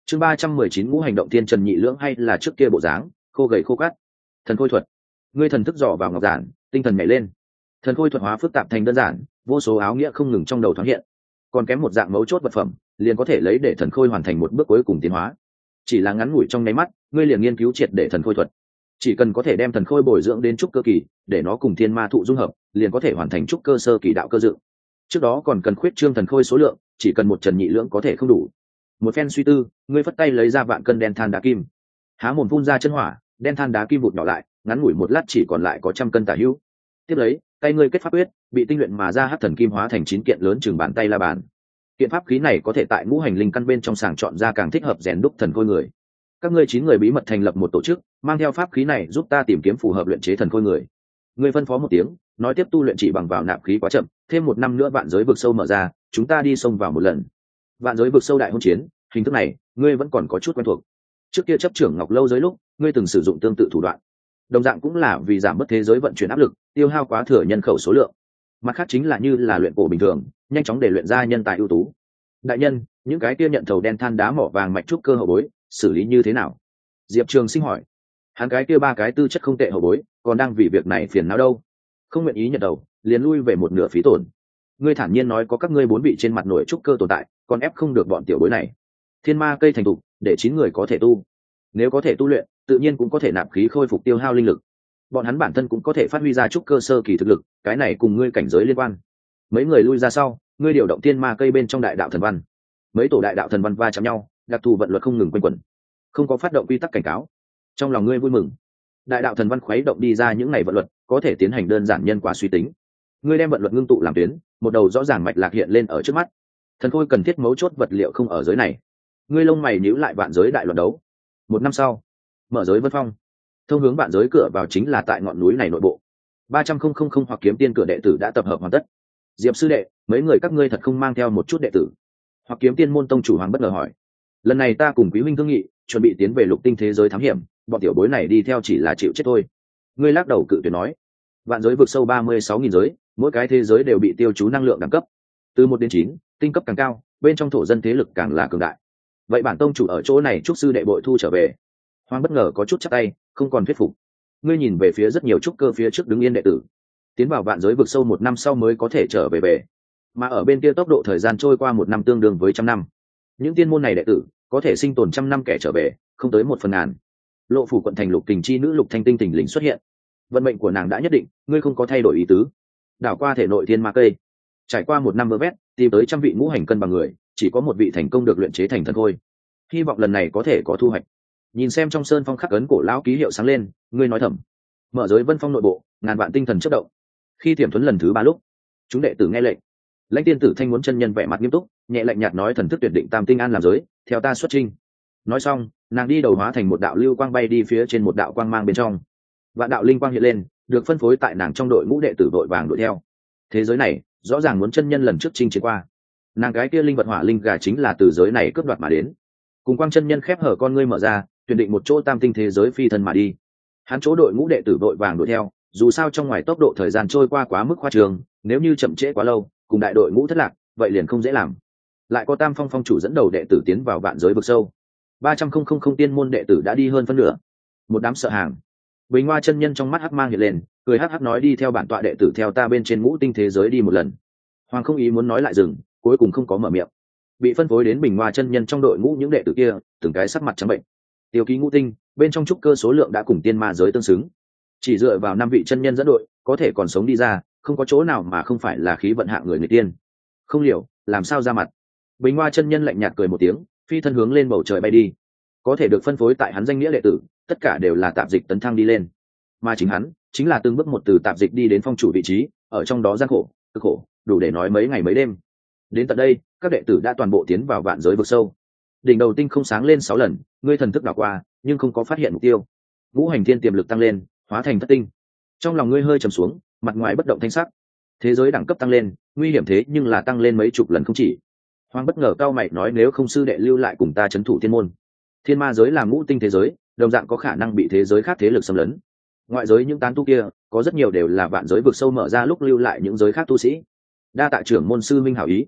Chương 319 ngũ hành động tiên Trần Nhị Lưỡng hay là trước kia bộ dáng, khô gầy khô cát. Thần khôi thuật. Ngươi thần thức dò vào ngọc giản, tinh thần nhảy lên. Thần khôi thuật hóa phức tạp thành đơn giản, vô số áo nghĩa không ngừng trong đầu thoáng hiện. Còn kém một dạng mấu chốt vật phẩm, liền có thể lấy để thần khôi hoàn thành một bước cuối cùng tiến hóa. Chỉ là ngắn ngủi trong nháy mắt, ngươi liền nghiên cứu triệt để thần khôi thuật. Chỉ cần có thể đem thần khôi bồi dưỡng đến trúc cơ kỳ, để nó cùng thiên ma thụ dung hợp, liền có thể hoàn thành trúc cơ sơ kỳ đạo cơ dự. Trước đó còn cần khuyết trương thần khôi số lượng, chỉ cần một Trần Nhị Lưỡng có thể không đủ. Một phen suy tư, ngươi phất tay lấy ra vạn cân đen than đá kim, há mồm phun ra chân hỏa, đen than đá kim vụt nhỏ lại, ngắn ngủi một lát chỉ còn lại có 100 cân tả hữu. Tiếp lấy, tay ngươi kết pháp quyết, bị tinh luyện mà ra hắc thần kim hóa thành 9 kiện lớn chừng bàn tay la bàn. Kiện pháp khí này có thể tại ngũ hành linh căn bên trong sàng chọn ra càng thích hợp rèn đúc thần khôi người. Các ngươi 9 người bí mật thành lập một tổ chức, mang theo pháp khí này giúp ta tìm kiếm phù hợp luyện chế thần khôi người. Ngươi phân phó một tiếng, nói tiếp tu luyện chỉ bằng vào nạp khí quá chậm, thêm 1 năm nữa vạn giới vực sâu mở ra, chúng ta đi xông vào một lần. Vạn giới vực sâu đại hôn chiến, hình thức này, ngươi vẫn còn có chút quen thuộc. Trước kia chấp trưởng Ngọc Lâu giới lúc, ngươi từng sử dụng tương tự thủ đoạn. Đồng dạng cũng là vì giảm bớt thế giới vận chuyển áp lực, tiêu hao quá thừa nhân khẩu số lượng. Mặt khác chính là như là luyện cổ bình thường, nhanh chóng để luyện ra nhân tài ưu tú. Đại nhân, những cái kia nhận thầu đen than đá mỏ vàng mạch trúc cơ hậu bối, xử lý như thế nào? Diệp Trường Sinh hỏi. Hắn cái kia 3 cái tư chất không tệ hậu bối, còn đang vì việc này phiền não đâu? Không nguyện ý nhận đầu, liền lui về một nửa phí tổn. Ngươi thản nhiên nói có các ngươi 4 vị trên mặt nổi trúc cơ tồn tại, còn ép không được bọn tiểu bối này. Thiên ma cây thành thục, để 9 người có thể tu. Nếu có thể tu luyện, tự nhiên cũng có thể nạp khí khôi phục tiêu hao linh lực. Bọn hắn bản thân cũng có thể phát huy ra trúc cơ sơ kỳ thực lực, cái này cùng ngươi cảnh giới liên quan. Mấy người lui ra sau, ngươi điều động thiên ma cây bên trong đại đạo thần văn. Mấy tổ đại đạo thần văn va chạm nhau, đặc thù vận luật không ngừng quanh quẩn. Không có phát động quy tắc cảnh cáo. Trong lòng ngươi vui mừng. Đại đạo thần văn khuấy động đi ra những ngày vận luật, có thể tiến hành đơn giản nhân quả suy tính. Ngươi đem vận luật ngưng tụ làm tuyến, một đầu rõ ràng mạch lạc hiện lên ở trước mắt. Thần khôi cần thiết mấu chốt vật liệu không ở giới này. Ngươi lông mày nhíu lại vạn giới đại loạn đấu. 1 năm sau, mở giới Vân Phong. Thông hướng vạn giới cửa vào chính là tại ngọn núi này nội bộ. 300,000 hoặc kiếm tiên cửa đệ tử đã tập hợp hoàn tất. Diệp sư đệ, mấy người các ngươi thật không mang theo một chút đệ tử? Hoặc kiếm tiên môn tông chủ Hoàng bất ngờ hỏi. Lần này ta cùng quý huynh thương nghị, chuẩn bị tiến về lục tinh thế giới thám hiểm, bọn tiểu bối này đi theo chỉ là chịu chết thôi. Ngươi lắc đầu cự tuyệt nói. Vạn giới vượt sâu 36.000 giới, mỗi cái thế giới đều bị tiêu chú năng lượng đẳng cấp. Từ 1 đến 9, tinh cấp càng cao, bên trong thổ dân thế lực càng là cường đại. Vậy bản tông chủ ở chỗ này trúc sư đệ bội thu trở về. Hoàng bất ngờ có chút chắp tay, không còn thuyết phục. Ngươi nhìn về phía rất nhiều trúc cơ phía trước đứng yên đệ tử, tiến vào vạn giới vực sâu 1 năm sau mới có thể trở về. Mà ở bên kia tốc độ thời gian trôi qua 1 năm tương đương với 100 năm. Những tiên môn này đệ tử có thể sinh tồn 100 năm kẻ trở về, không tới 1/1000. Lộ phủ quận thành Lục Kình chi nữ Lục Thanh Tinh tỉnh lình xuất hiện. Vận mệnh của nàng đã nhất định, ngươi không có thay đổi ý tứ. Đảo qua thể nội thiên ma cây, trải qua 1 năm vơ vét, tìm tới 100 vị ngũ hành cân bằng người, chỉ có 1 vị thành công được luyện chế thành thần khôi. Hy vọng lần này có thể có thu hoạch. Nhìn xem trong sơn phong khắc ấn cổ lão ký hiệu sáng lên, ngươi nói thầm. Mở giới Vân Phong nội bộ, ngàn vạn tinh thần chớp động. Khi tiềm thuấn lần thứ 3 lúc, chúng đệ tử nghe lệnh. Lãnh tiên tử Thanh Muốn chân nhân vẻ mặt nghiêm túc, nhẹ lạnh nhạt nói thần thức tuyệt định tam tinh an làm giới, theo ta xuất chinh. Nói xong, nàng đi đầu hóa thành một đạo lưu quang bay đi phía trên một đạo quang mang bên trong. Vạn đạo linh quang hiện lên, được phân phối tại nàng trong đội ngũ đệ tử vội vàng đuổi theo. Thế giới này, rõ ràng Muốn chân nhân lần trước chinh chiến qua. Nàng cái kia linh vật hỏa linh gà chính là từ giới này cướp đoạt mà đến. Cùng quang chân nhân khép hở con ngươi mở ra, tuyển định một chỗ tam tinh thế giới phi thân mà đi. Hắn chỗ đội ngũ đệ tử vội vàng đuổi theo, dù sao trong ngoài tốc độ thời gian trôi qua quá mức khoa trương, nếu như chậm trễ quá lâu, cùng đại đội ngũ thất lạc, vậy liền không dễ làm. Lại có Tam Phong phong chủ dẫn đầu đệ tử tiến vào vạn giới vực sâu. 300,000 tiên môn đệ tử đã đi hơn phân nửa. Một đám sợ hàng. Bình Hoa chân nhân trong mắt hắc mang hiện lên, cười hắc hắc nói đi theo bản tọa đệ tử theo ta bên trên ngũ tinh thế giới đi một lần. Hoàng không ý muốn nói lại dừng, cuối cùng không có mở miệng. Bị phân phối đến Bình Hoa chân nhân trong đội ngũ những đệ tử kia, từng cái sắc mặt trắng bệnh. Tiêu ký ngũ tinh, bên trong trúc cơ số lượng đã cùng tiên ma giới tương xứng. Chỉ dựa vào 5 vị chân nhân dẫn đội, có thể còn sống đi ra, không có chỗ nào mà không phải là khí vận hạng người người tiên. Không liệu, làm sao ra mặt. Bình Hoa chân nhân lạnh nhạt cười một tiếng, phi thân hướng lên bầu trời bay đi. Có thể được phân phối tại hắn danh nghĩa đệ tử, tất cả đều là tạp dịch tấn thăng đi lên. Mà chính hắn, chính là từng bước một từ tạp dịch đi đến phong chủ vị trí, ở trong đó gian khổ, cực khổ, đủ để nói mấy ngày mấy đêm. Đến tận đây, các đệ tử đã toàn bộ tiến vào vạn giới vực sâu. Đỉnh đầu tinh không sáng lên 6 lần, ngươi thần thức đảo qua, nhưng không có phát hiện mục tiêu. Ngũ hành thiên tiềm lực tăng lên, hóa thành thất tinh. Trong lòng ngươi hơi trầm xuống, mặt ngoài bất động thanh sắc. Thế giới đẳng cấp tăng lên, nguy hiểm thế nhưng là tăng lên mấy chục lần không chỉ. Hoàng bất ngờ cao mày nói nếu không sư đệ lưu lại cùng ta trấn thủ thiên môn. Thiên ma giới là ngũ tinh thế giới, đồng dạng có khả năng bị thế giới khác thế lực xâm lấn. Ngoại giới những tán tu kia, có rất nhiều đều là vạn giới vực sâu mở ra lúc lưu lại những giới khác tu sĩ. Đa tạ trưởng môn sư minh hảo ý.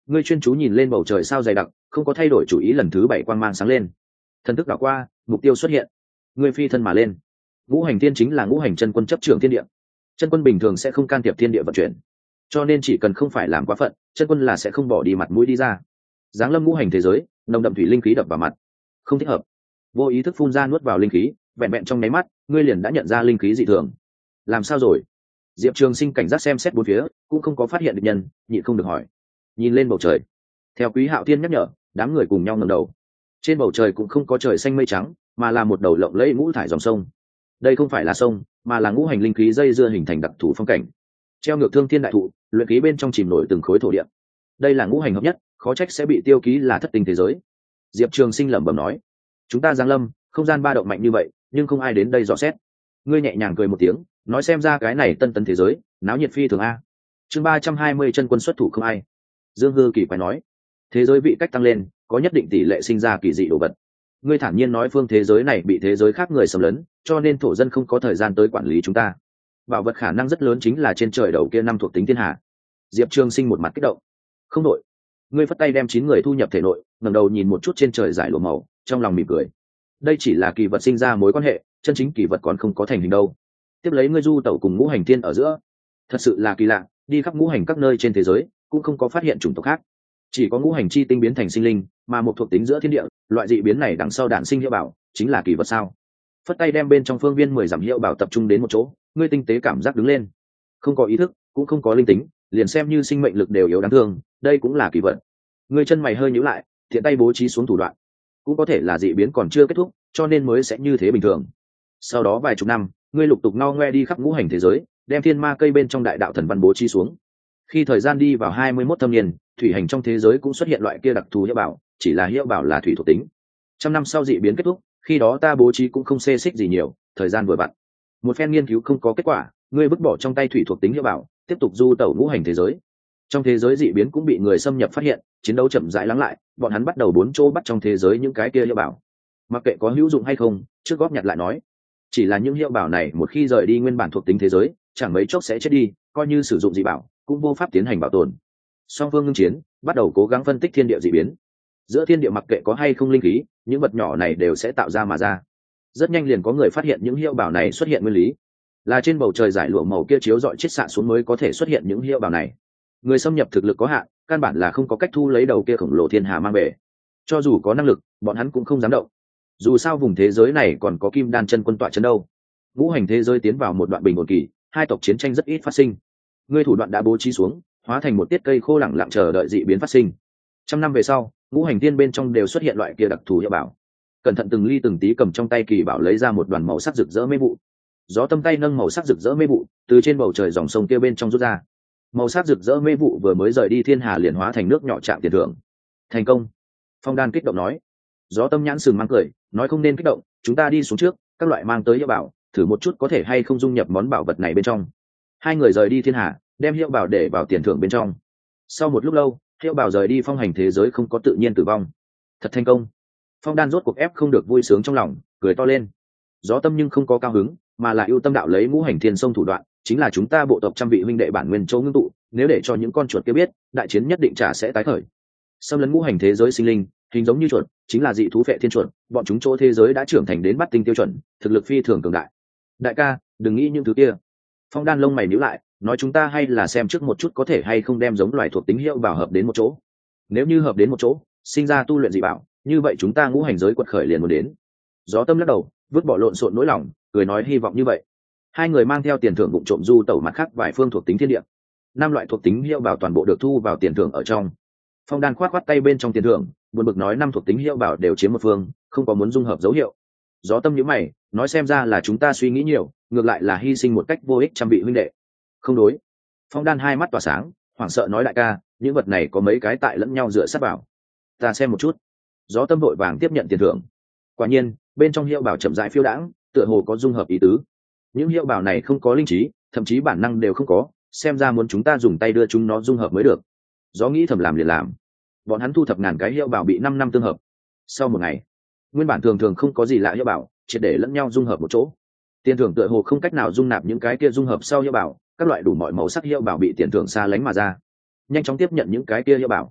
ngươi chuyên chú nhìn lên bầu trời sao dày đặc, không có thay đổi chủ ý. Lần thứ 7 quang mang sáng lên, thần thức đảo qua, mục tiêu xuất hiện. Ngươi phi thân mà lên. Ngũ hành thiên chính là ngũ hành chân quân chấp trưởng thiên địa. Chân quân bình thường sẽ không can thiệp thiên địa vận chuyển, cho nên chỉ cần không phải làm quá phận, chân quân là sẽ không bỏ đi mặt mũi đi ra. Giáng lâm ngũ hành thế giới, nồng đậm thủy linh khí đập vào mặt, không thích hợp. Vô ý thức phun ra nuốt vào linh khí, vẹn vẹn trong nháy mắt, ngươi liền đã nhận ra linh khí dị thường. Làm sao rồi? Diệp Trường Sinh cảnh giác xem xét bốn phía, cũng không có phát hiện địch nhân, nhịn không được hỏi. Nhìn lên bầu trời, theo Quý Hạo Thiên nhắc nhở, đám người cùng nhau ngẩng đầu. Trên bầu trời cũng không có trời xanh mây trắng, mà là một đầu lộng lẫy ngũ thải dòng sông. Đây không phải là sông, mà là ngũ hành linh khí dây dưa hình thành đặc thù phong cảnh. Treo ngược thương thiên đại thụ, luyện khí bên trong chìm nổi từng khối thổ địa. Đây là ngũ hành hợp nhất, khó trách sẽ bị tiêu ký là thất tình thế giới. Diệp Trường Sinh lẩm bẩm nói, chúng ta giáng lâm, không gian ba động mạnh như vậy, nhưng không ai đến đây dò xét. Ngươi nhẹ nhàng cười một tiếng, nói xem ra cái này tân tấn thế giới, náo nhiệt phi thường a. Chương 320 chân quân xuất thủ không ai. Dương Hư kỳ quái nói, thế giới vị cách tăng lên, có nhất định tỷ lệ sinh ra kỳ dị đồ vật. Ngươi thản nhiên nói phương thế giới này bị thế giới khác người xâm lấn, cho nên thổ dân không có thời gian tới quản lý chúng ta. Bảo vật khả năng rất lớn chính là trên trời đầu kia năm thuộc tính thiên hà. Diệp Trường Sinh một mặt kích động. Không đổi. Ngươi phất tay đem 9 người thu nhập thể nội, ngẩng đầu nhìn một chút trên trời giải lụa màu, trong lòng mỉm cười. Đây chỉ là kỳ vật sinh ra mối quan hệ, chân chính kỳ vật còn không có thành hình đâu. Tiếp lấy ngươi du tẩu cùng ngũ hành thiên ở giữa, thật sự là kỳ lạ, đi khắp ngũ hành các nơi trên thế giới, cũng không có phát hiện chủng tộc khác. Chỉ có ngũ hành chi tinh biến thành sinh linh, mà một thuộc tính giữa thiên địa, loại dị biến này đằng sau đản sinh hiệu bảo, chính là kỳ vật sao? Phất tay đem bên trong phương viên 10 dặm hiệu bảo tập trung đến một chỗ, ngươi tinh tế cảm giác đứng lên. Không có ý thức, cũng không có linh tính, liền xem như sinh mệnh lực đều yếu đáng thương, đây cũng là kỳ vật. Ngươi chân mày hơi nhíu lại, thiện tay bố trí xuống thủ đoạn. Cũng có thể là dị biến còn chưa kết thúc, cho nên mới sẽ như thế bình thường. Sau đó vài chục năm, ngươi lục tục ngao ngoe đi khắp ngũ hành thế giới, đem thiên ma cây bên trong đại đạo thần văn bố trí xuống. Khi thời gian đi vào 21 thâm niên, thủy hành trong thế giới cũng xuất hiện loại kia đặc thù hiệu bảo, chỉ là hiệu bảo là thủy thuộc tính. 100 năm sau dị biến kết thúc, khi đó ta bố trí cũng không xê xích gì nhiều, thời gian vừa vặn. Một phen nghiên cứu không có kết quả, ngươi vứt bỏ trong tay thủy thuộc tính hiệu bảo, tiếp tục du tẩu ngũ hành thế giới. Trong thế giới dị biến cũng bị người xâm nhập phát hiện, chiến đấu chậm rãi lắng lại, bọn hắn bắt đầu bốn chỗ bắt trong thế giới những cái kia hiệu bảo. Mặc kệ có hữu dụng hay không, trước góp nhặt lại nói. Chỉ là những hiệu bảo này một khi rời đi nguyên bản thuộc tính thế giới, chẳng mấy chốc sẽ chết đi, coi như sử dụng dị bảo, cũng vô pháp tiến hành bảo tồn. Song phương ngưng chiến, bắt đầu cố gắng phân tích thiên địa dị biến. Giữa thiên địa mặc kệ có hay không linh khí, những vật nhỏ này đều sẽ tạo ra mà ra. Rất nhanh liền có người phát hiện những hiệu bảo này xuất hiện nguyên lý, là trên bầu trời giải lụa màu kia chiếu rọi chiết xạ xuống mới có thể xuất hiện những hiệu bảo này. Người xâm nhập thực lực có hạn, căn bản là không có cách thu lấy đầu kia khổng lồ thiên hà mang về. Cho dù có năng lực, bọn hắn cũng không dám động. Dù sao vùng thế giới này còn có kim đan chân quân tọa chân đâu. Ngũ hành thế giới tiến vào một đoạn bình ổn kỳ, hai tộc chiến tranh rất ít phát sinh. Ngươi thủ đoạn đã bố trí xuống, hóa thành một tiết cây khô lẳng lặng chờ đợi dị biến phát sinh. 100 năm về sau, ngũ hành tiên bên trong đều xuất hiện loại kia đặc thù hiệu bảo. Cẩn thận từng ly từng tí cầm trong tay kỳ bảo lấy ra một đoàn màu sắc rực rỡ mê vụ. Gió tâm tay nâng màu sắc rực rỡ mê vụ từ trên bầu trời dòng sông kia bên trong rút ra. Màu sắc rực rỡ mê vụ vừa mới rời đi thiên hà liền hóa thành nước nhỏ chạm tiền thưởng. Thành công. Phong Đan kích động nói. Gió tâm nhãn sừng mang cười, nói không nên kích động, chúng ta đi xuống trước, các loại mang tới hiệu bảo, thử một chút có thể hay không dung nhập món bảo vật này bên trong. Hai người rời đi thiên hà, đem hiệu bảo để vào tiền thưởng bên trong. Sau một lúc lâu, hiệu bảo rời đi phong hành thế giới không có tự nhiên tử vong. Thật thành công. Phong Đan rốt cuộc ép không được vui sướng trong lòng, cười to lên. Gió tâm nhưng không có cao hứng, mà là ưu tâm đạo lấy ngũ hành thiên sông thủ đoạn, chính là chúng ta bộ tộc trăm vị huynh đệ bản nguyên châu ngưng tụ, nếu để cho những con chuột kia biết, đại chiến nhất định trả sẽ tái khởi. Xâm lấn ngũ hành thế giới sinh linh, hình giống như chuột, chính là dị thú phệ thiên chuột, bọn chúng chỗ thế giới đã trưởng thành đến bắt tinh tiêu chuẩn, thực lực phi thường cường đại. Đại ca, đừng nghĩ những thứ kia. Phong Đan lông mày nhíu lại, nói chúng ta hay là xem trước một chút có thể hay không đem giống loài thuộc tính hiệu bảo hợp đến một chỗ. Nếu như hợp đến một chỗ, sinh ra tu luyện dị bảo, như vậy chúng ta ngũ hành giới quật khởi liền muốn đến. Gió tâm lắc đầu, vứt bỏ lộn xộn nỗi lòng, cười nói hy vọng như vậy. Hai người mang theo tiền thưởng vụng trộm du tẩu mặt khác vài phương thuộc tính thiên địa. 5 loại thuộc tính hiệu bảo toàn bộ được thu vào tiền thưởng ở trong. Phong Đan khoát tay bên trong tiền thưởng, buồn bực nói 5 thuộc tính hiệu bảo đều chiếm một phương, không có muốn dung hợp dấu hiệu. Gió tâm nhíu mày, nói xem ra là chúng ta suy nghĩ nhiều, ngược lại là hy sinh một cách vô ích trăm vị huynh đệ. Không đối. Phong Đan hai mắt tỏa sáng, hoảng sợ nói đại ca, những vật này có mấy cái tại lẫn nhau dựa sát vào. Ta xem một chút. Gió tâm vội vàng tiếp nhận tiền thưởng. Quả nhiên, bên trong hiệu bảo chậm rãi phiêu đãng, tựa hồ có dung hợp ý tứ. Những hiệu bảo này không có linh trí, thậm chí bản năng đều không có, xem ra muốn chúng ta dùng tay đưa chúng nó dung hợp mới được. Gió nghĩ thầm làm liền làm. Bọn hắn thu thập ngàn cái hiệu bảo bị 5 năm tương hợp. Sau một ngày, nguyên bản thường thường không có gì lạ hiệu bảo, triệt để lẫn nhau dung hợp một chỗ. Tiền thưởng tựa hồ không cách nào dung nạp những cái kia dung hợp sau hiệu bảo, các loại đủ mọi màu sắc hiệu bảo bị tiền thưởng xa lánh mà ra. Nhanh chóng tiếp nhận những cái kia hiệu bảo.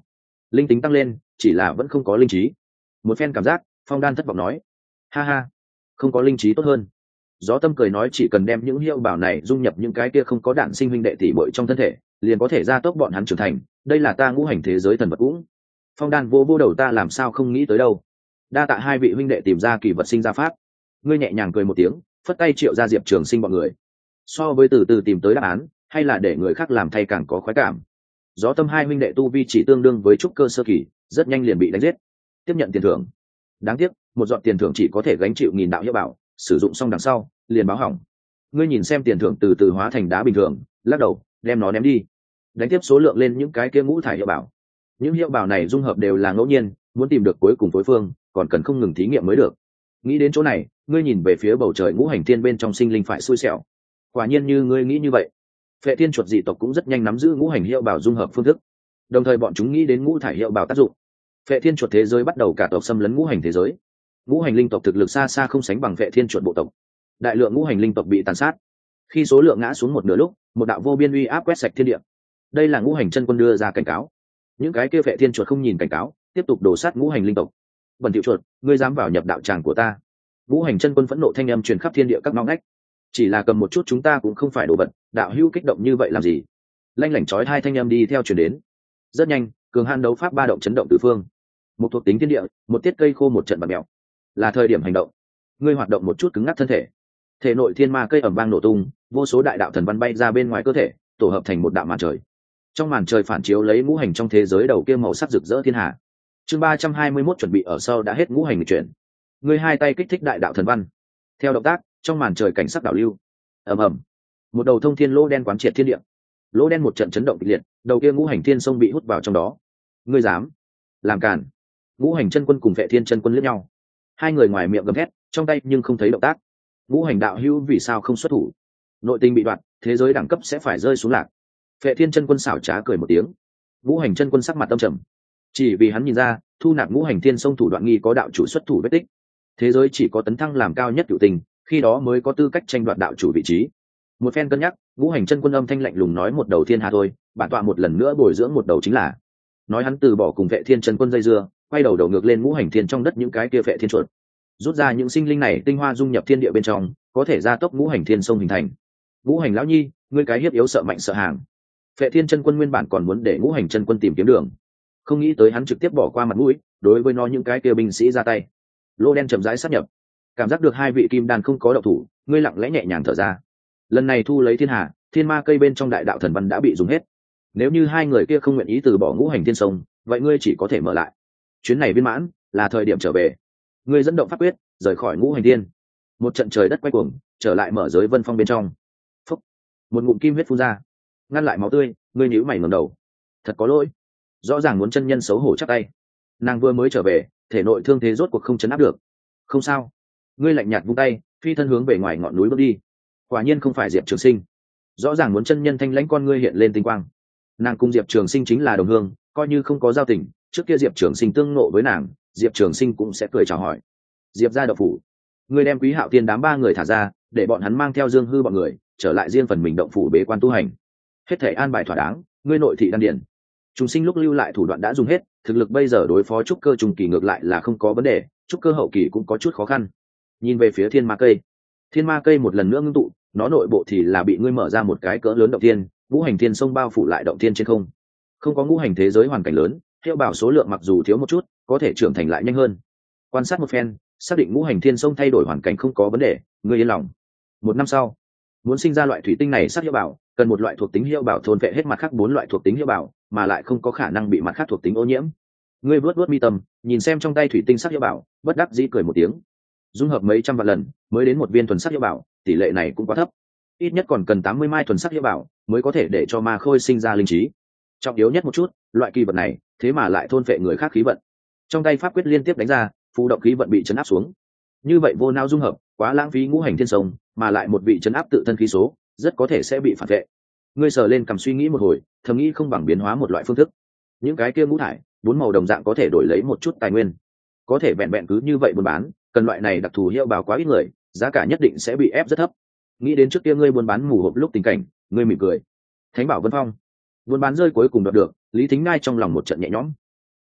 linh tính tăng lên, chỉ là vẫn không có linh trí. Một phen cảm giác, Phong Đan thất vọng nói: ha ha, không có linh trí tốt hơn. Gió Tâm cười nói: chỉ cần đem những hiệu bảo này dung nhập những cái kia không có đạn sinh huynh đệ tỷ muội trong thân thể, liền có thể gia tốc bọn hắn trưởng thành. Đây là ta ngũ hành thế giới thần vật cũng. Phong Đan vô vô đầu: ta làm sao không nghĩ tới đâu. Đa tạ hai vị huynh đệ tìm ra kỳ vật sinh ra pháp. Ngươi nhẹ nhàng cười một tiếng, phất tay triệu ra Diệp Trường Sinh bọn người. So với từ từ tìm tới đáp án, hay là để người khác làm thay càng có khoái cảm. Gió Tâm hai huynh đệ tu vi chỉ tương đương với trúc cơ sơ kỳ, rất nhanh liền bị đánh giết. Tiếp nhận tiền thưởng. Đáng tiếc, một giọt tiền thưởng chỉ có thể gánh chịu 1000 đạo hiệu bảo, sử dụng xong đằng sau, liền báo hỏng. Ngươi nhìn xem tiền thưởng từ từ hóa thành đá bình thường, lắc đầu, đem nó ném đi. Đánh tiếp số lượng lên những cái kia ngũ thải hiệu bảo. Những hiệu bảo này dung hợp đều là ngẫu nhiên, muốn tìm được cuối cùng phối phương, còn cần không ngừng thí nghiệm mới được. Nghĩ đến chỗ này, ngươi nhìn về phía bầu trời ngũ hành thiên bên trong sinh linh phải xui xẻo. Quả nhiên như ngươi nghĩ như vậy, Phệ Thiên chuột dị tộc cũng rất nhanh nắm giữ ngũ hành hiệu bảo dung hợp phương thức. Đồng thời bọn chúng nghĩ đến ngũ thải hiệu bảo tác dụng. Phệ Thiên chuột thế giới bắt đầu cả tộc xâm lấn ngũ hành thế giới. Ngũ hành linh tộc thực lực xa xa không sánh bằng Phệ Thiên chuột bộ tộc. Đại lượng ngũ hành linh tộc bị tàn sát. Khi số lượng ngã xuống một nửa lúc, một đạo vô biên uy áp quét sạch thiên địa. Đây là ngũ hành chân quân đưa ra cảnh cáo. Những cái kia Phệ Thiên chuột không nhìn cảnh cáo, tiếp tục đổ sát ngũ hành linh tộc. Bần tiểu chuột, ngươi dám vào nhập đạo tràng của ta? Ngũ hành chân quân phẫn nộ thanh âm truyền khắp thiên địa các ngõ ngách. Chỉ là cầm một chút chúng ta cũng không phải đồ vật, đạo hữu kích động như vậy làm gì? Lanh lảnh chói hai thanh âm đi theo truyền đến. Rất nhanh, cường han đấu pháp ba động chấn động tứ phương. Một thuộc tính thiên địa, một tiết cây khô một trận bạt mèo. Là thời điểm hành động. Ngươi hoạt động một chút cứng ngắc thân thể. Thể nội thiên ma cây ẩm vang nổ tung, vô số đại đạo thần văn bay ra bên ngoài cơ thể, tổ hợp thành một đạo màn trời. Trong màn trời phản chiếu lấy ngũ hành trong thế giới đầu kia màu sắc rực rỡ thiên hà. Chương 321 chuẩn bị ở sau đã hết ngũ hành chuyển. Ngươi hai tay kích thích đại đạo thần văn. Theo động tác, trong màn trời cảnh sắc đảo lưu. Ầm ầm. Một đầu thông thiên lỗ đen quán triệt thiên địa. Lỗ đen một trận chấn động kịch liệt, đầu kia ngũ hành thiên sông bị hút vào trong đó. Ngươi dám làm cản? Ngũ hành chân quân cùng Phệ Thiên chân quân liếc nhau. Hai người ngoài miệng gầm thét, trong tay nhưng không thấy động tác. Ngũ hành đạo hữu vì sao không xuất thủ? Nội tình bị đoạt, thế giới đẳng cấp sẽ phải rơi xuống lạc. Phệ Thiên chân quân xảo trá cười một tiếng. Ngũ hành chân quân sắc mặt âm trầm, chỉ vì hắn nhìn ra thu nạp ngũ hành thiên sông thủ đoạn nghi có đạo chủ xuất thủ vết tích. Thế giới chỉ có tấn thăng làm cao nhất cửu tình, khi đó mới có tư cách tranh đoạt đạo chủ vị trí. Một phen cân nhắc, ngũ hành chân quân âm thanh lạnh lùng nói: một đầu thiên hà thôi, bản tọa một lần nữa bồi dưỡng một đầu chính là. Nói hắn từ bỏ cùng Phệ Thiên chân quân dây dưa, quay đầu ngược lên ngũ hành thiên trong đất những cái kia Phệ Thiên chuột, rút ra những sinh linh này tinh hoa dung nhập thiên địa bên trong, có thể gia tốc ngũ hành thiên sông hình thành. Ngũ hành lão nhi, ngươi cái hiếp yếu sợ mạnh sợ hàng. Phệ Thiên chân quân nguyên bản còn muốn để ngũ hành chân quân tìm kiếm đường, không nghĩ tới hắn trực tiếp bỏ qua mặt mũi, đối với nó những cái kia binh sĩ ra tay. Lô đen chậm rãi sát nhập, cảm giác được hai vị kim đan không có động thủ, ngươi lặng lẽ nhẹ nhàng thở ra. Lần này thu lấy thiên hà, thiên ma cây bên trong đại đạo thần văn đã bị dùng hết. Nếu như hai người kia không nguyện ý từ bỏ ngũ hành thiên sông, vậy ngươi chỉ có thể mở lại. Chuyến này viên mãn, là thời điểm trở về. Ngươi dẫn động pháp quyết, rời khỏi ngũ hành thiên. Một trận trời đất quay cuồng, trở lại mở giới vân phong bên trong. Phúc, một ngụm kim huyết phun ra, ngăn lại máu tươi. Ngươi nhíu mày ngẩng đầu, thật có lỗi. Rõ ràng muốn chân nhân xấu hổ chắc tay. Nàng vừa mới trở về, thể nội thương thế rốt cuộc không chấn áp được. Không sao. Ngươi lạnh nhạt vung tay, phi thân hướng về ngoài ngọn núi bước đi. Quả nhiên không phải Diệp Trường Sinh. Rõ ràng muốn chân nhân thanh lãnh con ngươi hiện lên tinh quang. Nàng cùng Diệp Trường Sinh chính là đồng hương, coi như không có giao tình, trước kia Diệp Trường Sinh tương ngộ với nàng, Diệp Trường Sinh cũng sẽ cười chào hỏi. Diệp gia động phủ, ngươi đem Quý Hạo Tiên đám ba người thả ra, để bọn hắn mang theo Dương Hư bọn người trở lại riêng phần mình động phủ bế quan tu hành. Hết thể an bài thỏa đáng, ngươi nội thị đan điển. Trùng sinh lúc lưu lại thủ đoạn đã dùng hết, thực lực bây giờ đối phó trúc cơ trùng kỳ ngược lại là không có vấn đề, trúc cơ hậu kỳ cũng có chút khó khăn. Nhìn về phía thiên ma cây, thiên ma cây một lần nữa ngưng tụ, nó nội bộ thì là bị ngươi mở ra một cái cỡ lớn động thiên, ngũ hành thiên sông bao phủ lại động thiên trên không. Không có ngũ hành thế giới hoàn cảnh lớn, hiệu bảo số lượng mặc dù thiếu một chút, có thể trưởng thành lại nhanh hơn. Quan sát một phen, xác định ngũ hành thiên sông thay đổi hoàn cảnh không có vấn đề, ngươi yên lòng. Một năm sau, muốn sinh ra loại thủy tinh này sát hiệu bảo, cần một loại thuộc tính hiệu bảo thôn vệ hết mặt khác 4 loại thuộc tính hiệu bảo, mà lại không có khả năng bị mặt khác thuộc tính ô nhiễm. Ngươi vuốt mi tâm, nhìn xem trong tay thủy tinh sắc hiệu bảo, bất đắc dĩ cười một tiếng. Dung hợp mấy trăm vạn lần mới đến một viên thuần sắc hiệu bảo, tỷ lệ này cũng quá thấp. Ít nhất còn cần 80 mai thuần sắc hiệu bảo mới có thể để cho ma khôi sinh ra linh trí. Trọng yếu nhất một chút, loại kỳ vật này thế mà lại thôn phệ người khác khí vận. Trong tay pháp quyết liên tiếp đánh ra, phù động khí vận bị chấn áp xuống. Như vậy vô não dung hợp, quá lãng phí ngũ hành thiên sông, mà lại một vị chấn áp tự thân khí số, rất có thể sẽ bị phản vệ. Ngươi sờ lên cầm suy nghĩ một hồi, thầm nghĩ không bằng biến hóa một loại phương thức. Những cái kia ngũ thải, 4 màu đồng dạng có thể đổi lấy một chút tài nguyên. Có thể vẹn vẹn cứ như vậy buôn bán, cần loại này đặc thù hiệu bảo quá ít người, giá cả nhất định sẽ bị ép rất thấp. Nghĩ đến trước kia ngươi buôn bán mù hộp lúc tình cảnh, ngươi mỉm cười. Thánh bảo Vân Phong, buôn bán rơi cuối cùng đoạt được, Lý Thính Ngai trong lòng một trận nhẹ nhõm.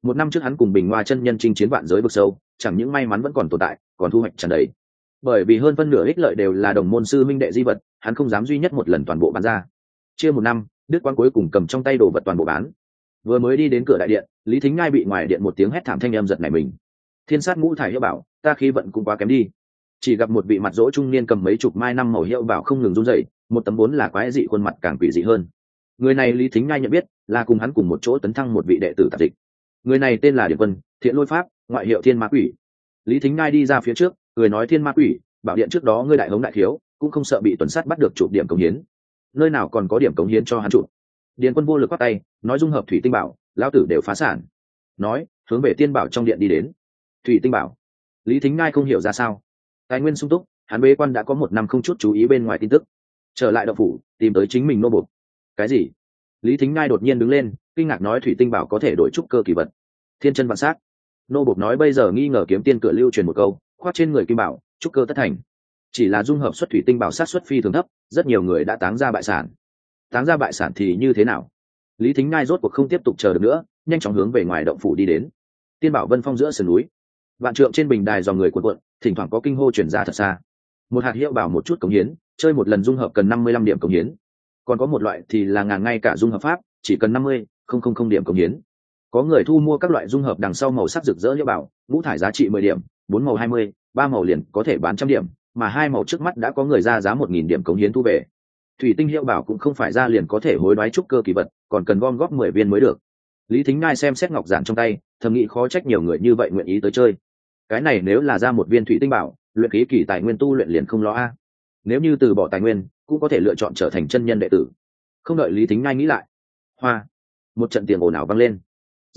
1 năm trước hắn cùng Bình Hoa chân nhân chinh chiến vạn giới vực sâu, chẳng những may mắn vẫn còn tồn tại, còn thu hoạch tràn đầy. Bởi vì hơn phân nửa ích lợi đều là đồng môn sư minh đệ di vật, hắn không dám duy nhất một lần toàn bộ bán ra. Chia 1 năm, Đức Quang cuối cùng cầm trong tay đồ vật toàn bộ bán. Vừa mới đi đến cửa đại điện, Lý Thính Ngai bị ngoài điện một tiếng hét thảm thanh âm giật nảy mình. Thiên sát ngũ thải hiệu bảo, ta khí vận cũng quá kém đi. Chỉ gặp một vị mặt dỗ trung niên cầm mấy chục mai năm màu hiệu bảo không ngừng run rẩy, một tấm 4 là quái dị khuôn mặt càng quỷ dị hơn. Người này Lý Thính Ngai nhận biết, là cùng hắn cùng một chỗ tấn thăng một vị đệ tử tạp dịch. Người này tên là Điền Quân, Thiện Lôi Pháp, ngoại hiệu Thiên Ma Quỷ. Lý Thính Ngai đi ra phía trước, người nói Thiên Ma Quỷ, bảo điện trước đó ngươi đại hống đại thiếu, cũng không sợ bị tuần sát bắt được chụp điểm cống hiến. Nơi nào còn có điểm cống hiến cho hắn chụp. Điền Quân vô lực quát tay, nói dung hợp thủy tinh bảo, lão tử đều phá sản. Nói, hướng về tiên bảo trong điện đi đến. Thủy tinh bảo. Lý Thính Ngai không hiểu ra sao. Tài nguyên sung túc, hắn bế quan đã có 1 năm không chút chú ý bên ngoài tin tức. Trở lại động phủ, tìm tới chính mình nô bộc. Cái gì? Lý Thính Ngai đột nhiên đứng lên, kinh ngạc nói thủy tinh bảo có thể đổi trúc cơ kỳ vật. Thiên chân vạn sát. Nô bộc nói bây giờ nghi ngờ kiếm tiên cửa lưu truyền một câu, khoác trên người kim bảo, trúc cơ tất thành. Chỉ là dung hợp xuất thủy tinh bảo sát xuất phi thường thấp, rất nhiều người đã táng ra bại sản. Táng ra bại sản thì như thế nào? Lý Thính Ngai rốt cuộc không tiếp tục chờ được nữa, nhanh chóng hướng về ngoài động phủ đi đến. Tiên bảo vân phong giữa sườn núi, vạn trượng trên bình đài dò người cuộn cuộn, thỉnh thoảng có kinh hô truyền ra thật xa. Một hạt hiệu bảo một chút cống hiến, chơi một lần dung hợp cần 55 điểm cống hiến. Còn có một loại thì là ngàn ngay cả dung hợp pháp, chỉ cần 50,000 điểm cống hiến. Có người thu mua các loại dung hợp đằng sau màu sắc rực rỡ hiệu bảo, ngũ thải giá trị 10 điểm, 4 màu 20, 3 màu liền có thể bán 100 điểm, mà 2 màu trước mắt đã có người ra giá 1000 điểm cống hiến thu về. Thủy tinh hiệu bảo cũng không phải ra liền có thể hối đoái trúc cơ kỳ vật, còn cần gom góp 10 viên mới được. Lý Thính Ngai xem xét ngọc giản trong tay, thầm nghĩ khó trách nhiều người như vậy nguyện ý tới chơi. Cái này nếu là ra một viên thủy tinh bảo, luyện khí kỳ tài nguyên tu luyện liền không lo a. Nếu như từ bỏ tài nguyên, cũng có thể lựa chọn trở thành chân nhân đệ tử. Không đợi Lý Thính Ngai nghĩ lại, hoa, một trận tiền ồn ào vang lên.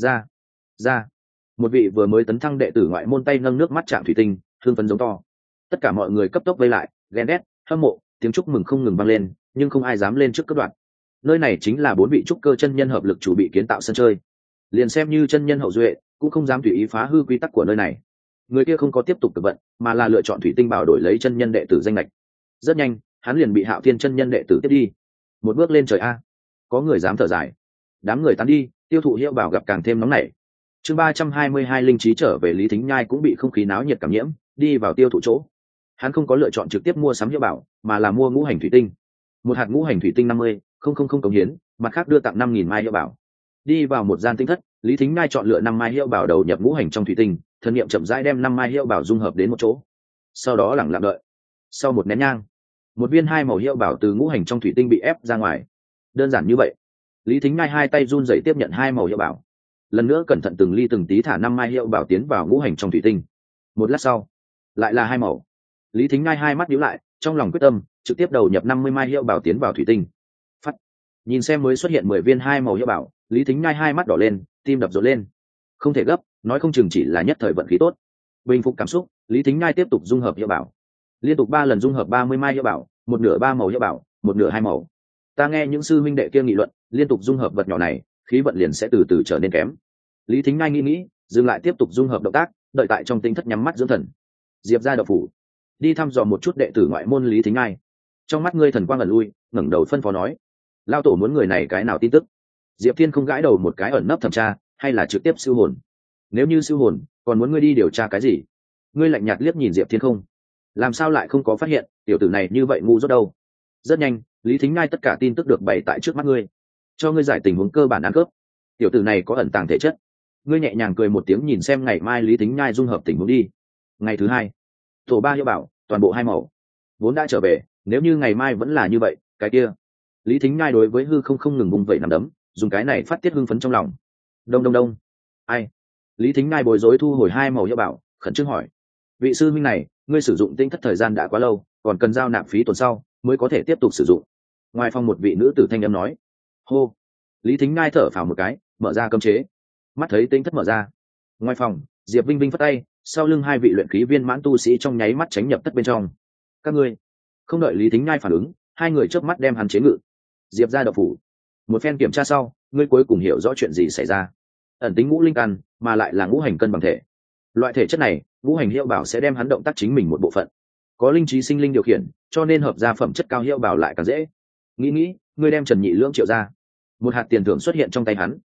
Ra, một vị vừa mới tấn thăng đệ tử ngoại môn tay nâng nước mắt chạm thủy tinh, hương phấn giống to. Tất cả mọi người cấp tốc vây lại, ghen ghét, hâm mộ, tiếng chúc mừng không ngừng vang lên, nhưng không ai dám lên trước cấp đoạn. Nơi này chính là 4 vị trúc cơ chân nhân hợp lực chủ bị kiến tạo sân chơi, liền xem như chân nhân hậu duệ cũng không dám tùy ý phá hư quy tắc của nơi này. Người kia không có tiếp tục thực vận, mà là lựa chọn thủy tinh bảo đổi lấy chân nhân đệ tử danh lệch. Rất nhanh, hắn liền bị Hạo Thiên chân nhân đệ tử tiếp đi. Một bước lên trời a. Có người dám thở dài. Đám người tán đi, tiêu thụ hiệu bảo gặp càng thêm nóng nảy. Chương 322 linh trí trở về. Lý Thính Nhai cũng bị không khí náo nhiệt cảm nhiễm, đi vào tiêu thụ chỗ. Hắn không có lựa chọn trực tiếp mua sắm hiệu bảo, mà là mua ngũ hành thủy tinh. Một hạt ngũ hành thủy tinh 50,000 cống hiến, mặt khác đưa tặng 5000 mai hiệu bảo. Đi vào một gian tinh thất, Lý Thính Nhai chọn lựa 5 mai hiệu bảo đầu nhập ngũ hành trong thủy tinh, thần niệm chậm rãi đem 5 mai hiệu bảo dung hợp đến một chỗ. Sau đó lặng lặng đợi. Sau một nén nhang, một viên 2 màu hiệu bảo từ ngũ hành trong thủy tinh bị ép ra ngoài. Đơn giản như vậy. Lý Thính Nhai 2 tay run rẩy tiếp nhận 2 màu hiệu bảo. Lần nữa cẩn thận từng ly từng tí thả 5 mai hiệu bảo tiến vào ngũ hành trong thủy tinh. Một lát sau, lại là 2 màu. Lý Thính Nhai 2 mắt nhíu lại, trong lòng quyết tâm, trực tiếp đầu nhập 50 mai hiệu bảo tiến vào thủy tinh. Phắt. Nhìn xem mới xuất hiện 10 viên 2 màu hiệu bảo, Lý Thính Nhai 2 mắt đỏ lên, tim đập rộn lên. Không thể gấp, nói không chừng chỉ là nhất thời vận khí tốt. Bình phục cảm xúc, Lý Thính Nhai tiếp tục dung hợp hiệu bảo. Liên tục 3 lần dung hợp 30 mai hiệu bảo, một nửa 3 màu hiệu bảo, một nửa 2 màu. Ta nghe những sư minh đệ kia nghị luận, liên tục dung hợp vật nhỏ này, khí vận liền sẽ từ từ trở nên kém. Lý Thính Nhai nghĩ, dừng lại tiếp tục dung hợp động tác, đợi tại trong tinh thất nhắm mắt dưỡng thần. Diệp ra đậu phủ, đi thăm dò một chút đệ tử ngoại môn Lý Thính Nhai. Trong mắt ngươi thần quang ẩn lui, ngẩng đầu phân phó nói: lao tổ muốn người này cái nào tin tức? Diệp Thiên không gãi đầu một cái ẩn nấp thẩm tra, hay là trực tiếp siêu hồn? Nếu như siêu hồn, còn muốn ngươi đi điều tra cái gì? Ngươi lạnh nhạt liếc nhìn Diệp Thiên không, làm sao lại không có phát hiện tiểu tử này như vậy ngu dốt đâu? Rất nhanh, Lý Thính Nhai tất cả tin tức được bày tại trước mắt ngươi, cho ngươi giải tình huống cơ bản ăn cướp. Tiểu tử này có ẩn tàng thể chất. Ngươi nhẹ nhàng cười một tiếng nhìn xem ngày mai Lý Thính Nhai dung hợp tình huống đi. Ngày thứ 2, tổ 3 hiệu bảo, toàn bộ 2 màu. Vốn đã trở về, nếu như ngày mai vẫn là như vậy, cái kia. Lý Thính Nhai đối với hư không ngừng bung vẩy nằm đấm, dùng cái này phát tiết hưng phấn trong lòng. Đông. Ai? Lý Thính Nhai bối rối thu hồi 2 màu hiệu bảo, khẩn trương hỏi: vị sư huynh này, ngươi sử dụng tinh thất thời gian đã quá lâu, còn cần giao nạp phí tuần sau mới có thể tiếp tục sử dụng. Ngoài phòng một vị nữ tử thanh âm nói. Hô. Lý Thính Nhai thở phào một cái, mở ra cấm chế. Mắt thấy tinh thất mở ra. Ngoài phòng, Diệp Vinh Vinh phất tay, sau lưng 2 vị luyện khí viên mãn tu sĩ trong nháy mắt tránh nhập tất bên trong. Các ngươi. Không đợi Lý Thính Nhai phản ứng, 2 người chớp mắt đem hắn chế ngự. Diệp ra đậu phủ. Một phen kiểm tra sau, ngươi cuối cùng hiểu rõ chuyện gì xảy ra. Ẩn tính ngũ linh căn, mà lại là ngũ hành cân bằng thể. Loại thể chất này, ngũ hành hiệu bảo sẽ đem hắn động tác chính mình một bộ phận. Có linh trí sinh linh điều khiển, cho nên hợp ra phẩm chất cao hiệu bảo lại càng dễ. Nghĩ, ngươi đem Trần Nhị Lưỡng triệu ra. Một hạt tiền thưởng xuất hiện trong tay hắn.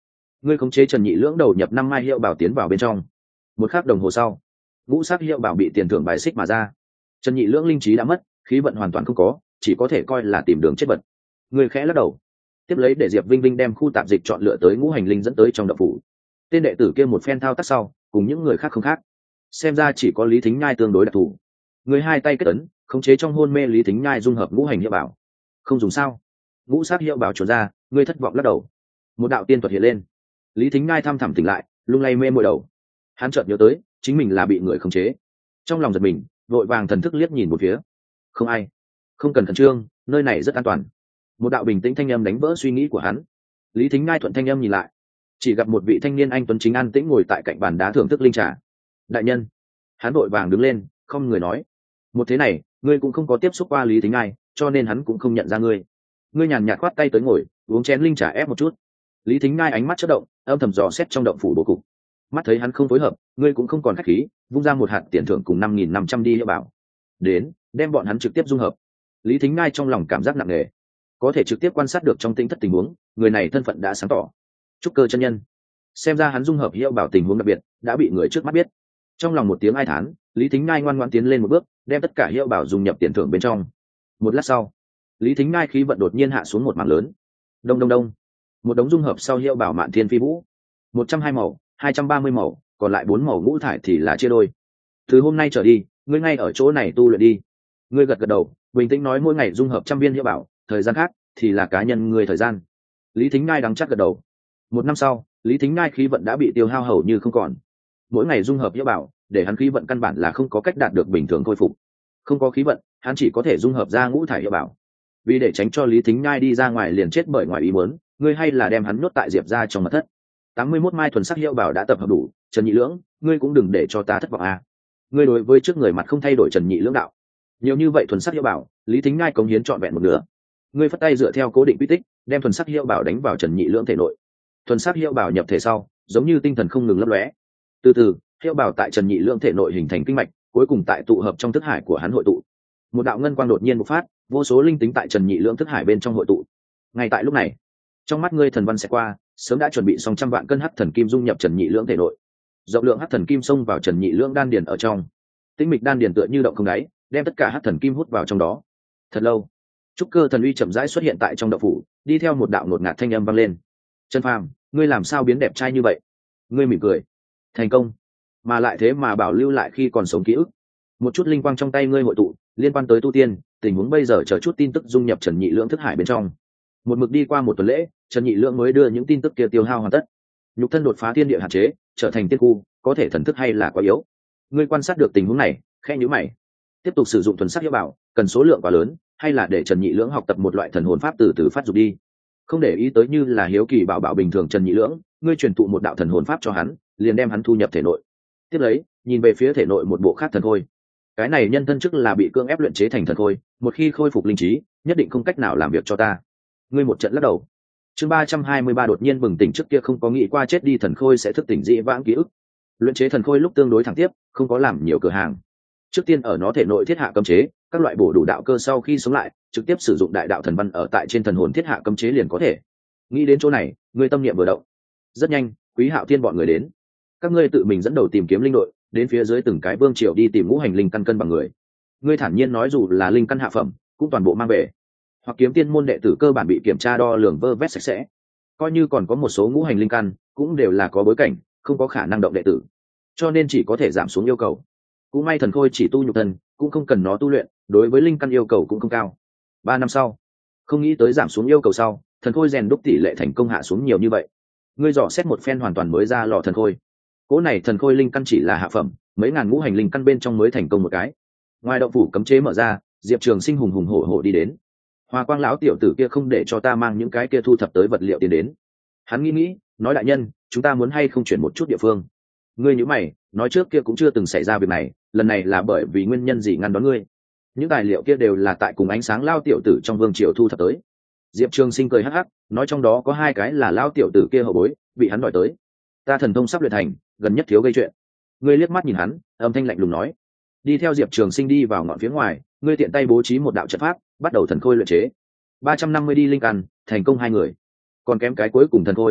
ngươi khống chế Trần Nhị Lưỡng đầu nhập 5 mai hiệu bảo tiến vào bên trong. Một khắc đồng hồ sau, ngũ sắc hiệu bảo bị tiền thưởng bài xích mà ra. Trần Nhị Lưỡng linh trí đã mất, khí vận hoàn toàn không có, chỉ có thể coi là tìm đường chết vật. Người khẽ lắc đầu, tiếp lấy để Diệp Vinh Vinh đem khu tạp dịch chọn lựa tới ngũ hành linh dẫn tới trong động phủ. Tên đệ tử kia một phen thao tác sau, cùng những người khác không khác, xem ra chỉ có Lý Thính Nhai tương đối đặc thù. Người hai tay kết ấn, khống chế trong hôn mê Lý Thính Nhai dung hợp ngũ hành hiệu bảo. Không dùng sao? Ngũ sắc hiệu bảo trốn ra, ngươi thất vọng lắc đầu. Một đạo tiên thuật hiện lên, Lý Thính Nhai thăm thẳm tỉnh lại, lung lay mê môi đầu. Hắn chợt nhớ tới, chính mình là bị người khống chế. Trong lòng giật mình, vội vàng thần thức liếc nhìn một phía. Không ai, không cần khẩn trương, nơi này rất an toàn. Một đạo bình tĩnh thanh âm đánh vỡ suy nghĩ của hắn. Lý Thính Nhai thuận thanh âm nhìn lại, chỉ gặp một vị thanh niên anh tuấn chính an tĩnh ngồi tại cạnh bàn đá thưởng thức linh trà. Đại nhân. Hắn vội vàng đứng lên, không người nói. Một thế này, ngươi cũng không có tiếp xúc qua Lý Thính Nhai, cho nên hắn cũng không nhận ra ngươi. Ngươi nhàn nhạt khoát tay tới ngồi, uống chén linh trà ép một chút. Lý Thính Nhai ánh mắt chớp động, âm thầm dò xét trong động phủ bố cục. Mắt thấy hắn không phối hợp, ngươi cũng không còn khách khí, vung ra một hạt tiền thưởng cùng 5.500 đi hiệu bảo. Đến, đem bọn hắn trực tiếp dung hợp. Lý Thính Nhai trong lòng cảm giác nặng nề. Có thể trực tiếp quan sát được trong tinh thất tình huống, người này thân phận đã sáng tỏ. Trúc cơ chân nhân. Xem ra hắn dung hợp hiệu bảo tình huống đặc biệt, đã bị người trước mắt biết. Trong lòng một tiếng ai thán, Lý Thính Nhai ngoan ngoãn tiến lên một bước, đem tất cả hiệu bảo dung nhập tiền thưởng bên trong. Một lát sau, Lý Thính Nhai khí vận đột nhiên hạ xuống một mảng lớn. Đông đông đông. Một đống dung hợp sau hiệu bảo mạn thiên phi vũ. 120 màu, 230 màu, còn lại 4 màu ngũ thải thì là chia đôi. Từ hôm nay trở đi, ngươi ngay ở chỗ này tu luyện đi. Ngươi gật gật đầu, bình tĩnh nói mỗi ngày dung hợp 100 viên hiệu bảo, thời gian khác thì là cá nhân ngươi thời gian. Lý Thính Nhai đắng chắc gật đầu. Một năm sau, Lý Thính Nhai khí vận đã bị tiêu hao hầu như không còn. Mỗi ngày dung hợp hiệu bảo, để hắn khí vận căn bản là không có cách đạt được bình thường khôi phục. Không có khí vận, hắn chỉ có thể dung hợp ra ngũ thải hiệu bảo. Vì để tránh cho Lý Thính Nhai đi ra ngoài liền chết bởi ngoài ý muốn, ngươi hay là đem hắn nhốt tại Diệp gia trong mật thất. 81 mai thuần sắc hiệu bảo đã tập hợp đủ, Trần Nhị Lưỡng, ngươi cũng đừng để cho ta thất vọng à. Ngươi đối với trước người mặt không thay đổi Trần Nhị Lưỡng đạo. Nhiều như vậy thuần sắc hiệu bảo, Lý Thính Nhai cống hiến trọn vẹn một nửa. Ngươi phất tay dựa theo cố định quy tích, đem thuần sắc hiệu bảo đánh vào Trần Nhị Lưỡng thể nội. Thuần sắc hiệu bảo nhập thể sau, giống như tinh thần không ngừng lấp lóe. Từ từ, hiệu bảo tại Trần Nhị Lưỡng thể nội hình thành kinh mạch, cuối cùng tại tụ hợp trong thức hải của hắn hội tụ. Một đạo ngân quang đột nhiên bộc phát, vô số linh tính tại Trần Nhị Lưỡng thức hải bên trong hội tụ. Ngay tại lúc này, trong mắt ngươi thần văn sẽ qua, sớm đã chuẩn bị xong 100 vạn cân hắc thần kim dung nhập Trần Nhị Lưỡng thể nội. Rộng lượng hắc thần kim xông vào Trần Nhị Lưỡng đan điền ở trong. Tĩnh mịch đan điền tựa như động không đáy, đem tất cả hắc thần kim hút vào trong đó. Thật lâu, trúc cơ thần uy chậm rãi xuất hiện tại trong động phủ, đi theo một đạo ngột ngạt thanh âm vang lên. Trần Phàm, ngươi làm sao biến đẹp trai như vậy? Ngươi mỉm cười. Thành công, mà lại thế mà bảo lưu lại khi còn sống ký ức. Một chút linh quang trong tay ngươi hội tụ, liên quan tới tu tiên, tình huống bây giờ chờ chút tin tức dung nhập Trần Nhị Lưỡng thức hải bên trong. Một mực đi qua một tuần lễ, Trần Nhị Lưỡng mới đưa những tin tức kia tiêu hao hoàn tất. Nhục thân đột phá thiên địa hạn chế, trở thành tiên khu, có thể thần thức hay là quá yếu. Ngươi quan sát được tình huống này, khẽ nhíu mày. Tiếp tục sử dụng thuần sắc hiệu bảo, cần số lượng quá lớn, hay là để Trần Nhị Lưỡng học tập một loại thần hồn pháp từ từ phát dục đi. Không để ý tới như là hiếu kỳ bảo bảo bình thường Trần Nhị Lưỡng, ngươi truyền thụ một đạo thần hồn pháp cho hắn, liền đem hắn thu nhập thể nội. Tiếp lấy, nhìn về phía thể nội một bộ khác thần khôi. Cái này nhân thân chức là bị cưỡng ép luyện chế thành thần khôi, một khi khôi phục linh trí, nhất định không cách nào làm việc cho ta. Ngươi một trận lắc đầu. Chương 323 đột nhiên bừng tỉnh, trước kia không có nghĩ qua chết đi thần khôi sẽ thức tỉnh dĩ vãng ký ức. Luyện chế thần khôi lúc tương đối thẳng tiếp, không có làm nhiều cửa hàng. Trước tiên ở nó thể nội thiết hạ cấm chế, các loại bổ đủ đạo cơ sau khi sống lại, trực tiếp sử dụng đại đạo thần văn ở tại trên thần hồn thiết hạ cấm chế liền có thể. Nghĩ đến chỗ này, ngươi tâm niệm vừa động. Rất nhanh, Quý Hạo Thiên bọn người đến. Các ngươi tự mình dẫn đầu tìm kiếm linh đội, đến phía dưới từng cái vương triều đi tìm ngũ hành linh căn cân bằng người. Ngươi thản nhiên nói dù là linh căn hạ phẩm, cũng toàn bộ mang về. Hoặc kiếm tiên môn đệ tử cơ bản bị kiểm tra đo lường vơ vét sạch sẽ. Coi như còn có một số ngũ hành linh căn, cũng đều là có bối cảnh, không có khả năng động đệ tử, cho nên chỉ có thể giảm xuống yêu cầu. Cũng may thần khôi chỉ tu nhục thân, cũng không cần nó tu luyện, đối với linh căn yêu cầu cũng không cao. 3 năm sau, không nghĩ tới giảm xuống yêu cầu sau, thần khôi rèn đúc tỷ lệ thành công hạ xuống nhiều như vậy. Ngươi dò xét một phen hoàn toàn mới ra lò thần khôi. Cỗ này thần khôi linh căn chỉ là hạ phẩm, mấy ngàn ngũ hành linh căn bên trong mới thành công một cái. Ngoài động phủ cấm chế mở ra, Diệp Trường Sinh hùng hùng hổ hổ đi đến. Hoa Quang lão tiểu tử kia không để cho ta mang những cái kia thu thập tới vật liệu tiến đến. Hắn nghĩ, nói đại nhân, chúng ta muốn hay không chuyển một chút địa phương. Ngươi nhíu mày, nói trước kia cũng chưa từng xảy ra việc này, lần này là bởi vì nguyên nhân gì ngăn đón ngươi? Những tài liệu kia đều là tại cùng ánh sáng lao tiểu tử trong vương triều thu thập tới. Diệp Trường Sinh cười hắc hắc, nói trong đó có 2 cái là lao tiểu tử kia hậu bối, bị hắn đòi tới. Ta thần thông sắp luyện thành, gần nhất thiếu gây chuyện. Ngươi liếc mắt nhìn hắn, âm thanh lạnh lùng nói. Đi theo Diệp Trường Sinh đi vào ngọn phía ngoài, ngươi tiện tay bố trí một đạo trận pháp, bắt đầu thần khôi luyện chế. 350 đi linh căn, thành công 2 người, còn kém cái cuối cùng thần khôi.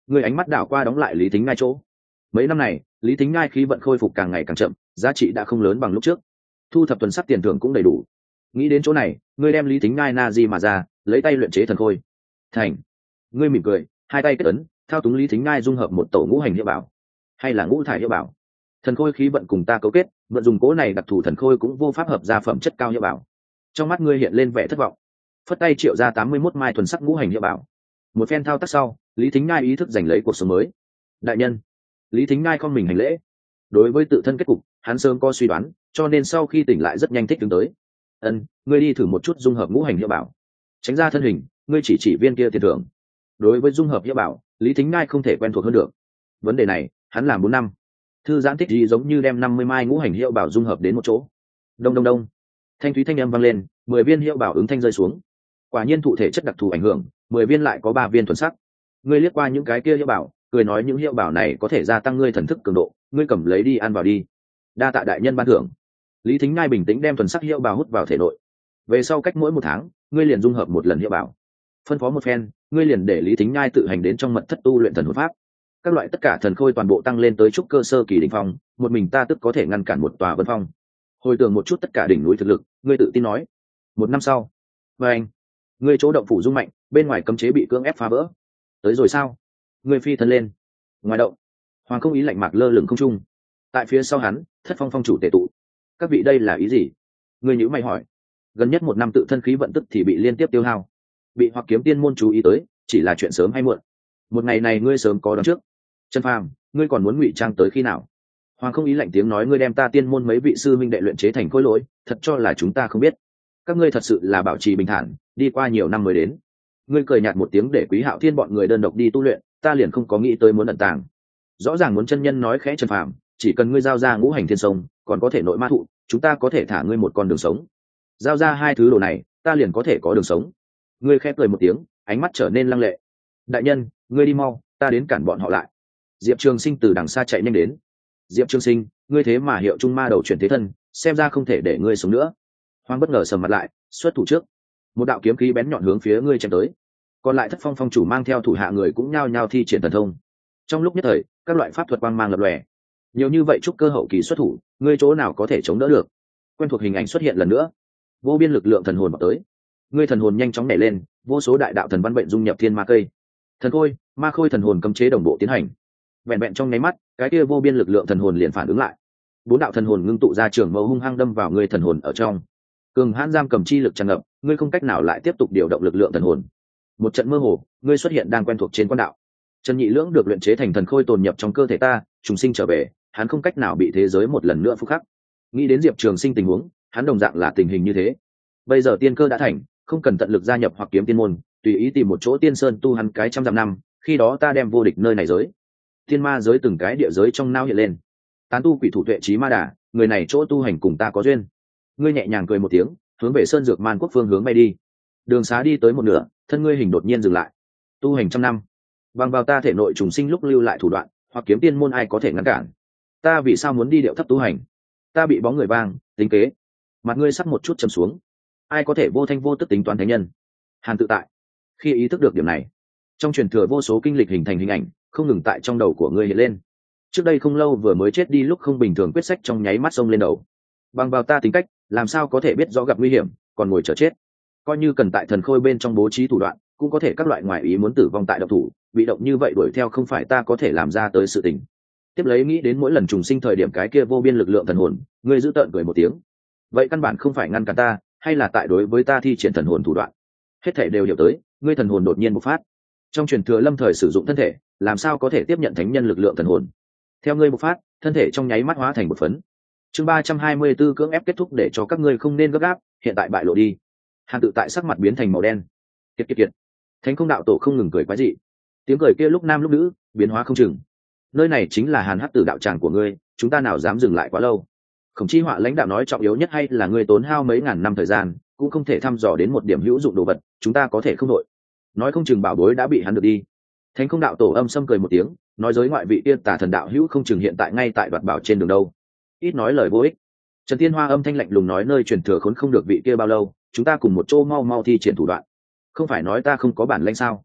Người ánh mắt đảo qua đóng lại Lý Thính Ngai chỗ. Mấy năm này Lý Thính Ngai khí vận khôi phục càng ngày càng chậm, giá trị đã không lớn bằng lúc trước, thu thập tuần sắc tiền thưởng cũng đầy đủ. Nghĩ đến chỗ này, ngươi đem Lý Thính Ngai na di mà ra, lấy tay luyện chế thần khôi thành. Ngươi mỉm cười, hai tay kết ấn, thao túng Lý Thính Ngai dung hợp một tổ ngũ hành hiệu bảo, hay là ngũ thải hiệu bảo. Thần khôi khí vận cùng ta cấu kết, mượn dùng cố này đặc thù thần khôi cũng vô pháp hợp ra phẩm chất cao hiệu bảo. Trong mắt ngươi hiện lên vẻ thất vọng, phất tay triệu ra 81 mai thuần sắc ngũ hành hiệu bảo. Một phen thao tác sau, Lý Thính Ngai ý thức giành lấy cuộc sống mới. Đại nhân. Lý Thính Ngai con mình hành lễ. Đối với tự thân kết cục, hắn sớm có suy đoán, cho nên sau khi tỉnh lại rất nhanh thích đứng tới. Ngươi đi thử một chút dung hợp ngũ hành hiệu bảo, tránh ra thân hình, ngươi chỉ viên kia tiền thưởng. Đối với dung hợp hiệu bảo, Lý Thính Ngai không thể quen thuộc hơn được. Vấn đề này hắn làm 4 năm, thư giãn thích gì giống như đem 50 mai ngũ hành hiệu bảo dung hợp đến một chỗ. Đông đông đông, thanh thúy thanh âm vang lên, 10 viên hiệu bảo ứng thanh rơi xuống. Quả nhiên thụ thể chất đặc thù ảnh hưởng, 10 viên lại có 3 viên thuần sắc. Ngươi liếc qua những cái kia hiệu bảo, cười nói những hiệu bảo này có thể gia tăng ngươi thần thức cường độ, ngươi cầm lấy đi ăn vào đi. Đa tạ đại nhân ban thưởng. Lý Thính Ngai bình tĩnh đem thuần sắc hiệu bảo hút vào thể nội. Về sau cách mỗi 1 tháng, ngươi liền dung hợp một lần hiệu bảo. Phân phó một phen, ngươi liền để Lý Thính Ngai tự hành đến trong mật thất tu luyện thần hồn pháp. Các loại tất cả thần khôi toàn bộ tăng lên tới trúc cơ sơ kỳ đỉnh phong, một mình ta tức có thể ngăn cản một tòa vân phong. Hồi tưởng một chút tất cả đỉnh núi thực lực, ngươi tự tin nói. 1 năm sau, anh, ngươi chỗ động phủ rung mạnh, bên ngoài cấm chế bị cưỡng ép phá vỡ. Tới rồi sao? Ngươi phi thân lên. Ngoài động, Hoàng Không Ý lạnh mạc lơ lửng không trung. Tại phía sau hắn, Thất Phong phong chủ tề tụ. Các vị đây là ý gì? Ngươi nhíu mày hỏi. Gần nhất 1 năm tự thân khí vận tức thì bị liên tiếp tiêu hao, bị Hoặc Kiếm Tiên môn chú ý tới, chỉ là chuyện sớm hay muộn. Một ngày này ngươi sớm có đoán trước. Trần Phàm, ngươi còn muốn ngụy trang tới khi nào? Hoàng Không Ý lạnh tiếng nói, ngươi đem ta tiên môn mấy vị sư minh đệ luyện chế thành khối lỗi, thật cho là chúng ta không biết. Các ngươi thật sự là bảo trì bình thản, đi qua nhiều năm mới đến. Ngươi cười nhạt một tiếng, để Quý Hạo Thiên bọn người đơn độc đi tu luyện, ta liền không có nghĩ tới muốn ẩn tàng. Rõ ràng muốn chân nhân nói khẽ, Trần Phàm, chỉ cần ngươi giao ra ngũ hành thiên sông, còn có thể nội ma thụ, chúng ta có thể thả ngươi một con đường sống. Giao ra 2 thứ đồ này, ta liền có thể có đường sống. Ngươi khẽ cười một tiếng, ánh mắt trở nên lăng lệ. Đại nhân, ngươi đi mau, ta đến cản bọn họ lại. Diệp Trường Sinh từ đằng xa chạy nhanh đến. Diệp Trường Sinh, ngươi thế mà hiệu trung ma đầu chuyển thế thân, xem ra không thể để ngươi sống nữa. Hoàng bất ngờ sầm mặt lại, xuất thủ trước. Một đạo kiếm khí bén nhọn hướng phía ngươi chém tới. Còn lại Thất Phong phong chủ mang theo thủ hạ người cũng nhao nhao thi triển thần thông. Trong lúc nhất thời, các loại pháp thuật quang mang lập lòe. Nhiều như vậy trúc cơ hậu kỳ xuất thủ, ngươi chỗ nào có thể chống đỡ được? Quen thuộc hình ảnh xuất hiện lần nữa. Vô biên lực lượng thần hồn vào tới. Ngươi thần hồn nhanh chóng nảy lên, vô số đại đạo thần văn bệnh dung nhập thiên ma cây. Thần khôi, ma khôi thần hồn cấm chế đồng bộ tiến hành. Vẹn vẹn trong nháy mắt, cái kia vô biên lực lượng thần hồn liền phản ứng lại. 4 đạo thần hồn ngưng tụ ra trường mâu hung hăng đâm vào ngươi thần hồn ở trong. Cường hãn giam cầm chi lực tràn ngập, ngươi không cách nào lại tiếp tục điều động lực lượng thần hồn. Một trận mơ hồ, ngươi xuất hiện đang quen thuộc trên quan đạo. Trần Nhị Lưỡng được luyện chế thành thần khôi tồn nhập trong cơ thể ta, trùng sinh trở về, hắn không cách nào bị thế giới một lần nữa phúc khắc. Nghĩ đến Diệp Trường Sinh tình huống, hắn đồng dạng là tình hình như thế. Bây giờ tiên cơ đã thành, không cần tận lực gia nhập Hoặc Kiếm Tiên môn, tùy ý tìm một chỗ tiên sơn tu hắn cái trăm dặm năm, khi đó ta đem vô địch nơi này giới. Thiên ma giới từng cái địa giới trong nao hiện lên. Tán tu quỷ thủ tuệ trí ma đà, người này chỗ tu hành cùng ta có duyên. Ngươi nhẹ nhàng cười một tiếng, hướng về sơn dược man quốc phương hướng bay đi. Đường xá đi tới một nửa, thân ngươi hình đột nhiên dừng lại. Tu hành trăm năm, bằng vào ta thể nội trùng sinh lúc lưu lại thủ đoạn, Hoặc Kiếm Tiên môn ai có thể ngăn cản? Ta vì sao muốn đi điệu thấp tu hành? Ta bị bóng người vang, tính kế. Mặt ngươi sắc một chút trầm xuống. Ai có thể vô thanh vô tức tính toán thánh nhân? Hàn tự tại. Khi ý thức được điểm này, trong truyền thừa vô số kinh lịch hình thành hình ảnh, không ngừng tại trong đầu của ngươi hiện lên. Trước đây không lâu vừa mới chết đi lúc không bình thường quyết sách trong nháy mắt xông lên đầu. Bằng vào ta tính cách, làm sao có thể biết rõ gặp nguy hiểm, còn ngồi chờ chết? Coi như cần tại thần khôi bên trong bố trí thủ đoạn, cũng có thể các loại ngoại ý muốn tử vong tại độc thủ, bị động như vậy đuổi theo không phải ta có thể làm ra tới sự tình. Tiếp lấy nghĩ đến mỗi lần trùng sinh thời điểm cái kia vô biên lực lượng thần hồn, ngươi giữ tợn cười một tiếng. Vậy căn bản không phải ngăn cản ta, hay là tại đối với ta thi triển thần hồn thủ đoạn? Hết thảy đều hiểu tới, ngươi thần hồn đột nhiên bộc phát. Trong truyền thừa lâm thời sử dụng thân thể, làm sao có thể tiếp nhận thánh nhân lực lượng thần hồn? Theo ngươi bộc phát, thân thể trong nháy mắt hóa thành một phấn. Chương 324 cưỡng ép kết thúc để cho các ngươi không nên gấp gáp, hiện tại bại lộ đi. Hàn tự tại sắc mặt biến thành màu đen. Kiệt kiệt kiệt. Thánh Không đạo tổ không ngừng cười quái dị. Tiếng cười kia lúc nam lúc nữ, biến hóa không chừng. Nơi này chính là Hàn Hắc Tử đạo tràng của ngươi, chúng ta nào dám dừng lại quá lâu. Khổng Chi Họa lãnh đạo nói trọng yếu nhất hay là ngươi tốn hao mấy ngàn năm thời gian, cũng không thể thăm dò đến một điểm hữu dụng đồ vật, chúng ta có thể không đội. Nói không chừng bảo bối đã bị hắn được đi. Thánh Không đạo tổ âm sâm cười một tiếng, nói giới ngoại vị tiên tà thần đạo hữu không chừng hiện tại ngay tại đoạt bảo trên đường đâu. Ít nói lời vô ích. Trần Thiên Hoa âm thanh lạnh lùng nói, nơi truyền thừa khốn không được vị kia bao lâu, chúng ta cùng một chỗ mau mau thi triển thủ đoạn. Không phải nói ta không có bản lĩnh sao?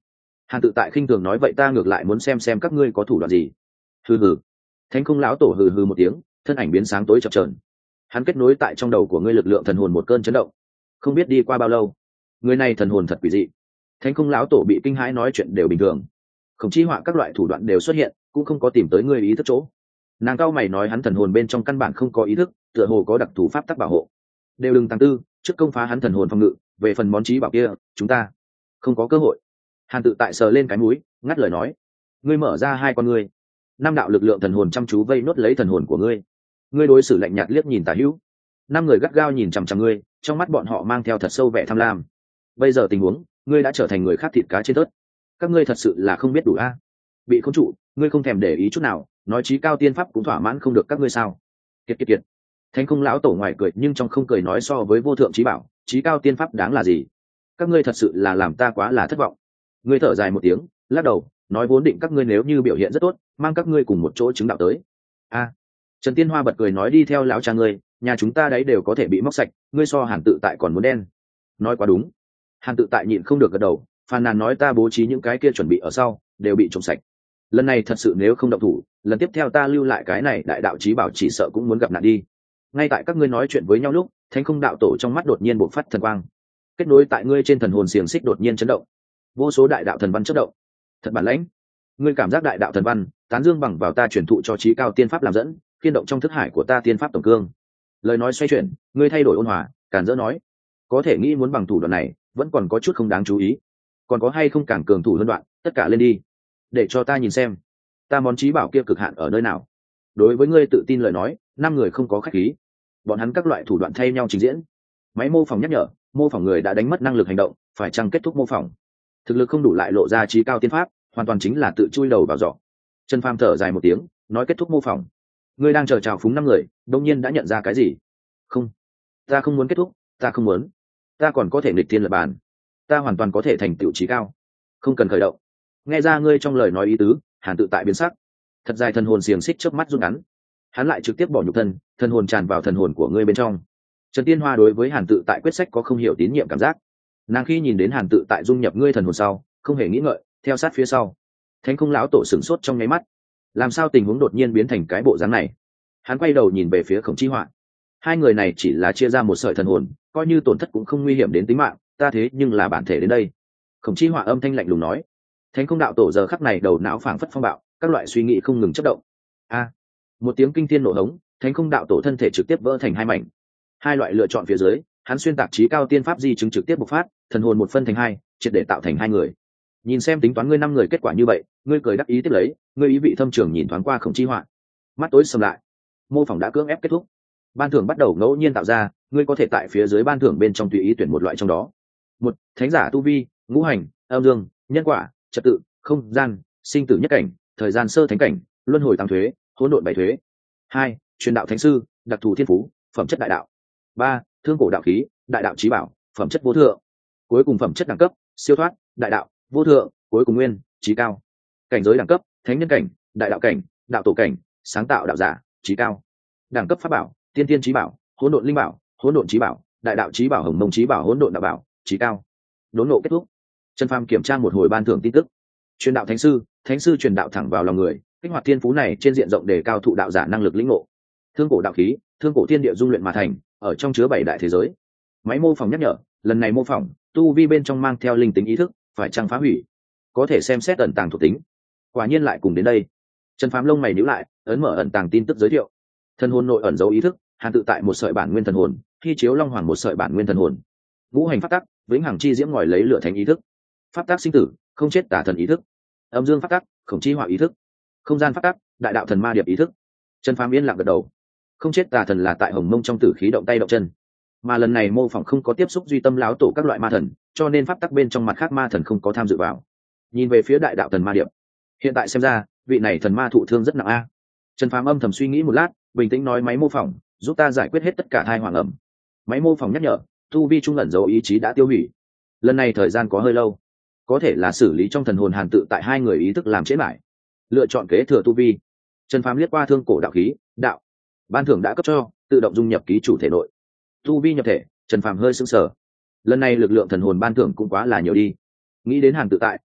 Hàn Tự Tại khinh thường nói, vậy ta ngược lại muốn xem các ngươi có thủ đoạn gì. Hừ hừ. Thánh Không lão tổ hừ hừ một tiếng, thân ảnh biến sáng tối chập chờn. Hắn kết nối tại trong đầu của ngươi lực lượng thần hồn một cơn chấn động. Không biết đi qua bao lâu, người này thần hồn thật quỷ dị. Thánh Không lão tổ bị kinh hãi, nói chuyện đều bình thường, Khổng Chi Họa các loại thủ đoạn đều xuất hiện, cũng không có tìm tới ngươi ý thức chỗ. Nàng cao mày nói, hắn thần hồn bên trong căn bản không có ý thức, tựa hồ có đặc thù pháp tắc bảo hộ. Đều đừng tăng tư, trước công phá hắn thần hồn phòng ngự, về phần món trí bảo kia, chúng ta không có cơ hội. Hàn Tự Tại sờ lên cái mũi, ngắt lời nói, ngươi mở ra hai con ngươi. Năm đạo lực lượng thần hồn chăm chú vây nốt lấy thần hồn của ngươi. Ngươi đối xử lạnh nhạt liếc nhìn tả hữu. Năm người gắt gao nhìn chằm chằm ngươi, trong mắt bọn họ mang theo thật sâu vẻ tham lam. Bây giờ tình huống, ngươi đã trở thành người khác thịt cá trên tớt. Các ngươi thật sự là không biết đủ a. Bị khống trụ, ngươi không thèm để ý chút nào, nói chí cao tiên pháp cũng thỏa mãn không được các ngươi sao? Kiệt kiệt kiệt. Thánh Không lão tổ ngoài cười nhưng trong không cười nói, so với vô thượng chí bảo, chí cao tiên pháp đáng là gì? Các ngươi thật sự là làm ta quá là thất vọng. Ngươi thở dài một tiếng, lắc đầu, nói vốn định các ngươi nếu như biểu hiện rất tốt, mang các ngươi cùng một chỗ chứng đạo tới. A. Trần Tiên Hoa bật cười nói, đi theo lão cha ngươi, nhà chúng ta đấy đều có thể bị móc sạch, ngươi so Hàn Tự Tại còn muốn đen. Nói quá đúng. Hàn Tự Tại nhịn không được gật đầu, phàn nàn nói, ta bố trí những cái kia chuẩn bị ở sau đều bị trộm sạch. Lần này thật sự nếu không động thủ, lần tiếp theo ta lưu lại cái này đại đạo chí bảo chỉ sợ cũng muốn gặp nạn đi. Ngay tại các ngươi nói chuyện với nhau lúc, Thánh Không đạo tổ trong mắt đột nhiên bộc phát thần quang, kết nối tại ngươi trên thần hồn xiềng xích đột nhiên chấn động, vô số đại đạo thần văn chớp động. Thật bản lãnh. Ngươi cảm giác đại đạo thần văn tán dương bằng vào ta truyền thụ cho chí cao tiên pháp làm dẫn, khiên động trong thức hải của ta tiên pháp tổng cương. Lời nói xoay chuyển, ngươi thay đổi ôn hòa, càn dỡ nói, có thể nghĩ muốn bằng thủ đoạn này vẫn còn có chút không đáng chú ý, còn có hay không càng cường thủ hơn đoạn, tất cả lên đi, để cho ta nhìn xem ta món trí bảo kia cực hạn ở nơi nào. Đối với ngươi tự tin lời nói, năm người không có khách khí, bọn hắn các loại thủ đoạn thay nhau trình diễn. Máy mô phỏng nhắc nhở, mô phỏng người đã đánh mất năng lực hành động, phải chăng kết thúc mô phỏng. Thực lực không đủ lại lộ ra chí cao tiên pháp, hoàn toàn chính là tự chui đầu vào giỏ. Trần Phàm thở dài một tiếng, nói, kết thúc mô phỏng. Ngươi đang chờ chào phúng năm người, đột nhiên đã nhận ra cái gì? Không, ta không muốn kết thúc, ta không muốn. Ta còn có thể nghịch thiên lập bàn, ta hoàn toàn có thể thành tựu chí cao, không cần khởi động. Nghe ra ngươi trong lời nói ý tứ, Hàn Tự Tại biến sắc. Thật dài thần hồn xiềng xích chớp mắt rút ngắn, hắn lại trực tiếp bỏ nhục thân, thần hồn tràn vào thần hồn của ngươi bên trong. Trần Tiên Hoa đối với Hàn Tự Tại quyết sách có không hiểu tín nhiệm cảm giác. Nàng khi nhìn đến Hàn Tự Tại dung nhập ngươi thần hồn sau, không hề nghĩ ngợi, theo sát phía sau. Thánh Không lão tổ sửng sốt trong nháy mắt, làm sao tình huống đột nhiên biến thành cái bộ dáng này? Hắn quay đầu nhìn về phía Khổng Chi Họa. Hai người này chỉ là chia ra một sợi thần hồn, coi như tổn thất cũng không nguy hiểm đến tính mạng, ta thế nhưng là bản thể đến đây. Khổng Chi Họa âm thanh lạnh lùng nói. Thánh Không đạo tổ giờ khắc này đầu não phảng phất phong bạo, các loại suy nghĩ không ngừng chớp động. A! Một tiếng kinh thiên nổ hống, Thánh Không đạo tổ thân thể trực tiếp vỡ thành hai mảnh. Hai loại lựa chọn phía dưới, hắn xuyên tạc chí cao tiên pháp di chứng trực tiếp bộc phát, thần hồn một phân thành hai, triệt để tạo thành hai người. Nhìn xem tính toán ngươi năm người kết quả như vậy, ngươi cười đắc ý tiếp lấy, ngươi ý vị thâm trường nhìn thoáng qua Khổng Chi Họa. Mắt tối sầm lại. Mô phỏng đã cưỡng ép kết thúc. Ban thưởng bắt đầu ngẫu nhiên tạo ra, ngươi có thể tại phía dưới ban thưởng bên trong tùy ý tuyển một loại trong đó. Một, thánh giả tu vi, ngũ hành, âm dương, nhân quả, trật tự, không gian, sinh tử nhất cảnh, thời gian sơ thánh cảnh, luân hồi tăng thuế, hỗn độn bảy thuế. Hai, truyền đạo thánh sư, đặc thù thiên phú, phẩm chất đại đạo. Ba, thương cổ đạo khí, đại đạo chí bảo, phẩm chất vô thượng. Cuối cùng phẩm chất đẳng cấp, siêu thoát, đại đạo, vô thượng, cuối cùng nguyên, chí cao. Cảnh giới đẳng cấp, thánh nhân cảnh, đại đạo cảnh, đạo tổ cảnh, sáng tạo đạo giả, chí cao. Đẳng cấp pháp bảo, tiên tiên chí bảo, hỗn độn linh bảo, hỗn độn chí bảo, đại đạo chí bảo, hồng mông chí bảo, hỗn độn đạo bảo, chí cao. Đốn ngộ kết thúc. Trần Phàm kiểm tra một hồi ban thưởng tin tức. Truyền đạo thánh sư truyền đạo thẳng vào lòng người, kích hoạt thiên phú này trên diện rộng để cao thụ đạo giả năng lực lĩnh ngộ. Thương cổ đạo khí, thương cổ thiên địa dung luyện mà thành, ở trong chứa bảy đại thế giới. Máy mô phỏng nhắc nhở, lần này mô phỏng tu vi bên trong mang theo linh tính ý thức, phải chăng phá hủy, có thể xem xét ẩn tàng thuộc tính. Quả nhiên lại cùng đến đây. Trần Phàm lông mày nhíu lại, ấn mở ẩn tàng tin tức giới thiệu. Thần hồn nội ẩn dấu ý thức, Hàn Tự Tại một sợi bản nguyên thần hồn, khi chiếu long hoàng một sợi bản nguyên thần hồn. Ngũ hành pháp tắc, vĩnh hằng chi diễm ngòi lấy lửa thánh ý thức. Pháp tắc sinh tử, không chết tà thần ý thức. Âm dương pháp tắc, Khổng Chi Họa ý thức. Không gian pháp tắc, đại đạo thần ma điệp ý thức. Trần Phàm yên lặng gật đầu. Không chết tà thần là tại hồng mông trong tử khí động tay động chân, mà lần này mô phỏng không có tiếp xúc duy tâm láo tổ các loại ma thần, cho nên pháp tắc bên trong mặt khác ma thần không có tham dự vào. Nhìn về phía đại đạo thần ma điệp, hiện tại xem ra vị này thần ma thụ thương rất nặng a. Trần Phàm âm thầm suy nghĩ một lát, bình tĩnh nói, máy mô phỏng giúp ta giải quyết hết tất cả thai hoàng ẩm. Máy mô phỏng nhắc nhở, tu vi trung ẩn dấu ý chí đã tiêu hủy. Lần này thời gian có hơi lâu, có thể là xử lý trong thần hồn Hàn Tự Tại hai người ý thức làm trễ lại. Lựa chọn kế thừa tu vi. Trần Phàm liếc qua thương cổ đạo khí, đạo ban thưởng đã cấp cho, tự động dung nhập ký chủ thể nội. Tu vi nhập thể, Trần Phàm hơi sững sờ. Lần này lực lượng thần hồn ban thưởng cũng quá là nhiều đi. Nghĩ đến Hàn Tự Tại,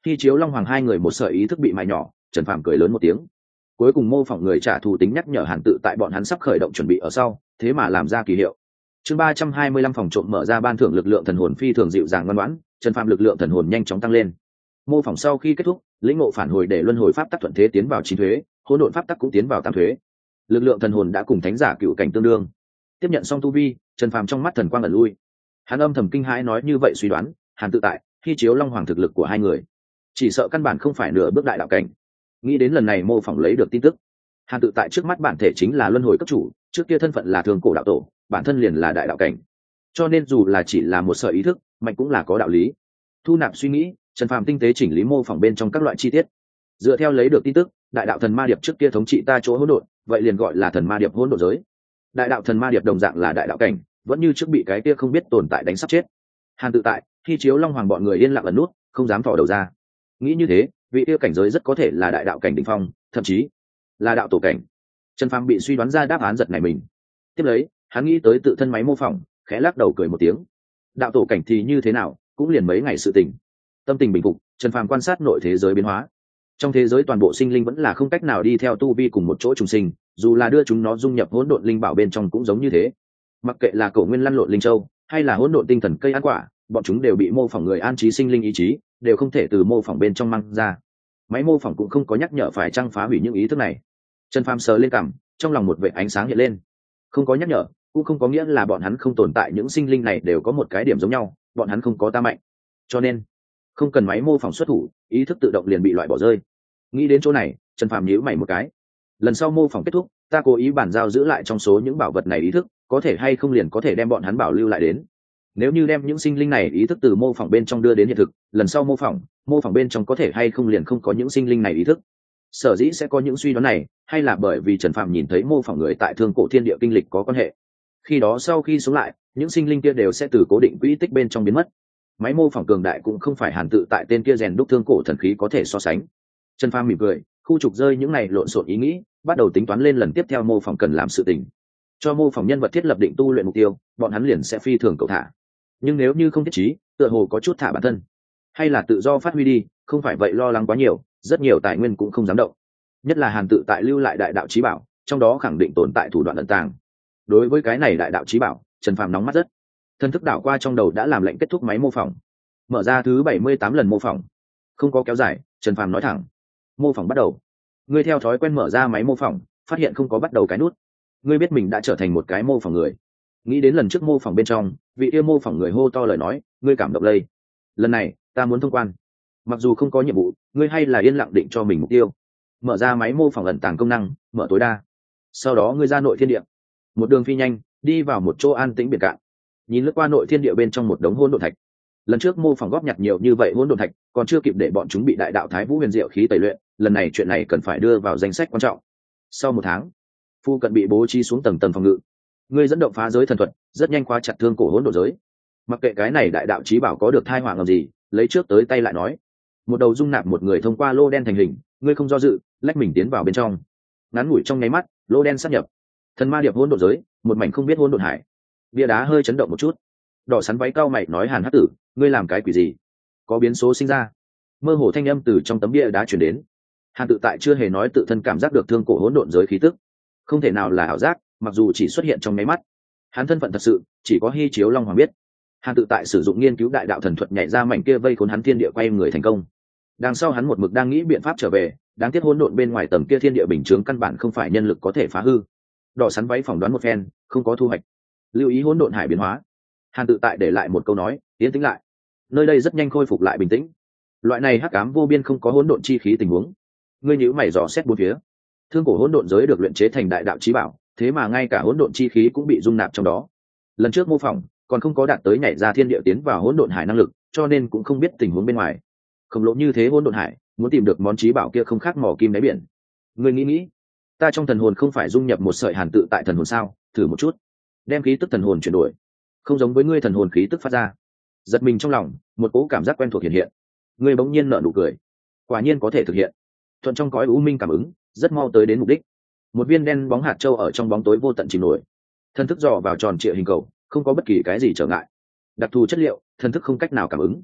Khi chiếu long hoàng hai người một sợi ý thức bị mài nhỏ, Trần Phàm cười lớn một tiếng. Cuối cùng mô phỏng người trả thù tính nhắc nhở Hàn Tự tại bọn hắn sắp khởi động chuẩn bị ở sau, thế mà làm ra kỳ hiệu. Chương 325 phòng trộm mở ra ban thưởng lực lượng thần hồn phi thường dịu dàng ngoan ngoãn, Trần Phàm lực lượng thần hồn nhanh chóng tăng lên. Mô phỏng sau khi kết thúc, lĩnh ngộ phản hồi để luân hồi pháp tắc thuận thế tiến vào 9 thuế, hỗn độn pháp tắc cũng tiến vào 8 thuế. Lực lượng thần hồn đã cùng thánh giả cựu cảnh tương đương. Tiếp nhận xong tu vi, Trần Phàm trong mắt thần quang ẩn lui. Hắn âm thầm kinh hãi nói như vậy suy đoán, Hàn Tự tại, khi chiếu long hoàng thực lực của hai người, chỉ sợ căn bản không phải nửa bước đại đạo cảnh. Nghĩ đến lần này mô phỏng lấy được tin tức, Hàn Tự tại trước mắt bản thể chính là luân hồi cấp chủ, trước kia thân phận là thường cổ đạo tổ, bản thân liền là đại đạo cảnh, cho nên dù là chỉ là một sợi ý thức mạnh cũng là có đạo lý. Thu nạp suy nghĩ, Trần Phàm tinh tế chỉnh lý mô phỏng bên trong các loại chi tiết, dựa theo lấy được tin tức, đại đạo thần ma điệp trước kia thống trị ta chỗ hỗn độn, vậy liền gọi là thần ma điệp hỗn độn giới. Đại đạo thần ma điệp đồng dạng là đại đạo cảnh, vẫn như trước bị cái kia không biết tồn tại đánh sắp chết. Hàn Tự tại, khi chiếu long hoàng bọn người yên lặng ẩn nút, không dám thò đầu ra. Nghĩ như thế, vị kia cảnh giới rất có thể là đại đạo cảnh đỉnh phong, thậm chí là đạo tổ cảnh. Trần Phàm bị suy đoán ra đáp án giật này mình. Tiếp lấy, hắn nghĩ tới tự thân máy mô phỏng, khẽ lắc đầu cười một tiếng. Đạo tổ cảnh thì như thế nào, cũng liền mấy ngày sự tình. Tâm tình bình phục, Trần Phàm quan sát nội thế giới biến hóa. Trong thế giới toàn bộ sinh linh vẫn là không cách nào đi theo tu vi cùng một chỗ trùng sinh, dù là đưa chúng nó dung nhập hỗn độn linh bảo bên trong cũng giống như thế. Mặc kệ là cổ nguyên lăn lộn linh châu, hay là hỗn độn tinh thần cây ăn quả, bọn chúng đều bị mô phỏng người an trí sinh linh ý chí, đều không thể từ mô phỏng bên trong mang ra. Máy mô phỏng cũng không có nhắc nhở phải chăng phá hủy những ý thức này. Trần Phàm sờ lên cằm, trong lòng một vệt ánh sáng hiện lên. Không có nhắc nhở, cũng không có nghĩa là bọn hắn không tồn tại, những sinh linh này đều có một cái điểm giống nhau, bọn hắn không có ta mạnh. Cho nên, không cần máy mô phỏng xuất thủ, ý thức tự động liền bị loại bỏ rơi. Nghĩ đến chỗ này, Trần Phàm nhíu mày một cái. Lần sau mô phỏng kết thúc, ta cố ý bản giao giữ lại trong số những bảo vật này ý thức, có thể hay không liền có thể đem bọn hắn bảo lưu lại đến. Nếu như đem những sinh linh này ý thức từ mô phỏng bên trong đưa đến hiện thực, lần sau mô phỏng bên trong có thể hay không liền không có những sinh linh này ý thức. Sở dĩ sẽ có những suy đoán này, hay là bởi vì Trần Phàm nhìn thấy mô phỏng người tại thương cổ thiên địa kinh lịch có quan hệ. Khi đó sau khi sống lại, những sinh linh kia đều sẽ từ cố định quỹ tích bên trong biến mất. Máy mô phỏng cường đại cũng không phải Hàn Tự tại tên kia rèn đúc thương cổ thần khí có thể so sánh. Trần Phàm mỉm cười, khu trục rơi những này lộn xộn ý nghĩ, bắt đầu tính toán lên lần tiếp theo mô phỏng cần làm sự tình. Cho mô phỏng nhân vật thiết lập định tu luyện mục tiêu, bọn hắn liền sẽ phi thường cầu thả. Nhưng nếu như không thiết trí, tựa hồ có chút thả bản thân, hay là tự do phát huy đi, không phải vậy lo lắng quá nhiều, rất nhiều tài nguyên cũng không dám động. Nhất là Hàn Tự tại lưu lại đại đạo chí bảo, trong đó khẳng định tồn tại thủ đoạn ẩn tàng. Đối với cái này đại đạo chí bảo, Trần Phàm nóng mắt rất. Thân thức đảo qua trong đầu đã làm lệnh kết thúc máy mô phỏng. Mở ra thứ 78 lần mô phỏng. Không có kéo dài, Trần Phàm nói thẳng. Mô phỏng bắt đầu. Ngươi theo thói quen mở ra máy mô phỏng, phát hiện không có bắt đầu cái nút. Ngươi biết mình đã trở thành một cái mô phỏng người. Nghĩ đến lần trước mô phỏng bên trong, vị yêu mô phỏng người hô to lời nói, ngươi cảm động lây. Lần này, ta muốn thông quan. Mặc dù không có nhiệm vụ, ngươi hay là yên lặng định cho mình mục tiêu. Mở ra máy mô phỏng ẩn tàng công năng, mở tối đa. Sau đó ngươi ra nội thiên địa, một đường phi nhanh, đi vào một chỗ an tĩnh biển cạn. Nhìn lướt qua nội thiên địa bên trong một đống hỗn độn thạch. Lần trước mô phỏng góp nhặt nhiều như vậy hỗn độn thạch, còn chưa kịp để bọn chúng bị đại đạo thái vũ huyền diệu khí tẩy luyện, lần này chuyện này cần phải đưa vào danh sách quan trọng. Sau 1 tháng, phu cận bị bố trí xuống tầng tầng phòng ngự. Ngươi dẫn động phá giới thần thuật, rất nhanh khóa chặt thương cổ hỗn độn giới. Mặc kệ cái này đại đạo chí bảo có được thai họa ngầm gì, lấy trước tới tay lại nói. Một đầu dung nạp một người thông qua lô đen thành hình, ngươi không do dự, lách mình tiến vào bên trong. Ngắn ngủi trong nháy mắt, lô đen sát nhập. Thần ma điệp hỗn độn giới, một mảnh không biết hỗn độn hải. Bia đá hơi chấn động một chút. Đỏ sắn váy cao mày nói Hàn Hắc Tử, ngươi làm cái quỷ gì? Có biến số sinh ra. Mơ hồ thanh âm từ trong tấm bia đá truyền đến. Hàn Tự tại chưa hề nói tự thân cảm giác được thương cổ hỗn độn giới khí tức, không thể nào là ảo giác, mặc dù chỉ xuất hiện trong nháy mắt. Hắn thân phận thật sự chỉ có Hy Chiếu Long Hoàng biết. Hàn Tự tại sử dụng nghiên cứu đại đạo thần thuật nhảy ra mảnh kia vây khốn hắn thiên địa quay người thành công. Đằng sau hắn một mực đang nghĩ biện pháp trở về, đáng tiếc hỗn độn bên ngoài tầng kia thiên địa bình chướng căn bản không phải nhân lực có thể phá hư. Đỏ sắn váy phỏng đoán một phen, không có thu hoạch. Lưu ý hỗn độn hải biến hóa. Hàn Tự tại để lại một câu nói, tiến tĩnh lại. Nơi đây rất nhanh khôi phục lại bình tĩnh. Loại này hắc ám vô biên không có hỗn độn chi khí tình huống. Ngươi nhíu mày dò xét bốn phía. Thương cổ hỗn độn giới được luyện chế thành đại đạo chí bảo, thế mà ngay cả hỗn độn chi khí cũng bị dung nạp trong đó. Lần trước mô phỏng còn không có đạt tới nhảy ra thiên địa tiến vào hỗn độn hải năng lực, cho nên cũng không biết tình huống bên ngoài. Khổng lồ như thế hỗn độn hải, muốn tìm được món chí bảo kia không khác mỏ kim đáy biển. Ngươi nghĩ, ta trong thần hồn không phải dung nhập một sợi Hàn Tự tại thần hồn sao? Thử một chút, đem khí tức thần hồn chuyển đổi, không giống với ngươi thần hồn khí tức phát ra. Giật mình trong lòng, một cỗ cảm giác quen thuộc hiện hiện. Ngươi bỗng nhiên nở nụ cười, quả nhiên có thể thực hiện. Thuận trong cõi u minh cảm ứng, rất mau tới đến mục đích. Một viên đen bóng hạt châu ở trong bóng tối vô tận chìm nổi, thân thức dò vào tròn trịa hình cầu, không có bất kỳ cái gì trở ngại. Đặc thù chất liệu, thân thức không cách nào cảm ứng.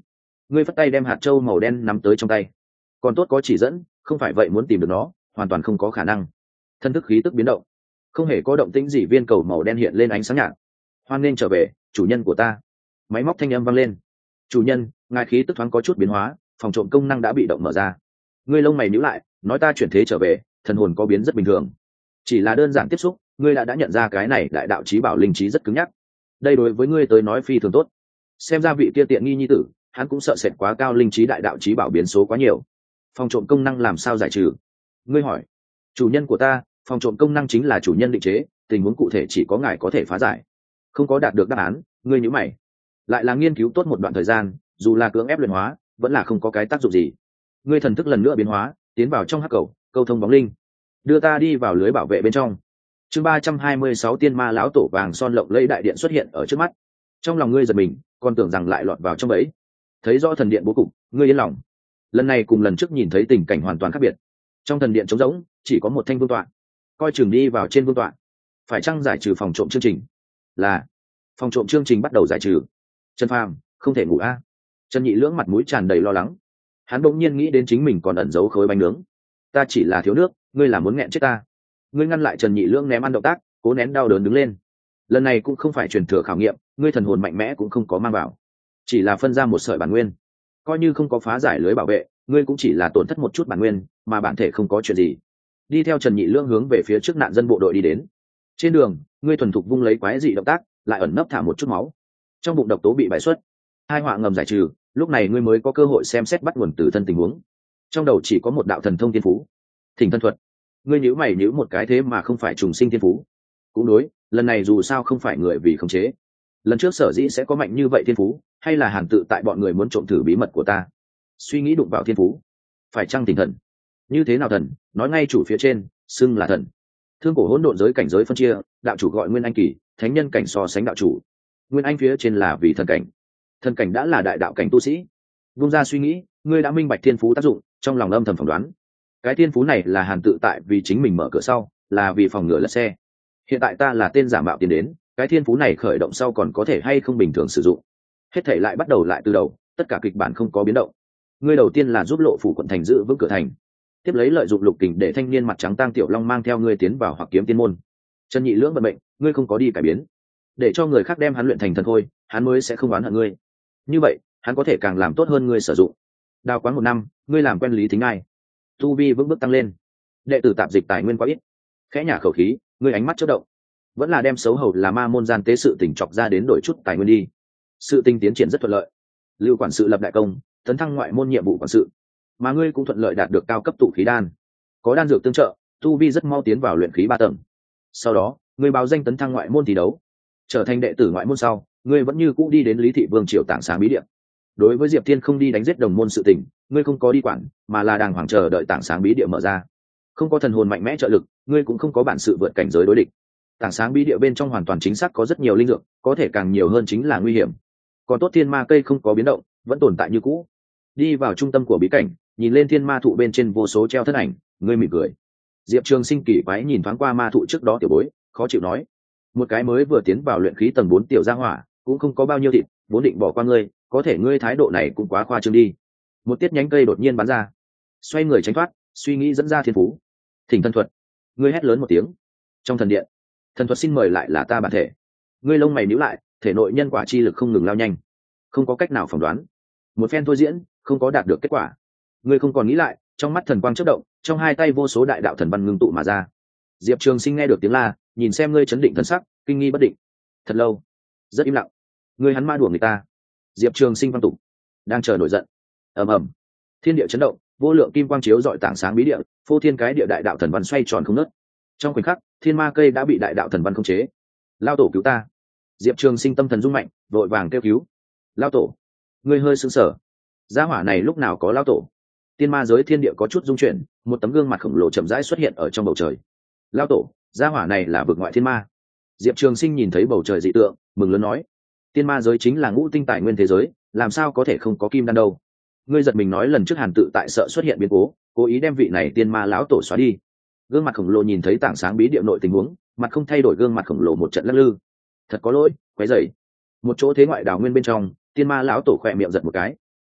ngươi phất tay đem hạt châu màu đen nắm tới trong tay. Còn tốt có chỉ dẫn, không phải vậy muốn tìm được nó hoàn toàn không có khả năng. Thân thức khí tức biến động, không hề có động tĩnh gì, viên cầu màu đen hiện lên ánh sáng nhạt. Hoan nên trở về chủ nhân của ta. Máy móc thanh âm vang lên. Chủ nhân, ngài khí tức thoáng có chút biến hóa, phòng trộm công năng đã bị động mở ra. Ngươi lông mày nhíu lại, nói ta chuyển thế trở về, thần hồn có biến rất bình thường, chỉ là đơn giản tiếp xúc, ngươi đã nhận ra cái này đại đạo chí bảo linh trí rất cứng nhắc. Đây đối với ngươi tới nói phi thường tốt. Xem ra vị kia tiện nghi nhi tử, hắn cũng sợ sệt quá cao linh trí đại đạo chí bảo biến số quá nhiều. Phòng trộm công năng làm sao giải trừ? Ngươi hỏi. Chủ nhân của ta, phòng trộm công năng chính là chủ nhân định chế, tình huống cụ thể chỉ có ngài có thể phá giải. Không có đạt được đáp án, ngươi nhíu mày. Lại là nghiên cứu tốt một đoạn thời gian, dù là cưỡng ép luyện hóa, vẫn là không có cái tác dụng gì. Ngươi thần thức lần nữa biến hóa, tiến vào trong hắc cầu, câu thông bóng linh. Đưa ta đi vào lưới bảo vệ bên trong. Chương 326 tiên ma lão tổ vàng son lộng lẫy đại điện xuất hiện ở trước mắt. Trong lòng ngươi giật mình, còn tưởng rằng lại lọt vào trong bẫy. Thấy rõ thần điện bố cục, ngươi yên lòng. Lần này cùng lần trước nhìn thấy tình cảnh hoàn toàn khác biệt. Trong thần điện trống rỗng, chỉ có một thanh vương tọa. Coi chừng đi vào trên vương tọa. Phải chăng giải trừ phòng trộm chương trình? Là. Phòng trộm chương trình bắt đầu giải trừ. Trần Phàm, không thể ngủ a. Trần Nhị Lưỡng mặt mũi tràn đầy lo lắng. Hắn bỗng nhiên nghĩ đến chính mình còn ẩn giấu khối bánh nướng. Ta chỉ là thiếu nước, ngươi là muốn nghẹn chết ta. Ngươi ngăn lại Trần Nhị Lưỡng ném ăn động tác, cố nén đau đớn đứng lên. Lần này cũng không phải truyền thừa khảo nghiệm, ngươi thần hồn mạnh mẽ cũng không có mang vào, chỉ là phân ra một sợi bản nguyên. Coi như không có phá giải lưới bảo vệ, ngươi cũng chỉ là tổn thất một chút bản nguyên, mà bản thể không có chuyện gì. Đi theo Trần Nhị Lưỡng hướng về phía trước nạn dân bộ đội đi đến. Trên đường, ngươi thuần thục vung lấy quái dị động tác, lại ẩn nấp thả một chút máu. Trong bụng độc tố bị bại xuất, hai họa ngầm giải trừ, lúc này ngươi mới có cơ hội xem xét bắt nguồn từ thân tình huống. Trong đầu chỉ có một đạo thần thông thiên phú, Thỉnh thân thuật. Ngươi nhíu mày nhíu một cái, thế mà không phải trùng sinh thiên phú. Cũng đối, lần này dù sao không phải người vì khống chế. Lần trước sở dĩ sẽ có mạnh như vậy thiên phú, hay là Hàn tự tại bọn người muốn trộm thử bí mật của ta. Suy nghĩ đụng vào thiên phú, phải chăng tỉnh thần? Như thế nào thần? Nói ngay chủ phía trên, xưng là thần. Thương cổ hỗn độn giới cảnh giới phân chia, đạo chủ gọi Nguyên Anh kỳ, thánh nhân cảnh so sánh đạo chủ. Nguyên Anh phía trên là vì thần cảnh, thần cảnh đã là đại đạo cảnh tu sĩ. Vung ra suy nghĩ, ngươi đã minh bạch thiên phú tác dụng, trong lòng âm thầm phỏng đoán. Cái thiên phú này là Hàn tự tại vì chính mình mở cửa sau, là vì phòng ngừa lật xe. Hiện tại ta là tên giả mạo tiến đến, cái thiên phú này khởi động sau còn có thể hay không bình thường sử dụng. Hết thể lại bắt đầu lại từ đầu, tất cả kịch bản không có biến động. Ngươi đầu tiên là giúp Lộ Phủ quận thành giữ vững cửa thành, tiếp lấy lợi dụng lục kình để thanh niên mặt trắng Tang Tiểu Long mang theo ngươi tiến vào hoặc kiếm tiên môn. Trần Nhị Lưỡng vận mệnh, ngươi không có đi cải biến, để cho người khác đem hắn luyện thành thần khôi, hắn mới sẽ không oán hận ngươi. Như vậy, hắn có thể càng làm tốt hơn ngươi sử dụng. Đào quán 1 năm, ngươi làm quen Lý Thính Ai, tu vi vững bước tăng lên. Đệ tử tạp dịch tài nguyên quá ít, khẽ nhả khẩu khí, ngươi ánh mắt chớp động, vẫn là đem xấu hầu là ma môn gian tế sự tình chọc ra đến đổi chút tài nguyên đi. Sự tình tiến triển rất thuận lợi, Lưu quản sự lập đại công, tấn thăng ngoại môn nhiệm vụ quản sự, mà ngươi cũng thuận lợi đạt được cao cấp tụ khí đan, có đan dược tương trợ, tu vi rất mau tiến vào luyện khí 3 tầng. Sau đó, ngươi báo danh tấn thăng ngoại môn thi đấu, trở thành đệ tử ngoại môn sau, ngươi vẫn như cũ đi đến Lý Thị Vương triều Tảng Sáng bí địa. Đối với Diệp Thiên không đi đánh giết đồng môn sự tình, ngươi không có đi quản, mà là đàng hoàng chờ đợi Tảng Sáng bí địa mở ra. Không có thần hồn mạnh mẽ trợ lực, ngươi cũng không có bản sự vượt cảnh giới đối địch. Tảng Sáng bí địa bên trong hoàn toàn chính xác có rất nhiều linh dược, có thể càng nhiều hơn chính là nguy hiểm. Còn tốt thiên ma cây không có biến động, vẫn tồn tại như cũ. Đi vào trung tâm của bí cảnh, nhìn lên thiên ma thụ bên trên vô số treo thân ảnh, ngươi mỉm cười. Diệp Trường Sinh kỳ quái nhìn thoáng qua ma thụ trước đó tiểu bối, khó chịu nói: một cái mới vừa tiến vào luyện khí tầng 4 tiểu gia hỏa, cũng không có bao nhiêu thịt, vốn định bỏ qua ngươi, có thể ngươi thái độ này cũng quá khoa trương đi. Một tiết nhánh cây đột nhiên bắn ra, xoay người tránh thoát, suy nghĩ dẫn ra thiên phú. Thỉnh thân thuật. Ngươi hét lớn một tiếng. Trong thần điện, thần thuật xin mời lại là ta bản thể. Ngươi lông mày nhíu lại, thể nội nhân quả chi lực không ngừng lao nhanh, không có cách nào phỏng đoán. Một phen thôi diễn, không có đạt được kết quả. Ngươi không còn nghĩ lại, trong mắt thần quang chớp động, trong hai tay vô số đại đạo thần văn ngưng tụ mà ra. Diệp Trường Sinh nghe được tiếng la, nhìn xem ngươi chấn định thần sắc, kinh nghi bất định. Thật lâu, rất im lặng. Ngươi hắn ma đùa người ta. Diệp Trường Sinh văn tục, đang chờ nổi giận. Ầm ầm, thiên địa chấn động, vô lượng kim quang chiếu rọi Tảng Sáng bí địa, phô thiên cái địa đại đạo thần văn xoay tròn không ngớt. Trong khoảnh khắc, thiên ma cây đã bị đại đạo thần văn khống chế. Lao tổ cứu ta! Diệp Trường Sinh tâm thần rung mạnh, vội vàng kêu cứu. Lao tổ! Ngươi hơi sững sờ. Gia hỏa này lúc nào có lao tổ? Tiên ma giới thiên địa có chút rung chuyển, một tấm gương mặt khổng lồ chậm rãi xuất hiện ở trong bầu trời. Lao tổ, gia hỏa này là vực ngoại thiên ma. Diệp Trường Sinh nhìn thấy bầu trời dị tượng, mừng lớn nói: tiên ma giới chính là ngũ tinh tài nguyên thế giới, làm sao có thể không có kim đan đâu? Ngươi giật mình nói lần trước Hàn tự tại sợ xuất hiện biến cố ý đem vị này tiên ma lão tổ xóa đi. Gương mặt khổng lồ nhìn thấy Tảng Sáng bí địa nội tình huống, mặt không thay đổi, gương mặt khổng lồ một trận lắc lư. Thật có lỗi, quấy rầy. Một chỗ thế ngoại đào nguyên bên trong, tiên ma lão tổ khỏe miệng giật một cái.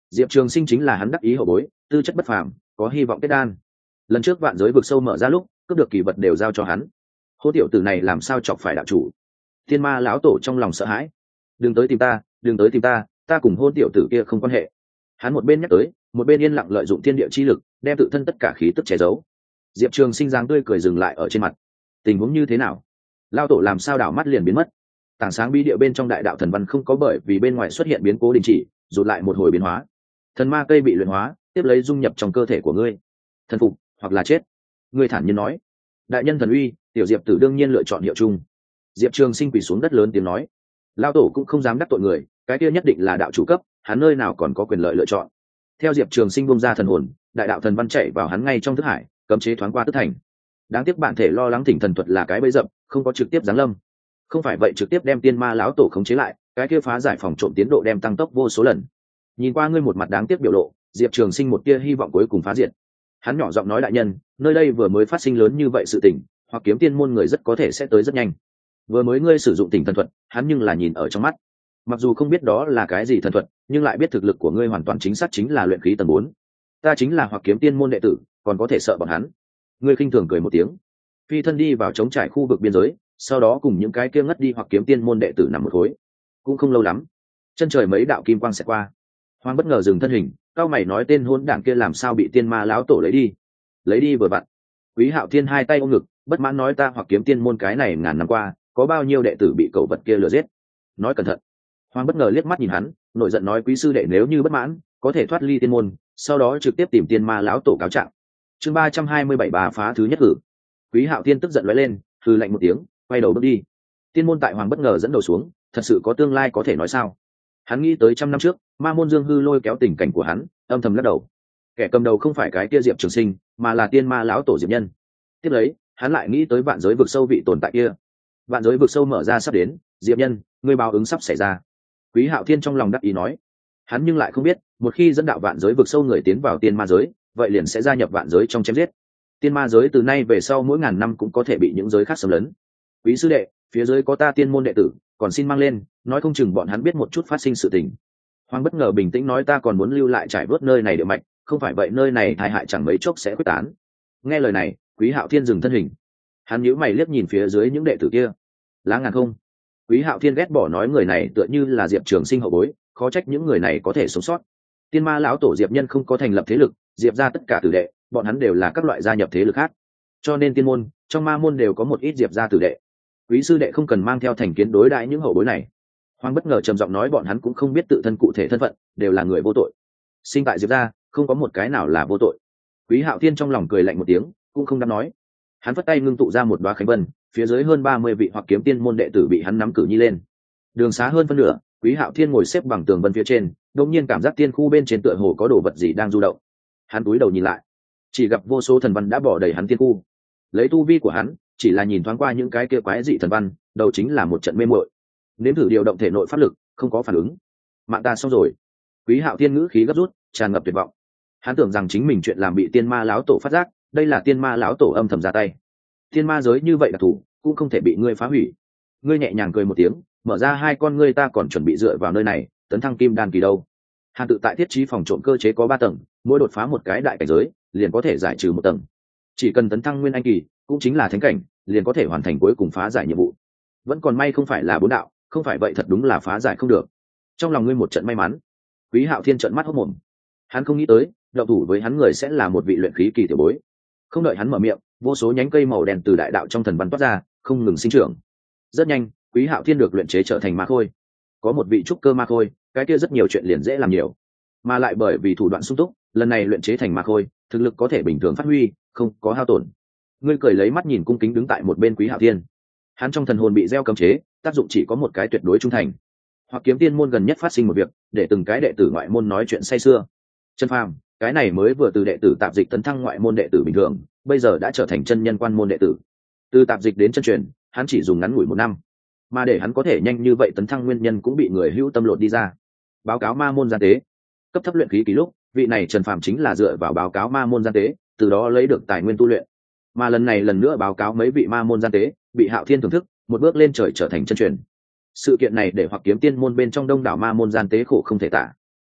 Diệp Trường Sinh chính là hắn đắc ý hậu bối, tư chất bất phàm, có hy vọng kết đan. Lần trước vạn giới vực sâu mở ra lúc, cướp được kỳ vật đều giao cho hắn. Hô tiểu tử này làm sao chọc phải đạo chủ? Thiên Ma lão tổ trong lòng sợ hãi. Đừng tới tìm ta, đừng tới tìm ta, ta cùng hôn tiểu tử kia không quan hệ. Hắn một bên nhắc tới, một bên yên lặng lợi dụng thiên địa chi lực, đem tự thân tất cả khí tức che giấu. Diệp Trường Sinh dáng tươi cười dừng lại ở trên mặt. Tình huống như thế nào? Lão tổ làm sao đảo mắt liền biến mất? Tảng sáng bí địa bên trong đại đạo thần văn không có bởi vì bên ngoài xuất hiện biến cố đình chỉ, rụt lại một hồi biến hóa. Thần ma cây bị luyện hóa, tiếp lấy dung nhập trong cơ thể của ngươi. Thần phục hoặc là chết. Ngươi thản nhiên nói. Đại nhân thần uy, tiểu Diệp tử đương nhiên lựa chọn hiệu chung. Diệp Trường Sinh quỳ xuống đất lớn tiếng nói. Lão tổ cũng không dám đắc tội người, cái kia nhất định là đạo chủ cấp, hắn nơi nào còn có quyền lợi lựa chọn. Theo Diệp Trường Sinh bung ra thần hồn, đại đạo thần văn chạy vào hắn ngay trong thức hải, cấm chế thoáng qua tức thành. Đáng tiếc bản thể lo lắng Thỉnh thần thuật là cái bẫy dập, không có trực tiếp giáng lâm. Không phải vậy trực tiếp đem tiên ma lão tổ khống chế lại, cái kia phá giải phòng trộm tiến độ đem tăng tốc vô số lần. Nhìn qua ngươi một mặt đáng tiếc biểu lộ, Diệp Trường Sinh một tia hy vọng cuối cùng phá diệt. Hắn nhỏ giọng nói đại nhân, nơi đây vừa mới phát sinh lớn như vậy sự tình, hoặc kiếm tiên môn người rất có thể sẽ tới rất nhanh. Vừa mới ngươi sử dụng Thỉnh thần thuật, hắn nhưng là nhìn ở trong mắt. Mặc dù không biết đó là cái gì thần thuật, nhưng lại biết thực lực của ngươi hoàn toàn chính xác chính là luyện khí tầng 4. Ta chính là hoặc kiếm tiên môn đệ tử, còn có thể sợ bọn hắn. Ngươi khinh thường cười một tiếng, phi thân đi vào trống trải khu vực biên giới, sau đó cùng những cái kia ngất đi hoặc kiếm tiên môn đệ tử nằm một khối. Cũng không lâu lắm, chân trời mấy đạo kim quang sẽ qua. Hoàng bất ngờ dừng thân hình, cao mày nói tên hôn đảng kia làm sao bị tiên ma lão tổ lấy đi? Lấy đi vừa vặn. Quý Hạo Thiên hai tay ôm ngực, bất mãn nói ta hoặc kiếm tiên môn cái này ngàn năm qua, có bao nhiêu đệ tử bị cẩu vật kia lừa giết? Nói cẩn thận. Hoàng bất ngờ liếc mắt nhìn hắn, nổi giận nói quý sư đệ nếu như bất mãn, có thể thoát ly tiên môn, sau đó trực tiếp tìm tiên ma lão tổ cáo trạng. Chương 327 bà phá thứ nhất cử. Quý Hạo Thiên tức giận lóe lên, hừ lạnh một tiếng, quay đầu bước đi. Tiên môn tại Hoàng bất ngờ dẫn đầu xuống, thật sự có tương lai có thể nói sao? Hắn nghĩ tới 100 năm trước, Ma môn Dương Hư lôi kéo tình cảnh của hắn, âm thầm lắc đầu. Kẻ cầm đầu không phải cái kia Diệp Trường Sinh, mà là tiên ma lão tổ Diệp Nhân. Tiếp lấy, hắn lại nghĩ tới vạn giới vực sâu vị tồn tại kia. Vạn giới vực sâu mở ra sắp đến, Diệp Nhân, ngươi báo ứng sắp xảy ra. Quý Hạo Thiên trong lòng đắc ý nói. Hắn nhưng lại không biết, một khi dẫn đạo vạn giới vực sâu người tiến vào tiên ma giới, vậy liền sẽ gia nhập vạn giới trong chém giết. Tiên ma giới từ nay về sau mỗi ngàn năm cũng có thể bị những giới khác xâm lấn. Quý sư đệ, phía dưới có ta tiên môn đệ tử, còn xin mang lên, nói không chừng bọn hắn biết một chút phát sinh sự tình. Hoàng bất ngờ bình tĩnh nói ta còn muốn lưu lại trải vớt nơi này địa mạch, không phải vậy nơi này tai hại chẳng mấy chốc sẽ quyết tán. Nghe lời này, Quý Hạo Thiên dừng thân hình. Hắn nhíu mày liếc nhìn phía dưới những đệ tử kia. Lá ngàn không. Quý Hạo Thiên ghét bỏ nói người này tựa như là Diệp Trường Sinh hậu bối, khó trách những người này có thể sống sót. Tiên ma lão tổ Diệp Nhân không có thành lập thế lực, Diệp ra tất cả tử đệ, bọn hắn đều là các loại gia nhập thế lực khác. Cho nên tiên môn, trong ma môn đều có một ít Diệp gia tử đệ. Quý sư đệ không cần mang theo thành kiến đối đãi những hậu bối này. Hoàng bất ngờ trầm giọng nói bọn hắn cũng không biết tự thân cụ thể thân phận, đều là người vô tội. Sinh tại Diệp gia, không có một cái nào là vô tội. Quý Hạo Thiên trong lòng cười lạnh một tiếng, cũng không dám nói. Hắn vất tay ngưng tụ ra một đóa khánh vân, phía dưới hơn 30 vị hoặc kiếm tiên môn đệ tử bị hắn nắm cử nhi lên. Đường xá hơn phân nửa, Quý Hạo Thiên ngồi xếp bằng tường vân phía trên, đột nhiên cảm giác tiên khu bên trên tựa hồ có đồ vật gì đang du động. Hắn cúi đầu nhìn lại, chỉ gặp vô số thần văn đã bỏ đầy hắn tiên khu. Lấy tu vi của hắn, chỉ là nhìn thoáng qua những cái kia quái dị thần văn, đầu chính là một trận mê muội. Nếm thử điều động thể nội pháp lực, không có phản ứng. Mạng ta xong rồi. Quý Hạo Thiên ngữ khí gấp rút, tràn ngập tuyệt vọng. Hắn tưởng rằng chính mình chuyện làm bị tiên ma lão tổ phát giác, đây là tiên ma lão tổ âm thầm ra tay. Tiên ma giới như vậy đặc thù, cũng không thể bị ngươi phá hủy. Ngươi nhẹ nhàng cười một tiếng, mở ra hai con ngươi ta còn chuẩn bị dựa vào nơi này, tấn thăng kim đan kỳ đâu. Hàn tự tại thiết trí phòng trộm cơ chế có 3 tầng, mỗi đột phá một cái đại cảnh giới, liền có thể giải trừ một tầng. Chỉ cần tấn thăng nguyên anh kỳ, cũng chính là thánh cảnh, liền có thể hoàn thành cuối cùng phá giải nhiệm vụ. Vẫn còn may không phải là 4 đạo, không phải vậy thật đúng là phá giải không được. Trong lòng ngươi một trận may mắn. Quý Hạo Thiên trợn mắt hốt mồm. Hắn không nghĩ tới, động thủ với hắn người sẽ là một vị luyện khí kỳ tiểu bối. Không đợi hắn mở miệng, vô số nhánh cây màu đen từ đại đạo trong thần văn toát ra, không ngừng sinh trưởng. Rất nhanh, Quý Hạo Thiên được luyện chế trở thành ma khôi. Có một vị trúc cơ ma khôi, cái kia rất nhiều chuyện liền dễ làm nhiều. Mà lại bởi vì thủ đoạn sung túc, lần này luyện chế thành ma khôi, thực lực có thể bình thường phát huy, không có hao tổn. Ngươi cười lấy mắt nhìn cung kính đứng tại một bên Quý Hạo Thiên. Hắn trong thần hồn bị gieo cấm chế, tác dụng chỉ có một cái tuyệt đối trung thành. Hoặc kiếm tiên môn gần nhất phát sinh một việc, để từng cái đệ tử ngoại môn nói chuyện say sưa. Chân Phàm, cái này mới vừa từ đệ tử tạp dịch tấn thăng ngoại môn đệ tử bình thường, bây giờ đã trở thành chân nhân quan môn đệ tử. Từ tạp dịch đến chân truyền, hắn chỉ dùng ngắn ngủi 1 năm, mà để hắn có thể nhanh như vậy tấn thăng nguyên nhân cũng bị người hữu tâm lột đi ra. Báo cáo ma môn gian tế, cấp thấp luyện khí ký lúc, vị này Trần Phàm chính là dựa vào báo cáo ma môn gian tế, từ đó lấy được tài nguyên tu luyện. Mà lần này lần nữa báo cáo mấy vị ma môn gian tế, bị Hạo Thiên thưởng thức, một bước lên trời trở thành chân truyền. Sự kiện này để hoặc kiếm tiên môn bên trong đông đảo ma môn gian tế khổ không thể tả.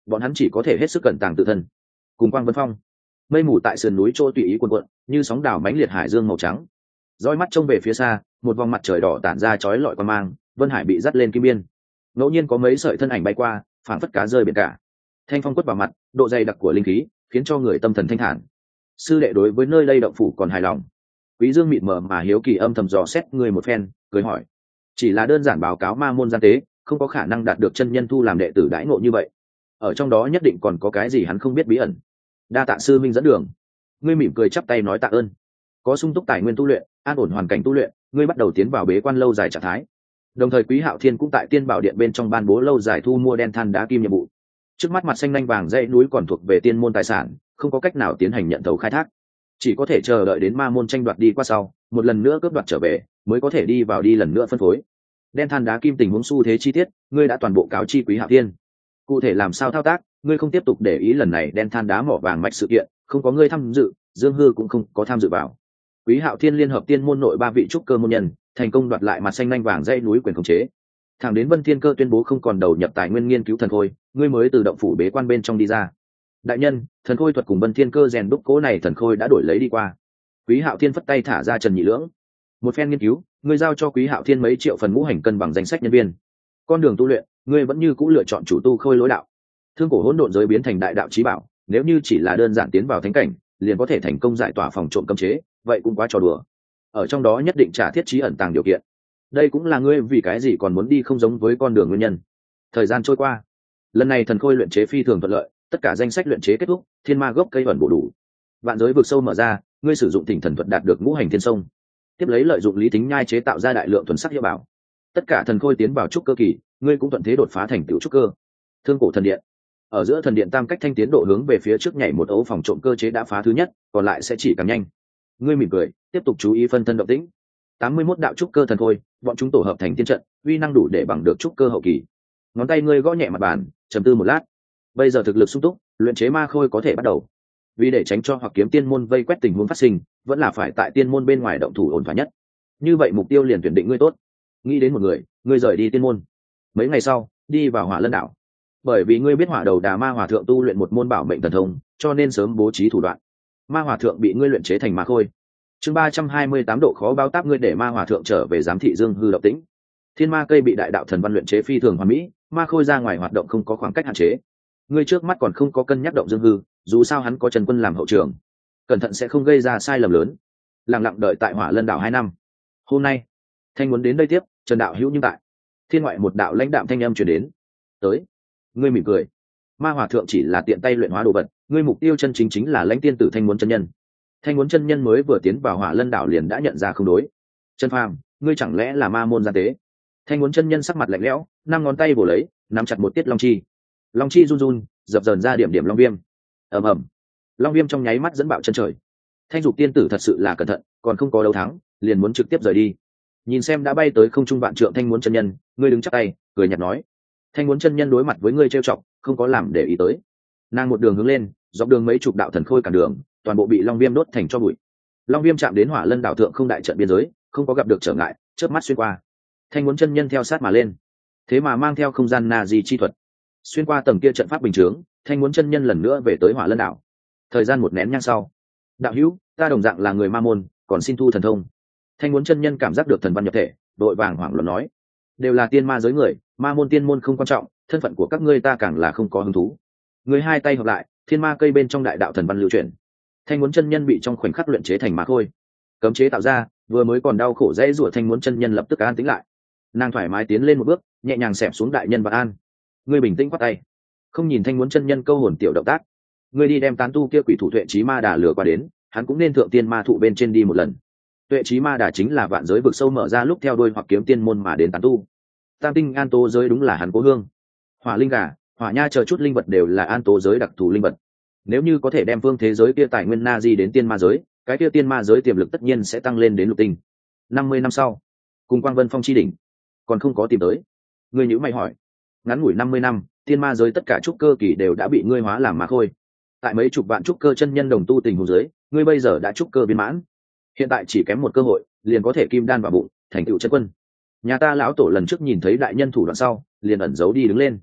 bọn hắn chỉ có thể hết sức cẩn tàng tự thân. Cùng Quang Vân Phong, mây mù tại sườn núi trôi tùy ý cuồn cuộn như sóng đảo mãnh liệt hải dương màu trắng. Dõi mắt trông về phía xa, một vòng mặt trời đỏ tản ra chói lọi qua mang, vân hải bị dắt lên kim biên. Ngẫu nhiên có mấy sợi thân ảnh bay qua, phảng phất cá rơi biển cả. Thanh phong quất vào mặt, độ dày đặc của linh khí khiến cho người tâm thần thanh thản. Sư đệ đối với nơi đây động phủ còn hài lòng. Quý Dương mịt mờ mà hiếu kỳ âm thầm dò xét người một phen, cười hỏi: chỉ là đơn giản báo cáo ma môn gian tế, không có khả năng đạt được chân nhân thu làm đệ tử đãi ngộ như vậy. Ở trong đó nhất định còn có cái gì hắn không biết bí ẩn. Đa tạ sư minh dẫn đường. Ngươi mỉm cười chắp tay nói tạ ơn. Có sung túc tài nguyên tu luyện, an ổn hoàn cảnh tu luyện, ngươi bắt đầu tiến vào bế quan lâu dài trạng thái. Đồng thời Quý Hạo Thiên cũng tại Tiên Bảo Điện bên trong ban bố lâu dài thu mua đen than đá kim nhiệm vụ. Trước mắt mặt xanh nhanh vàng dãy núi còn thuộc về tiên môn tài sản, không có cách nào tiến hành nhận thầu khai thác, chỉ có thể chờ đợi đến ma môn tranh đoạt đi qua sau, một lần nữa cướp đoạt trở về, mới có thể đi vào đi lần nữa phân phối. Đen than đá kim tình huống xu thế chi tiết, ngươi đã toàn bộ cáo chi Quý Hạo Thiên. Cụ thể làm sao thao tác, ngươi không tiếp tục để ý lần này đen than đá mỏ vàng mạch sự kiện, không có ngươi tham dự, Dương Hư cũng không có tham dự vào. Quý Hạo Thiên liên hợp tiên môn nội 3 vị trúc cơ môn nhân, thành công đoạt lại mặt xanh nhanh vàng dãy núi quyền khống chế. Thẳng đến Vân Thiên Cơ tuyên bố không còn đầu nhập tài nguyên nghiên cứu thần khôi, ngươi mới từ động phủ bế quan bên trong đi ra. Đại nhân, thần khôi thuật cùng Vân Thiên Cơ rèn đúc cố này thần khôi đã đổi lấy đi qua. Quý Hạo Thiên phất tay thả ra Trần Nhị Lưỡng. Một phen nghiên cứu, ngươi giao cho Quý Hạo Thiên mấy triệu phần ngũ hành cân bằng danh sách nhân viên. Con đường tu luyện, ngươi vẫn như cũ lựa chọn chủ tu khôi lối đạo. Thương cổ hỗn độn giới biến thành đại đạo chí bảo, nếu như chỉ là đơn giản tiến vào thánh cảnh, liền có thể thành công giải tỏa phòng trộm cấm chế, vậy cũng quá trò đùa. Ở trong đó nhất định trả thiết trí ẩn tàng điều kiện. Đây cũng là ngươi vì cái gì còn muốn đi không giống với con đường nguyên nhân. Thời gian trôi qua, lần này thần khôi luyện chế phi thường thuận lợi, tất cả danh sách luyện chế kết thúc, thiên ma gốc cây ẩn bổ đủ, vạn giới vực sâu mở ra, ngươi sử dụng thỉnh thần thuật đạt được ngũ hành thiên sông, tiếp lấy lợi dụng lý tính nhai chế tạo ra đại lượng thuần sắc hiệu bảo, tất cả thần khôi tiến vào trúc cơ kỳ, ngươi cũng thuận thế đột phá thành tiểu trúc cơ. Thương cổ thần điện, ở giữa thần điện tam cách thanh tiến độ hướng về phía trước nhảy một ấu phòng trộm cơ chế đã phá thứ nhất, còn lại sẽ chỉ càng nhanh. Ngươi mỉm cười, tiếp tục chú ý phân thân động tĩnh. 81 đạo trúc cơ thần khôi, bọn chúng tổ hợp thành tiên trận, uy năng đủ để bằng được trúc cơ hậu kỳ. Ngón tay ngươi gõ nhẹ mặt bàn, trầm tư một lát. Bây giờ thực lực sung túc, luyện chế ma khôi có thể bắt đầu. Vì để tránh cho hoặc kiếm tiên môn vây quét tình huống phát sinh, vẫn là phải tại tiên môn bên ngoài động thủ ổn thỏa nhất. Như vậy mục tiêu liền tuyển định ngươi tốt. Nghĩ đến một người, ngươi rời đi tiên môn. Mấy ngày sau, đi vào Hỏa Lân đảo. Bởi vì ngươi biết Hỏa Đầu Đà Ma Hòa thượng tu luyện một môn bảo mệnh thần thông, cho nên sớm bố trí thủ đoạn. Ma Hòa thượng bị ngươi luyện chế thành ma khôi. Chương 328 độ khó báo táp ngươi để Ma Hòa thượng trở về giám thị Dương Hư động tĩnh. Thiên ma cây bị đại đạo thần văn luyện chế phi thường hoàn mỹ, ma khôi ra ngoài hoạt động không có khoảng cách hạn chế. Ngươi trước mắt còn không có cân nhắc động Dương Hư, dù sao hắn có Trần Quân làm hậu trường, cẩn thận sẽ không gây ra sai lầm lớn. Lặng lặng đợi tại Hỏa Lân đảo 2 năm. Hôm nay, Thanh muốn đến đây tiếp, Trần đạo hữu nhưng tại. Thiên ngoại một đạo lãnh đạm thanh âm truyền đến. Tới. Ngươi mỉm cười. Ma Hòa thượng chỉ là tiện tay luyện hóa đồ vật, ngươi mục tiêu chân chính chính là lãnh tiên tử Thanh muốn chân nhân. Thanh muốn chân nhân mới vừa tiến vào Hỏa Lân đảo liền đã nhận ra không đối. Trần Phàm, ngươi chẳng lẽ là ma môn gian tế? Thanh muốn chân nhân sắc mặt lạnh lẽo, 5 ngón tay vồ lấy, nắm chặt một tiết long chi. Long chi run run, dập dờn ra điểm điểm long viêm. Ầm ầm. Long viêm trong nháy mắt dẫn bạo chân trời. Thanh dục tiên tử thật sự là cẩn thận, còn không có đấu thắng, liền muốn trực tiếp rời đi. Nhìn xem đã bay tới không trung vạn trượng Thanh muốn chân nhân, ngươi đứng chắp tay, cười nhạt nói: Thanh muốn chân nhân đối mặt với ngươi trêu chọc, không có làm để ý tới. Nàng một đường hướng lên, dọc đường mấy chục đạo thần khôi cản đường, toàn bộ bị long viêm đốt thành tro bụi. Long viêm chạm đến Hỏa Lân đảo thượng không đại trận biên giới, không có gặp được trở ngại, chớp mắt xuyên qua. Thanh muốn chân nhân theo sát mà lên, thế mà mang theo không gian na di chi thuật, xuyên qua tầng kia trận pháp bình chướng. Thanh muốn chân nhân lần nữa về tới Hỏa Lân đảo. Thời gian một nén nhang sau, đạo hữu, ta đồng dạng là người ma môn, còn xin thu thần thông. Thanh muốn chân nhân cảm giác được thần văn nhập thể, đội vàng hoảng loạn nói: đều là tiên ma giới người, ma môn tiên môn không quan trọng, thân phận của các ngươi ta càng là không có hứng thú. Người hai tay hợp lại, thiên ma cây bên trong đại đạo thần văn lưu chuyển. Thanh muốn chân nhân bị trong khoảnh khắc luyện chế thành ma khôi. Cấm chế tạo ra, vừa mới còn đau khổ dễ rủa Thanh muốn chân nhân lập tức an tĩnh lại. Nàng thoải mái tiến lên một bước, nhẹ nhàng xẹp xuống đại nhân và an. Ngươi bình tĩnh quát tay, không nhìn Thanh muốn chân nhân câu hồn tiểu động tác. Ngươi đi đem tán tu kia quỷ thủ Tuệ Chí Ma Đà lừa qua đến, hắn cũng nên thượng tiên ma thụ bên trên đi một lần. Tuệ Chí Ma Đà chính là vạn giới vực sâu mở ra lúc theo đuôi hoặc kiếm tiên môn mà đến tán tu. Tam tinh an tố giới đúng là hắn cố hương. Hỏa linh gà, hỏa nha chờ chút linh vật đều là an tố giới đặc thù linh vật. Nếu như có thể đem phương thế giới kia tài nguyên na di đến tiên ma giới, cái kia tiên ma giới tiềm lực tất nhiên sẽ tăng lên đến lục tinh. 50 năm sau, cùng Quang Vân Phong chi đỉnh, còn không có tìm tới. Ngươi nhíu mày hỏi, ngắn ngủi 50 năm, tiên ma giới tất cả trúc cơ kỳ đều đã bị ngươi hóa làm ma khôi. Tại mấy chục vạn trúc cơ chân nhân đồng tu tình huống giới, ngươi bây giờ đã trúc cơ viên mãn. Hiện tại chỉ kém một cơ hội, liền có thể kim đan vào bụng, thành tựu chân quân. Nhà ta lão tổ lần trước nhìn thấy đại nhân thủ đoạn sau, liền ẩn giấu đi đứng lên.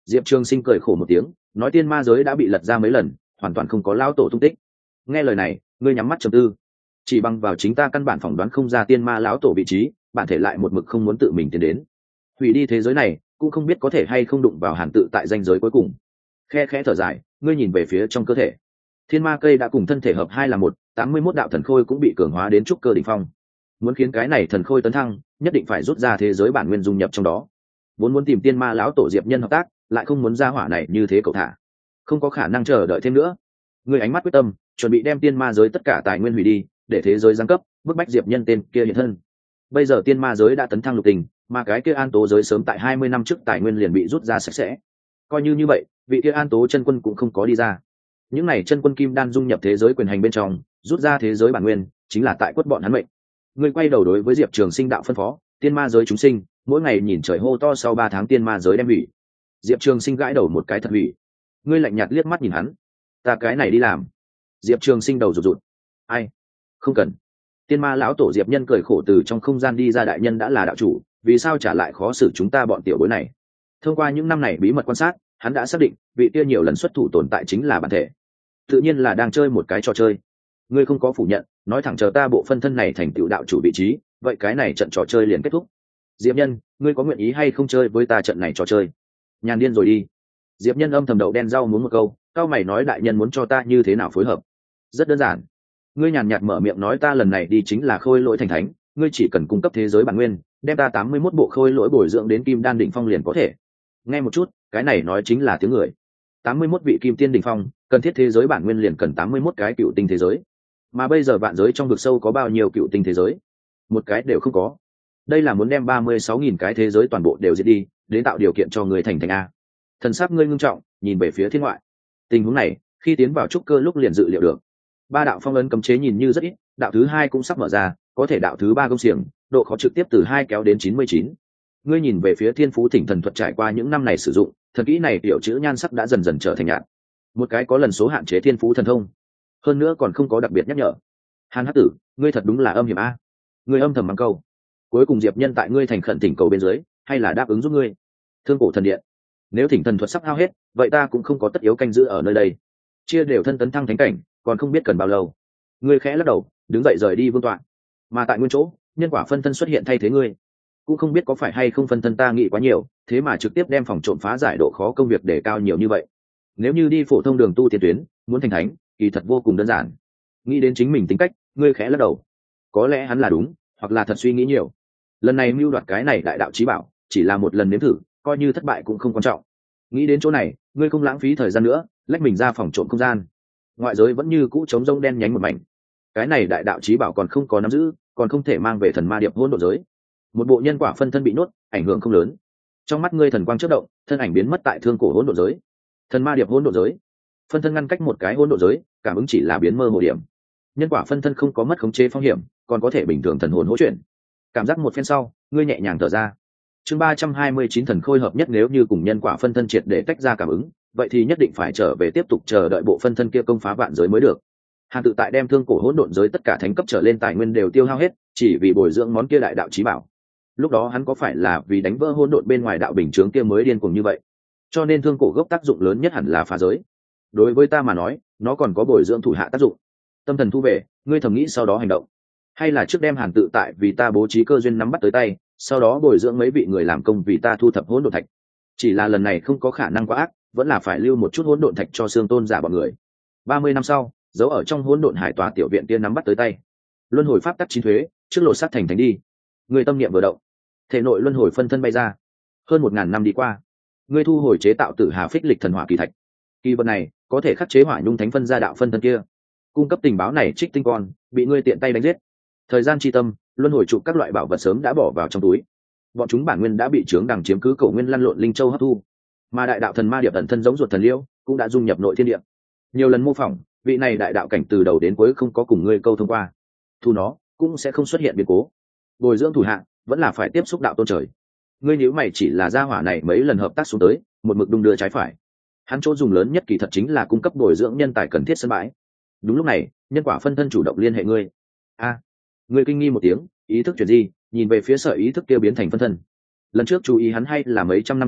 Diệp Trường Sinh cười khổ một tiếng, nói tiên ma giới đã bị lật ra mấy lần, hoàn toàn không có lão tổ tung tích. Nghe lời này, ngươi nhắm mắt trầm tư. Chỉ bằng vào chính ta căn bản phỏng đoán không ra tiên ma lão tổ vị trí, bản thể lại một mực không muốn tự mình tiến đến. Hủy đi thế giới này, cũng không biết có thể hay không đụng vào Hàn Tự tại ranh giới cuối cùng. Khe khẽ thở dài, ngươi nhìn về phía trong cơ thể. Thiên ma cây đã cùng thân thể hợp hai là một, 81 đạo thần khôi cũng bị cường hóa đến trúc cơ đỉnh phong. Muốn khiến cái này thần khôi tấn thăng, nhất định phải rút ra thế giới bản nguyên dung nhập trong đó. Vốn muốn tìm tiên ma lão tổ Diệp Nhân hợp tác, lại không muốn ra hỏa này như thế cậu thả, không có khả năng chờ đợi thêm nữa. Ngươi ánh mắt quyết tâm, chuẩn bị đem tiên ma giới tất cả tài nguyên hủy đi, để thế giới giáng cấp, bức bách Diệp Nhân tên kia hiện thân. Bây giờ tiên ma giới đã tấn thăng lục tình, mà cái kia An Tố giới sớm tại 20 năm trước tài nguyên liền bị rút ra sạch sẽ. Coi như vậy, vị kia An Tố chân quân cũng không có đi ra. Những này chân quân kim đan dung nhập thế giới quyền hành bên trong, rút ra thế giới bản nguyên, chính là tại quất bọn hắn mệnh. Ngươi quay đầu đối với Diệp Trường Sinh đạo phân phó, tiên ma giới chúng sinh, mỗi ngày nhìn trời hô to sau 3 tháng tiên ma giới đem hủy. Diệp Trường Sinh gãi đầu một cái thật hủy. Ngươi lạnh nhạt liếc mắt nhìn hắn, ta cái này đi làm. Diệp Trường Sinh đầu rụt rụt. Ai? Không cần. Tiên ma lão tổ Diệp Nhân cười khổ từ trong không gian đi ra, đại nhân đã là đạo chủ, vì sao trả lại khó xử chúng ta bọn tiểu bối này? Thông qua những năm này bí mật quan sát, hắn đã xác định vị kia nhiều lần xuất thủ tồn tại chính là bản thể, tự nhiên là đang chơi một cái trò chơi. Ngươi không có phủ nhận, nói thẳng chờ ta bộ phân thân này thành tựu đạo chủ vị trí, vậy cái này trận trò chơi liền kết thúc. Diệp Nhân, ngươi có nguyện ý hay không chơi với ta trận này trò chơi? Nhàn điên rồi đi. Diệp Nhân âm thầm đậu đen rau muốn một câu, cao mày nói đại nhân muốn cho ta như thế nào phối hợp? Rất đơn giản. Ngươi nhàn nhạt mở miệng nói ta lần này đi chính là khôi lỗi thành thánh, ngươi chỉ cần cung cấp thế giới bản nguyên, đem ta 81 bộ khôi lỗi bồi dưỡng đến kim đan đỉnh phong liền có thể. Nghe một chút, cái này nói chính là tiếng người. 81 vị kim tiên đỉnh phong, cần thiết thế giới bản nguyên liền cần 81 cái cựu tinh thế giới. Mà bây giờ vạn giới trong vực sâu có bao nhiêu cựu tinh thế giới? Một cái đều không có. Đây là muốn đem 36.000 cái thế giới toàn bộ đều diệt đi, đến tạo điều kiện cho người thành a. Thần sắc ngươi ngưng trọng, nhìn về phía thiên ngoại. Tình huống này, khi tiến vào trúc cơ lúc liền dự liệu được. 3 đạo phong ấn cấm chế nhìn như rất ít, đạo thứ 2 cũng sắp mở ra, có thể đạo thứ 3 công xiềng, độ khó trực tiếp từ 2 kéo đến 99. Ngươi nhìn về phía Thiên Phú Thỉnh Thần thuật trải qua những năm này sử dụng, thần kỹ này biểu chữ nhan sắc đã dần dần trở thành nhạt. Một cái có lần số hạn chế thiên phú thần thông, hơn nữa còn không có đặc biệt nhắc nhở. Hàn Hắc Tử, ngươi thật đúng là âm hiểm a. Ngươi âm thầm mắng câu. Cuối cùng Diệp Nhân tại ngươi thành khẩn thỉnh cầu bên dưới, hay là đáp ứng giúp ngươi. Thương Cổ Thần Điện, nếu Thỉnh Thần thuật sắp hao hết, vậy ta cũng không có tất yếu canh giữ ở nơi đây. Chia đều thân tấn thăng thánh cảnh, còn không biết cần bao lâu. Ngươi khẽ lắc đầu, đứng dậy rời đi vương tọa. Mà tại nguyên chỗ, nhân quả phân thân xuất hiện thay thế ngươi. Cũng không biết có phải hay không phân thân ta nghĩ quá nhiều, thế mà trực tiếp đem phòng trộm phá giải độ khó công việc để cao nhiều như vậy. Nếu như đi phổ thông đường tu tiên tuyến, muốn thành thánh, kỳ thật vô cùng đơn giản. Nghĩ đến chính mình tính cách, ngươi khẽ lắc đầu. Có lẽ hắn là đúng, hoặc là thật suy nghĩ nhiều. Lần này mưu đoạt cái này đại đạo chí bảo, chỉ là một lần nếm thử, coi như thất bại cũng không quan trọng. Nghĩ đến chỗ này, ngươi không lãng phí thời gian nữa, lách mình ra phòng trộm không gian. Ngoại giới vẫn như cũ trống rông đen nhánh một mảnh. Cái này đại đạo chí bảo còn không có nắm giữ, còn không thể mang về thần ma điệp hỗn độn giới. Một bộ nhân quả phân thân bị nuốt, ảnh hưởng không lớn. Trong mắt ngươi thần quang chớp động, thân ảnh biến mất tại thương cổ hỗn độn giới. Thần ma điệp hỗn độn giới, phân thân ngăn cách một cái hỗn độn giới, cảm ứng chỉ là biến mơ hồ điểm. Nhân quả phân thân không có mất khống chế phong hiểm, còn có thể bình thường thần hồn hỗ chuyển. Cảm giác một phen sau, ngươi nhẹ nhàng thở ra. Chương 329 thần khôi hợp nhất, nếu như cùng nhân quả phân thân triệt để tách ra cảm ứng, vậy thì nhất định phải trở về tiếp tục chờ đợi bộ phân thân kia công phá vạn giới mới được. Hàn Tự tại đem thương cổ hỗn độn giới tất cả thánh cấp trở lên tài nguyên đều tiêu hao hết, chỉ vì bồi dưỡng món kia đại đạo chí bảo. Lúc đó hắn có phải là vì đánh vỡ hỗn độn bên ngoài đạo bình chướng kia mới điên cuồng như vậy? Cho nên thương cổ gốc tác dụng lớn nhất hẳn là phá giới. Đối với ta mà nói, nó còn có bồi dưỡng thủ hạ tác dụng. Tâm thần thu về, ngươi thầm nghĩ sau đó hành động. Hay là trước đem Hàn Tự tại vì ta bố trí cơ duyên nắm bắt tới tay, sau đó bồi dưỡng mấy vị người làm công vì ta thu thập hỗn độn thạch. Chỉ là lần này không có khả năng quá ác, vẫn là phải lưu một chút hỗn độn thạch cho xương tôn giả bọn người. 30 năm sau, giấu ở trong hỗn độn hải tòa tiểu viện tiên nắm bắt tới tay. Luân hồi pháp tắc chín thuế, trước lộ sát thành thánh đi. Người tâm niệm vừa động, thể nội luân hồi phân thân bay ra. Hơn 1000 năm đi qua, ngươi thu hồi chế tạo Tử Hà Phích Lịch thần hỏa kỳ thạch. Kỳ vật này có thể khắc chế hỏa nhung thánh phân gia đạo phân thân kia. Cung cấp tình báo này trích tinh con bị ngươi tiện tay đánh giết. Thời gian chi tâm, luân hồi trụ các loại bảo vật sớm đã bỏ vào trong túi. Bọn chúng bản nguyên đã bị chướng đằng chiếm cứ cổ nguyên lăn lộn linh châu hấp thu. Mà đại đạo thần ma điệp ẩn thân giống ruột thần liêu cũng đã dung nhập nội thiên địa. Nhiều lần mô phỏng, vị này đại đạo cảnh từ đầu đến cuối không có cùng ngươi câu thông qua. Thu nó cũng sẽ không xuất hiện biến cố. Bồi dưỡng thủ hạ vẫn là phải tiếp xúc đạo tôn trời. Ngươi nhíu mày, chỉ là gia hỏa này mấy lần hợp tác xuống tới, một mực đung đưa trái phải. Hắn chỗ dùng lớn nhất kỳ thật chính là cung cấp bồi dưỡng nhân tài cần thiết sân bãi. Đúng lúc này, nhân quả phân thân chủ động liên hệ ngươi. Ngươi kinh nghi một tiếng, ý thức chuyển di, nhìn về phía sợi ý thức kia biến thành phân thân. Lần trước chú ý hắn hay là mấy trăm năm trước,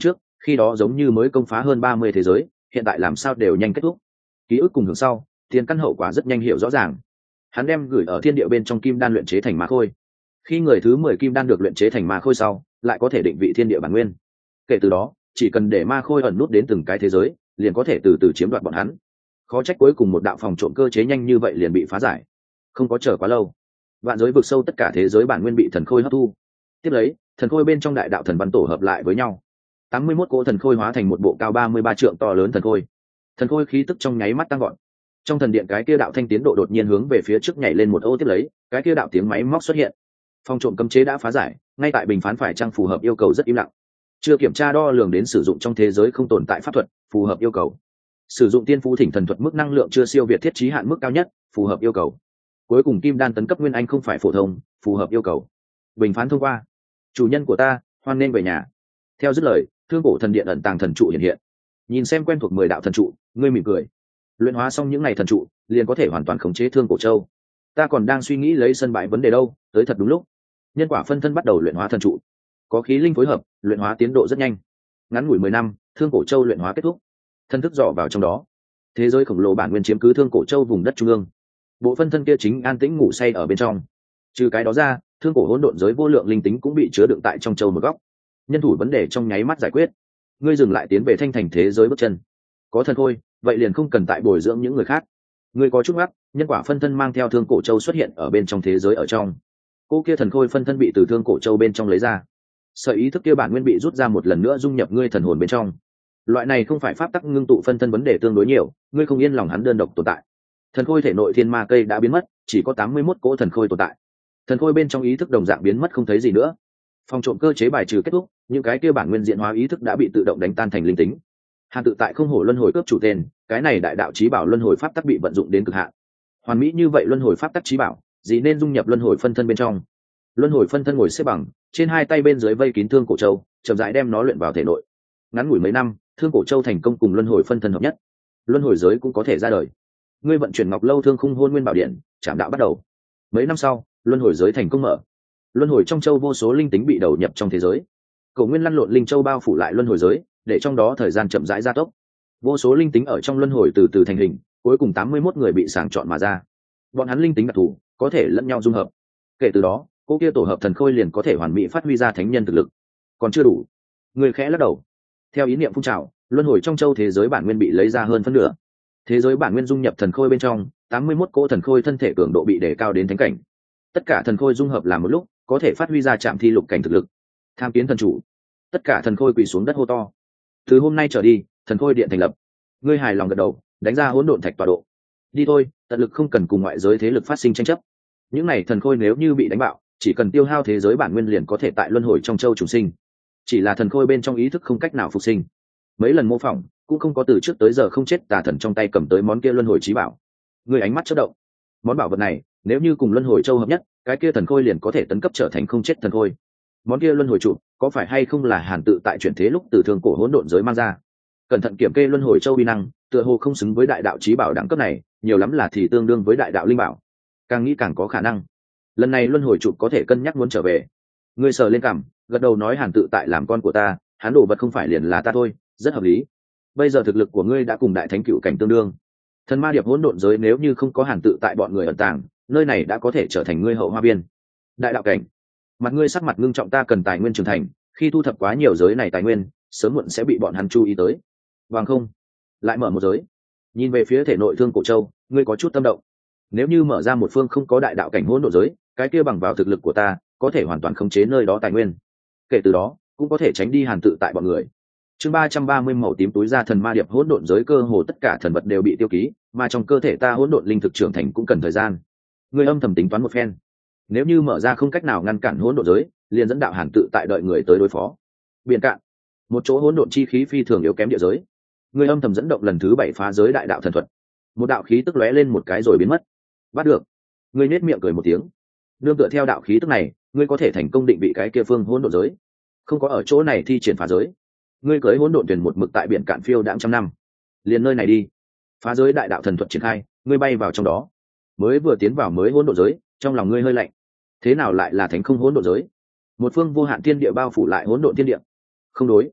khi đó giống như mới công phá hơn 30 thế giới, hiện tại làm sao đều nhanh kết thúc. Ký ức cùng hướng sau, tiền căn hậu quả rất nhanh hiểu rõ ràng. Hắn đem gửi ở thiên địa bên trong kim đan luyện chế thành ma khôi. Khi người thứ 10 kim đan được luyện chế thành ma khôi sau, lại có thể định vị thiên địa bản nguyên. Kể từ đó, chỉ cần để ma khôi ẩn nút đến từng cái thế giới, liền có thể từ từ chiếm đoạt bọn hắn. Khó trách cuối cùng một đạo phòng trộm cơ chế nhanh như vậy liền bị phá giải. Không có chờ quá lâu, vạn giới vực sâu tất cả thế giới bản nguyên bị thần khôi hấp thu. Tiếp lấy, thần khôi bên trong đại đạo thần văn tổ hợp lại với nhau. 81 cỗ thần khôi hóa thành một bộ cao 33 trượng to lớn thần khôi. Thần khôi khí tức trong nháy mắt tăng gọn. Trong thần điện cái kia đạo thanh tiến độ đột nhiên hướng về phía trước nhảy lên một ô, tiếp lấy, cái kia đạo tiếng máy móc xuất hiện. Phòng trộm cấm chế đã phá giải, ngay tại bình phán phải chăng phù hợp yêu cầu rất im lặng. Chưa kiểm tra đo lường đến sử dụng trong thế giới không tồn tại pháp thuật, phù hợp yêu cầu. Sử dụng tiên phú thỉnh thần thuật mức năng lượng chưa siêu việt thiết trí hạn mức cao nhất, phù hợp yêu cầu. Cuối cùng kim đan tấn cấp nguyên anh không phải phổ thông, phù hợp yêu cầu. Bình phán thông qua. Chủ nhân của ta, hoan nên về nhà. Theo dứt lời, thương cổ thần điện ẩn tàng thần trụ hiện hiện. Nhìn xem quen thuộc 10 đạo thần trụ, ngươi mỉm cười. Luyện hóa xong những ngày thần trụ, liền có thể hoàn toàn khống chế thương cổ châu. Ta còn đang suy nghĩ lấy sân bãi vấn đề đâu, tới thật đúng lúc. Nhân quả phân thân bắt đầu luyện hóa thần trụ. Có khí linh phối hợp, luyện hóa tiến độ rất nhanh. Ngắn ngủi 10 năm, thương cổ châu luyện hóa kết thúc. Thân thức dò vào trong đó. Thế giới khổng lồ bản nguyên chiếm cứ thương cổ châu vùng đất trung ương. Bộ phân thân kia chính an tĩnh ngủ say ở bên trong. Trừ cái đó ra, thương cổ hỗn độn giới vô lượng linh tính cũng bị chứa đựng tại trong châu một góc. Nhân thủ vấn đề trong nháy mắt giải quyết. Ngươi dừng lại tiến về thanh thành thế giới bước chân. Có thần khôi, vậy liền không cần tại bồi dưỡng những người khác. Ngươi có chút ngắc, nhân quả phân thân mang theo thương cổ châu xuất hiện ở bên trong thế giới ở trong. Cô kia thần khôi phân thân bị từ thương cổ châu bên trong lấy ra. Sợi ý thức kia bản nguyên bị rút ra một lần nữa dung nhập ngươi thần hồn bên trong. Loại này không phải pháp tắc ngưng tụ phân thân vấn đề tương đối nhiều, ngươi không yên lòng hắn đơn độc tồn tại. Thần khôi thể nội thiên ma cây đã biến mất, chỉ có 81 cỗ thần khôi tồn tại. Thần khôi bên trong ý thức đồng dạng biến mất không thấy gì nữa. Phòng trộm cơ chế bài trừ kết thúc, những cái kia bản nguyên diện hóa ý thức đã bị tự động đánh tan thành linh tính. Hàn tự tại không hổ luân hồi cướp chủ tên, cái này đại đạo chí bảo luân hồi pháp tắc bị vận dụng đến cực hạn. Hoàn mỹ như vậy luân hồi pháp tắc chí bảo, gì nên dung nhập luân hồi phân thân bên trong. Luân hồi phân thân ngồi xếp bằng, trên hai tay bên dưới vây kín thương cổ châu, chậm rãi đem nó luyện vào thể nội. Ngắn ngủi mấy năm, thương cổ châu thành công cùng luân hồi phân thân hợp nhất. Luân hồi giới cũng có thể ra đời. Ngươi vận chuyển ngọc lâu thương khung hôn nguyên bảo điện, chạm đạo bắt đầu. Mấy năm sau, luân hồi giới thành công mở. Luân hồi trong châu vô số linh tính bị đầu nhập trong thế giới. Cổ nguyên lăn lộn linh châu bao phủ lại luân hồi giới, để trong đó thời gian chậm rãi gia tốc. Vô số linh tính ở trong luân hồi từ từ thành hình, cuối cùng 81 người bị sàng chọn mà ra. Bọn hắn linh tính đặc thù, có thể lẫn nhau dung hợp. Kể từ đó, cô kia tổ hợp thần khôi liền có thể hoàn mỹ phát huy ra thánh nhân thực lực. Còn chưa đủ. Người khẽ lắc đầu. Theo ý niệm phun trào, luân hồi trong châu thế giới bản nguyên bị lấy ra hơn phân nửa. Thế giới bản nguyên dung nhập thần khôi bên trong, 81 cỗ thần khôi thân thể cường độ bị đề cao đến thánh cảnh. Tất cả thần khôi dung hợp làm một lúc, có thể phát huy ra trạm thi lục cảnh thực lực. Tham kiến thần chủ. Tất cả thần khôi quỳ xuống đất hô to. Từ hôm nay trở đi, thần khôi điện thành lập. Ngươi hài lòng gật đầu, đánh ra hỗn độn thạch tọa độ. Đi thôi, tận lực không cần cùng ngoại giới thế lực phát sinh tranh chấp. Những này thần khôi nếu như bị đánh bạo, chỉ cần tiêu hao thế giới bản nguyên liền có thể tại luân hồi trong châu trùng sinh. Chỉ là thần khôi bên trong ý thức không cách nào phục sinh. Mấy lần mô phỏng, cũng không có từ trước tới giờ không chết tà thần trong tay cầm tới món kia luân hồi chí bảo. Người ánh mắt chớp động. Món bảo vật này, nếu như cùng luân hồi châu hợp nhất, cái kia thần khôi liền có thể tấn cấp trở thành không chết thần khôi. Món kia luân hồi trụ, có phải hay không là Hàn tự tại chuyển thế lúc từ thương cổ hỗn độn giới mang ra? Cẩn thận kiểm kê luân hồi châu uy năng, tựa hồ không xứng với đại đạo chí bảo đẳng cấp này, nhiều lắm là thì tương đương với đại đạo linh bảo. Càng nghĩ càng có khả năng. Lần này luân hồi trụ có thể cân nhắc muốn trở về. Ngươi sờ lên cằm, gật đầu nói Hàn tự tại làm con của ta, hắn đồ vật không phải liền là ta thôi, rất hợp lý. Bây giờ thực lực của ngươi đã cùng đại thánh cựu cảnh tương đương. Thần ma điệp hỗn độn giới nếu như không có Hàn tự tại bọn người ẩn tàng, nơi này đã có thể trở thành ngươi hậu hoa viên. Đại đạo cảnh. Mặt ngươi sắc mặt ngưng trọng, ta cần tài nguyên trưởng thành, khi thu thập quá nhiều giới này tài nguyên, sớm muộn sẽ bị bọn hắn chú ý tới. Vâng không? Lại mở một giới. Nhìn về phía thể nội thương cổ châu, ngươi có chút tâm động. Nếu như mở ra một phương không có đại đạo cảnh hỗn độn giới, cái kia bằng vào thực lực của ta, có thể hoàn toàn khống chế nơi đó tài nguyên. Kể từ đó, cũng có thể tránh đi Hàn tự tại bọn người. Chương 330 màu tím túi ra thần ma điệp hỗn độn giới, cơ hồ tất cả thần vật đều bị tiêu ký, mà trong cơ thể ta hỗn độn linh thực trưởng thành cũng cần thời gian. Ngươi âm thầm tính toán một phen. Nếu như mở ra không cách nào ngăn cản hỗn độn giới, liền dẫn đạo Hàn tự tại đợi người tới đối phó. Biển cạn, một chỗ hỗn độn chi khí phi thường yếu kém địa giới. Ngươi âm thầm dẫn động lần thứ 7 phá giới đại đạo thần thuật. Một đạo khí tức lóe lên một cái rồi biến mất. Bắt được. Ngươi nhếch miệng cười một tiếng. Nương tựa theo đạo khí tức này, ngươi có thể thành công định vị cái kia phương hỗn độn giới. Không có ở chỗ này thi triển phá giới. Ngươi cưới hỗn độn thuyền một mực tại biển cạn phiêu đãng trăm năm. Liền nơi này đi. Phá giới đại đạo thần thuật triển khai, ngươi bay vào trong đó. Mới vừa tiến vào mới hỗn độn giới, trong lòng ngươi hơi lạnh. Thế nào lại là thánh không hỗn độn giới? Một phương vô hạn thiên địa bao phủ lại hỗn độn thiên địa. Không đối.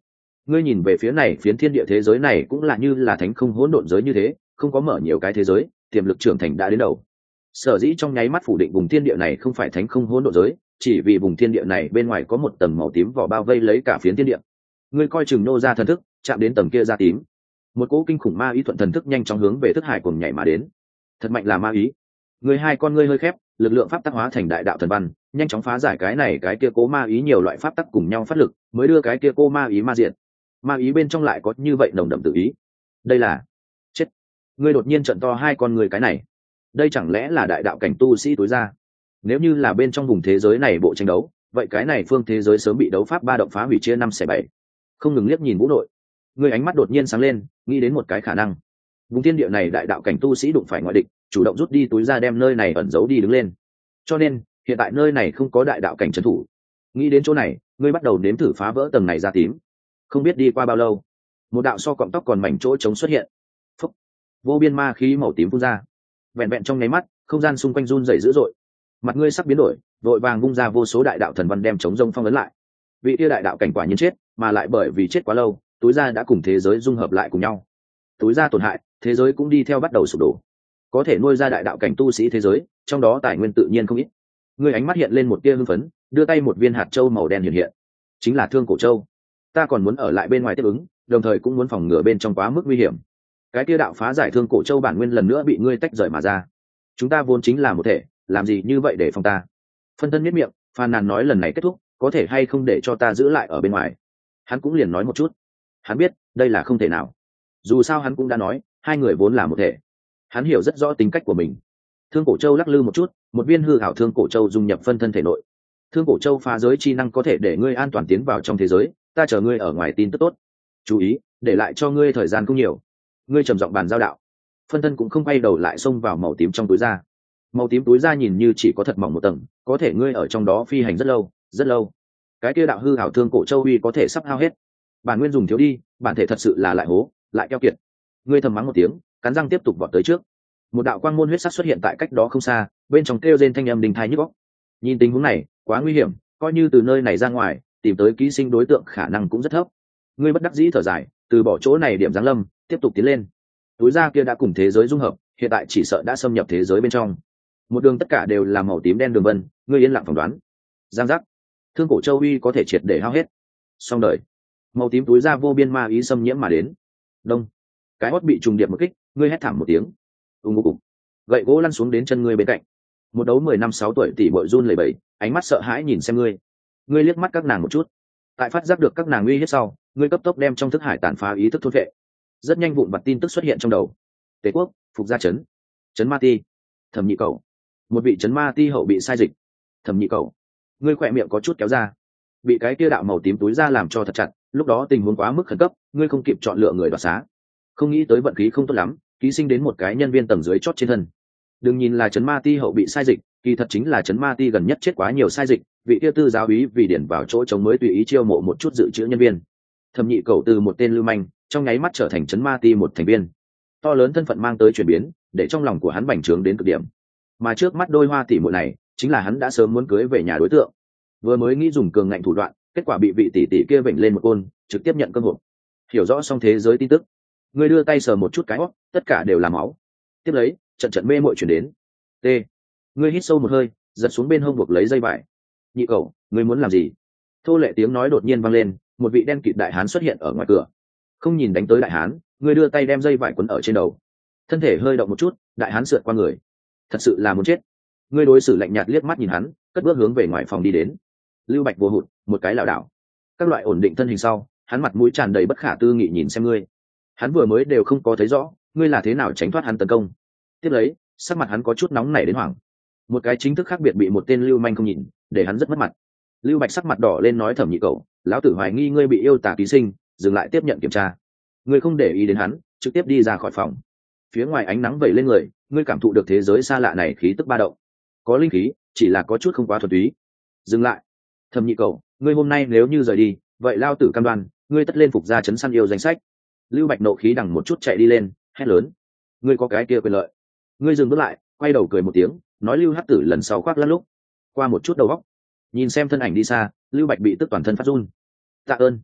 Ngươi nhìn về phía này, phiến thiên địa thế giới này cũng là như là thánh không hỗn độn giới như thế, không có mở nhiều cái thế giới, tiềm lực trưởng thành đã đến đầu. Sở dĩ trong nháy mắt phủ định vùng thiên địa này không phải thánh không hỗn độn giới, chỉ vì vùng thiên địa này bên ngoài có một tầng màu tím vỏ bao vây lấy cả phiến thiên địa. Ngươi coi chừng nô ra thần thức, chạm đến tầng kia da tím, một cỗ kinh khủng ma ý thuận thần thức nhanh chóng hướng về thức hải cùng nhảy mà đến. Thật mạnh là ma ý. Người hai con ngươi hơi khép, lực lượng pháp tắc hóa thành đại đạo thần văn, nhanh chóng phá giải cái này cái kia cố ma ý, nhiều loại pháp tắc cùng nhau phát lực, mới đưa cái kia cô ma ý ma diện. Ma ý bên trong lại có như vậy nồng đậm tự ý. Đây là chết. Ngươi đột nhiên trợn to hai con người, cái này, đây chẳng lẽ là đại đạo cảnh tu sĩ tối ra? Nếu như là bên trong vùng thế giới này bộ tranh đấu, vậy cái này phương thế giới sớm bị đấu pháp ba động phá hủy chia 5/7. Không ngừng liếc nhìn Vũ Nội, người ánh mắt đột nhiên sáng lên, nghĩ đến một cái khả năng. Vùng thiên địa này đại đạo cảnh tu sĩ đụng phải ngoại địch, chủ động rút đi túi ra đem nơi này ẩn giấu đi đứng lên. Cho nên hiện tại nơi này không có đại đạo cảnh trấn thủ. Nghĩ đến chỗ này, ngươi bắt đầu nếm thử phá vỡ tầng này ra tím. Không biết đi qua bao lâu, một đạo so cọng tóc còn mảnh chỗ trống xuất hiện. Phúc. Vô biên ma khí màu tím phun ra. Vẹn vẹn trong nháy mắt, không gian xung quanh run rẩy dữ dội. Mặt ngươi sắp biến đổi, vội vàng vung ra vô số đại đạo thần văn đem chống rông phong ấn lại. Vị kia đại đạo cảnh quả nhiên chết, mà lại bởi vì chết quá lâu, túi ra đã cùng thế giới dung hợp lại cùng nhau. Túi ra tổn hại, thế giới cũng đi theo bắt đầu sụp đổ. Có thể nuôi ra đại đạo cảnh tu sĩ thế giới, trong đó tài nguyên tự nhiên không ít. Ngươi ánh mắt hiện lên một tia hưng phấn, đưa tay một viên hạt châu màu đen hiện hiện, chính là Thương Cổ Châu. Ta còn muốn ở lại bên ngoài tiếp ứng, đồng thời cũng muốn phòng ngừa bên trong quá mức nguy hiểm. Cái tia đạo phá giải Thương Cổ Châu bản nguyên lần nữa bị ngươi tách rời mà ra. Chúng ta vốn chính là một thể, làm gì như vậy để phòng ta? Phân thân miết miệng, phàn nàn nói lần này kết thúc, có thể hay không để cho ta giữ lại ở bên ngoài? Hắn cũng liền nói một chút. Hắn biết, đây là không thể nào. Dù sao hắn cũng đã nói, hai người vốn là một thể. Hắn hiểu rất rõ tính cách của mình. Thương Cổ Châu lắc lư một chút, một viên hư ảo Thương Cổ Châu dung nhập phân thân thể nội. Thương Cổ Châu phá giới chi năng có thể để ngươi an toàn tiến vào trong thế giới, ta chờ ngươi ở ngoài tin tức tốt. Chú ý, để lại cho ngươi thời gian không nhiều. Ngươi trầm giọng bàn giao đạo. Phân thân cũng không quay đầu lại, xông vào màu tím trong túi da. Màu tím túi da nhìn như chỉ có thật mỏng một tầng, có thể ngươi ở trong đó phi hành rất lâu, rất lâu. Cái kia đạo hư ảo Thương Cổ Châu uy có thể sắp hao hết. Bản nguyên dùng thiếu đi, bản thể thật sự là lại hố, lại keo kiệt. Ngươi thầm mắng một tiếng, cắn răng tiếp tục vọt tới trước. Một đạo quang môn huyết sắc xuất hiện tại cách đó không xa, bên trong kêu rên thanh âm đình thai nhức óc. Nhìn tình huống này, quá nguy hiểm, coi như từ nơi này ra ngoài tìm tới ký sinh đối tượng khả năng cũng rất thấp. Ngươi bất đắc dĩ thở dài, từ bỏ chỗ này điểm giáng lâm, tiếp tục tiến lên. Túi da kia đã cùng thế giới dung hợp, hiện tại chỉ sợ đã xâm nhập thế giới bên trong. Một đường tất cả đều là màu tím đen đường vân, ngươi yên lặng phỏng đoán. Giang giác. Thương Cổ Châu uy có thể triệt để hao hết. Xong đời. Màu tím túi da vô biên ma ý xâm nhiễm mà đến. Đông. Cái hót bị trùng điệp một kích, ngươi hét thảm một tiếng. Ùng ục. Gậy gỗ lăn xuống đến chân ngươi bên cạnh. Một đấu 10 năm 6 tuổi tỷ muội run lẩy bẩy, ánh mắt sợ hãi nhìn xem ngươi. Ngươi liếc mắt các nàng một chút. Tại phát giác được các nàng uy hiếp sau, ngươi cấp tốc đem trong thức hải tàn phá ý thức thôn vệ. Rất nhanh vụn vặt tin tức xuất hiện trong đầu. Tề quốc, Phục Gia trấn, trấn Ma Ti, Thẩm Nhị Cẩu. Một vị trấn Ma Ti hậu bị sai dịch. Thẩm Nhị Cẩu. Ngươi khỏe miệng có chút kéo ra. Bị cái kia đạo màu tím túi ra làm cho thật chặt, lúc đó tình huống quá mức khẩn cấp, ngươi không kịp chọn lựa người đoạt xá. Không nghĩ tới vận khí không tốt lắm, ký sinh đến một cái nhân viên tầng dưới chót trên thân. Đừng nhìn là trấn Ma Ti hậu bị sai dịch, kỳ thật chính là trấn Ma Ti gần nhất chết quá nhiều sai dịch, vị kia tư giáo úy vì điển vào chỗ trống mới tùy ý chiêu mộ một chút dự trữ nhân viên. Thẩm Nhị Cẩu từ một tên lưu manh, trong nháy mắt trở thành trấn Ma Ti một thành viên. To lớn thân phận mang tới chuyển biến, để trong lòng của hắn bành trướng đến cực điểm. Mà trước mắt đôi hoa tỷ muội này, chính là hắn đã sớm muốn cưới về nhà đối tượng. Vừa mới nghĩ dùng cường ngạnh thủ đoạn, kết quả bị vị tỷ tỷ kia vểnh lên một côn, trực tiếp nhận cơm hộp. Hiểu rõ xong thế giới tin tức, ngươi đưa tay sờ một chút cái hót, tất cả đều là máu. Tiếp lấy, trận mê muội chuyển đến. T. Ngươi hít sâu một hơi, giật xuống bên hông buộc lấy dây vải. Nhị Cẩu, ngươi muốn làm gì? Thô lệ tiếng nói đột nhiên vang lên, một vị đen kịt đại hán xuất hiện ở ngoài cửa. Không nhìn đánh tới đại hán, ngươi đưa tay đem dây vải quấn ở trên đầu. Thân thể hơi động một chút, đại hán sượt qua người. Thật sự là muốn chết. Ngươi đối xử lạnh nhạt liếc mắt nhìn hắn, cất bước hướng về ngoài phòng đi đến. Lưu Bạch vô hụt, một cái lảo đảo. Các loại ổn định thân hình sau, hắn mặt mũi tràn đầy bất khả tư nghị nhìn xem ngươi. Hắn vừa mới đều không có thấy rõ, ngươi là thế nào tránh thoát hắn tấn công. Tiếp lấy, sắc mặt hắn có chút nóng nảy đến hoảng. Một cái chính thức khác biệt bị một tên lưu manh không nhìn, để hắn rất mất mặt. Lưu Bạch sắc mặt đỏ lên nói Thẩm Nhị Cẩu, lão tử hoài nghi ngươi bị yêu tà ký sinh, dừng lại tiếp nhận kiểm tra. Ngươi không để ý đến hắn, trực tiếp đi ra khỏi phòng. Phía ngoài ánh nắng vẩy lên người, ngươi cảm thụ được thế giới xa lạ này khí tức ba động. Có linh khí, chỉ là có chút không quá thuần túy. Dừng lại. Thẩm Nhị Cẩu, ngươi hôm nay nếu như rời đi, vậy lao tử cam đoan, ngươi tất lên Phục Gia trấn săn yêu danh sách. Lưu Bạch nộ khí đằng một chút chạy đi lên, hét lớn. Ngươi có cái kia quyền lợi. Ngươi dừng bước lại, quay đầu cười một tiếng, nói Lưu Hắc Tử lần sau khoác lăn lúc. Qua một chút đầu góc, nhìn xem thân ảnh đi xa, Lưu Bạch bị tức toàn thân phát run. Tạ ơn.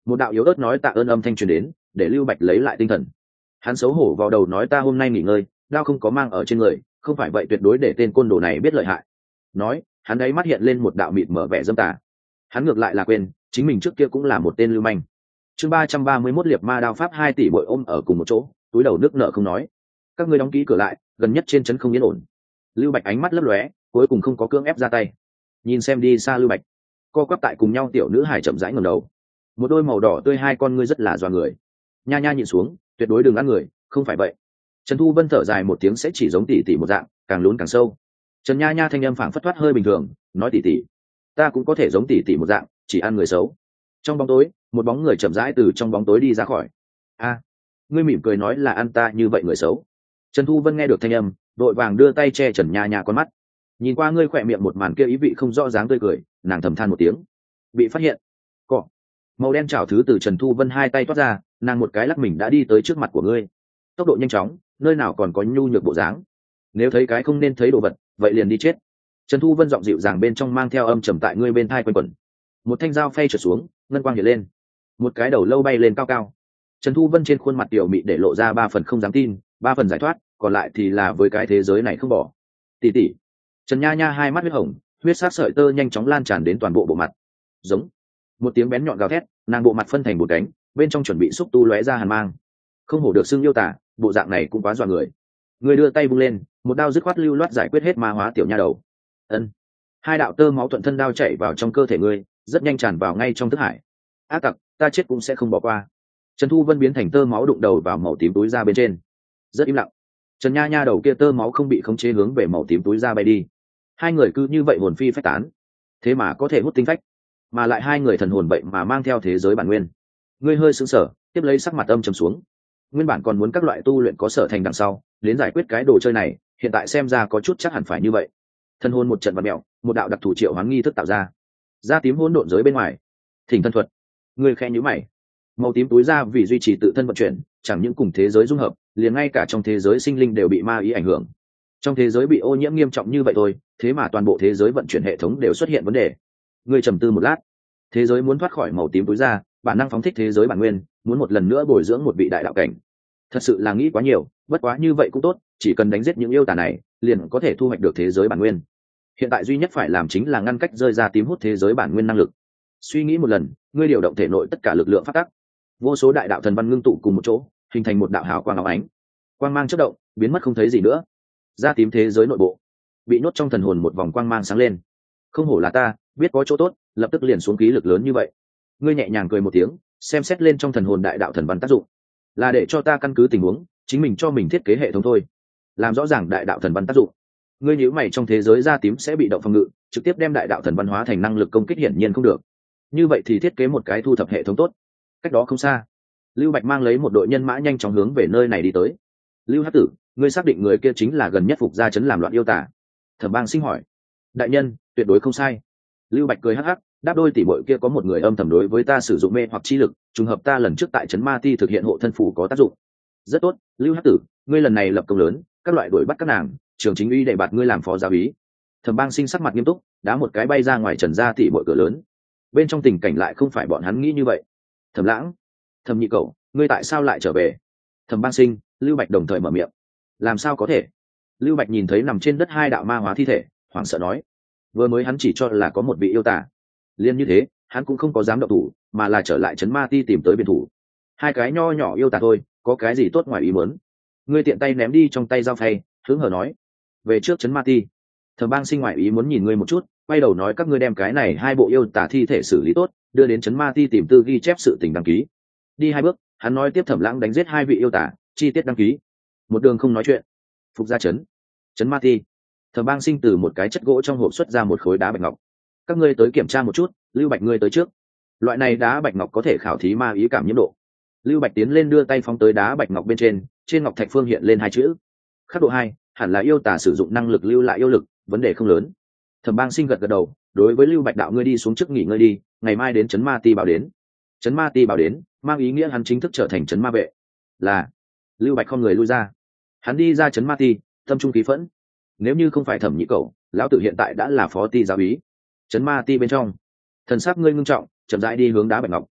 Một đạo yếu ớt nói tạ ơn âm thanh truyền đến, để Lưu Bạch lấy lại tinh thần. Hắn xấu hổ vào đầu nói ta hôm nay nghỉ ngơi, đao không có mang ở trên người, không phải vậy tuyệt đối để tên côn đồ này biết lợi hại. Nói, hắn ấy mắt hiện lên một đạo mịt mở vẻ dâm tà. Hắn ngược lại là quên, chính mình trước kia cũng là một tên lưu manh. Chương 331 liệt ma đao pháp 2 tỷ bội ôm ở cùng một chỗ, túi đầu nước nợ không nói. Các ngươi đóng kỹ cửa lại, gần nhất trên trấn không yên ổn. Lưu Bạch ánh mắt lấp lóe, cuối cùng không có cưỡng ép ra tay. Nhìn xem đi xa Lưu Bạch, co quắp tại cùng nhau tiểu nữ hải chậm rãi ngẩng đầu. Một đôi màu đỏ tươi hai con ngươi rất là doa người. Nha nha nhìn xuống, tuyệt đối đừng ăn người, không phải vậy. Trần Thu Vân thở dài một tiếng sẽ chỉ giống tỷ tỷ một dạng, càng lún càng sâu. Trần Nha Nha thanh âm phảng phất thoát hơi bình thường, nói tỷ tỷ, ta cũng có thể giống tỷ tỷ một dạng, chỉ ăn người xấu. Trong bóng tối, một bóng người chậm rãi từ trong bóng tối đi ra khỏi. A, ngươi mỉm cười nói là ăn ta như vậy người xấu. Trần Thu Vân nghe được thanh âm, đội vàng đưa tay che Trần Nha Nha con mắt. Nhìn qua ngươi khỏe miệng một màn kia ý vị không rõ dáng tươi cười, nàng thầm than một tiếng. Bị phát hiện. Cọ. Màu đen chảo thứ từ Trần Thu Vân hai tay toát ra, nàng một cái lắc mình đã đi tới trước mặt của ngươi. Tốc độ nhanh chóng, nơi nào còn có nhu nhược bộ dáng. Nếu thấy cái không nên thấy đồ vật, vậy liền đi chết. Trần Thu Vân giọng dịu dàng bên trong mang theo âm trầm tại ngươi bên thai quanh quẩn. Một thanh dao phay trượt xuống, ngân quang hiện lên. Một cái đầu lâu bay lên cao cao. Trần Thu Vân trên khuôn mặt tiểu mị để lộ ra 3 phần không dám tin, 3 phần giải thoát, còn lại thì là với cái thế giới này không bỏ. Tỷ tỷ. Trần Nha Nha hai mắt huyết hồng, huyết sắc sợi tơ nhanh chóng lan tràn đến toàn bộ bộ mặt. Giống. Một tiếng bén nhọn gào thét, nàng bộ mặt phân thành một cánh, bên trong chuẩn bị xúc tu lóe ra hàn mang. Không hổ được xưng yêu tả, bộ dạng này cũng quá dọa người. Người đưa tay vung lên, một đao dứt khoát lưu loát giải quyết hết ma hóa tiểu nha đầu. Ân. Hai đạo tơ máu thuận thân đao chạy vào trong cơ thể ngươi, rất nhanh tràn vào ngay trong thức hải. Ác tặc, ta chết cũng sẽ không bỏ qua. Trần Thu Vân biến thành tơ máu đụng đầu vào màu tím túi da bên trên. Rất im lặng. Trần Nha Nha đầu kia tơ máu không bị khống chế hướng về màu tím túi da bay đi. Hai người cứ như vậy hồn phi phách tán. Thế mà có thể hút tinh phách, mà lại hai người thần hồn vậy mà mang theo thế giới bản nguyên. Ngươi hơi sững sờ, tiếp lấy sắc mặt âm trầm xuống. Nguyên bản còn muốn các loại tu luyện có sở thành đằng sau, đến giải quyết cái đồ chơi này, hiện tại xem ra có chút chắc hẳn phải như vậy. Thân hồn một trận vặn mèo, một đạo đặc thủ triệu hoán nghi thức tạo ra. Da tím hỗn độn giới bên ngoài, thỉnh thân thuật. Ngươi khẽ nhíu mày. Màu tím túi da vì duy trì tự thân vận chuyển, chẳng những cùng thế giới dung hợp, liền ngay cả trong thế giới sinh linh đều bị ma ý ảnh hưởng. Trong thế giới bị ô nhiễm nghiêm trọng như vậy thôi, thế mà toàn bộ thế giới vận chuyển hệ thống đều xuất hiện vấn đề. Ngươi trầm tư một lát. Thế giới muốn thoát khỏi màu tím túi da, bản năng phóng thích thế giới bản nguyên, muốn một lần nữa bồi dưỡng một vị đại đạo cảnh. Thật sự là nghĩ quá nhiều, bất quá như vậy cũng tốt, chỉ cần đánh giết những yêu tà này, liền có thể thu hoạch được thế giới bản nguyên. Hiện tại duy nhất phải làm chính là ngăn cách rơi ra tím hút thế giới bản nguyên năng lực. Suy nghĩ một lần, ngươi điều động thể nội tất cả lực lượng phát tắc, vô số đại đạo thần văn ngưng tụ cùng một chỗ, hình thành một đạo hào quang óng ánh. Quang mang chớp động, biến mất không thấy gì nữa. Ra tím thế giới nội bộ, bị nhốt trong thần hồn một vòng quang mang sáng lên. Không hổ là ta, biết có chỗ tốt, lập tức liền xuống khí lực lớn như vậy. Ngươi nhẹ nhàng cười một tiếng, xem xét lên trong thần hồn đại đạo thần văn tác dụng, là để cho ta căn cứ tình huống, chính mình cho mình thiết kế hệ thống thôi. Làm rõ ràng đại đạo thần văn tác dụng. Ngươi nhíu mày, trong thế giới da tím sẽ bị động phòng ngự, trực tiếp đem đại đạo thần văn hóa thành năng lực công kích hiển nhiên không được. Như vậy thì thiết kế một cái thu thập hệ thống tốt. Cách đó không xa, Lưu Bạch mang lấy một đội nhân mã nhanh chóng hướng về nơi này đi tới. Lưu Hắc Tử, ngươi xác định người kia chính là gần nhất phục gia trấn làm loạn yêu tả? Thẩm Bang Sinh hỏi. Đại nhân, tuyệt đối không sai. Lưu Bạch cười hắc hắc, đáp đôi tỷ muội kia có một người âm thầm đối với ta sử dụng mê hoặc chi lực, trùng hợp ta lần trước tại trấn Ma Ti thực hiện hộ thân phù có tác dụng. Rất tốt, Lưu Hắc Tử, ngươi lần này lập công lớn, các loại đuổi bắt các nàng, trường chính uy để bạt ngươi làm phó giáo úy. Thẩm Bang Sinh sắc mặt nghiêm túc, đá một cái bay ra ngoài Trần gia tỷ muội cửa lớn. Bên trong tình cảnh lại không phải bọn hắn nghĩ như vậy. Thẩm Lãng, Thẩm Nhị Cẩu, ngươi tại sao lại trở về? Thẩm Bang Sinh, Lưu Bạch đồng thời mở miệng. Làm sao có thể? Lưu Bạch nhìn thấy nằm trên đất hai đạo ma hóa thi thể, hoảng sợ nói. Vừa mới hắn chỉ cho là có một vị yêu tả, liên như thế hắn cũng không có dám động thủ, mà là trở lại trấn Ma Ti tìm tới biên thủ. Hai cái nho nhỏ yêu tả thôi, có cái gì tốt ngoài ý muốn? Ngươi tiện tay ném đi trong tay dao phay, hướng hở nói. Về trước trấn Ma Ti. Thẩm Bang Sinh ngoại ý muốn nhìn ngươi một chút, quay đầu nói các ngươi đem cái này hai bộ yêu tả thi thể xử lý tốt, đưa đến trấn Ma Ti tìm tư ghi chép sự tình đăng ký. Đi hai bước, hắn nói tiếp Thẩm Lãng đánh giết hai vị yêu tả, chi tiết đăng ký. Một đường không nói chuyện. Phục gia trấn Ma Ti. Thẩm Bang Sinh từ một cái chất gỗ trong hộp xuất ra một khối đá bạch ngọc. Các ngươi tới kiểm tra một chút, Lưu Bạch ngươi tới trước. Loại này đá bạch ngọc có thể khảo thí ma ý cảm nhiễm độ. Lưu Bạch tiến lên đưa tay phóng tới đá bạch ngọc bên trên ngọc thạch phương hiện lên hai chữ. Khắc độ 2, hẳn là yêu tả sử dụng năng lực lưu lại yêu lực, vấn đề không lớn. Thẩm Bang Sinh gật gật đầu, đối với Lưu Bạch đạo ngươi đi xuống trước nghỉ ngơi đi, ngày mai đến trấn Ma Ti bảo đến. Trấn Ma Ti bảo đến, mang ý nghĩa hắn chính thức trở thành trấn ma vệ. Là. Lưu Bạch không người lui ra. Hắn đi ra trấn Ma Ti, tâm trung khí phẫn. Nếu như không phải Thẩm Nhị Cẩu, lão tử hiện tại đã là phó ti giáo úy. Trấn Ma Ti bên trong, thần sắc ngươi ngưng trọng, chậm rãi đi hướng đá bạch ngọc.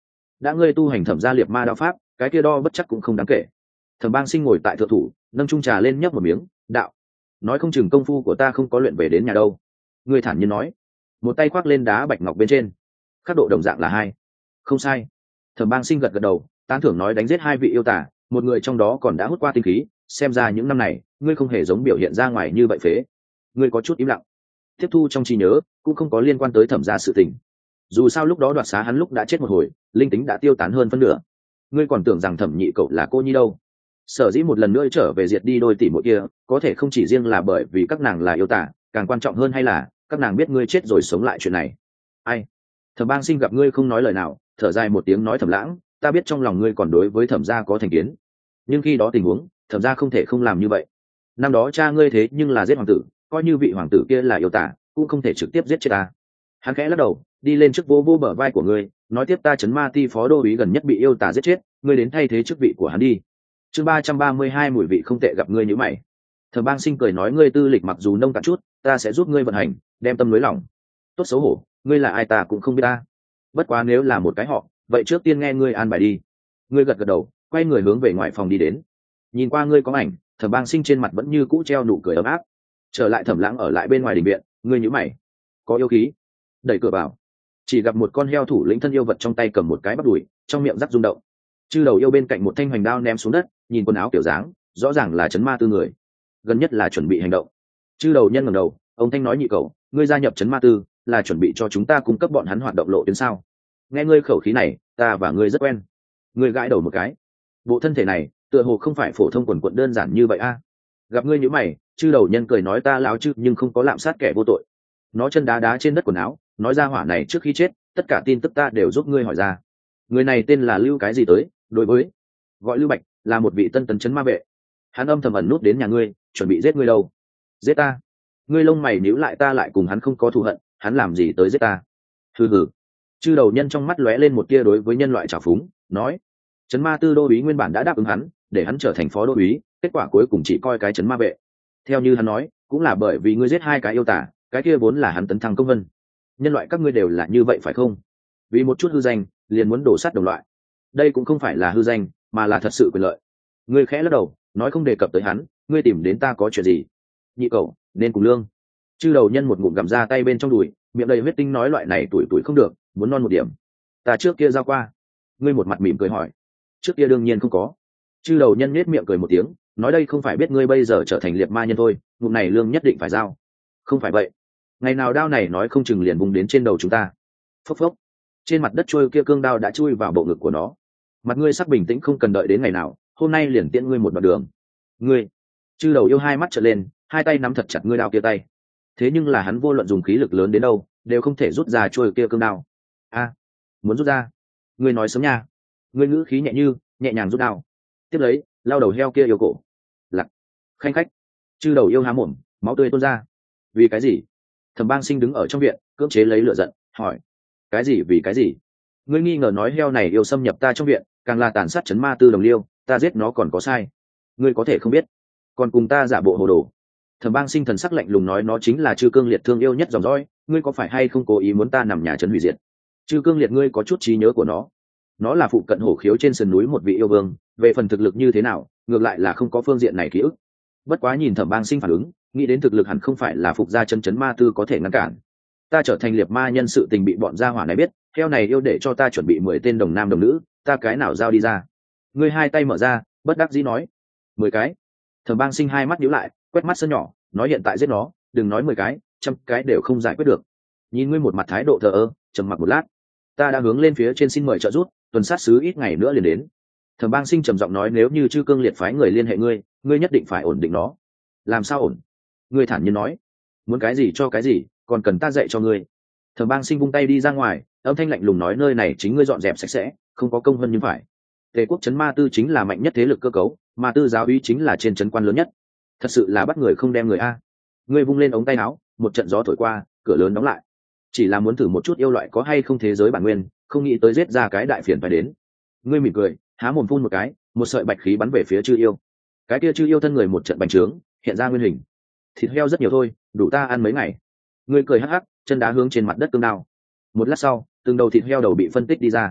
đã ngươi tu hành thẩm gia liệt ma đạo pháp, cái kia đo bất chắc cũng không đáng kể. Thẩm Bang Sinh ngồi tại thượng thủ, nâng chung trà lên nhấp một miếng, đạo: nói không chừng công phu của ta không có luyện về đến nhà đâu. Ngươi thản nhiên nói, một tay khoác lên đá bạch ngọc bên trên, khắc độ đồng dạng là 2. Không sai. Thẩm Bang Sinh gật gật đầu, tán thưởng nói đánh giết 2 vị yêu tả, một người trong đó còn đã hút qua tinh khí, xem ra những năm này ngươi không hề giống biểu hiện ra ngoài như vậy phế. Ngươi có chút im lặng, tiếp thu trong trí nhớ cũng không có liên quan tới thẩm gia sự tình. Dù sao lúc đó đoạt xá hắn lúc đã chết một hồi, linh tính đã tiêu tán hơn phân nửa. Ngươi còn tưởng rằng thẩm nhị cậu là cô nhi đâu. Sở dĩ một lần nữa trở về diệt đi đôi tỷ muội kia, có thể không chỉ riêng là bởi vì các nàng là yêu tả, càng quan trọng hơn hay là các nàng biết ngươi chết rồi sống lại chuyện này. Ai? Thẩm Bang Sinh gặp ngươi không nói lời nào, thở dài một tiếng nói, Thẩm Lãng, ta biết trong lòng ngươi còn đối với thẩm gia có thành kiến, nhưng khi đó tình huống, thẩm gia không thể không làm như vậy. Năm đó cha ngươi thế nhưng là giết hoàng tử, coi như vị hoàng tử kia là yêu tả, cũng không thể trực tiếp giết chết ta. Hắn khẽ lắc đầu, đi lên trước vô bờ vai của ngươi, nói tiếp, ta trấn ma ti phó đô úy gần nhất bị yêu tả giết chết, ngươi đến thay thế chức vị của hắn đi. Chương 332 mùi vị không tệ gặp ngươi nhíu mày. Thẩm Bang Sinh cười nói, ngươi tư lịch mặc dù nông cạn chút, ta sẽ giúp ngươi vận hành, đem tâm lưới lỏng. Tốt xấu hổ, ngươi là ai ta cũng không biết ta. Bất quá nếu là một cái họ, vậy trước tiên nghe ngươi an bài đi. Ngươi gật gật đầu, quay người hướng về ngoài phòng đi đến. Nhìn qua ngươi có ảnh, Thẩm Bang Sinh trên mặt vẫn như cũ treo nụ cười ấm áp. Trở lại Thẩm Lãng ở lại bên ngoài đình viện, ngươi nhíu mày. Có yêu khí. Đẩy cửa vào, chỉ gặp một con heo thủ lĩnh thân yêu vật trong tay cầm một cái bắt đùi, trong miệng rắc rung động. Chư đầu yêu bên cạnh một thanh hoành đao ném xuống đất, nhìn quần áo kiểu dáng, rõ ràng là trấn ma tư người, gần nhất là chuẩn bị hành động. Chư đầu nhân ngẩng đầu, ông thanh nói, nhị cậu, ngươi gia nhập trấn ma tư là chuẩn bị cho chúng ta cung cấp bọn hắn hoạt động lộ tuyến sao? Nghe ngươi khẩu khí này, ta và ngươi rất quen. Ngươi gãi đầu một cái, bộ thân thể này tựa hồ không phải phổ thông quần quận đơn giản như vậy a. Gặp ngươi nhíu mày, chư đầu nhân cười nói, ta lão chư nhưng không có lạm sát kẻ vô tội. Nó chân đá đá trên đất quần áo, nói ra hỏa này trước khi chết, tất cả tin tức ta đều giúp ngươi hỏi ra. Người này tên là Lưu cái gì tới, đối với gọi Lưu Bạch, là một vị tân tấn trấn ma vệ. Hắn âm thầm ẩn nút đến nhà ngươi, chuẩn bị giết ngươi đâu. Giết ta? Ngươi lông mày nhíu lại, ta lại cùng hắn không có thù hận, hắn làm gì tới giết ta? Hừ hừ. Chư đầu nhân trong mắt lóe lên một tia đối với nhân loại trào phúng, nói, trấn ma tư đô úy nguyên bản đã đáp ứng hắn, để hắn trở thành phó đô úy, kết quả cuối cùng chỉ coi cái trấn ma vệ. Theo như hắn nói, cũng là bởi vì ngươi giết 2 cái yêu tả, cái kia vốn là hắn tấn thăng công vân. Nhân loại các ngươi đều là như vậy phải không? Vì một chút hư danh, liền muốn đổ sát đồng loại. Đây cũng không phải là hư danh, mà là thật sự quyền lợi. Ngươi khẽ lắc đầu, nói, không đề cập tới hắn, ngươi tìm đến ta có chuyện gì? Nhị cậu, nên cùng lương. Chư đầu nhân một ngụm gặm ra tay bên trong đùi, miệng đầy huyết tinh nói, loại này tuổi tuổi không được, muốn non một điểm. Ta trước kia giao qua. Ngươi một mặt mỉm cười hỏi. Trước kia đương nhiên không có. Chư đầu nhân nhếch miệng cười một tiếng, nói, đây không phải biết ngươi bây giờ trở thành liệt ma nhân thôi, ngụm này lương nhất định phải giao. Không phải vậy, ngày nào đao này nói không chừng liền vùng đến trên đầu chúng ta. Phốc phốc. Trên mặt đất trôi kia cương đao đã chui vào bộ ngực của nó. Mặt ngươi sắc bình tĩnh, không cần đợi đến ngày nào, hôm nay liền tiễn ngươi một đoạn đường. Ngươi. Chư đầu yêu hai mắt trợn lên, hai tay nắm thật chặt ngươi đao kia tay. Thế nhưng là hắn vô luận dùng khí lực lớn đến đâu, đều không thể rút ra trôi kia cương đao. A, muốn rút ra? Ngươi nói sớm nha. Ngươi ngữ khí nhẹ nhàng rút đao. Tiếp lấy, lao đầu heo kia yêu cổ. Lặc. Khanh khách. Chư đầu yêu há mồm, máu tươi tuôn ra. Vì cái gì? Thẩm Bang Sinh đứng ở trong viện, cưỡng chế lấy lửa giận, hỏi. Cái gì vì cái gì? Ngươi nghi ngờ nói heo này yêu xâm nhập ta trong viện, càng là tàn sát trấn ma tư đồng liêu, ta giết nó còn có sai? Ngươi có thể không biết, còn cùng ta giả bộ hồ đồ. Thẩm Bang Sinh thần sắc lạnh lùng nói, nó chính là Chư Cương Liệt thương yêu nhất dòng dõi, ngươi có phải hay không cố ý muốn ta nằm nhà trấn hủy diệt? Chư Cương Liệt, ngươi có chút trí nhớ của nó là phụ cận hổ khiếu trên sườn núi một vị yêu vương, về phần thực lực như thế nào, ngược lại là không có phương diện này ký ức. Bất quá nhìn Thẩm Bang Sinh phản ứng, nghĩ đến thực lực hẳn không phải là phục gia chân trấn ma tư có thể ngăn cản. Ta trở thành liệt ma nhân sự tình bị bọn gia hỏa này biết, heo này yêu để cho ta chuẩn bị 10 tên đồng nam đồng nữ, ta cái nào giao đi ra? Ngươi hai tay mở ra, bất đắc dĩ nói, 10 cái. Thẩm Bang Sinh hai mắt nhíu lại, quét mắt sân nhỏ, nói, hiện tại giết nó, đừng nói 10 cái, 100 cái đều không giải quyết được. Nhìn ngươi một mặt thái độ thờ ơ, trầm mặc một lát, ta đã hướng lên phía trên xin mời trợ giúp, tuần sát sứ ít ngày nữa liền đến. Thẩm Bang Sinh trầm giọng nói, nếu như Chư Cương Liệt phái người liên hệ ngươi, ngươi nhất định phải ổn định nó. Làm sao ổn? Ngươi thản nhiên nói, muốn cái gì cho cái gì, còn cần ta dạy cho ngươi. Thẩm Bang Sinh vung tay đi ra ngoài, âm thanh lạnh lùng nói, nơi này chính ngươi dọn dẹp sạch sẽ, không có công hơn nhưng phải. Tề quốc trấn ma tư chính là mạnh nhất thế lực cơ cấu, ma tư giáo uy chính là trên trấn quan lớn nhất. Thật sự là bắt người không đem người a. Ngươi vung lên ống tay áo, một trận gió thổi qua, cửa lớn đóng lại. Chỉ là muốn thử một chút yêu loại có hay không thế giới bản nguyên, không nghĩ tới giết ra cái đại phiền phải đến. Ngươi mỉm cười, há mồm phun một cái, một sợi bạch khí bắn về phía Chư yêu. Cái kia Chư yêu thân người một trận bành trướng, hiện ra nguyên hình. Thịt heo rất nhiều thôi, đủ ta ăn mấy ngày. Ngươi cười hắc hắc, chân đá hướng trên mặt đất cương đao. Một lát sau, từng đầu thịt heo đầu bị phân tích đi ra.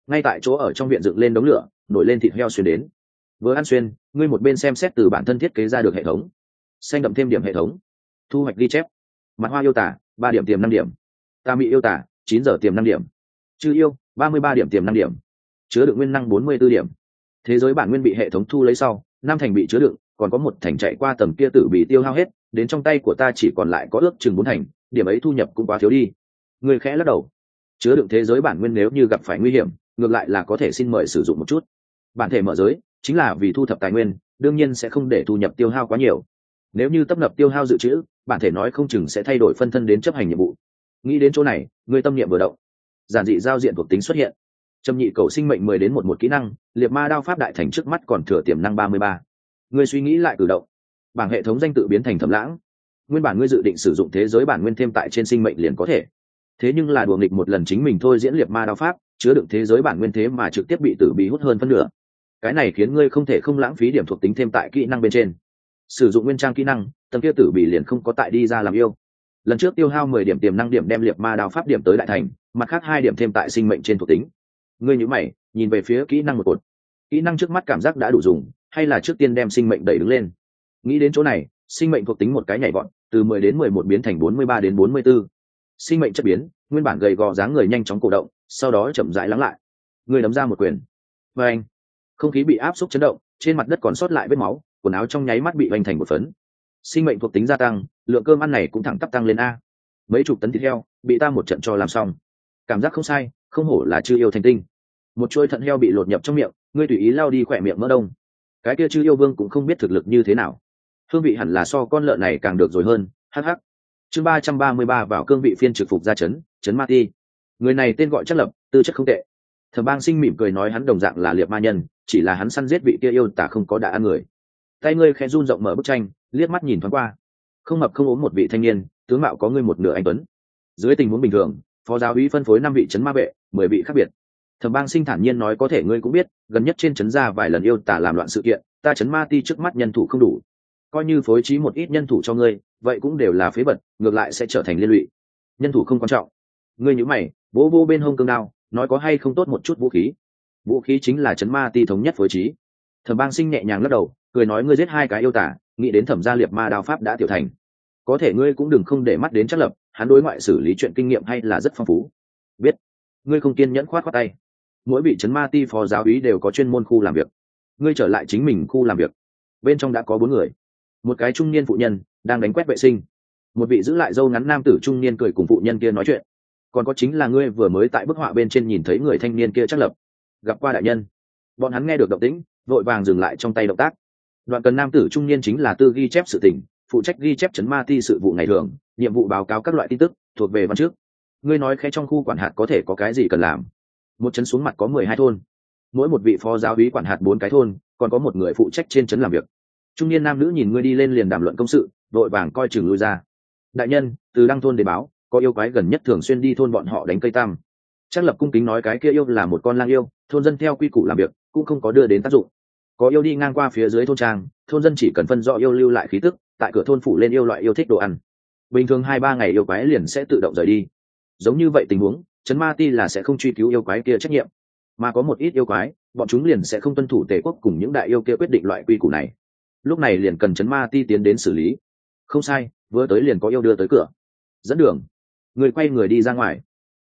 ngay tại chỗ ở trong viện dựng lên đống lửa, nổi lên thịt heo xuyên đến. Vừa ăn xuyên, ngươi một bên xem xét từ bản thân thiết kế ra được hệ thống. Xanh đậm thêm điểm hệ thống, thu hoạch ghi chép. Mặt hoa yêu tả 3 điểm tiềm 5 điểm, tà mị yêu tả 9 giờ tiềm 5 điểm, chư yêu 33 điểm tiềm 5 điểm, chứa đựng nguyên năng 44 điểm. Thế giới bản nguyên bị hệ thống thu lấy sau, 5 thành bị chứa đựng, còn có 1 thành chạy qua tầm kia tử bị tiêu hao hết, đến trong tay của ta chỉ còn lại có ước chừng 4 thành, điểm ấy thu nhập cũng quá thiếu đi. Người khẽ lắc đầu. Chứa đựng thế giới bản nguyên nếu như gặp phải nguy hiểm, ngược lại là có thể xin mời sử dụng một chút. Bản thể mở giới chính là vì thu thập tài nguyên, đương nhiên sẽ không để thu nhập tiêu hao quá nhiều. Nếu như tấp nập tiêu hao dự trữ, bản thể nói không chừng sẽ thay đổi phân thân đến chấp hành nhiệm vụ. Nghĩ đến chỗ này, người tâm niệm vừa động, giản dị giao diện thuộc tính xuất hiện. Trầm nhị cầu sinh mệnh 10 đến 11 kỹ năng, liệt ma đao pháp đại thành trước mắt còn thừa tiềm năng 33. Ngươi suy nghĩ lại cử động, bảng hệ thống danh tự biến thành Thẩm Lãng. Nguyên bản ngươi dự định sử dụng thế giới bản nguyên thêm tại trên sinh mệnh liền có thể, thế nhưng là đùa nghịch một lần chính mình thôi diễn liệt ma đao pháp chứa đựng thế giới bản nguyên thế mà trực tiếp bị tử bị hút hơn phân nửa. Cái này khiến ngươi không thể không lãng phí điểm thuộc tính thêm tại kỹ năng bên trên. Sử dụng nguyên trang kỹ năng, tầng kia tử bị liền không có tại đi ra làm yêu. Lần trước tiêu hao 10 điểm tiềm năng điểm đem liệt ma đao pháp điểm tới đại thành, mặt khác 2 điểm thêm tại sinh mệnh trên thuộc tính. Ngươi nhíu mày, nhìn về phía kỹ năng một cột. Kỹ năng trước mắt cảm giác đã đủ dùng, hay là trước tiên đem sinh mệnh đẩy đứng lên. Nghĩ đến chỗ này, sinh mệnh thuộc tính một cái nhảy vọt, từ 10 đến 11 biến thành 43 đến 44. Sinh mệnh chất biến, nguyên bản gầy gò dáng người nhanh chóng cổ động, sau đó chậm rãi lắng lại. Ngươi đấm ra một quyền. Oeng! Không khí bị áp xúc chấn động, trên mặt đất còn sót lại vết máu, quần áo trong nháy mắt bị vành thành một phấn. Sinh mệnh thuộc tính gia tăng, lượng cơm ăn này cũng thẳng tắp tăng lên a. Mấy chục tấn thịt heo, bị ta một trận cho làm xong. Cảm giác không sai, không hổ là chư yêu thành tinh. Một chuôi thận heo bị lột nhập trong miệng, ngươi tùy ý lao đi khỏe miệng mỡ đông. Cái kia chư yêu vương cũng không biết thực lực như thế nào, hương vị hẳn là so con lợn này càng được rồi hơn. Hắc hắc. Chương 333 vào cương vị phiên trực phục ra chấn ma ti. Người này tên gọi Trác Lập, tư chất không tệ. Thẩm Bang Sinh mỉm cười nói hắn đồng dạng là liệt ma nhân, chỉ là hắn săn giết vị kia yêu tả không có đã ăn người. Tay ngươi khẽ run rộng mở bức tranh, liếc mắt nhìn thoáng qua. Không mập không ốm một vị thanh niên, tướng mạo có ngươi một nửa anh tuấn. Dưới tình huống bình thường, phó giáo úy phân phối 5 vị trấn ma vệ, 10 vị khác biệt. Thẩm Bang Sinh thản nhiên nói có thể ngươi cũng biết, gần nhất trên trấn ra vài lần yêu tả làm loạn sự kiện, ta trấn ma ti trước mắt nhân thủ không đủ. Coi như phối trí một ít nhân thủ cho ngươi, vậy cũng đều là phế vật, ngược lại sẽ trở thành liên lụy. Nhân thủ không quan trọng. Ngươi nhíu mày, vỗ vỗ bên hông cương đao, nói có hay không tốt một chút vũ khí. Vũ khí chính là trấn ma ti thống nhất phối trí. Thẩm Bang Sinh nhẹ nhàng lắc đầu, cười nói ngươi giết 2 cái yêu tả, nghĩ đến thẩm gia liệt ma đao pháp đã tiểu thành. Có thể ngươi cũng đừng không để mắt đến Trác Lập, hắn đối ngoại xử lý chuyện kinh nghiệm hay là rất phong phú. Biết. Ngươi không kiên nhẫn khoát khoát tay. Mỗi vị trấn ma ti phó giáo úy đều có chuyên môn khu làm việc. Ngươi trở lại chính mình khu làm việc. Bên trong đã có 4 người. Một cái trung niên phụ nhân đang đánh quét vệ sinh, một vị giữ lại râu ngắn nam tử trung niên cười cùng phụ nhân kia nói chuyện, còn có chính là ngươi vừa mới tại bức họa bên trên nhìn thấy người thanh niên kia Trác Lập. Gặp qua đại nhân. Bọn hắn nghe được động tĩnh, vội vàng dừng lại trong tay động tác. Đoạn cần nam tử trung niên chính là tư ghi chép sự tình, phụ trách ghi chép trấn ma ti sự vụ ngày thường, nhiệm vụ báo cáo các loại tin tức thuộc về văn trước. Ngươi nói khẽ trong khu quản hạt có thể có cái gì cần làm. Một trấn xuống mặt có 12 thôn, mỗi một vị phó giáo úy quản hạt 4 cái thôn, còn có một người phụ trách trên trấn làm việc. Trung niên nam nữ nhìn ngươi đi lên liền đàm luận công sự, vội vàng coi chừng lui ra. Đại nhân, từ đăng thôn để báo, có yêu quái gần nhất thường xuyên đi thôn bọn họ đánh cây tam. Trác Lập cung kính nói cái kia yêu là một con lang yêu, thôn dân theo quy củ làm việc, cũng không có đưa đến tác dụng. Có yêu đi ngang qua phía dưới thôn trang, thôn dân chỉ cần phân rõ yêu lưu lại khí tức, tại cửa thôn phủ lên yêu loại yêu thích đồ ăn. Bình thường 2-3 ngày yêu quái liền sẽ tự động rời đi. Giống như vậy tình huống, trấn ma ti là sẽ không truy cứu yêu quái kia trách nhiệm, mà có một ít yêu quái, bọn chúng liền sẽ không tuân thủ tề quốc cùng những đại yêu kia quyết định loại quy củ này. Lúc này liền cần trấn ma ti tiến đến xử lý. Không sai, vừa tới liền có yêu đưa tới cửa. Dẫn đường. Người quay người đi ra ngoài.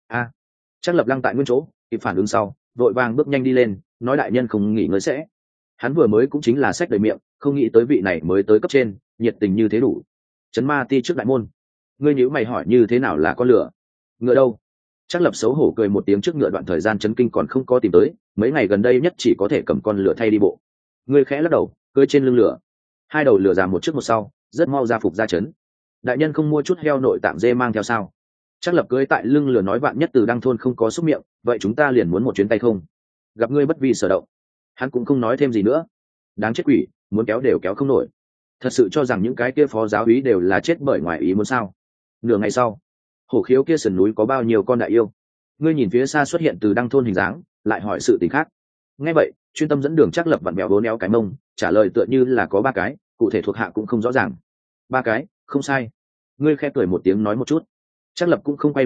Trác Lập lăng tại nguyên chỗ, kịp phản ứng sau, vội vàng bước nhanh đi lên, nói đại nhân không nghỉ ngơi sẽ. Hắn vừa mới cũng chính là xách đầy miệng, không nghĩ tới vị này mới tới cấp trên, nhiệt tình như thế đủ. Trấn ma ti trước đại môn. Ngươi nhíu mày hỏi như thế nào là con lửa? Ngựa đâu? Trác Lập xấu hổ cười một tiếng trước ngựa đoạn thời gian chấn kinh còn không có tìm tới, mấy ngày gần đây nhất chỉ có thể cầm con lửa thay đi bộ. Ngươi khẽ lắc đầu, cưỡi trên lưng lửa. 2 đầu lửa già một trước một sau, rất mau ra phục ra trấn. Đại nhân không mua chút heo nội tạng dê mang theo sao? Trác Lập cưỡi tại lưng lửa nói vạn nhất từ đăng thôn không có xúc miệng, vậy chúng ta liền muốn một chuyến tay không? Gặp ngươi bất vi sở động. Hắn cũng không nói thêm gì nữa. Đáng chết quỷ, muốn kéo đều kéo không nổi. Thật sự cho rằng những cái kia phó giáo úy đều là chết bởi ngoài ý muốn sao? Nửa ngày sau, hổ khiếu kia sườn núi có bao nhiêu con đại yêu? Ngươi nhìn phía xa xuất hiện từ đăng thôn hình dáng, lại hỏi sự tình khác. Nghe vậy, chuyên tâm dẫn đường Trác Lập vặn mèo vốn éo cái mông, trả lời tựa như là có 3 cái, cụ thể thuộc hạ cũng không rõ ràng. 3 cái, không sai. Ngươi khẽ cười một tiếng nói một chút. Trác Lập cũng không quay đầu lại,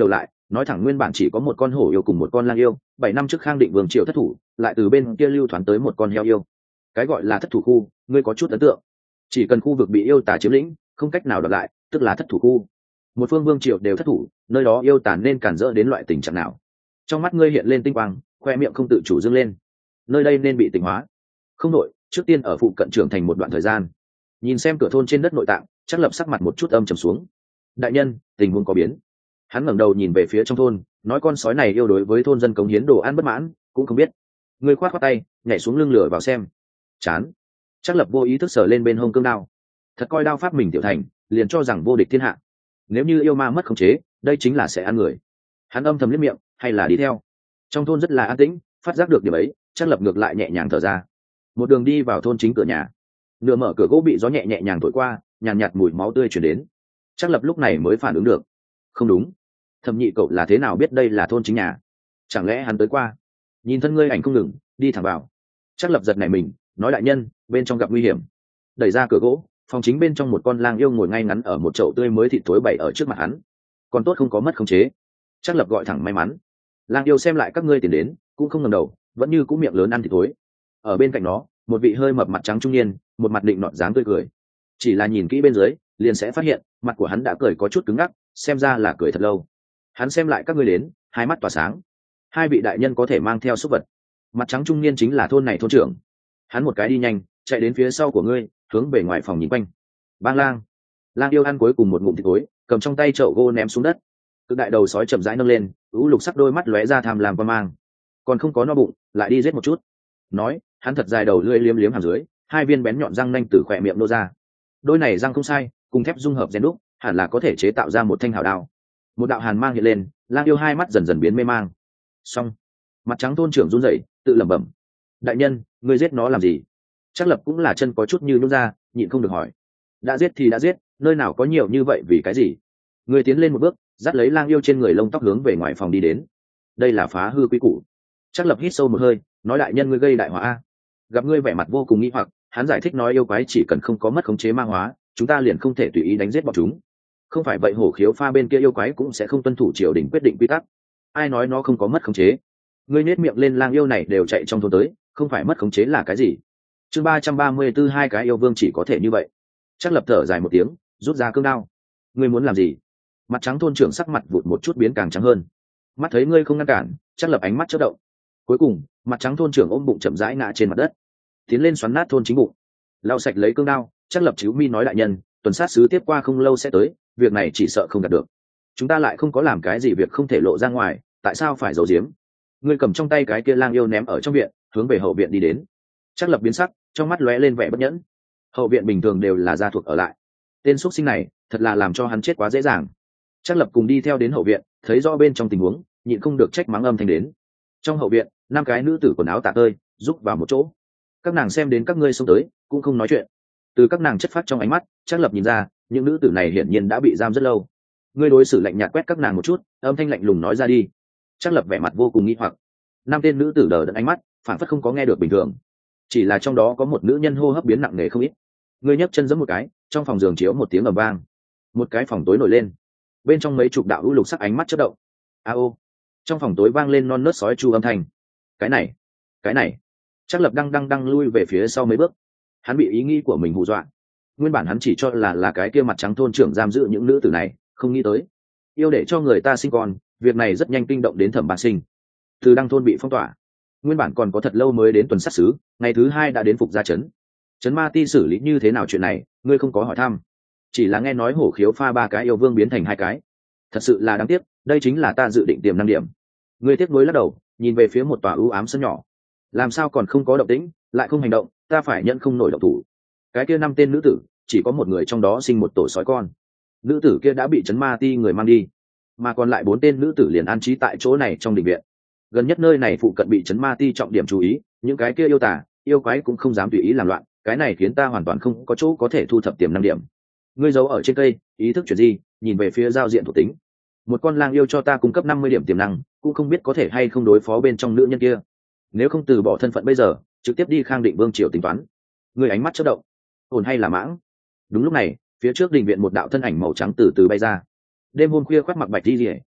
nói thẳng nguyên bản chỉ có một con hổ yêu cùng một con lang yêu, 7 năm trước Khang Định vương triều thất thủ, lại từ bên kia lưu thoán tới một con heo yêu. Cái gọi là thất thủ khu, ngươi có chút ấn tượng. Chỉ cần khu vực bị yêu tà chiếm lĩnh, không cách nào đoạt lại, tức là thất thủ khu. Một phương vương triều đều thất thủ, nơi đó yêu tà nên cản rỡ đến loại tình trạng nào? Trong mắt ngươi hiện lên tinh quang, khoe miệng không tự chủ dâng lên. Nơi đây nên bị tỉnh hóa. Không nội, trước tiên ở phụ cận trưởng thành một đoạn thời gian. Nhìn xem cửa thôn trên đất nội tạng, Trác Lập sắc mặt một chút âm trầm xuống. Đại nhân, tình huống có biến. Hắn ngẩng đầu nhìn về phía trong thôn, nói con sói này yêu đối với thôn dân cống hiến đồ ăn bất mãn, cũng không biết. Người khoát khoát tay, nhảy xuống lưng lửa vào xem. Chán. Trác Lập vô ý thức sờ lên bên hông cương đao. Thật coi đao pháp mình tiểu thành, liền cho rằng vô địch thiên hạ. Nếu như yêu ma mất khống chế, đây chính là sẽ ăn người. Hắn âm thầm liếc miệng, hay là đi theo. Trong thôn rất là an tĩnh, phát giác được điểm ấy, Trác Lập ngược lại nhẹ nhàng thở ra. Một đường đi vào thôn chính cửa nhà. Nửa mở cửa gỗ bị gió nhẹ nhẹ nhàng thổi qua, nhàn nhạt mùi máu tươi truyền đến. Trác Lập lúc này mới phản ứng được. Không đúng. Thẩm Nhị cậu là thế nào biết đây là thôn chính nhà? Chẳng lẽ hắn tới qua? Nhìn thân ngươi ảnh không ngừng, đi thẳng vào. Trác Lập giật nảy mình, nói đại nhân, bên trong gặp nguy hiểm. Đẩy ra cửa gỗ, phòng chính bên trong một con lang yêu ngồi ngay ngắn ở một chậu tươi mới thịt thối bày ở trước mặt hắn. Còn tốt không có mất khống chế. Trác Lập gọi thẳng may mắn. Lang yêu xem lại các ngươi tiền đến, cũng không ngẩng đầu, vẫn như cũ miệng lớn ăn thịt thối. Ở bên cạnh nó, một vị hơi mập mặt trắng trung niên, một mặt định nọt dáng tươi cười. Chỉ là nhìn kỹ bên dưới, liền sẽ phát hiện, mặt của hắn đã cười có chút cứng ngắc, xem ra là cười thật lâu. Hắn xem lại các ngươi đến, hai mắt tỏa sáng. Hai vị đại nhân có thể mang theo súc vật. Mặt trắng trung niên chính là thôn này thôn trưởng. Hắn một cái đi nhanh, chạy đến phía sau của ngươi, hướng về ngoài phòng nhìn quanh. Bang lang. Lang yêu ăn cuối cùng một ngụm thịt tối, cầm trong tay chậu gỗ ném xuống đất. Cực đại đầu sói chậm rãi nâng lên, ưu lục sắc đôi mắt lóe ra tham lam quan mang. Còn không có no bụng, lại đi giết một chút. Nói, hắn thật dài đầu lưỡi liếm liếm hàm dưới, hai viên bén nhọn răng nanh từ khỏe miệng nô ra. Đôi này răng không sai, cùng thép dung hợp rèn đúc, hẳn là có thể chế tạo ra một thanh hào đao. Một đạo hàn mang hiện lên, lang yêu hai mắt dần dần biến mê mang. Xong. Mặt trắng thôn trưởng run rẩy, tự lẩm bẩm. Đại nhân, ngươi giết nó làm gì? Trác Lập cũng là chân có chút như nhún ra, nhịn không được hỏi. Đã giết thì đã giết, nơi nào có nhiều như vậy vì cái gì? Người tiến lên một bước, dắt lấy lang yêu trên người lông tóc hướng về ngoài phòng đi đến. Đây là phá hư quy củ. Trác Lập hít sâu một hơi, nói đại nhân ngươi gây đại họa a. Gặp ngươi vẻ mặt vô cùng nghi hoặc, hắn giải thích nói yêu quái chỉ cần không có mất khống chế ma hóa, chúng ta liền không thể tùy ý đánh giết bọn chúng. Không phải vậy hổ khiếu pha bên kia yêu quái cũng sẽ không tuân thủ triều đình quyết định quy tắc. Ai nói nó không có mất khống chế? Ngươi nhếch miệng lên, lang yêu này đều chạy trong thôn tới, không phải mất khống chế là cái gì? Chương 334 hai cái yêu vương chỉ có thể như vậy. Trác Lập thở dài một tiếng, rút ra cương đao. Ngươi muốn làm gì? Mặt trắng thôn trưởng sắc mặt vụt một chút biến càng trắng hơn. Mắt thấy ngươi không ngăn cản, Trác Lập ánh mắt chớp động. Cuối cùng, mặt trắng thôn trưởng ôm bụng chậm rãi ngã trên mặt đất, tiến lên xoắn nát thôn chính bụng, lau sạch lấy cương đao. Trác Lập chíu mi nói đại nhân, tuần sát sứ tiếp qua không lâu sẽ tới, việc này chỉ sợ không đạt được. Chúng ta lại không có làm cái gì việc không thể lộ ra ngoài, tại sao phải giấu giếm? Ngươi cầm trong tay cái kia lang yêu ném ở trong viện, hướng về hậu viện đi đến. Trác Lập biến sắc, trong mắt lóe lên vẻ bất nhẫn. Hậu viện bình thường đều là gia thuộc ở lại, tên xuất sinh này thật là làm cho hắn chết quá dễ dàng. Trác Lập cùng đi theo đến hậu viện, thấy rõ bên trong tình huống, nhịn không được trách mắng âm thanh đến. Trong hậu viện, 5 cái nữ tử quần áo tả tơi, rúc vào một chỗ. Các nàng xem đến các ngươi xông tới, cũng không nói chuyện. Từ các nàng chất phát trong ánh mắt, Trác Lập nhìn ra, những nữ tử này hiển nhiên đã bị giam rất lâu. Ngươi đối xử lạnh nhạt quét các nàng một chút, âm thanh lạnh lùng nói ra đi. Trác Lập vẻ mặt vô cùng nghi hoặc. 5 tên nữ tử đờ đẫn ánh mắt, phản phất không có nghe được bình thường. Chỉ là trong đó có một nữ nhân hô hấp biến nặng nề không ít. Ngươi nhấc chân giẫm một cái, trong phòng giường chiếu một tiếng ầm vang. Một cái phòng tối nổi lên, bên trong mấy chục đạo u lục sắc ánh mắt chớp động. A ô. Trong phòng tối vang lên non nớt sói chu âm thanh. Cái này. Trác Lập đang lui về phía sau mấy bước. Hắn bị ý nghĩ của mình hù dọa. Nguyên bản hắn chỉ cho là cái kia mặt trắng thôn trưởng giam giữ những nữ tử này, không nghĩ tới yêu để cho người ta sinh con, việc này rất nhanh kinh động đến Thẩm Bang Sinh. Từ Đăng thôn bị phong tỏa, nguyên bản còn có thật lâu mới đến tuần sát sứ, ngày thứ 2 đã đến Phục Gia trấn. Trấn Ma Ti xử lý như thế nào chuyện này, ngươi không có hỏi thăm, chỉ là nghe nói hổ khiếu pha 3 cái yêu vương biến thành 2 cái. Thật sự là đáng tiếc, đây chính là ta dự định tiềm năng điểm. Ngươi tiếc nuối lắc đầu, nhìn về phía một tòa ưu ám sân nhỏ. Làm sao còn không có động tĩnh, lại không hành động, ta phải nhận không nổi động thủ. Cái kia 5 tên nữ tử, chỉ có một người trong đó sinh một tổ sói con. Nữ tử kia đã bị Trấn Ma Ti người mang đi, mà còn lại 4 tên nữ tử liền an trí tại chỗ này trong đình viện. Gần nhất nơi này phụ cận bị Trấn Ma Ti trọng điểm chú ý, những cái kia yêu tà, yêu quái cũng không dám tùy ý làm loạn, cái này khiến ta hoàn toàn không có chỗ có thể thu thập tiềm năng điểm. Ngươi giấu ở trên cây, ý thức chuyển gì, nhìn về phía giao diện thuộc tính. Một con lang yêu cho ta cung cấp 50 điểm tiềm năng, cũng không biết có thể hay không đối phó bên trong nữ nhân kia. Nếu không từ bỏ thân phận bây giờ, trực tiếp đi Khang Định vương triều tính toán. Ngươi ánh mắt chớp động, ổn hay là mãng? Đúng lúc này, phía trước đình viện một đạo thân ảnh màu trắng từ từ bay ra. Đêm hôm khuya khoác mặc bạch y liễu,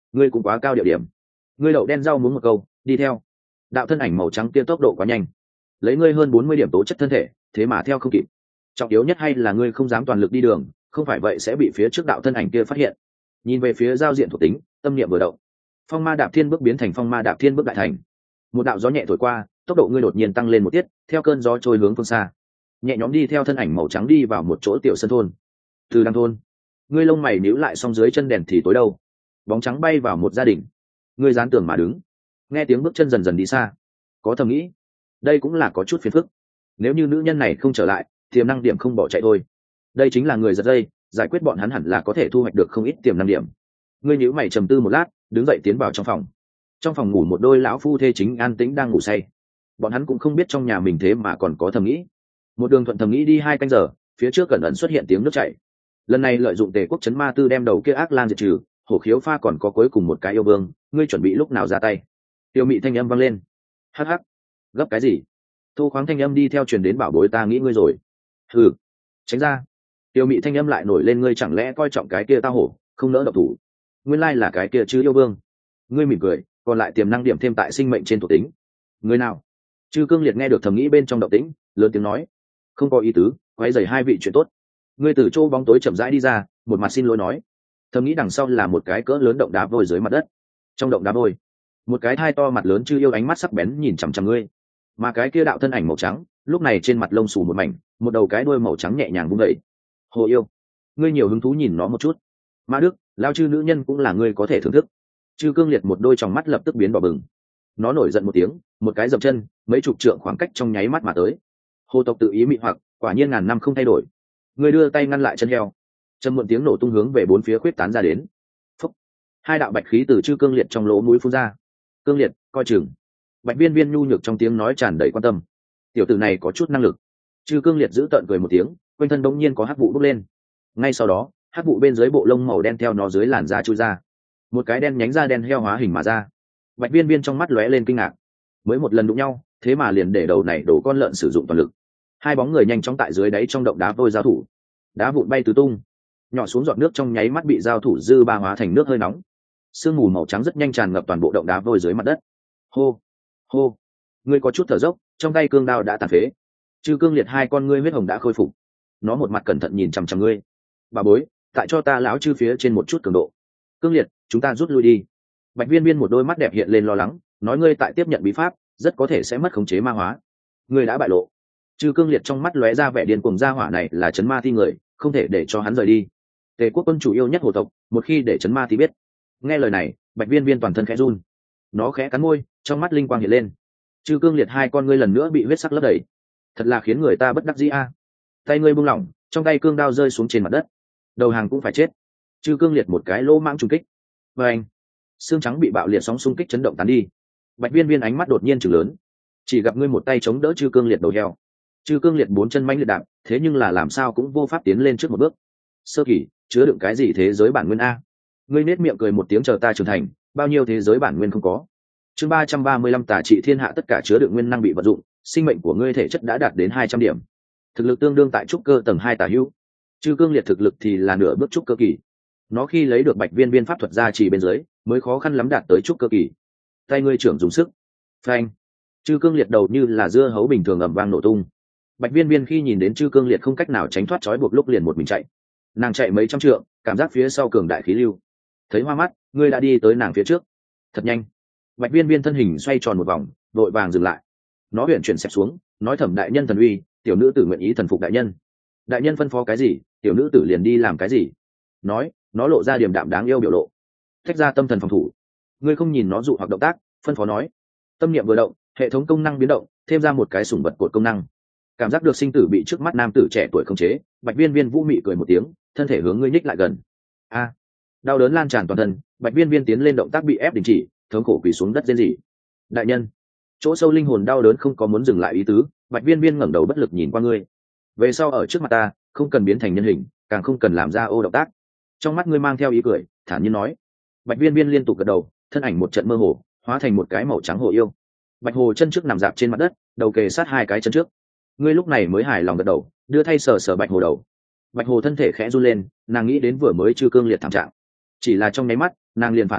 ngươi cũng quá cao địa điểm. Ngươi đậu đen rau muốn một câu, đi theo. Đạo thân ảnh màu trắng kia tốc độ quá nhanh, lấy ngươi hơn 40 điểm tố chất thân thể, thế mà theo không kịp. Trọng yếu nhất hay là ngươi không dám toàn lực đi đường, không phải vậy sẽ bị phía trước đạo thân ảnh kia phát hiện. Nhìn về phía giao diện thuộc tính, tâm niệm vừa động, phong ma đạp thiên bước biến thành phong ma đạp thiên bước đại thành. Một đạo gió nhẹ thổi qua, tốc độ ngươi đột nhiên tăng lên một tiết, theo cơn gió trôi hướng phương xa, nhẹ nhõm đi theo thân ảnh màu trắng đi vào một chỗ tiểu sân thôn. Từ đăng thôn, ngươi lông mày níu lại, xong dưới chân đèn thì tối đâu, bóng trắng bay vào một gia đình. Ngươi dán tường mà đứng, nghe tiếng bước chân dần dần đi xa, có thầm nghĩ, đây cũng là có chút phiền phức. Nếu như nữ nhân này không trở lại, tiềm năng điểm không bỏ chạy thôi. Đây chính là người giật dây, giải quyết bọn hắn hẳn là có thể thu hoạch được không ít tiềm năng điểm. Ngươi nhíu mày trầm tư một lát, đứng dậy tiến vào trong phòng. Trong phòng ngủ một đôi lão phu thê chính an tĩnh đang ngủ say. Bọn hắn cũng không biết trong nhà mình thế mà còn có thầm nghĩ. Một đường thuận thầm nghĩ đi 2 canh giờ, phía trước cẩn ẩn xuất hiện tiếng nước chảy. Lần này lợi dụng Tề Quốc Trấn Ma Tư đem đầu kia ác lang diệt trừ, hổ khiếu pha còn có cuối cùng một cái yêu vương, ngươi chuẩn bị lúc nào ra tay? Tiêu Mị thanh âm vang lên. Hắc hắc, gấp cái gì? Thu khoáng thanh âm đi theo truyền đến, bảo bối ta nghĩ ngươi rồi. Hừ, tránh ra. Tiêu Mị thanh âm lại nổi lên, ngươi chẳng lẽ coi trọng cái kia tao hổ, không nỡ động thủ? Nguyên lai là cái kia chứ yêu vương. Ngươi mỉm cười, còn lại tiềm năng điểm thêm tại sinh mệnh trên thuộc tính. Người nào? Chư Cương Liệt nghe được thầm nghĩ bên trong động tĩnh, lớn tiếng nói, không có ý tứ, quay dày hai vị chuyện tốt. Ngươi từ chỗ bóng tối chậm rãi đi ra, một mặt xin lỗi nói. Thầm nghĩ đằng sau là một cái cỡ lớn động đá vôi dưới mặt đất. Trong động đá vôi, một cái thai to mặt lớn chư yêu ánh mắt sắc bén nhìn chằm chằm ngươi. Mà cái kia đạo thân ảnh màu trắng, lúc này trên mặt lông xù một mảnh, một đầu cái đuôi màu trắng nhẹ nhàng vung đẩy. Hồ yêu, ngươi nhiều hứng thú nhìn nó một chút. Ma Đức, lao chư nữ nhân cũng là ngươi có thể thưởng thức. Chư Cương Liệt một đôi tròng mắt lập tức biến đỏ bừng. Nó nổi giận một tiếng, một cái dậm chân, mấy chục trượng khoảng cách trong nháy mắt mà tới. Hồ tộc tự ý mị hoặc, quả nhiên ngàn năm không thay đổi. Ngươi đưa tay ngăn lại chân heo, châm một tiếng nổ tung hướng về bốn phía khuyết tán ra đến. Phúc. Hai đạo bạch khí từ Chư Cương Liệt trong lỗ mũi phun ra. Cương Liệt, coi chừng. Bạch Viên Viên nhu nhược trong tiếng nói tràn đầy quan tâm. Tiểu tử này có chút năng lực. Chư Cương Liệt giữ tợn cười một tiếng, quanh thân đống nhiên có hắc vụ bốc lên. Ngay sau đó, hắc vụ bên dưới bộ lông màu đen theo nó dưới làn da chui ra. Một cái đen nhánh da đen heo hóa hình mà ra. Bạch Viên Viên trong mắt lóe lên kinh ngạc. Mới một lần đụng nhau, thế mà liền để đầu này đổ con lợn sử dụng toàn lực. Hai bóng người nhanh chóng tại dưới đáy trong động đá vôi giao thủ. Đá vụn bay tứ tung, nhỏ xuống giọt nước trong nháy mắt bị giao thủ dư ba hóa thành nước hơi nóng. Sương mù màu trắng rất nhanh tràn ngập toàn bộ động đá vôi dưới mặt đất. Hô, hô, ngươi có chút thở dốc, trong tay cương đao đã tàn phế. Chư Cương Liệt hai con ngươi huyết hồng đã khôi phục. Nó một mặt cẩn thận nhìn chằm chằm ngươi. Bà bối, tại cho ta lão chư phía trên một chút cường độ. Cương Liệt, chúng ta rút lui đi. Bạch Viên Viên một đôi mắt đẹp hiện lên lo lắng, nói ngươi tại tiếp nhận bí pháp, rất có thể sẽ mất khống chế ma hóa. Ngươi đã bại lộ. Chư Cương Liệt trong mắt lóe ra vẻ điên cuồng, gia hỏa này là chấn ma thi người, không thể để cho hắn rời đi. Tề Quốc quân chủ yêu nhất hồ tộc, một khi để chấn ma thi biết. Nghe lời này, Bạch Viên Viên toàn thân khẽ run. Nó khẽ cắn môi, trong mắt linh quang hiện lên. Chư Cương Liệt hai con ngươi lần nữa bị huyết sắc lấp đầy. Thật là khiến người ta bất đắc dĩ a. Tay ngươi buông lỏng, trong tay cương đao rơi xuống trên mặt đất. Đầu hàng cũng phải chết. Chư Cương Liệt một cái lỗ mãng trùng kích. Và anh, xương trắng bị bạo liệt sóng xung kích chấn động tán đi. Bạch Viên Viên ánh mắt đột nhiên trừng lớn. Chỉ gặp ngươi một tay chống đỡ Chư Cương Liệt đầu heo. Chư Cương Liệt bốn chân manh liệt đạp, thế nhưng là làm sao cũng vô pháp tiến lên trước một bước. Sơ kỳ, chứa đựng cái gì thế giới bản nguyên a? Ngươi nết miệng cười một tiếng, chờ ta trưởng thành, bao nhiêu thế giới bản nguyên không có. Chương 335 tà trị thiên hạ, tất cả chứa đựng nguyên năng bị vận dụng, sinh mệnh của ngươi thể chất đã đạt đến 200 điểm. Thực lực tương đương tại trúc cơ tầng 2 tả hữu. Chư Cương Liệt thực lực thì là nửa bước trúc cơ kỳ. Nó khi lấy được Bạch Viên Viên pháp thuật gia trì bên dưới, mới khó khăn lắm đạt tới trúc cơ kỳ. Tay ngươi trưởng dùng sức. Phanh. Chư Cương Liệt đầu như là dưa hấu bình thường ầm vang nổ tung. Bạch Viên Viên khi nhìn đến Chư Cương Liệt không cách nào tránh thoát trói buộc lúc liền một mình chạy. Nàng chạy mấy trăm trượng, cảm giác phía sau cường đại khí lưu. Thấy hoa mắt, ngươi đã đi tới nàng phía trước. Thật nhanh. Bạch Viên Viên thân hình xoay tròn một vòng, vội vàng dừng lại. Nó huyền chuyển xẹp xuống, nói thầm đại nhân thần uy, tiểu nữ tử nguyện ý thần phục đại nhân. Đại nhân phân phó cái gì, tiểu nữ tử liền đi làm cái gì. Nói, nó lộ ra điềm đạm đáng yêu biểu lộ. Thách ra tâm thần phòng thủ. Ngươi không nhìn nó dụ hoặc động tác, phân phó nói. Tâm niệm vừa động, hệ thống công năng biến động, thêm ra một cái sủng vật cột công năng. Cảm giác được sinh tử bị trước mắt nam tử trẻ tuổi khống chế, Bạch Viên Viên vũ mị cười một tiếng, thân thể hướng ngươi nhích lại gần. A, đau đớn lan tràn toàn thân, Bạch Viên Viên tiến lên động tác bị ép đình chỉ, thống khổ quỳ xuống đất rên rỉ. Đại nhân, chỗ sâu linh hồn đau đớn không có muốn dừng lại ý tứ, Bạch Viên Viên ngẩng đầu bất lực nhìn qua ngươi. Về sau ở trước mặt ta, không cần biến thành nhân hình, càng không cần làm ra ô động tác. Trong mắt ngươi mang theo ý cười, thản nhiên nói. Bạch Viên Viên liên tục gật đầu, thân ảnh một trận mơ hồ, hóa thành một cái màu trắng hồ yêu. Bạch hồ chân trước nằm dạp trên mặt đất, đầu kề sát hai cái chân trước. Ngươi lúc này mới hài lòng gật đầu, đưa thay sờ sờ bạch hồ đầu. Bạch hồ thân thể khẽ run lên, nàng nghĩ đến vừa mới Chư Cương Liệt thảm trạng. Chỉ là trong nháy mắt, nàng liền phản ứng lại,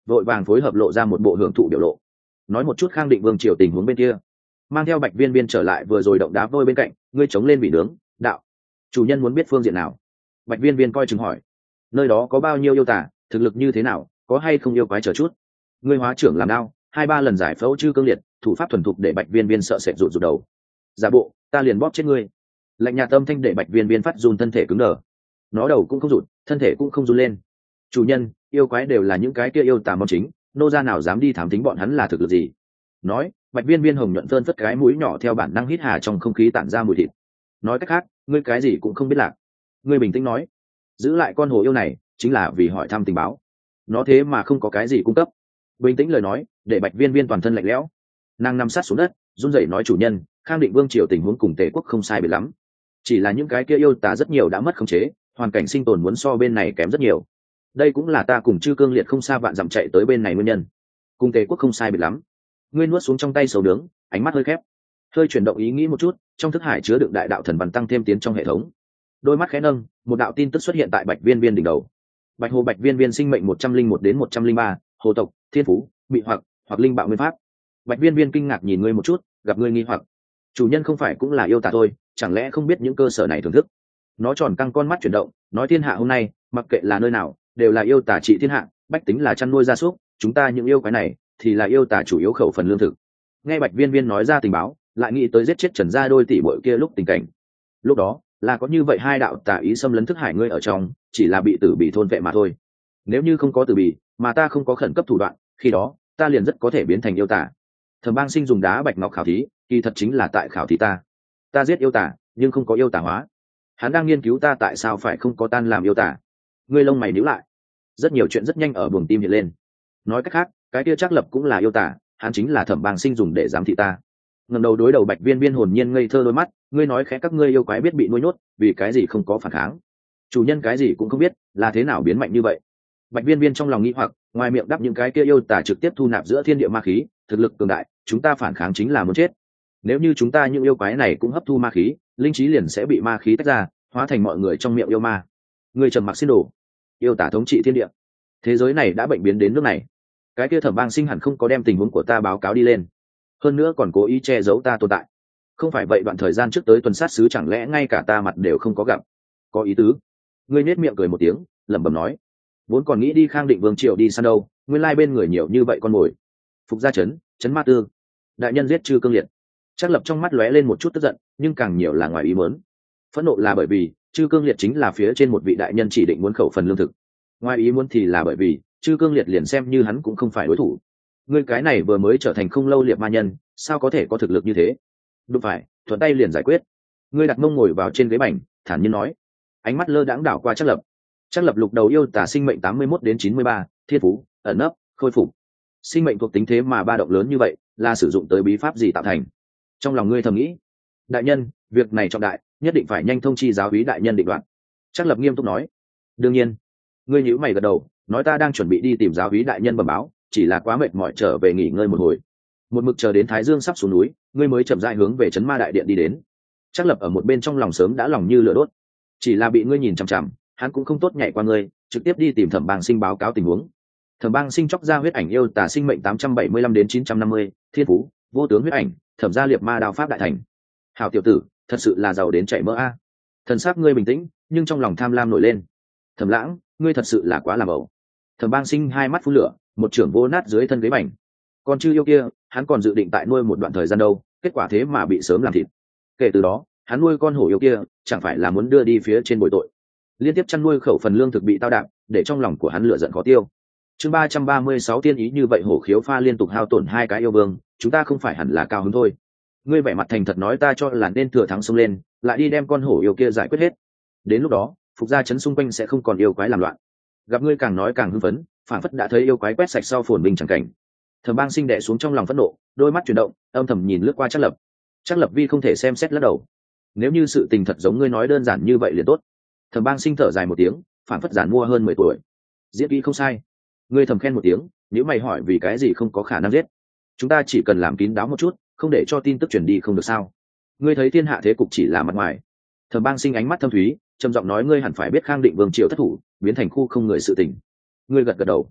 vội vàng phối hợp lộ ra một bộ hưởng thụ biểu lộ, nói một chút Khang Định Vương triều tình huống bên kia, mang theo Bạch Viên Viên trở lại vừa rồi động đá vôi bên cạnh, ngươi chống lên bị nướng, đạo, chủ nhân muốn biết phương diện nào? Bạch Viên Viên coi chừng hỏi. Nơi đó có bao nhiêu yêu tả, thực lực như thế nào, có hay không yêu quái chờ chút. Ngươi hóa trưởng làm đao, 2-3 lần giải phẫu chư cương liệt, thủ pháp thuần thục để Bạch Viên Viên sợ sệt rụt rụt đầu. Giả bộ, ta liền bóp chết ngươi. Lạnh nhạt âm thanh để Bạch Viên Viên phát run thân thể cứng đờ. Nó đầu cũng không rụt, thân thể cũng không run lên. Chủ nhân, yêu quái đều là những cái kia yêu tà mong chính, nô gia nào dám đi thám tính bọn hắn là thực lực gì? Nói, Bạch Viên Viên hồng nhuận phơn phất cái mũi nhỏ theo bản năng hít hà trong không khí tản ra mùi thịt. Nói cách khác, ngươi cái gì cũng không biết lạc. Ngươi bình tĩnh nói, giữ lại con hồ yêu này chính là vì hỏi thăm tình báo. Nó thế mà không có cái gì cung cấp. Bình tĩnh lời nói để Bạch Viên Viên toàn thân lạnh lẽo. Nàng nằm sát xuống đất, run rẩy nói, chủ nhân, Khang Định Vương triều tình huống cùng Tề quốc không sai biệt lắm, chỉ là những cái kia yêu tà rất nhiều đã mất khống chế, hoàn cảnh sinh tồn muốn so bên này kém rất nhiều. Đây cũng là ta cùng Chư Cương Liệt không xa vạn dặm chạy tới bên này nguyên nhân. Cùng Tề quốc không sai biệt lắm. Ngươi nuốt xuống trong tay sầu nướng, ánh mắt hơi khép, hơi chuyển động ý nghĩ một chút, trong thức hải chứa đựng đại đạo thần văn tăng thêm tiến trong hệ thống. Đôi mắt khẽ nâng, một đạo tin tức xuất hiện tại Bạch Viên Viên đỉnh đầu. Bạch Hồ Bạch Viên Viên sinh mệnh 101 đến 103, hồ tộc, thiên phú, bị hoặc linh bạo nguyên pháp. Bạch Viên Viên kinh ngạc nhìn ngươi một chút, gặp ngươi nghi hoặc. Chủ nhân không phải cũng là yêu tà thôi, chẳng lẽ không biết những cơ sở này thưởng thức? Nó tròn căng con mắt chuyển động, nói thiên hạ hôm nay, mặc kệ là nơi nào, đều là yêu tà trị thiên hạ, bách tính là chăn nuôi gia súc, chúng ta những yêu quái này thì là yêu tà chủ yếu khẩu phần lương thực. Nghe Bạch Viên Viên nói ra tình báo, lại nghĩ tới giết chết Trần gia đôi tỷ muội kia lúc tình cảnh. Lúc đó, là có như vậy hai đạo tà ý xâm lấn thức hải ngươi ở trong, chỉ là bị tử bị thôn vệ mà thôi. Nếu như không có tử bị, mà ta không có khẩn cấp thủ đoạn, khi đó, ta liền rất có thể biến thành yêu tà. Thẩm Bang Sinh dùng đá bạch ngọc khảo thí, kỳ thật chính là tại khảo thí ta. Ta giết yêu tà, nhưng không có yêu tà hóa. Hắn đang nghiên cứu ta tại sao phải không có tan làm yêu tà. Ngươi lông mày nhíu lại. Rất nhiều chuyện rất nhanh ở buồng tim hiện lên. Nói cách khác, cái kia Trác Lập cũng là yêu tà, hắn chính là Thẩm Bang Sinh dùng để giám thị ta. Ngẩng đầu đối đầu Bạch Viên Viên hồn nhiên ngây thơ đôi mắt, ngươi nói khẽ, các ngươi yêu quái biết bị nuôi nhốt, vì cái gì không có phản kháng? Chủ nhân cái gì cũng không biết, là thế nào biến mạnh như vậy? Bạch Viên Viên trong lòng nghĩ hoặc, ngoài miệng đáp những cái kia yêu tà trực tiếp thu nạp giữa thiên địa ma khí, thực lực cường đại, chúng ta phản kháng chính là muốn chết. Nếu như chúng ta những yêu quái này cũng hấp thu ma khí, linh trí liền sẽ bị ma khí tách ra, hóa thành mọi người trong miệng yêu ma. Ngươi trầm mặc xin đổ. Yêu tà thống trị thiên địa. Thế giới này đã bệnh biến đến nước này. Cái kia Thẩm Bang Sinh hẳn không có đem tình huống của ta báo cáo đi lên, hơn nữa còn cố ý che giấu ta tồn tại. Không phải vậy đoạn thời gian trước tới tuần sát sứ chẳng lẽ ngay cả ta mặt đều không có gặp? Có ý tứ. Ngươi nết miệng cười một tiếng, lẩm bẩm nói, vốn còn nghĩ đi Khang Định Vương triều đi săn đâu, nguyên lai bên người nhiều như vậy con mồi. Phục gia trấn, trấn Ma Tư, đại nhân giết Chư Cương Liệt. Trác Lập trong mắt lóe lên một chút tức giận, nhưng càng nhiều là ngoài ý muốn. Phẫn nộ là bởi vì Chư Cương Liệt chính là phía trên một vị đại nhân chỉ định muốn khẩu phần lương thực. Ngoài ý muốn thì là bởi vì Chư Cương Liệt liền xem như hắn cũng không phải đối thủ. Ngươi cái này vừa mới trở thành không lâu liệt ma nhân, sao có thể có thực lực như thế? Đúng phải, thuận tay liền giải quyết. Ngươi đặt mông ngồi vào trên ghế bành, thản nhiên nói, ánh mắt lơ đãng đảo qua Trác Lập. Trác Lập lục đầu yêu tả sinh mệnh 81 đến 93, thiên phú, ẩn nấp, khôi phục. Sinh mệnh thuộc tính thế mà ba động lớn như vậy, là sử dụng tới bí pháp gì tạo thành? Trong lòng ngươi thầm nghĩ, đại nhân, việc này trọng đại, nhất định phải nhanh thông chi giáo úy đại nhân định đoạt. Trác Lập nghiêm túc nói, đương nhiên. Ngươi nhíu mày gật đầu, nói ta đang chuẩn bị đi tìm giáo úy đại nhân bẩm báo, chỉ là quá mệt mỏi trở về nghỉ ngơi một hồi. Một mực chờ đến Thái Dương sắp xuống núi, ngươi mới chậm rãi hướng về trấn Ma đại điện đi đến. Trác Lập ở một bên trong lòng sớm đã lòng như lửa đốt, chỉ là bị ngươi nhìn chằm chằm, hắn cũng không tốt nhảy qua ngươi, trực tiếp đi tìm Thẩm Bang Sinh báo cáo tình huống. Thẩm Bang Sinh chóc ra huyết ảnh yêu tà sinh mệnh 875 đến 950, thiên phú, vô tướng huyết ảnh, thẩm gia liệt ma đao pháp đại thành. Hảo tiểu tử, thật sự là giàu đến chảy mỡ a. Thần sắc ngươi bình tĩnh, nhưng trong lòng tham lam nổi lên. Thẩm Lãng, ngươi thật sự là quá làm ẩu. Thẩm Bang Sinh hai mắt phun lửa, một trưởng vô nát dưới thân ghế bành. Còn Chư yêu kia, hắn còn dự định tại nuôi một đoạn thời gian đâu, kết quả thế mà bị sớm làm thịt. Kể từ đó, hắn nuôi con hổ yêu kia, chẳng phải là muốn đưa đi phía trên bồi tội. Liên tiếp chăn nuôi khẩu phần lương thực bị tao đạp, để trong lòng của hắn lửa giận khó tiêu. Chương 336 tiên ý như vậy hổ khiếu pha liên tục hao tổn hai cái yêu vương, chúng ta không phải hẳn là cao hứng thôi. Ngươi vẻ mặt thành thật nói ta cho là nên thừa thắng xông lên, lại đi đem con hổ yêu kia giải quyết hết. Đến lúc đó, Phục gia trấn xung quanh sẽ không còn yêu quái làm loạn. Gặp ngươi càng nói càng hưng phấn, phản phất đã thấy yêu quái quét sạch sau phồn bình chẳng cảnh. Thẩm Bang Sinh đè xuống trong lòng phẫn nộ, đôi mắt chuyển động, âm thầm nhìn lướt qua Trác Lập. Trác Lập vi không thể xem xét lắc đầu. Nếu như sự tình thật giống ngươi nói đơn giản như vậy liền tốt. Thẩm Bang Sinh thở dài một tiếng, phản phất giản mua hơn 10 tuổi. Diễn kỹ không sai. Ngươi thầm khen một tiếng, nếu mày hỏi vì cái gì không có khả năng giết. Chúng ta chỉ cần làm kín đáo một chút, không để cho tin tức truyền đi không được sao? Ngươi thấy thiên hạ thế cục chỉ là mặt ngoài. Thẩm Bang Sinh ánh mắt thâm thúy, trầm giọng nói ngươi hẳn phải biết Khang Định Vương triều thất thủ, biến thành khu không người sự tình. Ngươi gật gật đầu.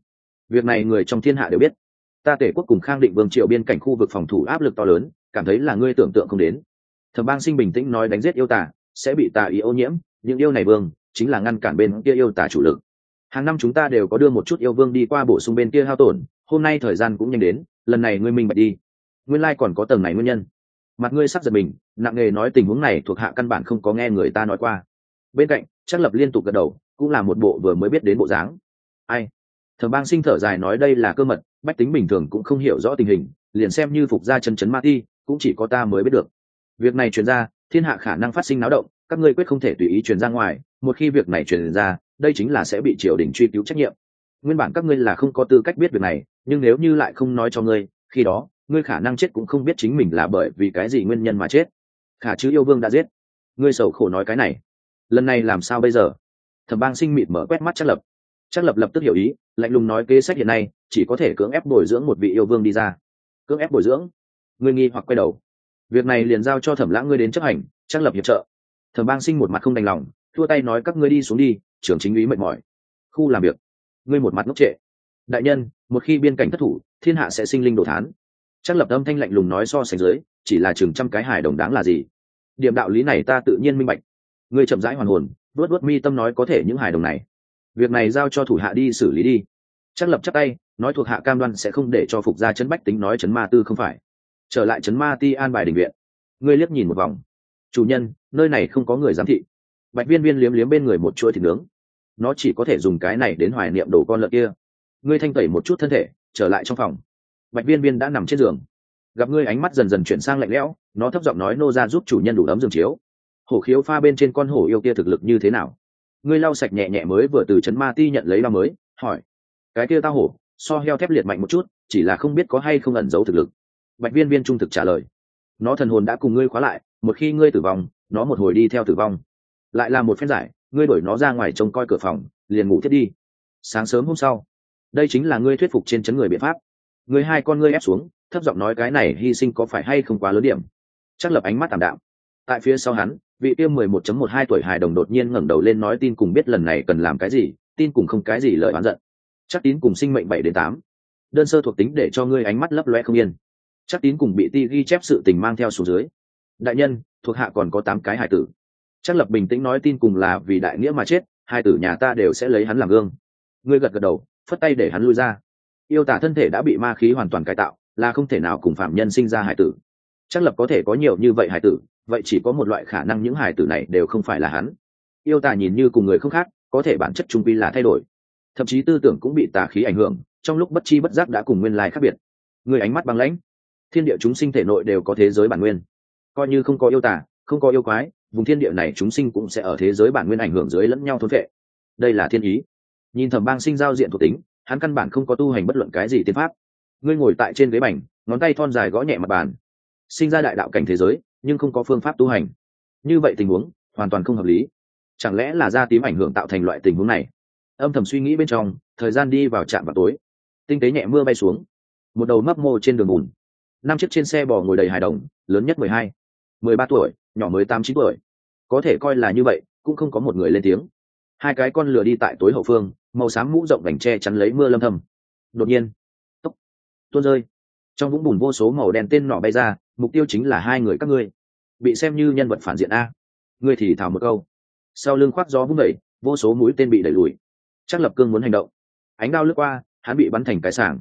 việc này người trong thiên hạ đều biết. Ta Tể quốc cùng Khang Định Vương triều biên cảnh khu vực phòng thủ áp lực to lớn, cảm thấy là ngươi tưởng tượng không đến. Thẩm Bang Sinh bình tĩnh nói, đánh giết yêu tà sẽ bị tà ý ô nhiễm, những yêu này vương chính là ngăn cản bên kia yêu tà chủ lực. Hàng năm chúng ta đều có đưa một chút yêu vương đi qua bổ sung bên kia hao tổn, hôm nay thời gian cũng nhanh đến, lần này ngươi minh bạch đi. Nguyên lai còn có tầng này nguyên nhân. Mặt ngươi sắc giật mình, nặng nề nói, tình huống này thuộc hạ căn bản không có nghe người ta nói qua. Bên cạnh Trác Lập liên tục gật đầu, cũng là một bộ vừa mới biết đến bộ dáng. Ai? Thẩm Bang Sinh thở dài nói, đây là cơ mật, bách tính bình thường cũng không hiểu rõ tình hình, liền xem như phục gia chân chấn ma ti cũng chỉ có ta mới biết được. Việc này truyền ra, thiên hạ khả năng phát sinh náo động, các ngươi quyết không thể tùy ý truyền ra ngoài, một khi việc này truyền ra, đây chính là sẽ bị triều đình truy cứu trách nhiệm. Nguyên bản các ngươi là không có tư cách biết việc này, nhưng nếu như lại không nói cho ngươi, khi đó ngươi khả năng chết cũng không biết chính mình là bởi vì cái gì nguyên nhân mà chết. Khả chứ yêu vương đã giết ngươi, sầu khổ nói cái này, lần này làm sao bây giờ? Thẩm Bang Sinh mịt mở quét mắt Trác Lập. Trác Lập lập tức hiểu ý, lạnh lùng nói, kế sách hiện nay chỉ có thể cưỡng ép bồi dưỡng một vị yêu vương đi ra. Cưỡng ép bồi dưỡng? Ngươi nghi hoặc quay đầu. Việc này liền giao cho Thẩm Lãng ngươi đến chấp hành. Trác Lập hiệp trợ. Thẩm Bang Sinh một mặt không đành lòng, thua tay nói, các ngươi đi xuống đi, trưởng chính úy mệt mỏi. Khu làm việc. Ngươi một mặt ngốc trệ. Đại nhân, một khi biên cảnh thất thủ, thiên hạ sẽ sinh linh đồ thán. Trác Lập âm thanh lạnh lùng nói, so sánh dưới chỉ là chừng trăm cái hài đồng đáng là gì? Điểm đạo lý này ta tự nhiên minh bạch. Ngươi chậm rãi hoàn hồn, vuốt mi tâm nói, có thể những hài đồng này, việc này giao cho thủ hạ đi xử lý đi. Trác Lập chắp tay nói, thuộc hạ cam đoan sẽ không để cho phục gia trấn bách tính nói trấn ma tư không phải. Trở lại trấn ma ti an bài đình viện. Ngươi liếc nhìn một vòng. Chủ nhân, nơi này không có người giám thị. Bạch Viên Viên liếm liếm bên người một chuỗi thịt nướng. Nó chỉ có thể dùng cái này đến hoài niệm đồ con lợn kia. Ngươi thanh tẩy một chút thân thể, trở lại trong phòng. Bạch Viên Viên đã nằm trên giường, gặp ngươi ánh mắt dần dần chuyển sang lạnh lẽo, nó thấp giọng nói, nô ra giúp chủ nhân đủ ấm giường chiếu. Hổ khiếu pha bên trên con hổ yêu kia thực lực như thế nào? Ngươi lau sạch nhẹ nhẹ mới vừa từ trấn ma ti nhận lấy đao mới, hỏi. Cái kia tao hổ so heo thép liệt mạnh một chút, chỉ là không biết có hay không ẩn giấu thực lực. Bạch Viên Viên trung thực trả lời. Nó thần hồn đã cùng ngươi khóa lại, một khi ngươi tử vong, nó một hồi đi theo tử vong. Lại là một phen giải, ngươi đuổi nó ra ngoài trông coi cửa phòng, liền ngủ thiết đi. Sáng sớm hôm sau, đây chính là ngươi thuyết phục trên trấn người biện pháp. Ngươi hai con ngươi ép xuống, thấp giọng nói, cái này hy sinh có phải hay không quá lớn điểm? Trác Lập ánh mắt tạm đạm. Tại phía sau hắn, vị tiêm 11.12 tuổi hài đồng đột nhiên ngẩng đầu lên nói, tin cùng biết lần này cần làm cái gì, tin cùng không cái gì lời oán giận. Chắc Tín cùng sinh mệnh 7 đến 8. Đơn sơ thuộc tính để cho ngươi ánh mắt lấp loe không yên. Chắc Tín cùng bị ti ghi chép sự tình mang theo xuống dưới. Đại nhân, thuộc hạ còn có 8 cái hài tử. Trác Lập bình tĩnh nói, tin cùng là vì đại nghĩa mà chết, hài tử nhà ta đều sẽ lấy hắn làm gương. Ngươi gật gật đầu, phất tay để hắn lui ra. Yêu tả thân thể đã bị ma khí hoàn toàn cải tạo, là không thể nào cùng phạm nhân sinh ra hài tử. Trác Lập có thể có nhiều như vậy hài tử, vậy chỉ có một loại khả năng, những hài tử này đều không phải là hắn. Yêu tà nhìn như cùng người không khác, có thể bản chất trung quy là thay đổi, thậm chí tư tưởng cũng bị tà khí ảnh hưởng, trong lúc bất chi bất giác đã cùng nguyên lai khác biệt. Người ánh mắt băng lãnh. Thiên địa chúng sinh thể nội đều có thế giới bản nguyên, coi như không có yêu tà, không có yêu quái, vùng thiên địa này chúng sinh cũng sẽ ở thế giới bản nguyên ảnh hưởng dưới lẫn nhau thôn phệ. Đây là thiên ý. Nhìn Thẩm Bang Sinh giao diện thuộc tính, hắn căn bản không có tu hành bất luận cái gì tiên pháp. Ngươi ngồi tại trên ghế bành, ngón tay thon dài gõ nhẹ mặt bàn. Sinh ra đại đạo cảnh thế giới, nhưng không có phương pháp tu hành. Như vậy tình huống hoàn toàn không hợp lý. Chẳng lẽ là da tím ảnh hưởng tạo thành loại tình huống này? Âm thầm suy nghĩ bên trong, thời gian đi vào trạm vào tối. Tinh tế nhẹ mưa bay xuống, một đầu mấp mô trên đường bùn. 5 chiếc trên xe bò ngồi đầy hài đồng, lớn nhất 12, 13 tuổi, nhỏ mới 8-9 tuổi. Có thể coi là như vậy, cũng không có một người lên tiếng. 2 cái con lừa đi tại tối hậu phương, màu xám mũ rộng vành che chắn lấy mưa lâm thầm. Đột nhiên, tốc tuôn rơi. Trong vũng bùn vô số màu đen tên nỏ bay ra, mục tiêu chính là 2 người các ngươi. Bị xem như nhân vật phản diện a. Ngươi thì thào một câu. Sau lưng khoác gió vung đẩy, vô số mũi tên bị đẩy lùi. Trác Lập cương muốn hành động, ánh đao lướt qua, hắn bị bắn thành cái sàng.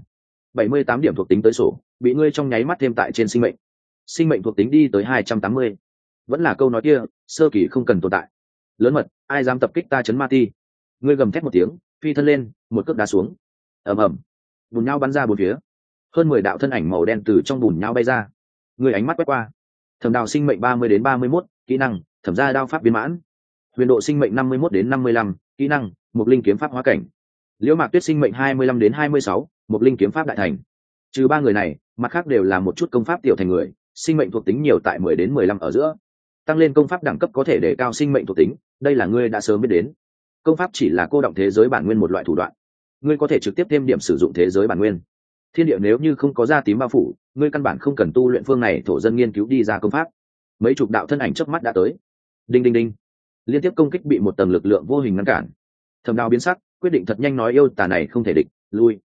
78 điểm thuộc tính tới sổ, bị ngươi trong nháy mắt thêm tại trên sinh mệnh. Sinh mệnh thuộc tính đi tới 280. Vẫn là câu nói kia, sơ kỳ không cần tồn tại. Lớn mật, ai dám tập kích ta trấn ma ti? Ngươi gầm thét một tiếng, phi thân lên, một cước đá xuống. Ầm ầm, bùn nhau bắn ra bốn phía. Hơn 10 đạo thân ảnh màu đen từ trong bùn nhau bay ra. Ngươi ánh mắt quét qua. Thẩm Đào sinh mệnh 30 đến 31, kỹ năng, thẩm gia đao pháp viên mãn. Huyền Độ sinh mệnh 51 đến 55, kỹ năng, một linh kiếm pháp hóa cảnh. Liễu Mạc Tuyết sinh mệnh 25 đến 26, một linh kiếm pháp đại thành. Trừ 3 người này, mặt khác đều là một chút công pháp tiểu thành người, sinh mệnh thuộc tính nhiều tại 10 đến 15 ở giữa. Tăng lên công pháp đẳng cấp có thể để cao sinh mệnh thuộc tính, đây là ngươi đã sớm biết đến. Công pháp chỉ là cô động thế giới bản nguyên một loại thủ đoạn. Ngươi có thể trực tiếp thêm điểm sử dụng thế giới bản nguyên. Thiên địa nếu như không có da tím bao phủ, ngươi căn bản không cần tu luyện phương này thổ dân nghiên cứu đi ra công pháp. Mấy chục đạo thân ảnh chớp mắt đã tới. Đinh đinh đinh. Liên tiếp công kích bị một tầng lực lượng vô hình ngăn cản. Thẩm Đào biến sắc, quyết định thật nhanh nói, yêu tà này không thể địch, lui.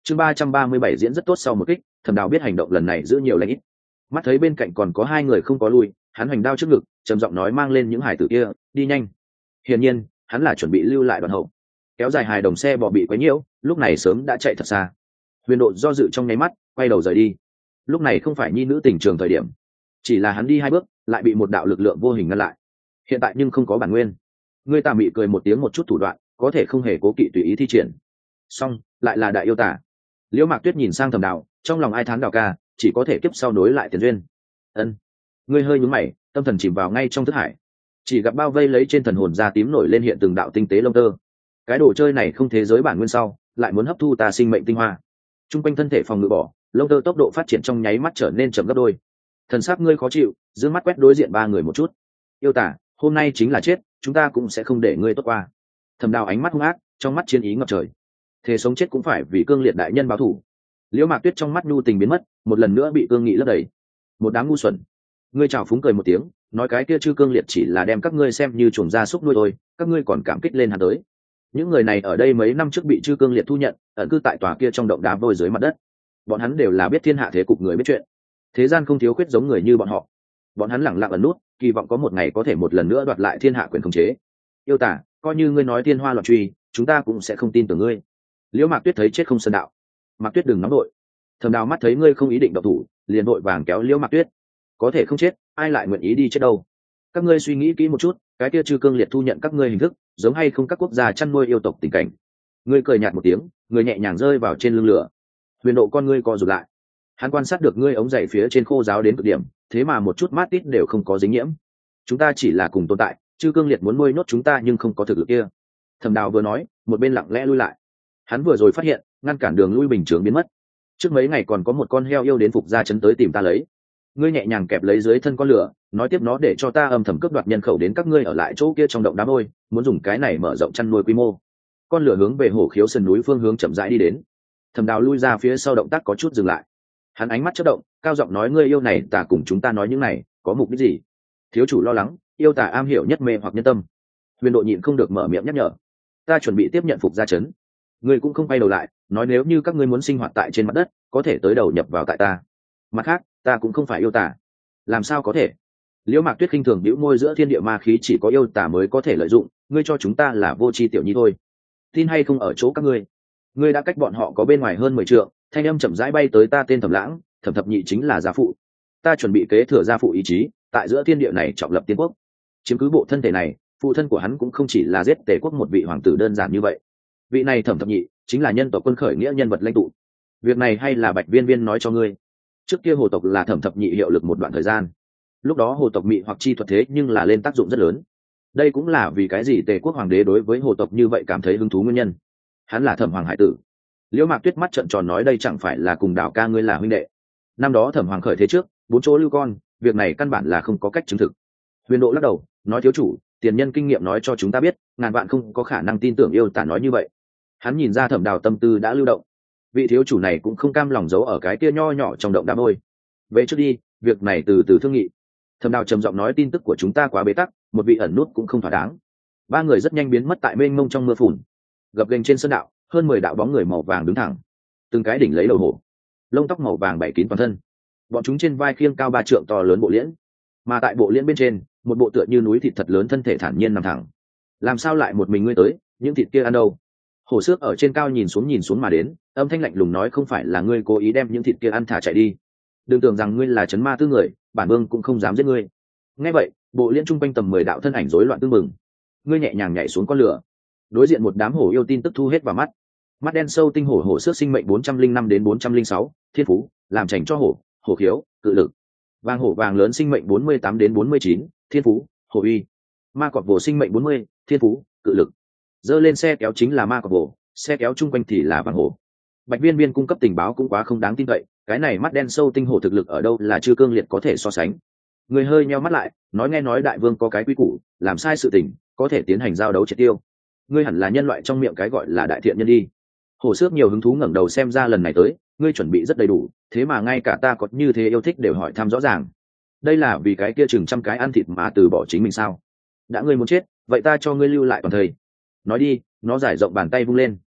Chương 337 diễn rất tốt sau một kích, Thẩm Đào biết hành động lần này giữ nhiều lãnh ít. Mắt thấy bên cạnh còn có hai người không có lui, hắn hoành đao trước ngực, trầm giọng nói mang lên những hải tử kia, đi nhanh. Hiển nhiên, hắn là chuẩn bị lưu lại đoàn hậu. Kéo dài hài đồng xe bò bị quấy nhiễu, lúc này sớm đã chạy thật xa. Huyền Độ do dự trong nháy mắt, quay đầu rời đi. Lúc này không phải nhi nữ tình trường thời điểm, chỉ là hắn đi hai bước, lại bị một đạo lực lượng vô hình ngăn lại. Hiện tại nhưng không có bản nguyên. Ngươi Tà Mị cười một tiếng một chút thủ đoạn, có thể không hề cố kỵ tùy ý thi triển. Xong, lại là đại yêu tả. Liễu Mạc Tuyết nhìn sang Thẩm Đào, trong lòng ai thán Đào ca, chỉ có thể kiếp sau nối lại tiền duyên. Ân. Ngươi hơi nhướng mày, tâm thần chìm vào ngay trong thức hải. Chỉ gặp bao vây lấy trên thần hồn da tím nổi lên hiện từng đạo tinh tế lông tơ. Cái đồ chơi này không thế giới bản nguyên sau, lại muốn hấp thu ta sinh mệnh tinh hoa. Trung quanh thân thể phòng ngự bỏ, lông tơ tốc độ phát triển trong nháy mắt trở nên chậm gấp đôi. Thần sắc ngươi khó chịu, dương mắt quét đối diện ba người một chút. Yêu tả, hôm nay chính là chết, chúng ta cũng sẽ không để ngươi tốt qua. Thẩm Đào ánh mắt hung ác, trong mắt chiến ý ngập trời. Thế sống chết cũng phải vì Cương Liệt đại nhân báo thù. Liễu Mạc Tuyết trong mắt nhu tình biến mất, một lần nữa bị Cương Nghị lấp đầy. Một đám ngu xuẩn. Ngươi chào phúng cười một tiếng, nói cái kia chư Cương Liệt chỉ là đem các ngươi xem như chuồng gia súc nuôi thôi, các ngươi còn cảm kích lên hắn tới. Những người này ở đây mấy năm trước bị chư Cương Liệt thu nhận, ẩn cư tại tòa kia trong động đá vôi dưới mặt đất. Bọn hắn đều là biết thiên hạ thế cục người biết chuyện. Thế gian không thiếu khuyết giống người như bọn họ. Bọn hắn lẳng lặng ẩn nút, kỳ vọng có một ngày có thể một lần nữa đoạt lại thiên hạ quyền khống chế. Yêu tả, coi như ngươi nói thiên hoa loạn truy, chúng ta cũng sẽ không tin tưởng ngươi. Liễu Mạc Tuyết thấy chết không sơn đạo. Mạc Tuyết đừng nóng đội. Thẩm Đào mắt thấy ngươi không ý định động thủ, liền vội vàng kéo Liễu Mạc Tuyết. Có thể không chết, ai lại nguyện ý đi chết đâu? Các ngươi suy nghĩ kỹ một chút, cái kia chư Cương Liệt thu nhận các ngươi hình thức, giống hay không các quốc gia chăn nuôi yêu tộc tình cảnh. Ngươi cười nhạt một tiếng, người nhẹ nhàng rơi vào trên lưng lửa. Huyền Độ con ngươi co rụt lại. Hắn quan sát được ngươi ống giày phía trên khô ráo đến cực điểm, thế mà một chút mát tít đều không có dính nhiễm. Chúng ta chỉ là cùng tồn tại, chư Cương Liệt muốn nuôi nốt chúng ta nhưng không có thực lực kia. Thẩm Đào vừa nói, một bên lặng lẽ lui lại. Hắn vừa rồi phát hiện, ngăn cản đường lui bình chướng biến mất. Trước mấy ngày còn có một con heo yêu đến Phục Gia trấn tới tìm ta lấy. Ngươi nhẹ nhàng kẹp lấy dưới thân con lửa, nói tiếp nó để cho ta âm thầm cướp đoạt nhân khẩu đến các ngươi ở lại chỗ kia trong động đá vôi, muốn dùng cái này mở rộng chăn nuôi quy mô. Con lửa hướng về Hổ Khiếu sườn núi phương hướng chậm rãi đi đến. Thẩm Đào lui ra phía sau, động tác có chút dừng lại. Hắn ánh mắt chớp động, cao giọng nói ngươi yêu này tà cùng chúng ta nói những này, có mục đích gì? Thiếu chủ lo lắng, yêu tà am hiểu nhất mê hoặc nhân tâm. Huyền Độ nhịn không được mở miệng nhắc nhở. Ta chuẩn bị tiếp nhận Phục Gia trấn. Ngươi cũng không quay đầu lại, nói nếu như các ngươi muốn sinh hoạt tại trên mặt đất, có thể tới đầu nhập vào tại ta. Mặt khác, ta cũng không phải yêu tà. Làm sao có thể? Liễu Mạc Tuyết khinh thường bĩu môi, giữa thiên địa ma khí chỉ có yêu tà mới có thể lợi dụng, ngươi cho chúng ta là vô tri tiểu nhi thôi. Tin hay không ở chỗ các ngươi. Ngươi đã cách bọn họ có bên ngoài hơn 10 trượng, thanh âm chậm rãi bay tới ta tên Thẩm Lãng, Thẩm Thập Nhị chính là gia phụ. Ta chuẩn bị kế thừa gia phụ ý chí, tại giữa thiên địa này trọng lập tiên quốc. Chiếm cứ bộ thân thể này, phụ thân của hắn cũng không chỉ là giết Tề quốc một vị hoàng tử đơn giản như vậy. Vị này Thẩm Thập Nhị chính là nhân tộc quân khởi nghĩa nhân vật lãnh tụ. Việc này hay là Bạch Viên Viên nói cho ngươi. Trước kia Hồ tộc là Thẩm Thập Nhị hiệu lực một đoạn thời gian. Lúc đó Hồ tộc mị hoặc chi thuật thế nhưng là lên tác dụng rất lớn. Đây cũng là vì cái gì Tề quốc hoàng đế đối với Hồ tộc như vậy cảm thấy hứng thú nguyên nhân. Hắn là Thẩm Hoàng hải tử. Liễu Mạc Tuyết mắt trợn tròn nói đây chẳng phải là cùng Đào ca ngươi là huynh đệ. Năm đó Thẩm Hoàng khởi thế trước, 4 chỗ lưu con, việc này căn bản là không có cách chứng thực. Huyền Độ lắc đầu, nói thiếu chủ, tiền nhân kinh nghiệm nói cho chúng ta biết, ngàn vạn không có khả năng tin tưởng yêu tả nói như vậy. Hắn nhìn ra Thẩm Đào tâm tư đã lưu động. Vị thiếu chủ này cũng không cam lòng giấu ở cái kia nho nhỏ trong động đá vôi. Về trước đi, việc này từ từ thương nghị. Thẩm Đào trầm giọng nói tin tức của chúng ta quá bế tắc, một vị ẩn nút cũng không thỏa đáng. Ba người rất nhanh biến mất tại mênh mông trong mưa phùn. Gập ghềnh trên sơn đạo, hơn 10 đạo bóng người màu vàng đứng thẳng, từng cái đỉnh lấy đầu hổ, lông tóc màu vàng bảy kín toàn thân. Bọn chúng trên vai khiêng cao 3 trượng to lớn bộ liễn, mà tại bộ liễn bên trên, một bộ tựa như núi thịt thật lớn thân thể thản nhiên nằm thẳng. Làm sao lại một mình ngươi tới, những thịt kia ăn đâu? Hổ xước ở trên cao nhìn xuống mà đến, âm thanh lạnh lùng nói không phải là ngươi cố ý đem những thịt kia ăn thả chạy đi. Đừng tưởng rằng ngươi là trấn ma tư người, bản vương cũng không dám giết ngươi. Nghe vậy, bộ liễn trung quanh tầm 10 đạo thân ảnh rối loạn tương mừng. Ngươi nhẹ nhàng nhảy xuống con lửa. Đối diện một đám hổ yêu tin tức thu hết vào mắt. Mắt đen sâu tinh hổ, hổ xước sinh mệnh 405 đến 406, thiên phú, làm chảnh cho hổ, hổ khiếu, cự lực. Vàng hổ vàng lớn sinh mệnh 48 đến 49, thiên phú, hổ uy. Ma cọp vồ sinh mệnh 40, thiên phú, cự lực. Dơ lên xe kéo chính là ma cọp vồ, xe kéo chung quanh thì là vàng hổ. Bạch Viên Viên cung cấp tình báo cũng quá không đáng tin cậy, cái này mắt đen sâu tinh hổ thực lực ở đâu là chư Cương Liệt có thể so sánh. Người hơi nheo mắt lại, nghe nói đại vương có cái quy củ, làm sai sự tình có thể tiến hành giao đấu triệt tiêu. Ngươi hẳn là nhân loại trong miệng cái gọi là đại thiện nhân đi. Hổ xước nhiều hứng thú ngẩng đầu xem ra lần này tới, ngươi chuẩn bị rất đầy đủ, thế mà ngay cả ta có như thế yêu thích đều hỏi thăm rõ ràng. Đây là vì cái kia chừng trăm cái ăn thịt mà từ bỏ chính mình sao? Đã ngươi muốn chết, vậy ta cho ngươi lưu lại toàn thời. Nói đi, nó giải rộng bàn tay vung lên.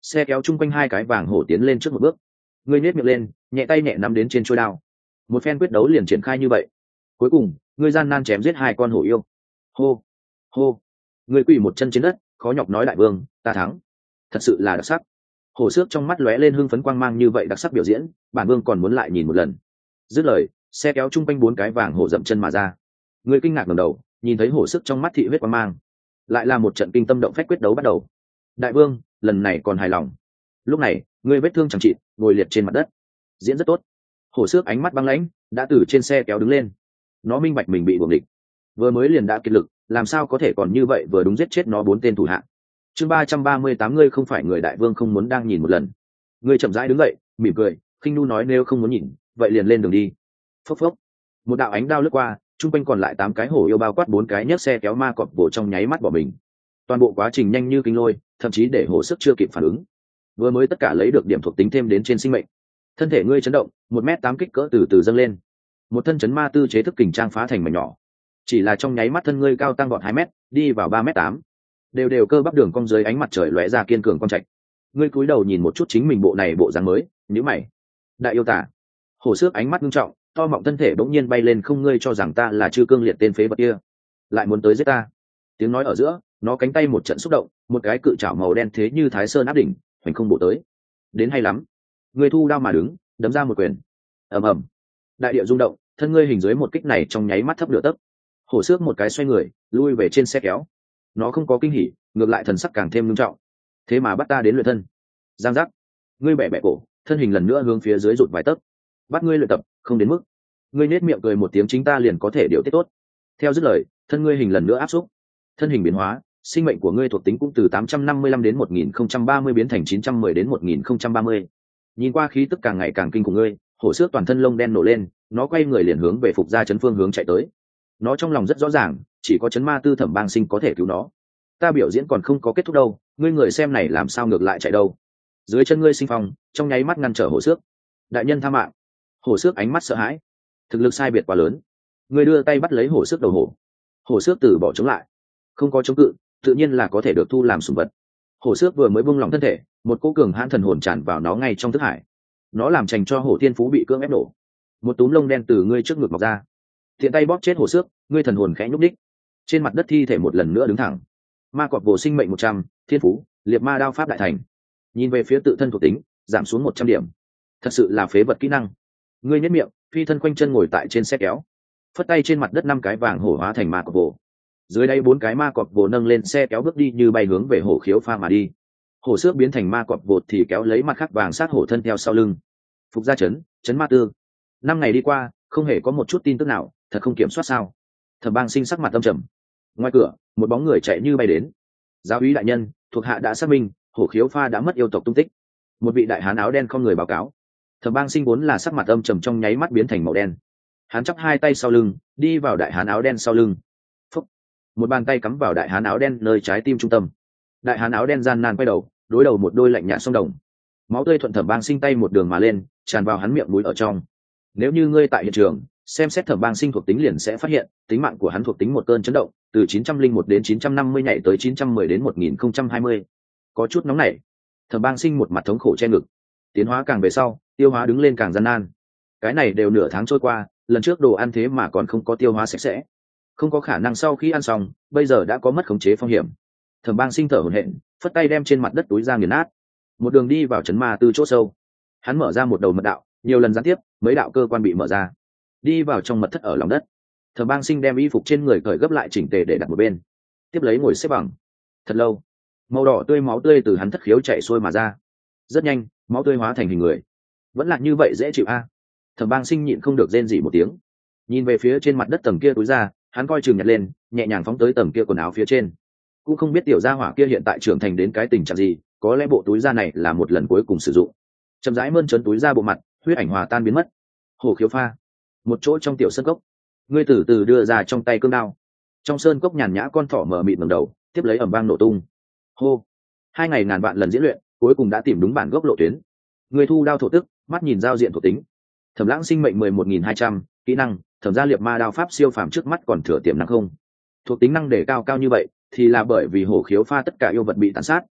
Xe kéo chung quanh hai cái vàng hổ tiến lên trước một bước. Ngươi nhếch miệng lên, nhẹ tay nhẹ nắm đến trên chuôi đao. Một phen quyết đấu liền triển khai như vậy. Cuối cùng, ngươi gian nan chém giết hai con hổ yêu. Hô, hô. Ngươi quỳ một chân trên đất, khó nhọc nói đại vương, ta thắng. Thật sự là đặc sắc. Hổ xước trong mắt lóe lên hưng phấn quang mang như vậy đặc sắc biểu diễn, bản vương còn muốn lại nhìn một lần. Dứt lời, xe kéo chung quanh bốn cái vàng hổ dậm chân mà ra. Ngươi kinh ngạc ngẩng đầu, nhìn thấy hổ xước trong mắt thị huyết quang mang. Lại là một trận kinh tâm động phách quyết đấu bắt đầu. Đại vương, lần này còn hài lòng. Lúc này, ngươi vết thương chẳng trị, ngồi liệt trên mặt đất. Diễn rất tốt. Hổ xước ánh mắt băng lãnh, đã từ trên xe kéo đứng lên. Nó minh bạch mình bị buộc địch, vừa mới liền đã kiệt lực, làm sao có thể còn như vậy vừa đúng giết chết nó bốn tên thủ hạ. Chương 338, ngươi không phải người đại vương không muốn đang nhìn một lần. Ngươi chậm rãi đứng dậy, mỉm cười, khinh nu nói nếu không muốn nhìn, vậy liền lên đường đi. Phốc phốc. Một đạo ánh đao lướt qua, chung quanh còn lại 8 cái hổ yêu bao quát 4 cái nhấc xe kéo ma cọp vồ trong nháy mắt bỏ mình. Toàn bộ quá trình nhanh như kinh lôi, thậm chí để hổ sức chưa kịp phản ứng. Vừa mới tất cả lấy được điểm thuộc tính thêm đến trên sinh mệnh. Thân thể ngươi chấn động, 1m8 kích cỡ từ từ dâng lên. Một thân chấn ma tư chế thức kình trang phá thành mảnh nhỏ. Chỉ là trong nháy mắt thân ngươi cao tăng vọt 2m, đi vào 3m8. Đều cơ bắp đường cong dưới ánh mặt trời lóe ra kiên cường quang trạch. Ngươi cúi đầu nhìn một chút chính mình bộ này bộ dáng mới, nhíu mày. Đại yêu tả. Hổ xước ánh mắt nghiêm trọng, to mọng thân thể bỗng nhiên bay lên không, ngươi cho rằng ta là chư cương liệt tên phế vật kia, lại muốn tới giết ta. Tiếng nói ở giữa, nó cánh tay một trận xúc động, một cái cự trảo màu đen thế như thái sơn áp đỉnh, hoành không bổ tới. Đến hay lắm. Ngươi thu đao mà đứng, đấm ra một quyền. Ầm ầm. Đại địa rung động, thân ngươi hình dưới một kích này trong nháy mắt thấp nửa tấc. Hổ xước một cái xoay người, lui về trên xe kéo. Nó không có kinh hỉ, ngược lại thần sắc càng thêm nghiêm trọng. Thế mà bắt ta đến luyện thân. Giang giác. Ngươi bẻ cổ, thân hình lần nữa hướng phía dưới rụt vài tấc. Bắt ngươi luyện tập, không đến mức. Ngươi nết miệng cười một tiếng, chính ta liền có thể điều tiết tốt. Theo dứt lời, thân ngươi hình lần nữa áp xúc. Thân hình biến hóa, sinh mệnh của ngươi thuộc tính cũng từ 855 đến 1030 biến thành 910 đến 1030. Nhìn qua khí tức càng ngày càng kinh của ngươi, hổ xước toàn thân lông đen nổ lên, nó quay người liền hướng về Phục Gia Trấn phương hướng chạy tới. Nó trong lòng rất rõ ràng, chỉ có Trấn Ma Tư Thẩm Bang Sinh có thể cứu nó. Ta biểu diễn còn không có kết thúc đâu, ngươi người xem này làm sao ngược lại chạy đâu. Dưới chân ngươi sinh phong, trong nháy mắt ngăn trở hổ xước. Đại nhân tha mạng. Hổ xước ánh mắt sợ hãi, thực lực sai biệt quá lớn. Ngươi đưa tay bắt lấy hổ xước đầu hổ. Hổ xước từ bỏ chống lại, không có chống cự, tự nhiên là có thể được thu làm sủng vật. Hổ xước vừa mới buông lỏng thân thể, một cỗ cường hãn thần hồn tràn vào nó ngay trong thức hải. Nó làm trành cho hổ thiên phú bị cưỡng ép nổ. Một túm lông đen từ ngươi trước ngực mọc ra, thiện tay bóp chết hổ xước. Ngươi thần hồn khẽ nhúc đích, trên mặt đất thi thể một lần nữa đứng thẳng. Ma cọp vồ sinh mệnh 100, thiên phú liệt ma đao pháp đại thành. Nhìn về phía tự thân thuộc tính, giảm xuống 100 điểm. Thật sự là phế vật kỹ năng. Ngươi nhếch miệng, phi thân quanh chân ngồi tại trên xe kéo, phất tay trên mặt đất 5 cái vàng hổ hóa thành ma cọp vồ. Dưới đây 4 cái ma cọp vồ nâng lên xe kéo bước đi như bay hướng về hổ khiếu pha mà đi. Hổ xước biến thành ma cọp vồ thì kéo lấy mặt khắc vàng sát hổ thân theo sau lưng. Phục Gia Trấn, Trấn Ma Tư. 5 ngày đi qua, không hề có một chút tin tức nào, thật không kiểm soát sao? Thẩm Bang Sinh sắc mặt âm trầm. Ngoài cửa, một bóng người chạy như bay đến. Giáo úy đại nhân, thuộc hạ đã xác minh, hổ khiếu pha đã mất yêu tộc tung tích. Một vị đại hán áo đen không người báo cáo. Thẩm Bang Sinh vốn là sắc mặt âm trầm trong nháy mắt biến thành màu đen. Hắn chắp hai tay sau lưng, đi vào đại hán áo đen sau lưng. Phúc. Một bàn tay cắm vào đại hán áo đen nơi trái tim trung tâm. Đại hán áo đen gian nan quay đầu, đối đầu một đôi lạnh nhạt song đồng. Máu tươi thuận Thẩm Bang Sinh tay một đường mà lên, tràn vào hắn miệng mũi ở trong. Nếu như ngươi tại hiện trường, xem xét Thẩm Bang Sinh thuộc tính liền sẽ phát hiện, tính mạng của hắn thuộc tính một cơn chấn động, từ 901 đến 950 nhảy tới 910 đến 1020. Có chút nóng nảy. Thẩm Bang Sinh một mặt thống khổ che ngực. Tiến hóa càng về sau, tiêu hóa đứng lên càng gian nan. Cái này đều nửa tháng trôi qua, lần trước đồ ăn thế mà còn không có tiêu hóa sạch sẽ. Không có khả năng sau khi ăn xong, bây giờ đã có mất khống chế phong hiểm. Thẩm Bang Sinh thở hổn hển, phất tay đem trên mặt đất túi ra nghiền nát. Một đường đi vào Trấn Ma Tư chỗ sâu. Hắn mở ra một đầu mật đạo, nhiều lần gián tiếp, mấy đạo cơ quan bị mở ra. Đi vào trong mật thất ở lòng đất. Thẩm Bang Sinh đem y phục trên người cởi gấp lại chỉnh tề để đặt một bên, tiếp lấy ngồi xếp bằng. Thật lâu, màu đỏ tươi máu tươi từ hắn thất khiếu chảy xuôi mà ra. Rất nhanh, máu tươi hóa thành hình người. Vẫn là như vậy dễ chịu a. Thẩm Bang Sinh nhịn không được rên rỉ một tiếng. Nhìn về phía trên mặt đất tầng kia túi ra, hắn coi chừng nhặt lên, nhẹ nhàng phóng tới tầng kia quần áo phía trên. Cũng không biết tiểu gia hỏa kia hiện tại trưởng thành đến cái tình trạng gì, có lẽ bộ túi da này là một lần cuối cùng sử dụng. Chậm rãi mơn trớn túi da bộ mặt, huyết ảnh hòa tan biến mất. Hổ khiếu pha, một chỗ trong tiểu sơn cốc. Ngươi từ từ đưa ra trong tay cương đao. Trong sơn cốc nhàn nhã con thỏ mở mịt ngẩng đầu, tiếp lấy ầm vang nổ tung. Hô, 2 ngày ngàn vạn lần diễn luyện, cuối cùng đã tìm đúng bản gốc lộ tuyến. Ngươi thu đao thổ tức, mắt nhìn giao diện thuộc tính. Thẩm Lãng sinh mệnh 11.200, kỹ năng Thẩm Gia liệt ma đao pháp siêu phàm, trước mắt còn thừa tiềm năng không. Thuộc tính năng đề cao như vậy thì là bởi vì hổ khiếu pha tất cả yêu vật bị tàn sát,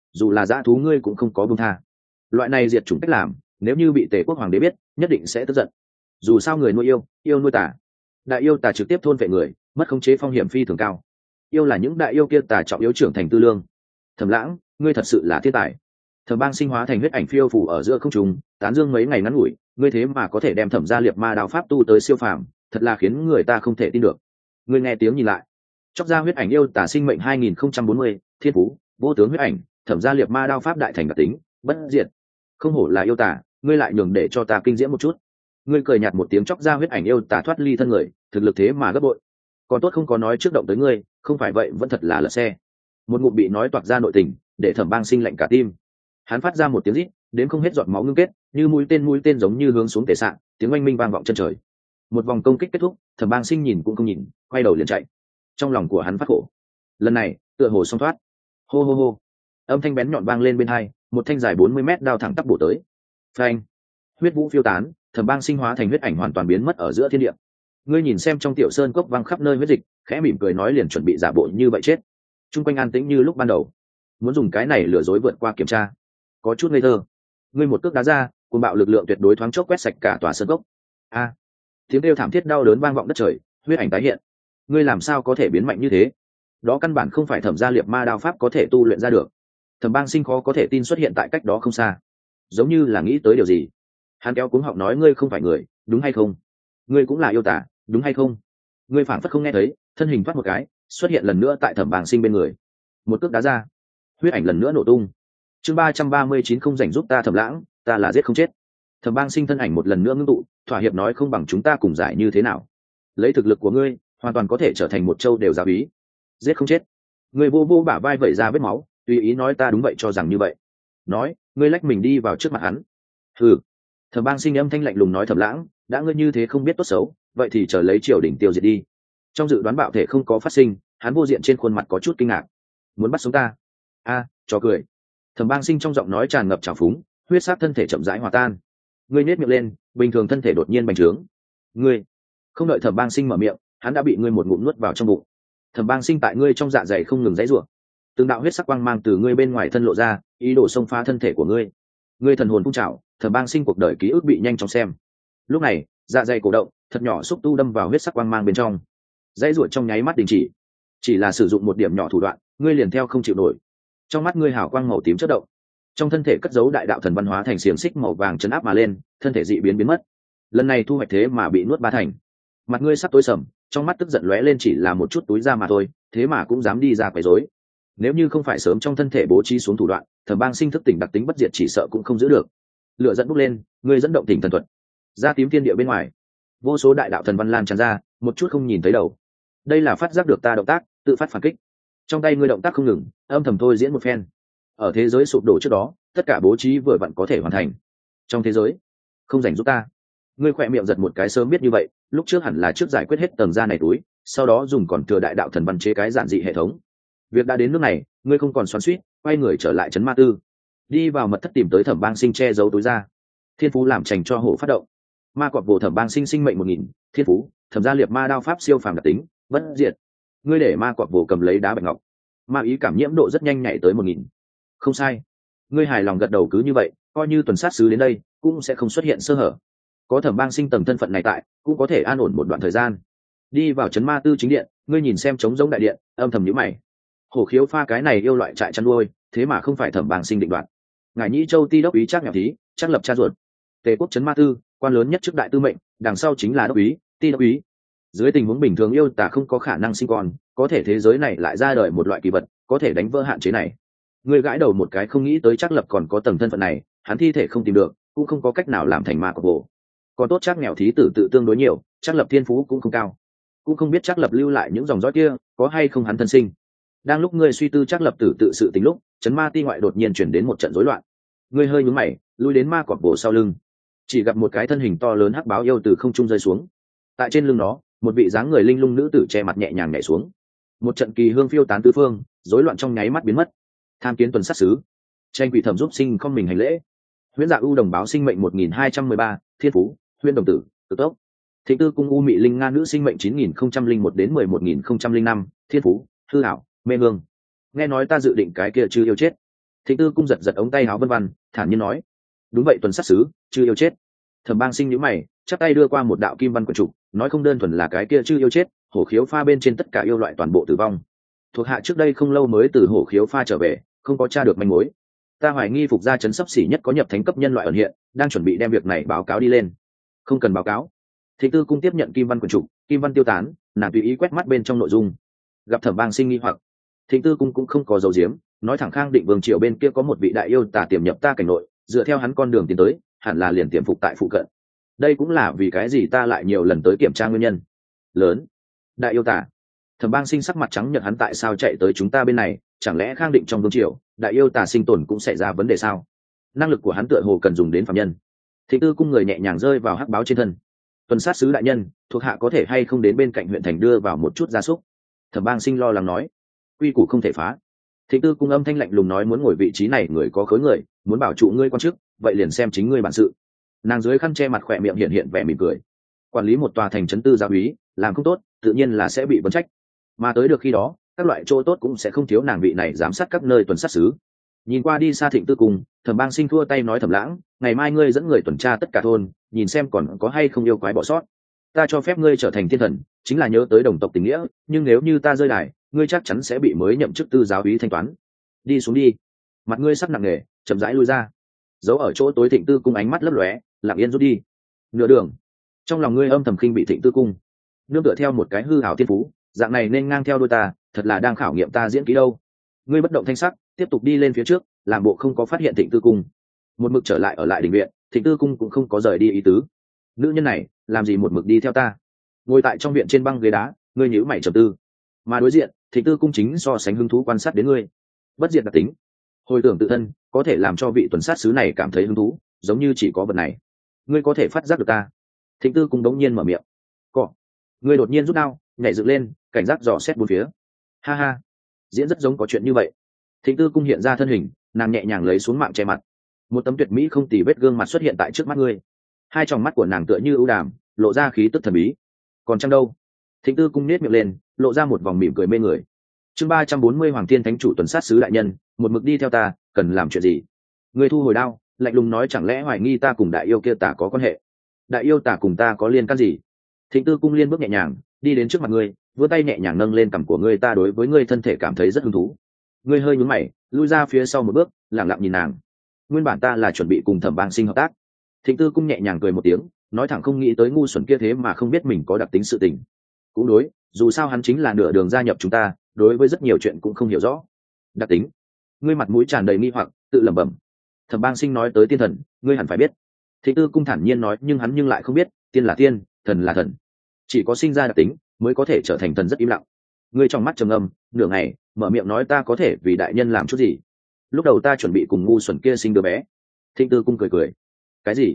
dù là dã thú ngươi cũng không có buông tha. Loại này diệt chủng cách làm, nếu như bị Tề quốc hoàng đế biết, nhất định sẽ tức giận. Dù sao người nuôi yêu, yêu nuôi tà, đại yêu tà trực tiếp thôn vệ người, mất khống chế phong hiểm phi thường cao. Yêu là những đại yêu kia tà trọng yếu trưởng thành tư lương. Thẩm Lãng, ngươi thật sự là thiên tài. Thẩm Bang sinh hóa thành huyết ảnh phiêu phủ ở giữa không trung, tán dương mấy ngày ngắn ngủi, ngươi thế mà có thể đem Thẩm gia liệt ma đao pháp tu tới siêu phàm, thật là khiến người ta không thể tin được. Ngươi nghe tiếng nhìn lại, chóc ra huyết ảnh yêu tà sinh mệnh 2040, thiên phú, vô tướng huyết ảnh, Thẩm gia liệt ma đao pháp đại thành đặc tính, bất diệt. Không hổ là yêu tà, ngươi lại nhường để cho ta kinh diễm một chút. Ngươi cười nhạt một tiếng chóc ra huyết ảnh yêu tà thoát ly thân người, thực lực thế mà gấp bội. Còn tốt không có nói trước động tới ngươi, không phải vậy vẫn thật là lật xe. Một ngụm bị nói toạc ra nội tình, để Thẩm Bang sinh lạnh cả tim. Hắn phát ra một tiếng rít, đến không hết giọt máu ngưng kết, như mũi tên giống như hướng xuống tề sạn, tiếng oanh minh vang vọng chân trời. Một vòng công kích kết thúc, Thẩm Bang sinh nhìn cũng không nhìn, quay đầu liền chạy. Trong lòng của hắn phát khổ. Lần này, tựa hồ xong thoát. Hô hô hô. Âm thanh bén nhọn vang lên bên hai, một thanh dài 40 mét đao thẳng tắp bổ tới. Phanh. Huyết vũ phiêu tán, Thẩm Bang sinh hóa thành huyết ảnh hoàn toàn biến mất ở giữa thiên địa. Ngươi nhìn xem trong tiểu sơn cốc văng khắp nơi huyết dịch, khẽ mỉm cười nói liền chuẩn bị giả bộ như vậy chết. Trung quanh an tĩnh như lúc ban đầu. Muốn dùng cái này lừa dối vượt qua kiểm tra, có chút ngây thơ. Ngươi một cước đá ra, cuồng bạo lực lượng tuyệt đối thoáng chốc quét sạch cả tòa sơn cốc. A! Tiếng kêu thảm thiết đau đớn vang vọng đất trời, huyết ảnh tái hiện. Ngươi làm sao có thể biến mạnh như thế? Đó căn bản không phải Thẩm gia liệt ma đao pháp có thể tu luyện ra được. Thẩm Bang sinh khó có thể tin xuất hiện tại cách đó không xa, giống như là nghĩ tới điều gì. Hắn kéo cuống họng nói ngươi không phải người, đúng hay không? Ngươi cũng là yêu tả, đúng hay không? Ngươi phảng phất không nghe thấy, thân hình thoát một cái, xuất hiện lần nữa tại Thẩm Bang sinh bên người. Một cước đá ra, huyết ảnh lần nữa nổ tung. Chương 339 không rảnh giúp ta Thẩm Lãng, ta là giết không chết. Thẩm Bang sinh thân ảnh một lần nữa ngưng tụ, thỏa hiệp nói không bằng chúng ta cùng giải như thế nào? Lấy thực lực của ngươi, hoàn toàn có thể trở thành một châu đều giáo úy. Giết không chết. Ngươi vô vô bả vai vẩy ra vết máu, tùy ý nói ta đúng vậy cho rằng như vậy. Nói, ngươi lách mình đi vào trước mặt hắn. Hừ. Thẩm Bang sinh âm thanh lạnh lùng nói Thẩm Lãng, đã ngươi như thế không biết tốt xấu, vậy thì chờ lấy triều đình tiêu diệt đi. Trong dự đoán bạo thể không có phát sinh, hắn vô diện trên khuôn mặt có chút kinh ngạc. Muốn bắt sống ta? A, trò cười. Thẩm Bang sinh trong giọng nói tràn ngập trào phúng, huyết sắc thân thể chậm rãi hòa tan. Ngươi nhếch miệng lên, bình thường thân thể đột nhiên bành trướng. Ngươi, không đợi Thẩm Bang sinh mở miệng, hắn đã bị ngươi một ngụm nuốt vào trong bụng. Thẩm Bang sinh tại ngươi trong dạ dày không ngừng giãy giụa. Từng đạo huyết sắc quang mang từ ngươi bên ngoài thân lộ ra, ý đồ xông phá thân thể của ngươi. Ngươi thần hồn phun trào, Thẩm Bang sinh cuộc đời ký ức bị nhanh chóng xem. Lúc này, dạ dày cổ động, thật nhỏ xúc tu đâm vào huyết sắc quang mang bên trong. Giãy giụa trong nháy mắt đình chỉ là sử dụng một điểm nhỏ thủ đoạn, ngươi liền theo không chịu nổi. Trong mắt ngươi hào quang màu tím chớp động, trong thân thể cất giấu đại đạo thần văn hóa thành xiềng xích màu vàng chấn áp mà lên, thân thể dị biến mất. Lần này thu hoạch thế mà bị nuốt ba thành. Mặt ngươi sắp tối sầm, trong mắt tức giận lóe lên, chỉ là một chút túi da mà thôi, thế mà cũng dám đi ra quấy rối. Nếu như không phải sớm trong thân thể bố trí xuống thủ đoạn, Thẩm Bang sinh thức tỉnh đặc tính bất diệt chỉ sợ cũng không giữ được. Lửa dẫn bốc lên, ngươi dẫn động tỉnh thần thuật, ra tím thiên địa bên ngoài, vô số đại đạo thần văn lan tràn ra, một chút không nhìn thấy đầu. Đây là phát giác được ta động tác, tự phát phản kích. Trong tay ngươi động tác không ngừng, âm thầm thôi diễn một phen. Ở thế giới sụp đổ trước đó, tất cả bố trí vừa vặn có thể hoàn thành. Trong thế giới, không rảnh giúp ta. Ngươi khỏe miệng giật một cái, sớm biết như vậy, lúc trước hẳn là trước giải quyết hết tầng da này túi, sau đó dùng còn thừa đại đạo thần văn chế cái giản dị hệ thống. Việc đã đến nước này, ngươi không còn xoắn xuýt, quay người trở lại trấn ma tư, đi vào mật thất tìm tới Thẩm Bang sinh che giấu túi da. Thiên phú làm trành cho hổ phát động. Ma quạt vồ Thẩm Bang sinh sinh mệnh 1000, thiên phú, Thẩm gia liệt ma đao pháp siêu phàm đặc tính, bất diệt. Ngươi để ma quạt vồ cầm lấy đá bạch ngọc, ma ý cảm nhiễm độ rất nhanh nhảy tới 1000. Không sai. Ngươi hài lòng gật đầu, cứ như vậy, coi như tuần sát sứ đến đây cũng sẽ không xuất hiện sơ hở. Có Thẩm Bang sinh tầng thân phận này tại, cũng có thể an ổn một đoạn thời gian. Đi vào trấn ma tư chính điện, ngươi nhìn xem trống rỗng đại điện, âm thầm nhíu mày. Hổ khiếu pha cái này yêu loại trại chăn nuôi, thế mà không phải Thẩm Bang sinh định đoạt. Ngài Nhĩ Châu ti đốc úy Trác Nghèo Thí, Trác Lập cha ruột. Tề quốc trấn ma tư, quan lớn nhất chức đại tư mệnh, đằng sau chính là đốc úy, ti đốc úy. Dưới tình huống bình thường yêu tả không có khả năng sinh con, có thể thế giới này lại ra đời một loại kỳ vật, có thể đánh vỡ hạn chế này. Ngươi gãi đầu một cái, không nghĩ tới Trác Lập còn có tầng thân phận này, hắn thi thể không tìm được, cũng không có cách nào làm thành ma cọc bộ. Còn tốt Trác Nghèo Thí tử tự tương đối nhiều, Trác Lập thiên phú cũng không cao, cũng không biết Trác Lập lưu lại những dòng dõi kia có hay không hắn thân sinh. Đang lúc ngươi suy tư Trác Lập tử tự sự tính lúc, trấn ma ti ngoại đột nhiên chuyển đến một trận rối loạn. Ngươi hơi nhướng mày, lui đến ma cọp bổ sau lưng, chỉ gặp một cái thân hình to lớn hắc báo yêu từ không trung rơi xuống. Tại trên lưng nó, một vị dáng người linh lung nữ tử che mặt nhẹ nhàng nhảy xuống. Một trận kỳ hương phiêu tán tứ phương, rối loạn trong nháy mắt biến mất. Tham kiến tuần sát sứ. Tranh quỷ thẩm giúp sinh không mình hành lễ. Huyễn Dạ ưu đồng báo sinh mệnh 1213, thiên phú, huyễn đồng tử, tự tốc. Thịnh tư cung u mị linh nga nữ sinh mệnh 9001 đến 11005, thiên phú, hư ảo, mê hương. Nghe nói ta dự định cái kia chưa yêu chết. Thịnh Tư Cung giật giật ống tay áo vân văn, thản nhiên nói: đúng vậy tuần sát sứ, chưa yêu chết. Thẩm Bang Sinh nhíu mày, chắp tay đưa qua một đạo kim văn quyển trục, nói không đơn thuần là cái kia chưa yêu chết, hổ khiếu pha bên trên tất cả yêu loại toàn bộ tử vong. Thuộc hạ trước đây không lâu mới từ hổ khiếu pha trở về, không có tra được manh mối. Ta hoài nghi phục gia trấn sắp xỉ nhất có nhập thánh cấp nhân loại ẩn hiện, đang chuẩn bị đem việc này báo cáo đi lên. Không cần báo cáo. Thịnh Tư Cung tiếp nhận kim văn quyển trục, kim văn tiêu tán, nàng tùy ý quét mắt bên trong nội dung. Gặp Thẩm Bang Sinh nghi hoặc, Thịnh Tư Cung cũng không có dấu diếm, nói thẳng Khang Định Vương triều bên kia có một vị đại yêu tả tiềm nhập ta cảnh nội, dựa theo hắn con đường tiến tới, hẳn là liền tiềm phục tại phụ cận. Đây cũng là vì cái gì ta lại nhiều lần tới kiểm tra nguyên nhân lớn. Đại yêu tả. Thẩm Bang Sinh sắc mặt trắng nhợt, hắn tại sao chạy tới chúng ta bên này, chẳng lẽ Khang Định trong vương triều đại yêu tả sinh tồn cũng xảy ra vấn đề sao? Năng lực của hắn tựa hồ cần dùng đến phạm nhân. Thịnh Tư Cung người nhẹ nhàng rơi vào hắc báo trên thân. Tuần sát sứ đại nhân, thuộc hạ có thể hay không đến bên cạnh huyện thành đưa vào một chút gia súc? Thẩm Bang Sinh lo lắng nói. Quy củ không thể phá. Thịnh Tư Cung âm thanh lạnh lùng nói, muốn ngồi vị trí này người có khối người, muốn bảo trụ ngươi quan chức, vậy liền xem chính ngươi bản sự. Nàng dưới khăn che mặt khỏe miệng hiện vẻ mỉm cười. Quản lý một tòa thành trấn tư gia úy, làm không tốt tự nhiên là sẽ bị vấn trách, mà tới được khi đó các loại chỗ tốt cũng sẽ không thiếu nàng vị này giám sát các nơi tuần sát sứ. Nhìn qua đi xa Thịnh Tư Cung, Thẩm Bang Sinh thua tay nói: Thẩm Lãng, ngày mai ngươi dẫn người tuần tra tất cả thôn, nhìn xem còn có hay không yêu quái bỏ sót. Ta cho phép ngươi trở thành thiên thần, chính là nhớ tới đồng tộc tình nghĩa, nhưng nếu như ta rơi đài, ngươi chắc chắn sẽ bị mới nhậm chức tư giáo úy thanh toán. Đi xuống đi. Mặt ngươi sắc nặng nề, chậm rãi lui ra. Giấu ở chỗ tối Thịnh Tư Cung ánh mắt lấp lóe, lặng yên rút đi. Nửa đường, trong lòng ngươi âm thầm khinh bị Thịnh Tư Cung, nương tựa theo một cái hư hảo thiên phú, dạng này nên ngang theo đôi ta, thật là đang khảo nghiệm ta diễn kỹ đâu. Ngươi bất động thanh sắc, tiếp tục đi lên phía trước, làm bộ không có phát hiện Thịnh Tư Cung. Một mực trở lại ở lại đình viện, Thịnh Tư Cung cũng không có rời đi ý tứ. Nữ nhân này làm gì một mực đi theo ta? Ngồi tại trong viện trên băng ghế đá, ngươi nhíu mày trầm tư. Mà đối diện, Thịnh Tư Cung chính so sánh hứng thú quan sát đến ngươi. Bất diệt đặc tính, hồi tưởng tự thân, có thể làm cho vị tuần sát sứ này cảm thấy hứng thú, giống như chỉ có vật này. Ngươi có thể phát giác được ta? Thịnh Tư Cung đống nhiên mở miệng. Cọ. Ngươi đột nhiên rút đao, nhảy dựng lên, cảnh giác dò xét bốn phía. Ha ha, diễn rất giống có chuyện như vậy. Thịnh Tư Cung hiện ra thân hình, nàng nhẹ nhàng lấy xuống mạng che mặt. Một tấm tuyệt mỹ không tì vết gương mặt xuất hiện tại trước mắt ngươi. Hai tròng mắt của nàng tựa như ưu đàm, lộ ra khí tức thần bí. Còn chăng đâu? Thịnh Tư Cung nết miệng lên, lộ ra một vòng mỉm cười mê người. Chương 340 Hoàng Thiên Thánh Chủ tuần sát sứ đại nhân, một mực đi theo ta, cần làm chuyện gì? Ngươi thu hồi đao, lạnh lùng nói, chẳng lẽ hoài nghi ta cùng đại yêu kia tả có quan hệ? Đại yêu tả cùng ta có liên can gì? Thịnh Tư Cung liên bước nhẹ nhàng đi đến trước mặt ngươi, vươn tay nhẹ nhàng nâng lên cằm của ngươi, ta đối với ngươi thân thể cảm thấy rất hứng thú. Ngươi hơi nhún mày, lui ra phía sau một bước, lẳng lặng nhìn nàng. Nguyên bản ta là chuẩn bị cùng Thẩm Bang Sinh hợp tác. Thịnh Tư Cung nhẹ nhàng cười một tiếng, nói thẳng, không nghĩ tới ngu xuẩn kia thế mà không biết mình có đặc tính sự tình. Cũng đối, dù sao hắn chính là nửa đường gia nhập chúng ta, đối với rất nhiều chuyện cũng không hiểu rõ. Đặc tính? Ngươi mặt mũi tràn đầy nghi hoặc, tự lẩm bẩm. Thẩm Bang Sinh nói tới tiên thần, ngươi hẳn phải biết. Thịnh Tư Cung thản nhiên nói, nhưng hắn nhưng lại không biết, tiên là tiên, thần là thần. Chỉ có sinh ra đặc tính mới có thể trở thành thần. Rất im lặng. Ngươi trong mắt trầm ngâm, nửa ngày, mở miệng nói, ta có thể vì đại nhân làm chút gì? Lúc đầu ta chuẩn bị cùng ngu xuẩn kia sinh đứa bé. Thịnh Tư Cung cười cười. Cái gì?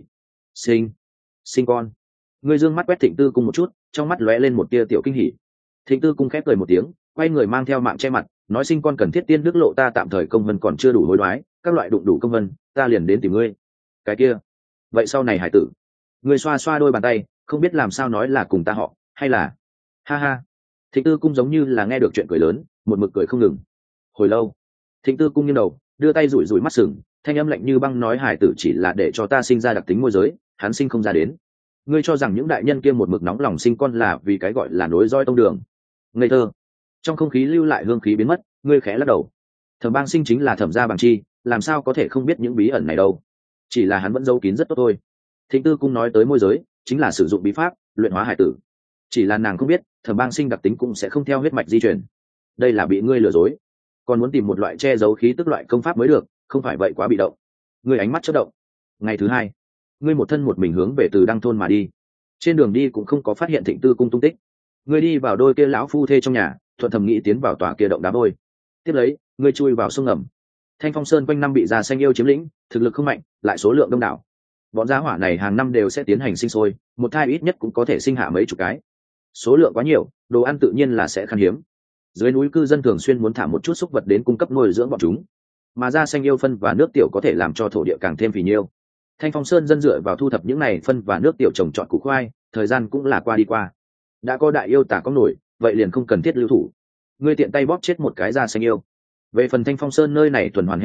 Sinh con? Ngươi dương mắt quét Thịnh Tư Cung một chút, trong mắt lóe lên một tia tiểu kinh hỉ. Thịnh Tư Cung khép cười một tiếng, quay người mang theo mạng che mặt, nói, sinh con cần thiết tiên đức lộ, ta tạm thời công vân còn chưa đủ hối đoái, các loại đụng đủ công vân, ta liền đến tìm ngươi. Cái kia, vậy sau này hải tử? Ngươi xoa xoa đôi bàn tay, không biết làm sao nói là cùng ta họ, hay là... Ha ha. Thịnh Tư Cung giống như là nghe được chuyện cười lớn, một mực cười không ngừng. Hồi lâu, Thịnh Tư Cung nghiêng đầu, đưa tay rủi rủi mắt sừng, thanh âm lạnh như băng nói, hải tử chỉ là để cho ta sinh ra đặc tính môi giới, hắn sinh không ra đến. Ngươi cho rằng những đại nhân kia một mực nóng lòng sinh con là vì cái gọi là nối roi tông đường? Ngây thơ. Trong không khí lưu lại hương khí biến mất, ngươi khẽ lắc đầu. Thẩm Bang Sinh chính là Thẩm gia bằng chi, làm sao có thể không biết những bí ẩn này đâu? Chỉ là hắn vẫn giấu kín rất tốt thôi. Thịnh Tư Cung nói tới môi giới, chính là sử dụng bí pháp luyện hóa hải tử. Chỉ là nàng không biết, Thẩm Bang Sinh đặc tính cũng sẽ không theo huyết mạch di truyền. Đây là bị ngươi lừa dối. Còn muốn tìm một loại che giấu khí tức loại công pháp mới được, không phải vậy quá bị động. Ngươi ánh mắt chớp động. Ngày thứ hai, ngươi một thân một mình hướng về Từ Đăng thôn mà đi. Trên đường đi cũng không có phát hiện Thịnh Tư Cung tung tích. Ngươi đi vào đôi kia lão phu thê trong nhà, thuận thầm nghĩ tiến vào tòa kia động đá vôi. Tiếp lấy, ngươi chui vào sông ngầm. Thanh Phong Sơn quanh năm bị già xanh yêu chiếm lĩnh, thực lực không mạnh, lại số lượng đông đảo. Bọn gia hỏa này hàng năm đều sẽ tiến hành sinh sôi, một thai ít nhất cũng có thể sinh hạ mấy chục cái. Số lượng quá nhiều, đồ ăn tự nhiên là sẽ khan hiếm. Dưới núi cư dân thường xuyên muốn thả một chút súc vật đến cung cấp nuôi dưỡng bọn chúng, mà da xanh yêu phân và nước tiểu có thể làm cho thổ địa càng thêm phì nhiêu. Thanh Phong Sơn dân dựa vào thu thập những này phân và nước tiểu trồng trọt củ khoai, thời gian cũng là qua đi qua. Đã có đại yêu tả có nổi, vậy liền không cần thiết lưu thủ. Ngươi tiện tay bóp chết một cái da xanh yêu. Về phần Thanh Phong Sơn nơi này tuần hoàn hệ thống,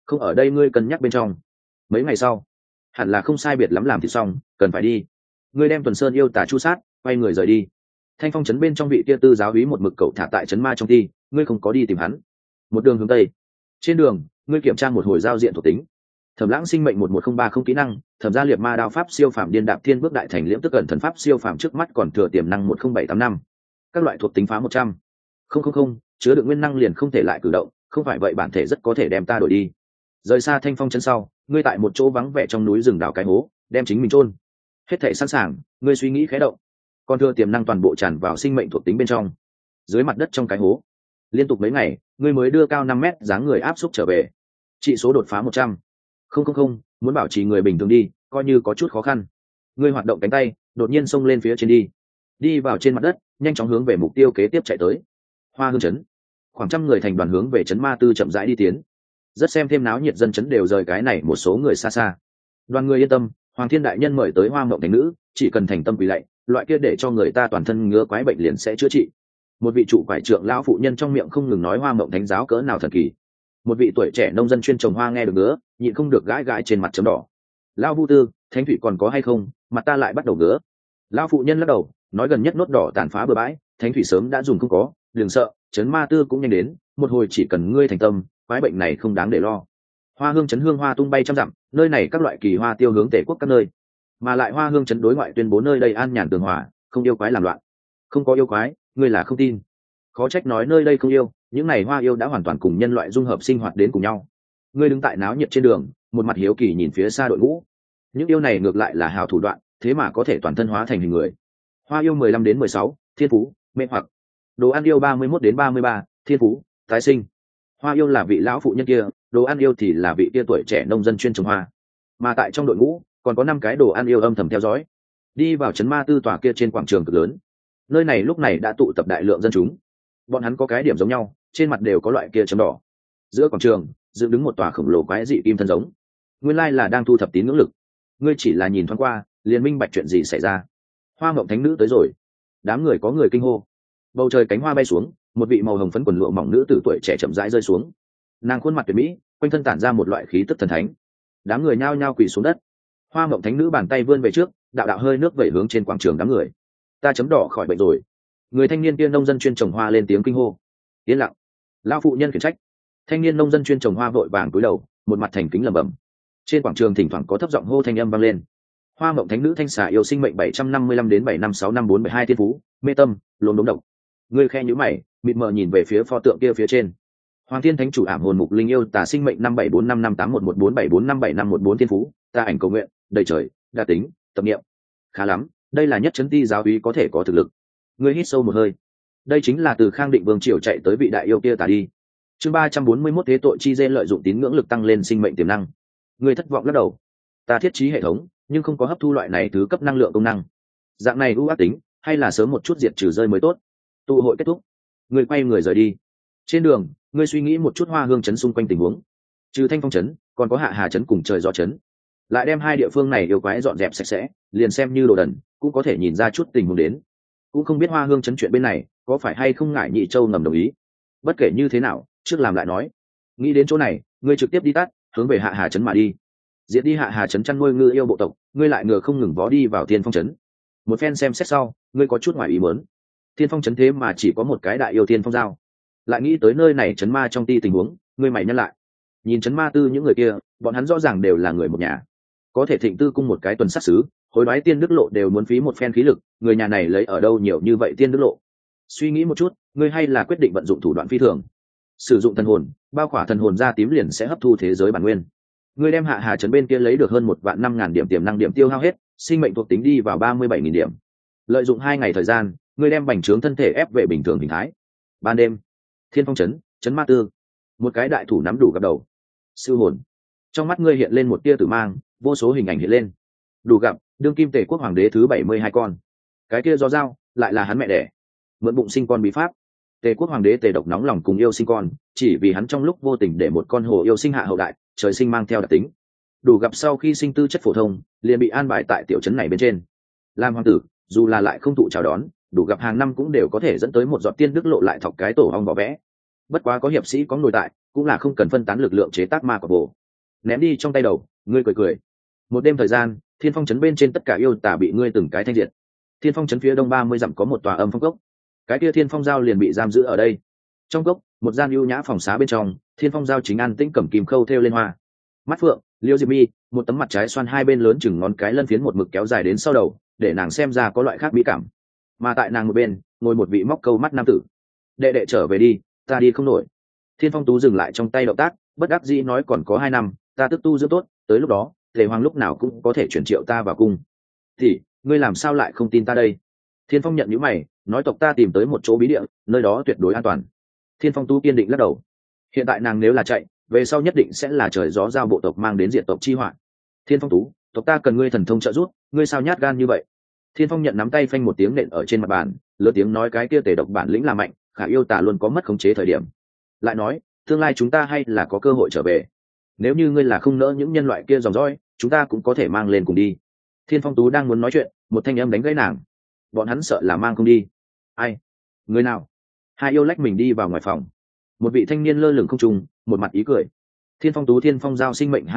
không ở đây ngươi cân nhắc bên trong. Mấy ngày sau hẳn là không sai biệt lắm làm thì xong, cần phải đi. Ngươi đem Tuần Sơn yêu tà chu sát, quay người rời đi. Thanh Phong trấn bên trong vị kia tư giáo úy một mực cậu thả tại trấn ma trong ti, ngươi không có đi tìm hắn. Một đường hướng tây, trên đường ngươi kiểm tra một hồi giao diện thuộc tính. Thẩm Lãng sinh mệnh 1130 kỹ năng, Thẩm Gia Liệt Ma Đao Pháp siêu phàm điên đạp thiên bước đại thành liễm tức ẩn thần pháp siêu phàm trước mắt còn thừa tiềm năng 10785. Các loại thuộc tính phá 100. Không, chứa đựng nguyên năng liền không thể lại cử động, không phải vậy bản thể rất có thể đem ta đổi đi. Rời xa Thanh Phong trấn sau, ngươi tại một chỗ vắng vẻ trong núi rừng đào cái hố, đem chính mình chôn. Hết thảy sẵn sàng, ngươi suy nghĩ khẽ động. Còn thừa tiềm năng toàn bộ tràn vào sinh mệnh thuộc tính bên trong. Dưới mặt đất trong cái hố, liên tục mấy ngày, ngươi mới đưa cao 5 mét dáng người áp xúc trở về. Trị số đột phá 100. Không, muốn bảo trì người bình thường đi, coi như có chút khó khăn. Ngươi hoạt động cánh tay, đột nhiên xông lên phía trên đi vào trên mặt đất, nhanh chóng hướng về mục tiêu kế tiếp chạy tới. Hoa Hương trấn, khoảng trăm người thành đoàn hướng về trấn Ma Tư chậm rãi đi tiến. Rất xem thêm náo nhiệt dân trấn đều rời cái này một số người xa xa. Đoàn người yên tâm, Hoàng Thiên đại nhân mời tới Hoa Mộng Thánh nữ, chỉ cần thành tâm quỳ lạy, loại kia để cho người ta toàn thân ngứa quái bệnh liền sẽ chữa trị. Một vị trụ quải trượng lão phụ nhân trong miệng không ngừng nói Hoa Mộng Thánh giáo cỡ nào thần kỳ. Một vị tuổi trẻ nông dân chuyên trồng hoa nghe được ngứa, nhịn không được gãi gãi trên mặt chấm đỏ. Lão Vu Tư, Thánh thủy còn có hay không? Mặt ta lại bắt đầu ngứa. Lão phụ nhân lắc đầu, nói gần nhất nốt đỏ tàn phá bừa bãi, Thánh thủy sớm đã dùng không có, đừng sợ, trấn Ma Tư cũng nhanh đến, một hồi chỉ cần ngươi thành tâm, quái bệnh này không đáng để lo. Hoa Hương trấn hương hoa tung bay trăm dặm, nơi này các loại kỳ hoa tiêu hướng Tề quốc các nơi, mà lại Hoa Hương trấn đối ngoại tuyên bố nơi đây an nhàn tường hòa, không yêu quái làm loạn. Không có yêu quái, ngươi là không tin. Khó trách nói nơi đây không yêu, những này hoa yêu đã hoàn toàn cùng nhân loại dung hợp sinh hoạt đến cùng nhau. Ngươi đứng tại náo nhiệt trên đường, một mặt hiếu kỳ nhìn phía xa đội ngũ. Những yêu này ngược lại là hào thủ đoạn, thế mà có thể toàn thân hóa thành hình người. Hoa yêu 15 đến 16, thiên phú, mê hoặc. Đồ ăn yêu 31 đến 33, thiên phú, tái sinh. Hoa yêu là vị lão phụ nhân kia, đồ ăn yêu thì là vị kia tuổi trẻ nông dân chuyên trồng hoa. Mà tại trong đội ngũ còn có 5 cái đồ ăn yêu âm thầm theo dõi. Đi vào trấn Ma Tư tòa kia trên quảng trường cực lớn. Nơi này lúc này đã tụ tập đại lượng dân chúng. Bọn hắn có cái điểm giống nhau, trên mặt đều có loại kia chấm đỏ. Giữa quảng trường dựng đứng một tòa khổng lồ quái dị kim thân giống. Nguyên lai là đang thu thập tín ngưỡng lực. Ngươi chỉ là nhìn thoáng qua, liền minh bạch chuyện gì xảy ra. Hoa Mộng Thánh nữ tới rồi. Đám người có người kinh hô. Bầu trời cánh hoa bay xuống, một vị màu hồng phấn quần lụa mỏng nữ tử tuổi trẻ chậm rãi rơi xuống. Nàng khuôn mặt tuyệt mỹ, quanh thân tản ra một loại khí tức thần thánh. Đám người nhao nhao quỳ xuống đất. Hoa Mộng Thánh nữ bàn tay vươn về trước, đạo đạo hơi nước vẩy hướng trên quảng trường đám người. Ta chấm đỏ khỏi bệnh rồi. Người thanh niên kia nông dân chuyên trồng hoa lên tiếng kinh hô. Yên lặng. Lão phụ nhân khiển trách. Thanh niên nông dân chuyên trồng hoa vội vàng cúi đầu, một mặt thành kính lẩm bẩm. Trên quảng trường thỉnh thoảng có thấp giọng hô thanh âm vang lên. Hoa Mộng Thánh nữ thanh xà yêu sinh mệnh 755 đến 7565472 thiên phú, mê tâm, lốm đốm độc. Ngươi khe nhíu mày, mịt mờ nhìn về phía pho tượng kia phía trên. Hoàng Thiên Thánh chủ ảm hồn mục linh yêu tà sinh mệnh 57455811474514 thiên phú, ta ảnh cầu nguyện, đầy trời, đa tính, tập niệm. Khá lắm, đây là nhất chấn ti giáo úy có thể có thực lực. Ngươi hít sâu một hơi. Đây chính là từ Khang Định Vương triều chạy tới vị đại yêu kia tà đi. Chương 341 thế tội chi dê lợi dụng tín ngưỡng lực tăng lên sinh mệnh tiềm năng. Ngươi thất vọng lắc đầu. Ta thiết trí hệ thống, nhưng không có hấp thu loại này thứ cấp năng lượng công năng. Dạng này ưu ác tính, hay là sớm một chút diệt trừ rơi mới tốt. Tụ hội kết thúc, ngươi quay người rời đi. Trên đường, ngươi suy nghĩ một chút Hoa Hương trấn xung quanh tình huống. Trừ Thanh Phong trấn, còn có Hạ Hà trấn cùng Trời Gió trấn. Lại đem hai địa phương này yêu quái dọn dẹp sạch sẽ, liền xem như đồ đần, cũng có thể nhìn ra chút tình huống đến. Cũng không biết Hoa Hương trấn chuyện bên này có phải hay không ngại Nhị Châu ngầm đồng ý. Bất kể như thế nào, trước làm lại nói. Nghĩ đến chỗ này, ngươi trực tiếp đi tắt, hướng về Hạ Hà trấn mà đi. Diệt đi Hạ Hà trấn chăn nuôi ngư yêu bộ tộc, ngươi lại ngựa không ngừng vó đi vào Thiên Phong trấn. Một phen xem xét sau, ngươi có chút ngoài ý muốn. Thiên Phong trấn thế mà chỉ có một cái đại yêu Thiên Phong giao. Lại nghĩ tới nơi này trấn ma trong ti tình huống, ngươi mày nhắc lại. Nhìn trấn ma tư những người kia, bọn hắn rõ ràng đều là người một nhà. Có thể Thịnh Tư cung một cái tuần sát sứ, hối đoái tiên đức lộ đều muốn phí một phen khí lực, người nhà này lấy ở đâu nhiều như vậy tiên đức lộ. Suy nghĩ một chút, ngươi hay là quyết định vận dụng thủ đoạn phi thường. Sử dụng thần hồn, bao khỏa thần hồn ra tím liền sẽ hấp thu thế giới bản nguyên. Ngươi đem Hạ Hà trấn bên kia lấy được hơn 1.500.000 điểm tiềm năng điểm tiêu hao hết, sinh mệnh thuộc tính đi vào 37.000 điểm. Lợi dụng 2 ngày thời gian, ngươi đem bành trướng thân thể ép về bình thường hình thái. Ban đêm, Thiên Phong trấn, trấn Ma Tư, một cái đại thủ nắm đủ gặp đầu. Siêu hồn. Trong mắt ngươi hiện lên một tia tử mang, vô số hình ảnh hiện lên. Đủ gặp, đương kim Tề quốc hoàng đế thứ 72 con. Cái kia do dao, lại là hắn mẹ đẻ. Mượn bụng sinh con bí pháp. Tề quốc hoàng đế Tề độc nóng lòng cùng yêu sinh con, chỉ vì hắn trong lúc vô tình để một con hồ yêu sinh hạ hậu đại, trời sinh mang theo đặc tính. Đủ gặp sau khi sinh tư chất phổ thông, liền bị an bài tại tiểu trấn này bên trên. Làm hoàng tử, dù là lại không thụ chào đón, đủ gặp hàng năm cũng đều có thể dẫn tới một giọt tiên đức lộ lại thọc cái tổ ong vỏ vẽ. Bất quá có hiệp sĩ có nổi tại, cũng là không cần phân tán lực lượng chế tác ma quả bồ. Ném đi trong tay đầu, ngươi cười cười. Một đêm thời gian, Thiên Phong trấn bên trên tất cả yêu tả bị ngươi từng cái thanh diệt. Thiên Phong trấn phía đông 30 dặm có một tòa âm phong cốc, cái kia Thiên Phong giao liền bị giam giữ ở đây. Trong cốc, một gian ưu nhã phòng xá bên trong, Thiên Phong giao chính an tĩnh cầm kìm khâu thêu lên hoa. Mắt phượng, liêu diệp mi, một tấm mặt trái xoan hai bên lớn chừng ngón cái lân phiến một mực kéo dài đến sau đầu, để nàng xem ra có loại khác mỹ cảm. Mà tại nàng một bên, ngồi một vị móc câu mắt nam tử. Đệ đệ trở về đi, ta đi không nổi. Thiên Phong tú dừng lại trong tay động tác, bất đắc dĩ nói còn có 2 năm, ta tức tu dưỡng tốt, tới lúc đó, Tề Hoàng lúc nào cũng có thể chuyển triệu ta vào cung. Thì, ngươi làm sao lại không tin ta đây? Thiên Phong nhận nhíu mày, nói tộc ta tìm tới một chỗ bí địa, nơi đó tuyệt đối an toàn. Thiên Phong tú kiên định lắc đầu. Hiện tại nàng nếu là chạy, về sau nhất định sẽ là trời gió giao bộ tộc mang đến diệt tộc chi họa. Thiên Phong tú, tộc ta cần ngươi thần thông trợ giúp, ngươi sao nhát gan như vậy? Thiên Phong nhận nắm tay phanh một tiếng nện ở trên mặt bàn, lớn tiếng nói cái kia Tề độc bản lĩnh là mạnh, khả yêu tà luôn có mất khống chế thời điểm. Lại nói, tương lai chúng ta hay là có cơ hội trở về. Nếu như ngươi là không nỡ những nhân loại kia dòng dõi, chúng ta cũng có thể mang lên cùng đi. Thiên Phong tú đang muốn nói chuyện, một thanh âm đánh gãy nàng. Bọn hắn sợ là mang không đi. Ai? Người nào? Hai yêu lách mình đi vào ngoài phòng. Một vị thanh niên lơ lửng không trung, một mặt ý cười. Thiên Phong tú Thiên Phong giao sinh mệnh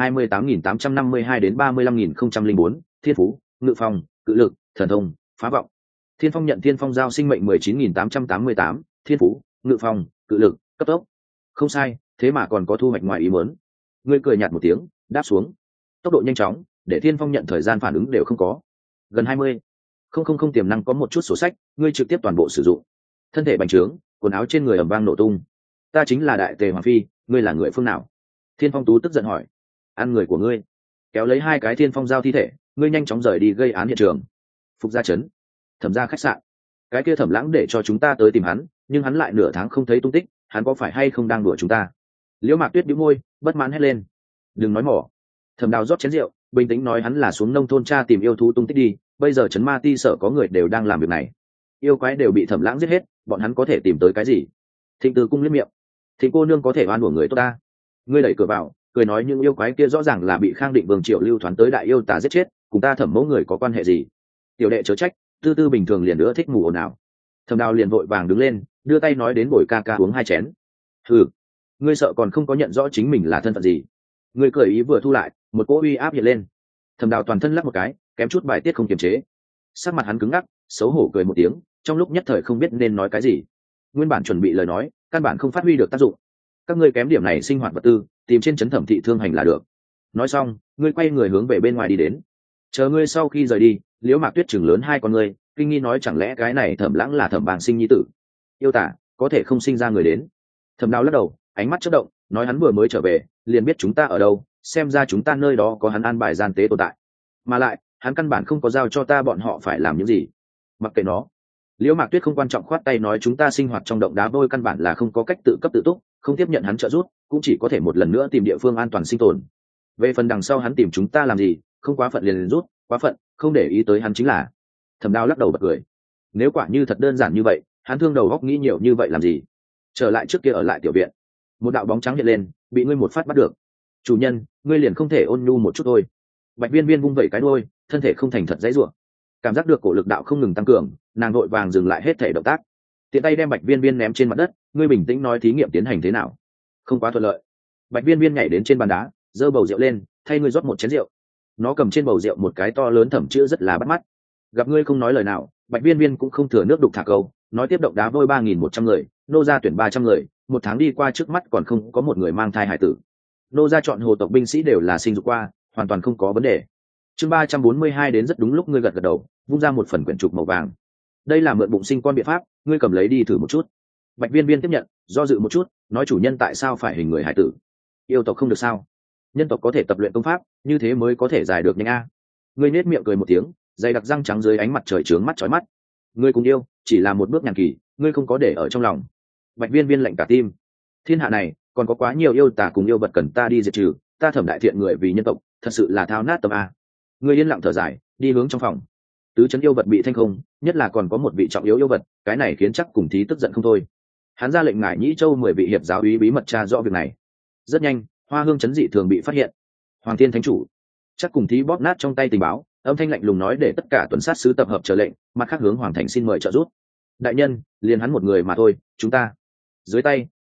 28.852 đến 35.004, thiên phú, ngự phòng, cự lực, thần thông, phá vọng. Thiên Phong nhận Thiên Phong giao sinh mệnh 19.888, thiên phú, ngự phòng, cự lực, cấp tốc. Không sai, thế mà còn có thu hoạch ngoài ý muốn. Ngươi cười nhạt một tiếng, đáp xuống. Tốc độ nhanh chóng, để Thiên Phong nhận thời gian phản ứng đều không có. Gần 20. Không tiềm năng có một chút sổ sách, ngươi trực tiếp toàn bộ sử dụng. Thân thể bành trướng, quần áo trên người ầm vang nổ tung. Ta chính là Đại Tề Hoàng phi, ngươi là người phương nào? Thiên Phong tú tức giận hỏi. Ăn người của ngươi. Kéo lấy 2 cái Thiên Phong giao thi thể, ngươi nhanh chóng rời đi gây án hiện trường. Phục gia trấn, Thẩm gia khách sạn. Cái kia Thẩm Lãng để cho chúng ta tới tìm hắn, nhưng hắn lại nửa tháng không thấy tung tích, hắn có phải hay không đang đùa chúng ta? Liễu Mạc Tuyết bĩu môi, bất mãn hét lên. Đừng nói mỏ. Thẩm Đào rót chén rượu, bình tĩnh nói hắn là xuống nông thôn tra tìm yêu thú tung tích đi, bây giờ trấn ma ti sở có người đều đang làm việc này. Yêu quái đều bị Thẩm Lãng giết hết, bọn hắn có thể tìm tới cái gì? Thịnh Từ cung liếc miệng. Thịnh cô nương có thể oan uổng người tốt ta. Ngươi đẩy cửa vào, cười nói những yêu quái kia rõ ràng là bị Khang Định Vương Triệu Lưu thoán tới đại yêu tà giết chết, cùng ta Thẩm mẫu người có quan hệ gì? Tiểu đệ chớ trách, tư tư bình thường liền nữa thích mù ồn ào. Thẩm Đào liền vội vàng đứng lên, đưa tay nói đến bồi ca ca uống 2 chén. Hừ, ngươi sợ còn không có nhận rõ chính mình là thân phận gì? Ngươi cười ý vừa thu lại, một cỗ uy áp hiện lên. Thẩm Đào toàn thân lắc một cái, kém chút bài tiết không kiềm chế. Sắc mặt hắn cứng ngắc, xấu hổ cười một tiếng, trong lúc nhất thời không biết nên nói cái gì. Nguyên bản chuẩn bị lời nói, căn bản không phát huy được tác dụng. Các ngươi kém điểm này sinh hoạt vật tư, tìm trên trấn Thẩm thị thương hành là được. Nói xong, ngươi quay người hướng về bên ngoài đi đến. Chờ ngươi sau khi rời đi, Liễu Mạc Tuyết chừng lớn 2 con ngươi, kinh nghi nói chẳng lẽ cái này Thẩm Lãng là Thẩm Bàng sinh nhi tử? Yêu tả, có thể không sinh ra người đến. Thẩm Đào lắc đầu, ánh mắt chớp động, nói hắn vừa mới trở về, liền biết chúng ta ở đâu, xem ra chúng ta nơi đó có hắn an bài gian tế tồn tại. Mà lại, hắn căn bản không có giao cho ta bọn họ phải làm những gì. Mặc kệ nó. Liễu Mạc Tuyết không quan trọng khoát tay nói chúng ta sinh hoạt trong động đá vôi căn bản là không có cách tự cấp tự túc, không tiếp nhận hắn trợ giúp, cũng chỉ có thể một lần nữa tìm địa phương an toàn sinh tồn. Về phần đằng sau hắn tìm chúng ta làm gì, không quá phận liền rút, quá phận, không để ý tới hắn chính là. Thẩm Đào lắc đầu bật cười. Nếu quả như thật đơn giản như vậy, hắn thương đầu góc nghĩ nhiều như vậy làm gì? Trở lại trước kia ở lại tiểu viện. Một đạo bóng trắng hiện lên, bị ngươi một phát bắt được. Chủ nhân, ngươi liền không thể ôn nhu một chút thôi? Bạch Viên Viên vung vẩy cái đuôi, thân thể không thành thật dãy rủa. Cảm giác được cổ lực đạo không ngừng tăng cường, nàng vội vàng dừng lại hết thể động tác, tiện tay đem Bạch Viên Viên ném trên mặt đất. Ngươi bình tĩnh nói thí nghiệm tiến hành thế nào? Không quá thuận lợi. Bạch Viên Viên nhảy đến trên bàn đá, giơ bầu rượu lên, thay ngươi rót một chén rượu. Nó cầm trên bầu rượu một cái to lớn thẩm chữ rất là bắt mắt. Gặp ngươi không nói lời nào, Bạch Viên Viên cũng không thừa nước đục thả câu, nói tiếp động đá vôi 3.100 người, nô gia tuyển 300 người, 1 tháng đi qua trước mắt còn không có một người mang thai hải tử. Nô gia chọn hồ tộc binh sĩ đều là sinh dục qua, hoàn toàn không có vấn đề. Chương 342 đến rất đúng lúc ngươi gật gật đầu, vung ra một phần quyển trục màu vàng. Đây là mượn bụng sinh con biện pháp, ngươi cầm lấy đi thử một chút. Bạch Viên Viên tiếp nhận, do dự một chút, nói chủ nhân tại sao phải hình người hải tử? Yêu tộc không được sao? Nhân tộc có thể tập luyện công pháp, như thế mới có thể giải được nhanh a. Ngươi nết miệng cười một tiếng, dày đặc răng trắng dưới ánh mặt trời trướng mắt chói mắt. Ngươi cùng yêu, chỉ là một bước nhàn kỳ, ngươi không có để ở trong lòng. Bạch Viên Viên lạnh cả tim. Thiên hạ này còn có quá nhiều yêu tà cùng yêu vật cần ta đi diệt trừ, ta Thẩm đại thiện người vì nhân tộc, thật sự là thao nát tâm a. Ngươi yên lặng thở dài, đi hướng trong phòng. Tứ trấn yêu vật bị thanh không, nhất là còn có một vị trọng yếu yêu vật, cái này khiến chắc cùng thí tức giận không thôi. Hắn ra lệnh ngải Nhĩ Châu 10 vị hiệp giáo úy bí mật tra rõ việc này. Rất nhanh, Hoa Hương trấn dị thường bị phát hiện. Hoàng Thiên Thánh chủ, chắc cùng thí bóp nát trong tay tình báo, âm thanh lạnh lùng nói để tất cả tuần sát sứ tập hợp trở lệnh, mặt khác hướng Hoàng thành xin mời trợ giúp. Đại nhân, liền hắn một người mà thôi, chúng ta. Dưới tay,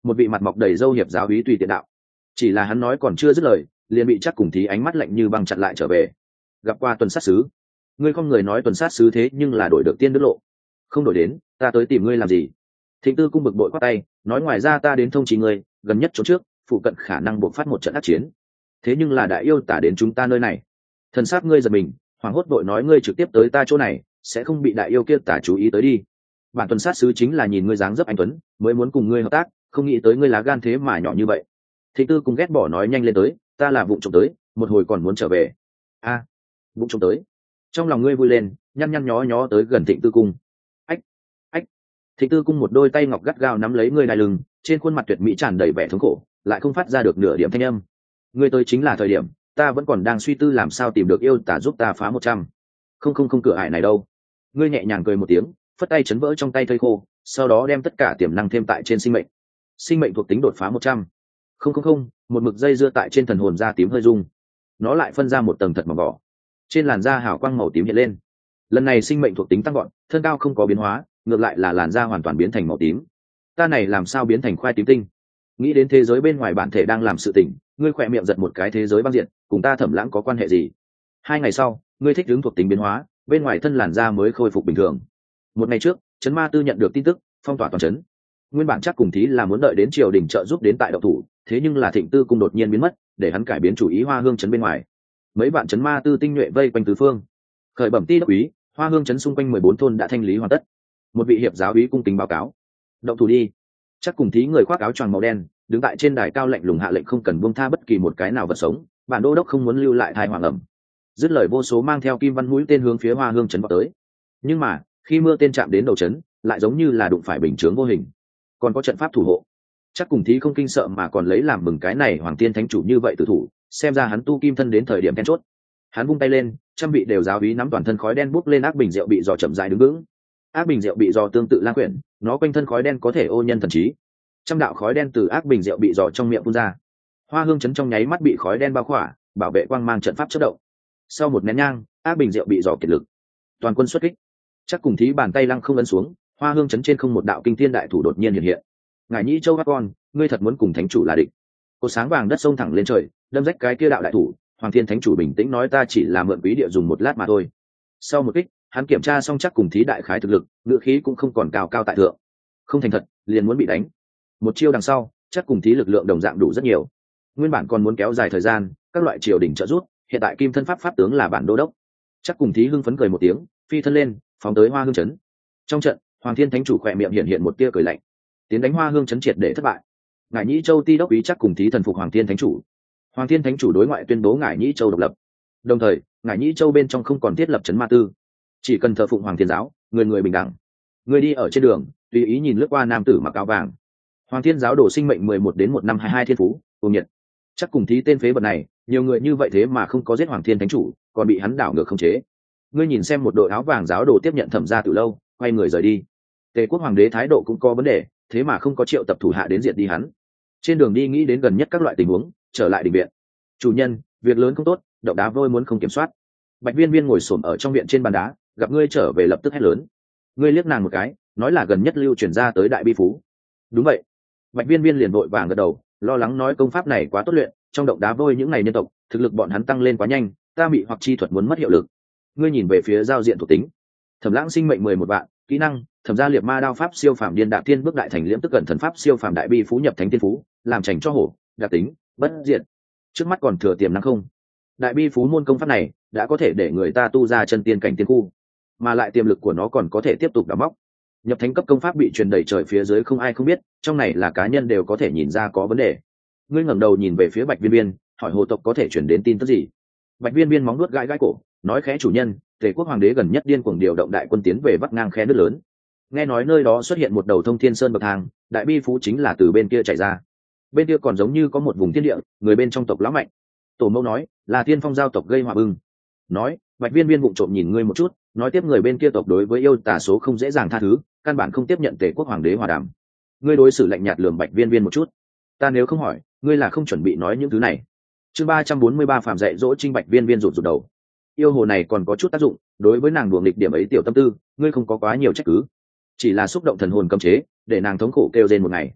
một vị mặt mọc đầy râu hiệp giáo úy tùy tiện đạo. Chỉ là hắn nói còn chưa dứt lời, liền bị Trác Cùng Thí ánh mắt lạnh như băng chặn lại trở về. Gặp qua tuần sát sứ. Ngươi không người nói tuần sát sứ thế nhưng là đổi được tiên đức lộ. Không đổi đến, ta tới tìm ngươi làm gì? Thịnh Tư Cung bực bội quát tay, nói ngoài ra ta đến thông chỉ ngươi, gần nhất chỗ trước, phụ cận khả năng buộc phát một trận ác chiến. Thế nhưng là đại yêu tả đến chúng ta nơi này. Thần sát ngươi giật mình, hoàng hốt vội nói ngươi trực tiếp tới ta chỗ này, sẽ không bị đại yêu kia tả chú ý tới đi. Bản tuần sát sứ chính là nhìn ngươi dáng dấp anh tuấn, mới muốn cùng ngươi hợp tác, không nghĩ tới ngươi lá gan thế mà nhỏ như vậy. Thịnh Tư Cung ghét bỏ nói nhanh lên tới, ta là vụng trộm tới, một hồi còn muốn trở về. A, vụng trộm tới. Trong lòng ngươi vui lên, nhăn nhăn nhó nhó tới gần Thịnh Tư Cung. Ách, ách. Thịnh Tư Cung một đôi tay ngọc gắt gao nắm lấy ngươi đai lưng, trên khuôn mặt tuyệt mỹ tràn đầy vẻ thống khổ, lại không phát ra được nửa điểm thanh âm. Ngươi tới chính là thời điểm, ta vẫn còn đang suy tư làm sao tìm được yêu tả giúp ta phá 100. Không cửa ải này đâu. Ngươi nhẹ nhàng cười một tiếng, phất tay chấn vỡ trong tay thây khô, sau đó đem tất cả tiềm năng thêm tại trên sinh mệnh. Sinh mệnh thuộc tính đột phá 100. Không, một mực dây dưa tại trên thần hồn da tím hơi rung. Nó lại phân ra một tầng thật mỏng vỏ. Trên làn da hào quang màu tím hiện lên. Lần này sinh mệnh thuộc tính tăng gọn, thân cao không có biến hóa, ngược lại là làn da hoàn toàn biến thành màu tím. Ta này làm sao biến thành khoai tím tinh? Nghĩ đến thế giới bên ngoài bản thể đang làm sự tình, ngươi khỏe miệng giật một cái thế giới băng diện, cùng ta Thẩm Lãng có quan hệ gì? 2 ngày sau, ngươi thích ứng thuộc tính biến hóa, bên ngoài thân làn da mới khôi phục bình thường. 1 ngày trước, Trấn Ma Tư nhận được tin tức, phong tỏa toàn trấn. Nguyên bản Trác Cùng Thí là muốn đợi đến triều đình trợ giúp đến tại đậu thủ, thế nhưng là Thịnh Tư Cung đột nhiên biến mất, để hắn cải biến chủ ý Hoa Hương trấn bên ngoài. Mấy bạn Trấn Ma Tư tinh nhuệ vây quanh tứ phương. Khởi bẩm ti đốc úy, Hoa Hương trấn xung quanh 14 thôn đã thanh lý hoàn tất. Một vị hiệp giáo úy cung kính báo cáo. Động thủ đi. Trác Cùng Thí người khoác áo choàng màu đen, đứng tại trên đài cao lạnh lùng hạ lệnh không cần buông tha bất kỳ một cái nào vật sống, bản đô đốc không muốn lưu lại thai hoàng ẩm. Dứt lời vô số mang theo kim văn mũi tên hướng phía Hoa Hương trấn vào tới. Nhưng mà, khi mưa tên chạm đến đầu trấn, lại giống như là đụng phải bình chướng vô hình. Còn có trận pháp thủ hộ. Chắc Cùng Thí không kinh sợ mà còn lấy làm mừng cái này hoàng tiên thánh chủ như vậy tử thủ, xem ra hắn tu kim thân đến thời điểm then chốt. Hắn vung tay lên, trăm vị đều giáo úy nắm toàn thân khói đen bốc lên ác bình rượu bị dò chậm rãi đứng vững. Ác bình rượu bị dò tương tự lang quyển, nó quanh thân khói đen có thể ô nhân thần trí. Trăm đạo khói đen từ ác bình rượu bị dò trong miệng phun ra. Hoa Hương trấn trong nháy mắt bị khói đen bao khỏa, bảo vệ quang mang trận pháp chớp động. Sau một nén nhang, ác bình rượu bị dò kiệt lực. Toàn quân xuất kích. Chắc Cùng Thí bàn tay lăng không ấn xuống, Hoa Hương trấn trên không một đạo kinh thiên đại thủ đột nhiên hiện hiện. Ngài Nhĩ Châu các con, ngươi thật muốn cùng thánh chủ là địch? Cột sáng vàng đất sông thẳng lên trời, đâm rách cái kia đạo đại thủ. Hoàng thiên thánh chủ bình tĩnh nói ta chỉ là mượn quý địa dùng một lát mà thôi. Sau một kích, hắn kiểm tra xong Chắc Cùng Thí đại khái thực lực, ngựa khí cũng không còn cao cao tại thượng. Không thành thật, liền muốn bị đánh. Một chiêu đằng sau, Chắc Cùng Thí lực lượng đồng dạng đủ rất nhiều. Nguyên bản còn muốn kéo dài thời gian, các loại triều đình trợ giúp, hiện tại kim thân pháp tướng là bản đô đốc. Chắc Cùng Thí hưng phấn cười một tiếng, phi thân lên, phóng tới Hoa Hương trấn. Trong trận, Hoàng thiên thánh chủ khỏe miệng hiện một tia cười lạnh. Tiến đánh Hoa Hương trấn triệt để thất bại. Ngải Nhĩ Châu ti đốc úy Chắc Cùng Thí thần phục Hoàng thiên thánh chủ. Hoàng thiên thánh chủ đối ngoại tuyên bố Ngải Nhĩ Châu độc lập. Đồng thời, Ngải Nhĩ Châu bên trong không còn thiết lập trấn ma tư, chỉ cần thờ phụng Hoàng thiên giáo, người người bình đẳng. Người đi ở trên đường, tùy ý nhìn lướt qua nam tử mặc áo vàng. Hoàng thiên giáo đổ sinh mệnh 11 đến 1522 thiên phú, cùng nhiệt. Chắc Cùng Thí tên phế vật này, nhiều người như vậy thế mà không có giết Hoàng thiên thánh chủ, còn bị hắn đảo ngược khống chế. Ngươi nhìn xem một đội áo vàng giáo đồ tiếp nhận Thẩm gia từ lâu, quay người rời đi. Tề quốc hoàng đế thái độ cũng có vấn đề, thế mà không có triệu tập thủ hạ đến diệt đi hắn. Trên đường đi nghĩ đến gần nhất các loại tình huống, trở lại đình viện. Chủ nhân, việc lớn không tốt, động đá vôi muốn không kiểm soát. Bạch Viên Viên ngồi xổm ở trong viện trên bàn đá, gặp ngươi trở về lập tức hét lớn. Ngươi liếc nàng một cái, nói là gần nhất lưu truyền ra tới đại bi phú. Đúng vậy. Bạch Viên Viên liền vội vàng gật đầu, lo lắng nói công pháp này quá tốt luyện, trong động đá vôi những ngày nhân tộc, thực lực bọn hắn tăng lên quá nhanh, ta bị hoặc chi thuật muốn mất hiệu lực. Ngươi nhìn về phía giao diện thuộc tính. Thẩm Lãng sinh mệnh 11 vạn, kỹ năng Thẩm gia liệt ma đao pháp siêu phàm điên đạp thiên bước đại thành liễm tức gần thần pháp siêu phàm đại bi phú nhập thánh tiên phú, làm chành cho hổ, đặc tính bất diệt. Trước mắt còn thừa tiềm năng không? Đại bi phú môn công pháp này đã có thể để người ta tu ra chân tiên cảnh tiên khu, mà lại tiềm lực của nó còn có thể tiếp tục đào móc. Nhập thánh cấp công pháp bị truyền đầy trời phía dưới không ai không biết, trong này là cá nhân đều có thể nhìn ra có vấn đề. Ngươi ngẩng đầu nhìn về phía Bạch Viên Viên, hỏi hồ tộc có thể truyền đến tin tức gì? Bạch Viên Viên móng nuốt gãi gãi cổ, nói khẽ chủ nhân, Tề quốc hoàng đế gần nhất điên cuồng điều động đại quân tiến về vắt ngang khe nước lớn. Nghe nói nơi đó xuất hiện một đầu thông thiên sơn bậc thang, đại bi phú chính là từ bên kia chạy ra. Bên kia còn giống như có một vùng thiên địa, người bên trong tộc lão mạnh. Tổ mẫu nói là Thiên Phong giao tộc gây họa bưng. Nói, Bạch Viên Viên vụng trộm nhìn ngươi một chút, nói tiếp người bên kia tộc đối với yêu tà số không dễ dàng tha thứ, căn bản không tiếp nhận Tề quốc hoàng đế hòa đàm. Ngươi đối xử lạnh nhạt lườm Bạch Viên Viên một chút. Ta nếu không hỏi, ngươi là không chuẩn bị nói những thứ này. Chương 343 phàm dạy dỗ Trinh. Bạch Viên Viên rụt rụt đầu. Yêu hồ này còn có chút tác dụng, đối với nàng đùa nghịch điểm ấy tiểu tâm tư, ngươi không có quá nhiều trách cứ, chỉ là xúc động thần hồn cấm chế, để nàng thống khổ kêu rên một ngày.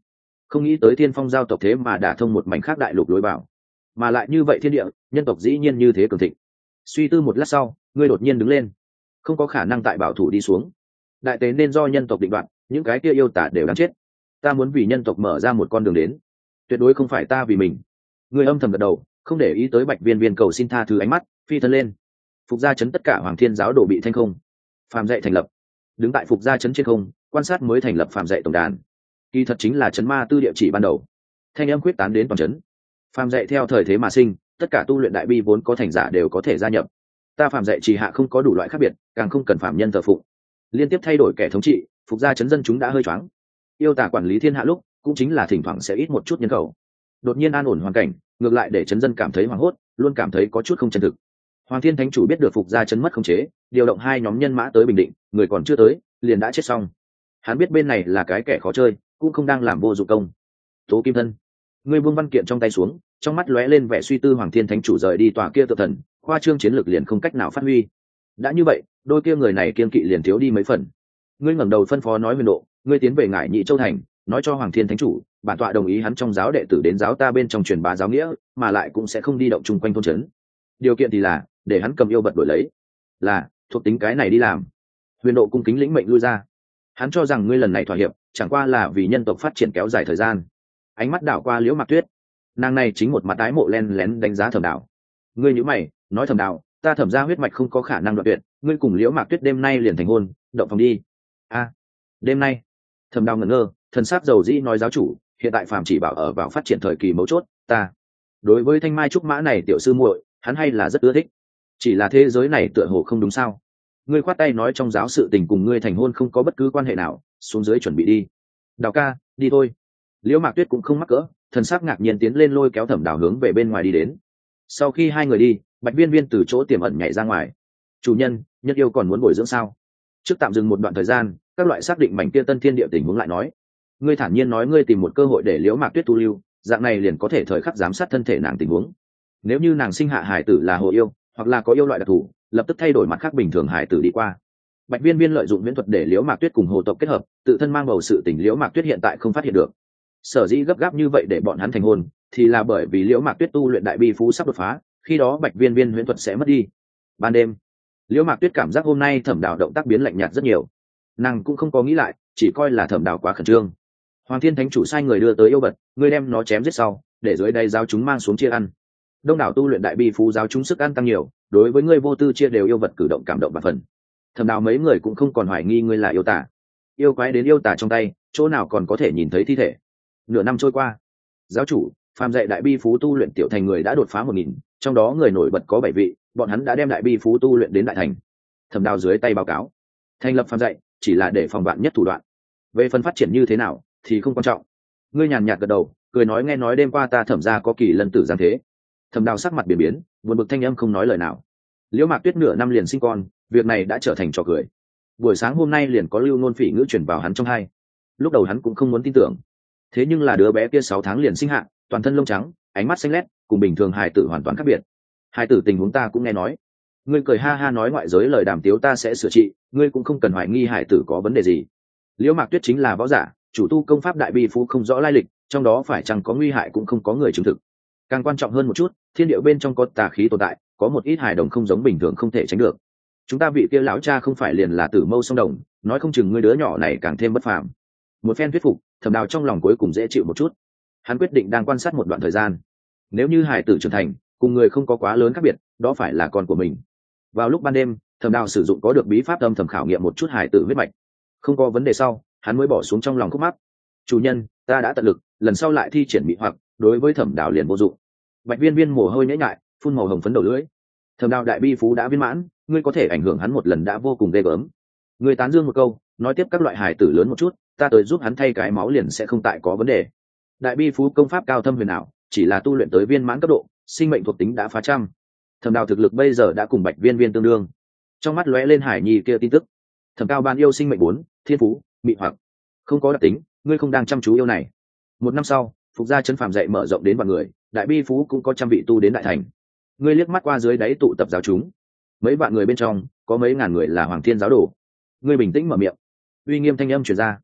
không nghĩ tới thiên phong giao tộc thế mà đả thông một mảnh khác đại lục lối vào, mà lại như vậy thiên địa nhân tộc dĩ nhiên như thế cường thịnh. Suy tư một lát sau, ngươi đột nhiên đứng lên. Không có khả năng tại bảo thủ đi xuống, đại tế nên do nhân tộc định đoạt, những cái kia yêu tả đều đáng chết. Ta muốn vì nhân tộc mở ra một con đường đến, tuyệt đối không phải ta vì mình. Ngươi âm thầm gật đầu, không để ý tới Bạch Viên Viên cầu xin tha thứ ánh mắt, phi thân lên. Phục gia chấn tất cả Hoàng Thiên giáo đồ bị thanh không, phàm dạy thành lập. Đứng tại Phục gia chấn trên không, quan sát mới thành lập phàm dạy tổng đàn. Kỳ thật chính là chấn ma tư địa chỉ ban đầu. Thanh âm quyết tán đến toàn chấn. Phàm dạy theo thời thế mà sinh, tất cả tu luyện đại bi vốn có thành giả đều có thể gia nhập. Ta phàm dạy chỉ hạ không có đủ loại khác biệt, càng không cần phạm nhân thờ phụng. Liên tiếp thay đổi kẻ thống trị, Phục gia chấn dân chúng đã hơi choáng. Yêu tả quản lý thiên hạ lúc, cũng chính là thỉnh thoảng sẽ ít một chút nhân khẩu. Đột nhiên an ổn hoàn cảnh, ngược lại để chấn dân cảm thấy hoảng hốt, luôn cảm thấy có chút không chân thực. Hoàng Thiên Thánh chủ biết được Phục gia chấn mất khống chế, điều động 2 nhóm nhân mã tới Bình Định, người còn chưa tới, liền đã chết xong. Hắn biết bên này là cái kẻ khó chơi, cũng không đang làm vô dụng công. Tố Kim Thân, ngươi buông văn kiện trong tay xuống, trong mắt lóe lên vẻ suy tư. Hoàng Thiên Thánh chủ rời đi tòa kia tự thần, khoa trương chiến lược liền không cách nào phát huy. Đã như vậy, đôi kia người này kiên kỵ liền thiếu đi mấy phần. Ngươi ngẩng đầu phân phó nói Huyền Độ, ngươi tiến về Ngải Nhị Châu thành, nói cho Hoàng Thiên Thánh chủ, bản tọa đồng ý hắn trong giáo đệ tử đến giáo ta bên trong truyền bá giáo nghĩa, mà lại cũng sẽ không đi động chung quanh thôn trấn. Điều kiện thì là để hắn cầm yêu vật đổi lấy. Là thuộc tính cái này đi làm. Huyền Độ cung kính lĩnh mệnh lui ra. Hắn cho rằng ngươi lần này thỏa hiệp chẳng qua là vì nhân tộc phát triển kéo dài thời gian. Ánh mắt đảo qua Liễu Mạc Tuyết, nàng này chính một mặt ái mộ len lén đánh giá Thẩm Đào. Ngươi nhíu mày, nói Thẩm Đào, ta Thẩm gia huyết mạch không có khả năng đoạn tuyệt, ngươi cùng Liễu Mạc Tuyết đêm nay liền thành hôn, động phòng đi. A, đêm nay? Thẩm Đào ngẩn ngơ, thần sắc dầu dĩ nói giáo chủ, hiện tại phàm chỉ bảo ở vào phát triển thời kỳ mấu chốt, ta đối với Thanh Mai trúc mã này tiểu sư muội, hắn hay là rất ưa thích. Chỉ là thế giới này tựa hồ không đúng sao? Ngươi khoát tay nói trong giáo sự tình cùng ngươi thành hôn không có bất cứ quan hệ nào, xuống dưới chuẩn bị đi. Đào ca, đi thôi. Liễu Mạc Tuyết cũng không mắc cỡ, thần sắc ngạc nhiên tiến lên lôi kéo Thẩm Đào hướng về bên ngoài đi đến. Sau khi hai người đi, Bạch Viên Viên từ chỗ tiềm ẩn nhảy ra ngoài. Chủ nhân, nhất yêu còn muốn bồi dưỡng sao? Trước tạm dừng một đoạn thời gian, các loại xác định mảnh kia tân thiên địa tình huống lại nói. Ngươi thản nhiên nói ngươi tìm một cơ hội để Liễu Mạc Tuyết tu lưu, dạng này liền có thể thời khắc giám sát thân thể nàng tình huống. Nếu như nàng sinh hạ hải tử là hồ yêu, hoặc là có yêu loại đặc thù, lập tức thay đổi mặt khác bình thường hải tử đi qua. Bạch Viên Viên lợi dụng viễn thuật để Liễu Mạc Tuyết cùng hồ tộc kết hợp, tự thân mang bầu sự tình Liễu Mạc Tuyết hiện tại không phát hiện được. Sở dĩ gấp gáp như vậy để bọn hắn thành hôn, thì là bởi vì Liễu Mạc Tuyết tu luyện đại bi phú sắp đột phá, khi đó Bạch Viên Viên huyễn thuật sẽ mất đi. Ban đêm, Liễu Mạc Tuyết cảm giác hôm nay Thẩm Đào động tác biến lạnh nhạt rất nhiều. Nàng cũng không có nghĩ lại, chỉ coi là Thẩm Đào quá khẩn trương. Hoàng Thiên Thánh chủ sai người đưa tới yêu vật, ngươi đem nó chém giết sau, để dưới đây giáo chúng mang xuống chia ăn. Đông đảo tu luyện đại bi phú giáo chúng sức ăn tăng nhiều, đối với ngươi vô tư chia đều yêu vật cử động cảm động và phần. Thẩm Đào mấy người cũng không còn hoài nghi ngươi là yêu tả. Yêu quái đến yêu tả trong tay, chỗ nào còn có thể nhìn thấy thi thể. Nửa năm trôi qua, giáo chủ phàm dạy đại bi phú tu luyện tiểu thành người đã đột phá 1000, trong đó người nổi bật có 7 vị, bọn hắn đã đem đại bi phú tu luyện đến đại thành. Thẩm Đào dưới tay báo cáo, thành lập phàm dạy chỉ là để phòng vạn nhất thủ đoạn, về phần phát triển như thế nào thì không quan trọng. Ngươi nhàn nhạt gật đầu, cười nói nghe nói đêm qua ta Thẩm gia có kỳ lân tử giáng thế. Thẩm Đào sắc mặt biến biến, buồn bực thanh âm không nói lời nào. Liễu Mạc Tuyết nửa năm liền sinh con, việc này đã trở thành trò cười. Buổi sáng hôm nay liền có lưu ngôn phỉ ngữ chuyển vào hắn trong hai. Lúc đầu hắn cũng không muốn tin tưởng, thế nhưng là đứa bé kia 6 tháng liền sinh hạ, toàn thân lông trắng, ánh mắt xanh lét, cùng bình thường hài tử hoàn toàn khác biệt. Hài tử tình huống ta cũng nghe nói. Ngươi cười ha ha nói ngoại giới lời đàm tiếu ta sẽ sửa trị, ngươi cũng không cần hoài nghi hài tử có vấn đề gì. Liễu Mạc Tuyết chính là võ giả, chủ tu công pháp đại bi phú không rõ lai lịch, trong đó phải chăng có nguy hại cũng không có người chứng thực. Càng quan trọng hơn một chút, thiên địa bên trong có tà khí tồn tại, có một ít hài đồng không giống bình thường không thể tránh được. Chúng ta vị kia lão cha không phải liền là Tử Mâu song đồng, nói không chừng ngươi đứa nhỏ này càng thêm bất phàm. Một phen thuyết phục, Thẩm Đào trong lòng cuối cùng dễ chịu một chút. Hắn quyết định đang quan sát một đoạn thời gian. Nếu như hài tử trưởng thành, cùng người không có quá lớn khác biệt, đó phải là con của mình. Vào lúc ban đêm, Thẩm Đào sử dụng có được bí pháp âm thầm khảo nghiệm một chút hài tử huyết mạch. Không có vấn đề sau, hắn mới bỏ xuống trong lòng khúc mắc. Chủ nhân, ta đã tận lực, lần sau lại thi triển bị hoặc, đối với Thẩm Đào liền vô dụng. Bạch Viên Viên mồ hôi nhễ nhại, phun màu hồng phấn đầu lưỡi. Thẩm Đào đại bi phú đã viên mãn, ngươi có thể ảnh hưởng hắn một lần đã vô cùng ghê gớm. Ngươi tán dương một câu, nói tiếp các loại hài tử lớn một chút, ta tới giúp hắn thay cái máu liền sẽ không tại có vấn đề. Đại bi phú công pháp cao thâm huyền ảo, chỉ là tu luyện tới viên mãn cấp độ, sinh mệnh thuộc tính đã phá trăm. Thẩm Đào thực lực bây giờ đã cùng Bạch Viên Viên tương đương. Trong mắt lóe lên hải nhi kia tin tức. Thẩm Cao ban yêu sinh mệnh 4, thiên phú, mị hoặc, không có đặc tính, ngươi không đang chăm chú yêu này. Một năm sau, Phục gia trấn phàm dạy mở rộng đến vạn người, đại bi phú cũng có trăm vị tu đến đại thành. Ngươi liếc mắt qua dưới đáy tụ tập giáo chúng, mấy vạn người bên trong có mấy ngàn người là Hoàng Thiên giáo đồ. Ngươi bình tĩnh mở miệng, uy nghiêm thanh âm truyền ra.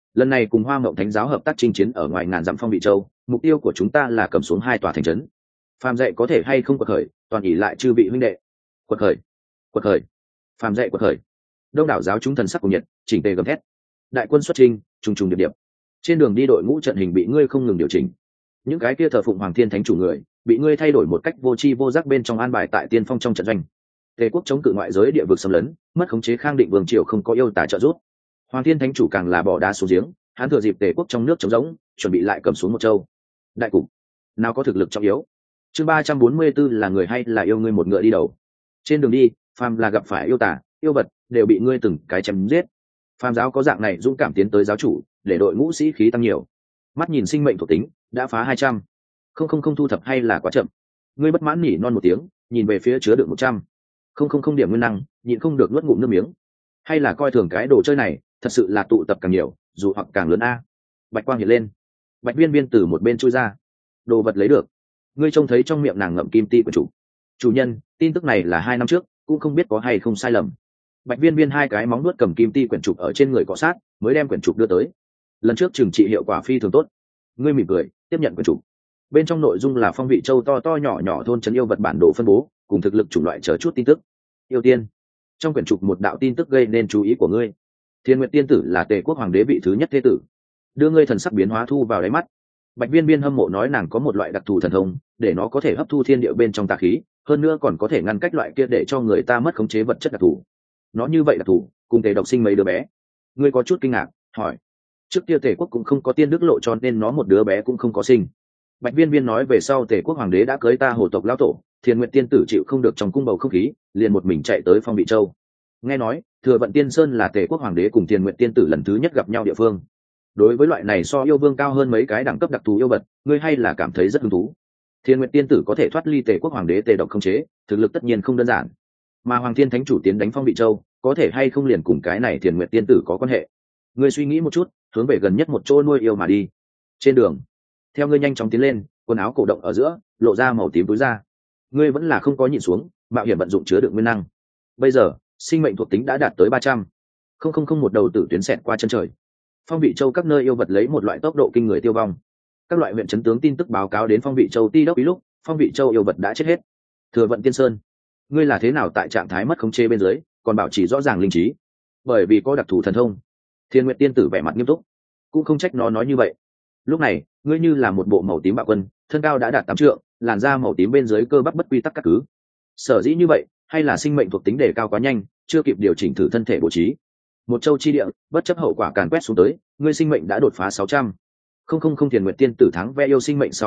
lần này cùng Hoa Mộng Thánh giáo hợp tác chinh chiến ở ngoài ngàn dặm Phong Vị Châu, mục tiêu của chúng ta là cầm xuống 2 tòa thành trấn. Phàm dạy có thể hay không quật khởi, toàn ỷ lại chư vị huynh đệ. Quật khởi, quật khởi, phàm dạy quật khởi. Đông đảo giáo chúng thần sắc cùng nhiệt, chỉnh tề gầm thét. Đại quân xuất chinh, trùng trùng điệp điệp. Trên đường đi đội ngũ trận hình bị ngươi không ngừng điều chỉnh. Những cái kia thờ phụng Hoàng Thiên Thánh chủ người, bị ngươi thay đổi một cách vô tri vô giác bên trong an bài tại tiên phong trong trận doanh. Tề quốc chống cự ngoại giới địa vực xâm lấn, mất khống chế Khang Định vương triều không có yêu tả trợ giúp. Hoàng Thiên Thánh chủ càng là bỏ đá xuống giếng, hắn thừa dịp Tề quốc trong nước trống rỗng, chuẩn bị lại cầm xuống một châu. Đại cục, nào có thực lực trọng yếu. Chương 344 là người hay là yêu ngươi một ngựa đi đầu. Trên đường đi, phàm là gặp phải yêu tả, yêu vật, đều bị ngươi từng cái chém giết. Phàm giáo có dạng này dũng cảm tiến tới giáo chủ, để đội ngũ sĩ khí tăng nhiều. Mắt nhìn sinh mệnh thuộc tính, đã phá 200. Không thu thập hay là quá chậm. Ngươi bất mãn nhỉ non một tiếng, nhìn về phía chứa đựng 100. Không điểm nguyên năng, nhịn không được nuốt ngụm nước miếng. Hay là coi thường cái đồ chơi này, thật sự là tụ tập càng nhiều, dù hoặc càng lớn a. Bạch quang hiện lên. Bạch Viên Viên từ một bên chui ra. Đồ vật lấy được. Ngươi trông thấy trong miệng nàng ngậm kim ti của chủ nhân, tin tức này là 2 năm trước, cũng không biết có hay không sai lầm. Bạch Viên Viên 2 cái móng nuốt cầm kim ti quyển trục ở trên người cọ sát, mới đem quyển trục đưa tới. Lần trước trừng trị hiệu quả phi thường tốt. Ngươi mỉm cười, tiếp nhận quyển trục. Bên trong nội dung là Phong Vị Châu to nhỏ nhỏ thôn trấn yêu vật bản đồ phân bố, cùng thực lực chủng loại chờ chút tin tức. Yêu tiên. Trong quyển trục một đạo tin tức gây nên chú ý của ngươi. Thiên Nguyệt tiên tử là Tề quốc hoàng đế vị thứ nhất thế tử. Đưa ngươi thần sắc biến hóa thu vào đáy mắt. Bạch Viên Viên hâm mộ nói nàng có một loại đặc thù thần thông, để nó có thể hấp thu thiên địa bên trong tà khí, hơn nữa còn có thể ngăn cách loại kia để cho người ta mất khống chế vật chất đặc thù. Nó như vậy đặc thù, cùng Tề độc sinh mấy đứa bé. Ngươi có chút kinh ngạc, hỏi: trước kia Tề quốc cũng không có tiên đức lộ cho nên nó một đứa bé cũng không có sinh. Bạch Viên Viên nói về sau Tề quốc hoàng đế đã cưới ta hồ tộc lão tổ, Thiên Nguyệt tiên tử chịu không được trong cung bầu không khí, liền một mình chạy tới Phong Vị Châu. Nghe nói Thừa Vận Tiên Sơn là Tề quốc hoàng đế cùng Thiên Nguyệt tiên tử lần thứ nhất gặp nhau địa phương. Đối với loại này so yêu vương cao hơn mấy cái đẳng cấp đặc thù yêu vật, ngươi hay là cảm thấy rất hứng thú. Thiên Nguyệt tiên tử có thể thoát ly Tề quốc hoàng đế Tề độc không chế, thực lực tất nhiên không đơn giản. Mà Hoàng Thiên Thánh chủ tiến đánh Phong Vị Châu, có thể hay không liền cùng cái này Thiên Nguyệt tiên tử có quan hệ. Ngươi suy nghĩ một chút, hướng về gần nhất một chỗ nuôi yêu mà đi. Trên đường, theo ngươi nhanh chóng tiến lên, quần áo cổ động ở giữa, lộ ra màu tím túi ra. Ngươi vẫn là không có nhịn xuống, mạo hiểm vận dụng chứa đựng nguyên năng. Bây giờ, sinh mệnh thuộc tính đã đạt tới 300. Không một đầu tử tuyến xẹt qua chân trời. Phong Vị Châu các nơi yêu vật lấy một loại tốc độ kinh người tiêu vong. Các loại huyện chấn tướng tin tức báo cáo đến Phong Vị Châu ti đốc ý lúc, Phong Vị Châu yêu vật đã chết hết. Thừa Vận Tiên Sơn, ngươi là thế nào tại trạng thái mất khống chế bên dưới, còn bảo trì rõ ràng linh trí? Bởi vì có đặc thù thần thông. Thiên Nguyệt tiên tử vẻ mặt nghiêm túc, cũng không trách nó nói như vậy. Lúc này, ngươi như là một bộ màu tím bạo quân, thân cao đã đạt 8 trượng, làn da màu tím bên dưới cơ bắp bất quy tắc các cứ. Sở dĩ như vậy, hay là sinh mệnh thuộc tính đề cao quá nhanh, chưa kịp điều chỉnh thử thân thể bố trí. Một châu chi địa, bất chấp hậu quả càn quét xuống tới, ngươi sinh mệnh đã đột phá 600. Thiên Nguyệt tiên tử thắng ve yêu sinh mệnh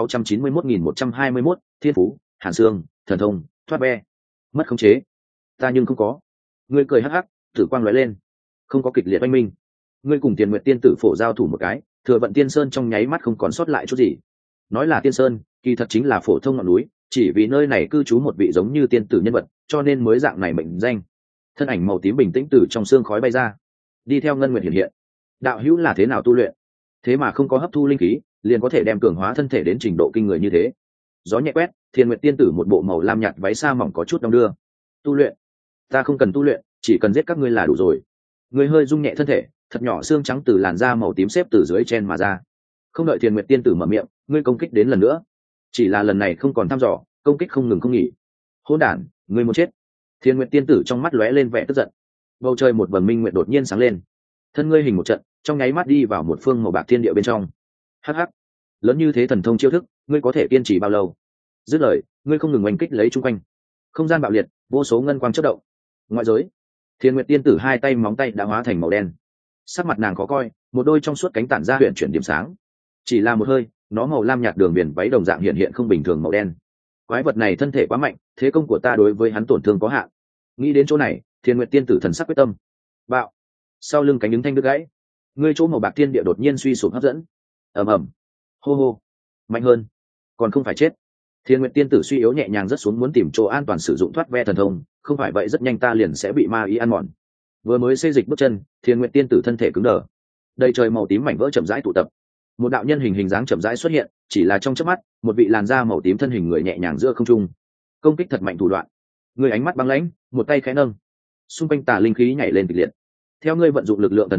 691.121, thiên phú, hàn xương, thần thông, thoát ve. Mất khống chế. Ta nhưng không có. Ngươi cười hắc hắc, tử quang lóe lên. Không có kịch liệt oanh minh. Ngươi cùng Thiên Nguyệt tiên tử phổ giao thủ một cái, Thừa Vận Tiên Sơn trong nháy mắt không còn sót lại chút gì. Nói là Tiên Sơn, kỳ thật chính là phổ thông ngọn núi, chỉ vì nơi này cư trú một vị giống như tiên tử nhân vật, cho nên mới dạng này mệnh danh. Thân ảnh màu tím bình tĩnh từ trong xương khói bay ra, đi theo ngân nguyệt hiện hiện. Đạo hữu là thế nào tu luyện? Thế mà không có hấp thu linh khí, liền có thể đem cường hóa thân thể đến trình độ kinh người như thế. Gió nhẹ quét, Thiên Nguyệt tiên tử một bộ màu lam nhạt váy sa mỏng có chút đong đưa. Tu luyện? Ta không cần tu luyện, chỉ cần giết các ngươi là đủ rồi. Ngươi hơi rung nhẹ thân thể, thật nhỏ xương trắng từ làn da màu tím xếp từ dưới chen mà ra. Không đợi Thiên Nguyệt tiên tử mở miệng, ngươi công kích đến lần nữa. Chỉ là lần này không còn thăm dò, công kích không ngừng không nghỉ. Hỗn đản, ngươi muốn chết! Thiên Nguyệt tiên tử trong mắt lóe lên vẻ tức giận. Bầu trời một vầng minh nguyệt đột nhiên sáng lên. Thân ngươi hình một trận, trong nháy mắt đi vào một phương màu bạc thiên địa bên trong. Hắc hắc, lớn như thế thần thông chiêu thức, ngươi có thể kiên trì bao lâu? Dứt lời, ngươi không ngừng oanh kích lấy chung quanh. Không gian bạo liệt, vô số ngân quang chớp động. Ngoại giới, Thiên Nguyệt tiên tử 2 tay móng tay đã hóa thành màu đen. Sắc mặt nàng khó coi, một đôi trong suốt cánh tản ra huyền chuyển điểm sáng. Chỉ là một hơi, nó màu lam nhạt đường viền váy đồng dạng hiện không bình thường màu đen. Quái vật này thân thể quá mạnh, thế công của ta đối với hắn tổn thương có hạn. Nghĩ đến chỗ này, Thiên Nguyệt tiên tử thần sắc quyết tâm. Bạo! Sau lưng cánh đứng thanh đứt gãy. Ngươi chỗ màu bạc thiên địa đột nhiên suy sụp hấp dẫn. Ầm ầm. Hô hô. Mạnh hơn. Còn không phải chết. Thiên Nguyệt tiên tử suy yếu nhẹ nhàng rất xuống muốn tìm chỗ an toàn sử dụng thoát ve thần thông, không phải vậy rất nhanh ta liền sẽ bị ma ý ăn mòn. Vừa mới xê dịch bước chân, Thiên Nguyệt tiên tử thân thể cứng đờ. Đầy trời màu tím mảnh vỡ chậm rãi tụ tập. Một đạo nhân hình dáng chậm rãi xuất hiện, chỉ là trong chớp mắt, một vị làn da màu tím thân hình người nhẹ nhàng giữa không trung. Công kích thật mạnh thủ đoạn. Người ánh mắt băng lãnh, một tay khẽ nâng. Xung quanh tà linh khí nhảy lên kịch liệt. Theo ngươi vận dụng lực lượng thần hồn,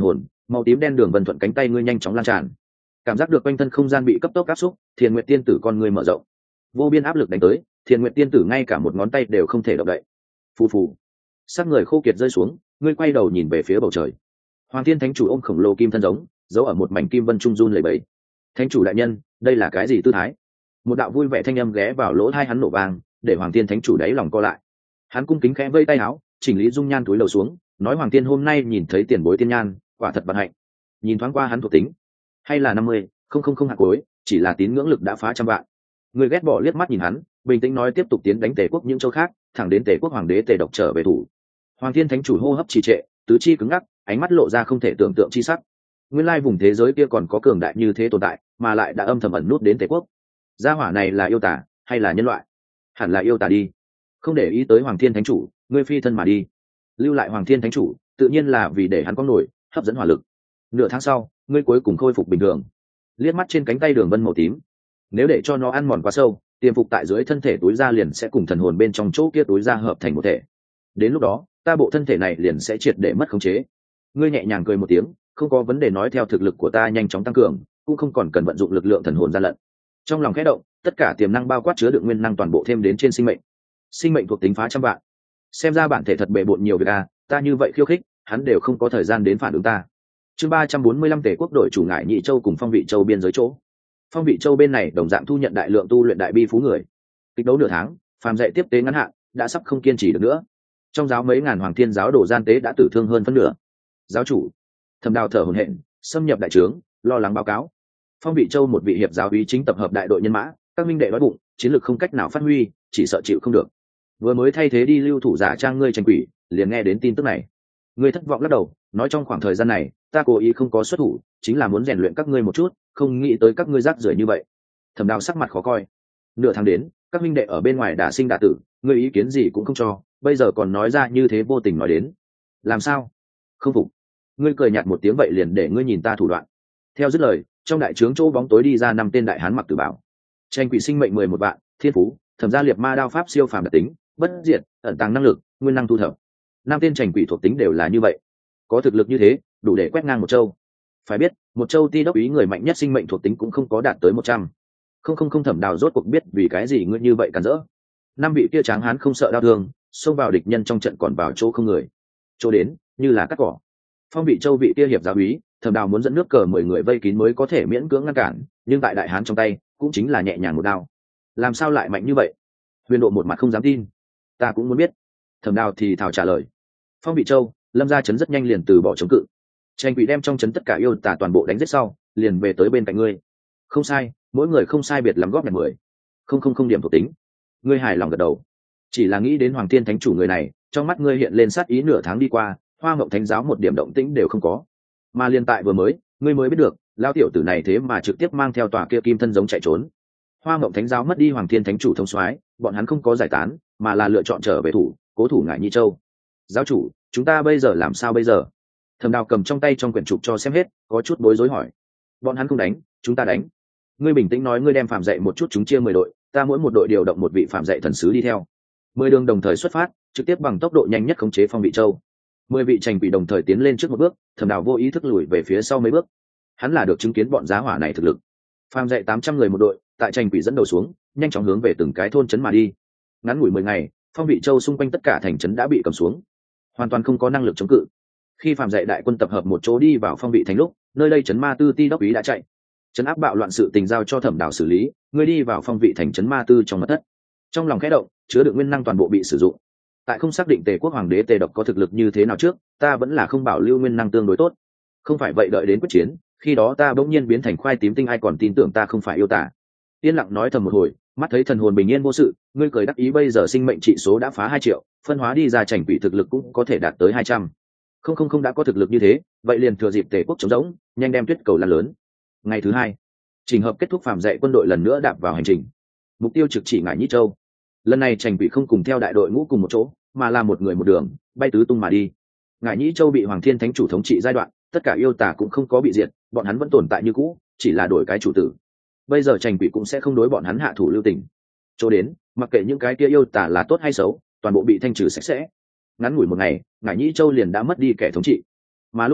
Màu tím đen đường vân thuận cánh tay ngươi nhanh chóng lan tràn, cảm giác được quanh thân không gian bị cấp tốc áp xúc. Thiền Nguyệt tiên tử con ngươi mở rộng, vô biên áp lực đánh tới. Thiền Nguyệt tiên tử ngay cả một ngón tay đều không thể động đậy. Phù phù, sắc người khô kiệt rơi xuống. Ngươi quay đầu nhìn về phía bầu trời, Hoàng Thiên Thánh Chủ ôm khổng lồ kim thân giống, giấu ở một mảnh kim vân trung run lẩy bẩy. Thánh chủ đại nhân, đây là cái gì tư thái? Một đạo vui vẻ thanh âm ghé vào lỗ tai hắn nổ vang, để Hoàng Thiên Thánh Chủ đáy lòng co lại. Hắn cung kính khẽ vây tay áo, chỉnh lý dung nhan túi lầu xuống, nói Hoàng Thiên hôm nay nhìn thấy tiền bối tiên nhan, quả thật vận hạnh. Nhìn thoáng qua hắn thuộc tính, hay là 50, không hạt cuối, chỉ là tín ngưỡng lực đã phá trăm vạn. Người ghét bỏ liếc mắt nhìn hắn, bình tĩnh nói tiếp tục tiến đánh Tề quốc những châu khác, thẳng đến Tề quốc hoàng đế Tề độc trở về thủ. Hoàng Thiên Thánh Chủ hô hấp trì trệ, tứ chi cứng ngắc, ánh mắt lộ ra không thể tưởng tượng chi sắc. Nguyên lai vùng thế giới kia còn có cường đại như thế tồn tại, mà lại đã âm thầm ẩn nút đến Tề quốc. Gia hỏa này là yêu tà hay là nhân loại? Hẳn là yêu tà đi. Không để ý tới Hoàng Thiên Thánh Chủ, ngươi phi thân mà đi. Lưu lại Hoàng Thiên Thánh Chủ, tự nhiên là vì để hắn có nổi, hấp dẫn hỏa lực. Nửa tháng sau, ngươi cuối cùng khôi phục bình thường. Liếc mắt trên cánh tay đường vân màu tím, nếu để cho nó ăn mòn quá sâu, tiềm phục tại dưới thân thể túi da liền sẽ cùng thần hồn bên trong chỗ kia túi da hợp thành một thể. Đến lúc đó, ta bộ thân thể này liền sẽ triệt để mất khống chế. Ngươi nhẹ nhàng cười một tiếng, không có vấn đề, nói theo thực lực của ta nhanh chóng tăng cường, cũng không còn cần vận dụng lực lượng thần hồn gian lận. Trong lòng khẽ động, tất cả tiềm năng bao quát chứa đựng nguyên năng toàn bộ thêm đến trên sinh mệnh. Sinh mệnh thuộc tính phá trăm vạn. Xem ra bản thể thật bề bộn nhiều việc à, ta như vậy khiêu khích, hắn đều không có thời gian đến phản ứng ta. Chương 345 Tề quốc đội chủ Ngải Nhị Châu cùng Phong Vị Châu biên giới chỗ. Phong Vị Châu bên này đồng dạng thu nhận đại lượng tu luyện đại bi phú người. Kịch đấu nửa tháng, phàm dạy tiếp tế ngắn hạn, đã sắp không kiên trì được nữa. Trong giáo mấy ngàn hoàng thiên giáo đồ gian tế đã tử thương hơn phân nửa. Giáo chủ Thẩm Đào thở hổn hển, xâm nhập đại trướng, lo lắng báo cáo. Phong Vị Châu một vị hiệp giáo úy chính tập hợp đại đội nhân mã, các minh đệ đói bụng, chiến lược không cách nào phát huy, chỉ sợ chịu không được. Vừa mới thay thế đi lưu thủ giả trang ngươi tranh quỷ, liền nghe đến tin tức này. Ngươi thất vọng lắc đầu, nói trong khoảng thời gian này, ta cố ý không có xuất thủ, chính là muốn rèn luyện các ngươi một chút, không nghĩ tới các ngươi rác rưởi như vậy. Thẩm Đào sắc mặt khó coi. Nửa tháng đến, các minh đệ ở bên ngoài đả sinh đả tử, ngươi ý kiến gì cũng không cho, bây giờ còn nói ra như thế vô tình nói đến. Làm sao? Không phục. Ngươi cười nhạt một tiếng, vậy liền để ngươi nhìn ta thủ đoạn. Theo dứt lời, trong đại trướng chỗ bóng tối đi ra 5 tên đại hán mặc tử bảo. Tranh quỷ sinh mệnh 11 vạn, thiên phú, thẩm gia liệt ma đao pháp siêu phàm đặc tính, bất diệt, ẩn tàng năng lực, nguyên năng thu thập. 5 tên tranh quỷ thuộc tính đều là như vậy. Có thực lực như thế, đủ để quét ngang một châu. Phải biết, một châu ti đốc ý người mạnh nhất sinh mệnh thuộc tính cũng không có đạt tới 100. Không Thẩm Đào rốt cuộc biết vì cái gì ngươi như vậy cản rỡ. 5 vị kia tráng hán không sợ đau thương, xông vào địch nhân trong trận còn vào chỗ không người. Chỗ đến, như là cắt cỏ. Phong Vị Châu vị kia hiệp giáo úy, Thẩm Đào muốn dẫn nước cờ 10 người vây kín mới có thể miễn cưỡng ngăn cản, nhưng tại đại hán trong tay, cũng chính là nhẹ nhàng một đao. Làm sao lại mạnh như vậy? Huyền Độ một mặt không dám tin. Ta cũng muốn biết. Thẩm Đào thì thào trả lời. Phong Vị Châu, Lâm gia trấn rất nhanh liền từ bỏ chống cự. Tranh quỷ đem trong trấn tất cả yêu tà toàn bộ đánh giết sau, liền về tới bên cạnh ngươi. Không sai, mỗi người không sai biệt lắm góp nhặt 10. Không điểm thuộc tính. Ngươi hài lòng gật đầu. Chỉ là nghĩ đến Hoàng Thiên Thánh Chủ người này, trong mắt ngươi hiện lên sát ý. Nửa tháng đi qua, Hoa Ngộng Thánh giáo một điểm động tĩnh đều không có. Mà liên tại vừa mới, ngươi mới biết được, lão tiểu tử này thế mà trực tiếp mang theo tòa kia kim thân giống chạy trốn. Hoa Ngộng Thánh giáo mất đi Hoàng Thiên Thánh Chủ thông soái, bọn hắn không có giải tán, mà là lựa chọn trở về thủ, cố thủ Ngải Nhi Châu. Giáo chủ, chúng ta bây giờ làm sao bây giờ? Thẩm Đào cầm trong tay trong quyển trục cho xem hết, có chút bối rối hỏi. Bọn hắn không đánh, chúng ta đánh. Ngươi bình tĩnh nói, ngươi đem phạm dạy một chút, chúng chia 10 đội, ta mỗi một đội điều động một vị phạm dạy thần sứ đi theo. 10 đường đồng thời xuất phát, trực tiếp bằng tốc độ nhanh nhất khống chế Phong Vị Châu. 10 vị tranh quỷ đồng thời tiến lên trước một bước, Thẩm Đào vô ý thức lùi về phía sau mấy bước. Hắn là được chứng kiến bọn giá hỏa này thực lực. Phạm dạy 800 người một đội, tại tranh quỷ dẫn đầu xuống, nhanh chóng hướng về từng cái thôn trấn mà đi. Ngắn ngủi 10 ngày, Phong Vị Châu xung quanh tất cả thành trấn đã bị cầm xuống, hoàn toàn không có năng lực chống cự. Khi Phạm dạy đại quân tập hợp một chỗ đi vào Phong Vị thành lúc, nơi đây trấn ma tư ti đốc ý đã chạy. Trấn áp bạo loạn sự tình giao cho Thẩm Đào xử lý, người đi vào Phong Vị thành trấn ma tư trong mật thất. Trong lòng khẽ động, chứa đựng nguyên năng toàn bộ bị sử dụng. Tại không xác định Tề quốc hoàng đế Tề độc có thực lực như thế nào trước, ta vẫn là không bảo lưu nguyên năng tương đối tốt. Không phải vậy đợi đến quyết chiến, khi đó ta bỗng nhiên biến thành khoai tím tinh, ai còn tin tưởng ta không phải yêu tả. Yên lặng nói thầm một hồi, mắt thấy thần hồn bình yên vô sự, ngươi cười đắc ý, bây giờ sinh mệnh trị số đã phá 2 triệu, phân hóa đi ra chảnh quỷ thực lực cũng có thể đạt tới 200. Không đã có thực lực như thế, vậy liền thừa dịp Tề quốc trống rỗng, nhanh đem tuyết cầu lan lớn. Ngày thứ 2, trình hợp kết thúc, Phạm dạy quân đội lần nữa đạp vào hành trình. Mục tiêu trực chỉ Ngải Nhĩ Châu. Lần này chảnh quỷ không cùng theo đại đội ngũ cùng một chỗ, mà là một người một đường bay tứ tung mà đi. Ngải Nhĩ Châu bị Hoàng Thiên Thánh Chủ thống trị giai đoạn, tất cả yêu tà cũng không có bị diệt, bọn hắn vẫn tồn tại như cũ, chỉ là đổi cái chủ tử. Bây giờ chảnh quỷ cũng sẽ không đối bọn hắn hạ thủ lưu tình. Chỗ đến, mặc kệ những cái kia yêu tà là tốt hay xấu, toàn bộ bị thanh trừ sạch sẽ. Ngắn ngủi một ngày, Ngải Nhĩ Châu liền đã mất đi kẻ thống trị. Mà lúc này,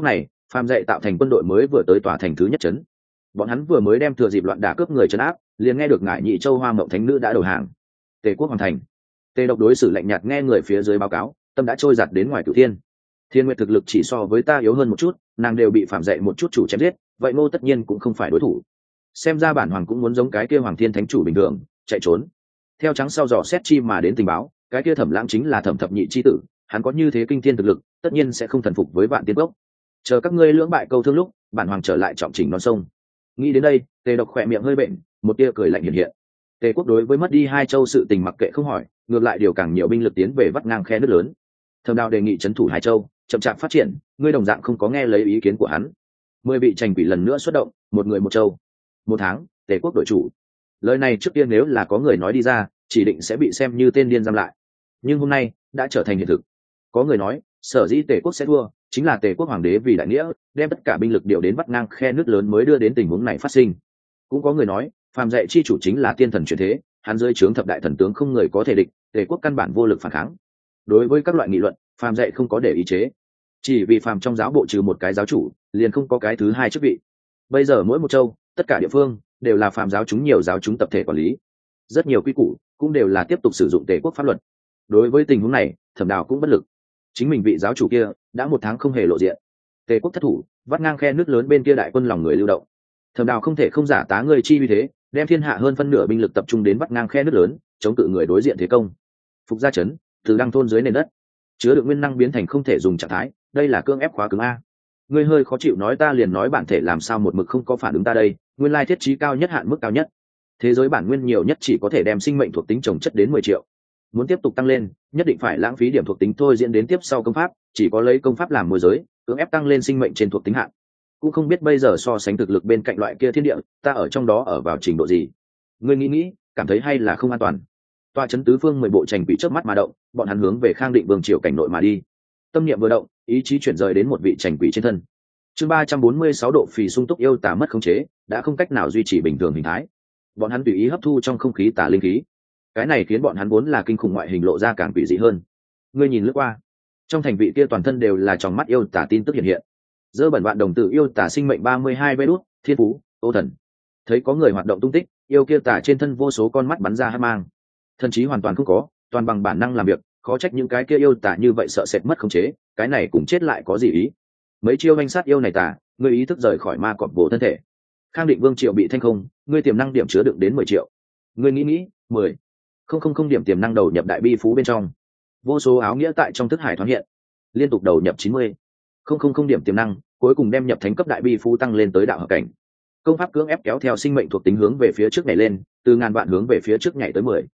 Phàm dạy tạo thành quân đội mới vừa tới tòa thành thứ nhất trấn. Bọn hắn vừa mới đem thừa dịp loạn đả cướp người trấn áp, liền nghe được ngải Nhị Châu Hoa Mộng Thánh Nữ đã đầu hàng. Tề quốc hoàn thành. Tề độc đối xử lạnh nhạt nghe người phía dưới báo cáo, tâm đã trôi giạt đến ngoài cửu thiên. Thiên Nguyệt thực lực chỉ so với ta yếu hơn một chút, nàng đều bị Phàm dạy một chút chủ chém giết, vậy Ngô tất nhiên cũng không phải đối thủ. Xem ra bản hoàng cũng muốn giống cái kia Hoàng Thiên Thánh chủ bình thường, chạy trốn. Theo trắng sau dò xét chi mà đến tình báo, cái kia Thẩm Lãng chính là Thẩm Thập Nhị chi tử, hắn có như thế kinh thiên thực lực, tất nhiên sẽ không thần phục với Vạn Tiên Cốc. Chờ các ngươi lưỡng bại câu thương lúc, bản hoàng trở lại trọng chỉnh non sông. Nghĩ đến đây, Tề độc khỏe miệng hơi bệnh, một tia cười lạnh hiện hiện. Tề quốc đối với mất đi hai châu sự tình mặc kệ không hỏi, ngược lại điều càng nhiều binh lực tiến về vắt ngang khe nước lớn. Thẩm Đào đề nghị trấn thủ hai châu, chậm chạp phát triển, ngươi đồng dạng không có nghe lấy ý kiến của hắn. 10 vị tranh quỷ lần nữa xuất động, một người một châu. Một tháng, Tề quốc đổi chủ. Lời này trước tiên nếu là có người nói đi ra, chỉ định sẽ bị xem như tên điên giam lại. Nhưng hôm nay đã trở thành hiện thực. Có người nói, sở dĩ Tề quốc sẽ thua, chính là Tề quốc hoàng đế vì đại nghĩa, đem tất cả binh lực điều đến vắt ngang khe nước lớn mới đưa đến tình huống này phát sinh. Cũng có người nói, Phàm dạy chi chủ chính là tiên thần chuyển thế, hắn dưới trướng thập đại thần tướng không người có thể địch, Tề quốc căn bản vô lực phản kháng. Đối với các loại nghị luận, Phàm dạy không có để ý chế. Chỉ vì Phàm trong giáo bộ trừ một cái giáo chủ, liền không có cái thứ hai chức vị. Bây giờ mỗi một châu, tất cả địa phương đều là Phàm giáo chúng nhiều giáo chúng tập thể quản lý. Rất nhiều quy củ cũng đều là tiếp tục sử dụng Tề quốc pháp luật. Đối với tình huống này, Thẩm Đào cũng bất lực. Chính mình vị giáo chủ kia đã một tháng không hề lộ diện. Tề quốc thất thủ, vắt ngang khe nước lớn bên kia đại quân lòng người lưu động. Thẩm Đào không thể không giả tá người chi uy thế, đem thiên hạ hơn phân nửa binh lực tập trung đến vắt ngang khe nước lớn, chống cự người đối diện thế công. Phục gia trấn, từ đăng thôn dưới nền đất, chứa đựng nguyên năng biến thành không thể dùng trạng thái, đây là cưỡng ép khóa cứng a. Ngươi hơi khó chịu nói ta liền nói bản thể làm sao một mực không có phản ứng ta đây, nguyên lai thiết trí cao nhất hạn mức cao nhất. Thế giới bản nguyên nhiều nhất chỉ có thể đem sinh mệnh thuộc tính trồng chất đến 10 triệu. Muốn tiếp tục tăng lên, nhất định phải lãng phí điểm thuộc tính thôi diễn đến tiếp sau công pháp, chỉ có lấy công pháp làm môi giới, cưỡng ép tăng lên sinh mệnh trên thuộc tính hạn. Cũng không biết bây giờ so sánh thực lực bên cạnh loại kia thiên địa, ta ở trong đó ở vào trình độ gì. Ngươi nghĩ, cảm thấy hay là không an toàn. Toa chấn tứ phương 10 bộ tranh quỷ chớp mắt mà động, bọn hắn hướng về Khang Định Vương triều cảnh nội mà đi. Tâm niệm vừa động, ý chí chuyển rời đến một vị tranh quỷ trên thân. Chương 346 độ phì sung túc yêu tà mất khống chế, đã không cách nào duy trì bình thường hình thái. Bọn hắn tùy ý hấp thu trong không khí tà linh khí. Cái này khiến bọn hắn vốn là kinh khủng ngoại hình lộ ra càng quỷ dị hơn. Ngươi nhìn lướt qua, trong thành vị kia toàn thân đều là tròng mắt yêu tà tin tức hiện hiện. Dơ bẩn vạn đồng tử yêu tà sinh mệnh 32 vê đút, thiên phú, ô thần. Thấy có người hoạt động tung tích, yêu kia tà trên thân vô số con mắt bắn ra hắc mang. Thần trí hoàn toàn không có, toàn bằng bản năng làm việc, khó trách những cái kia yêu tà như vậy sợ sệt mất khống chế, cái này cùng chết lại có gì ý. Mấy chiêu anh sát yêu này tà, ngươi ý thức rời khỏi ma cọp bộ thân thể. Khang Định Vương triệu bị thanh không, ngươi tiềm năng điểm chứa đựng đến 10 triệu. Ngươi nghĩ, 10 không điểm tiềm năng đầu nhập đại bi phú bên trong. Vô số áo nghĩa tại trong thức hải thoáng hiện, liên tục đầu nhập 90 không điểm tiềm năng, cuối cùng đem nhập thánh cấp đại bi phú tăng lên tới đạo hợp cảnh. Công pháp cưỡng ép kéo theo sinh mệnh thuộc tính hướng về phía trước nhảy lên, từ ngàn vạn hướng về phía trước nhảy tới 10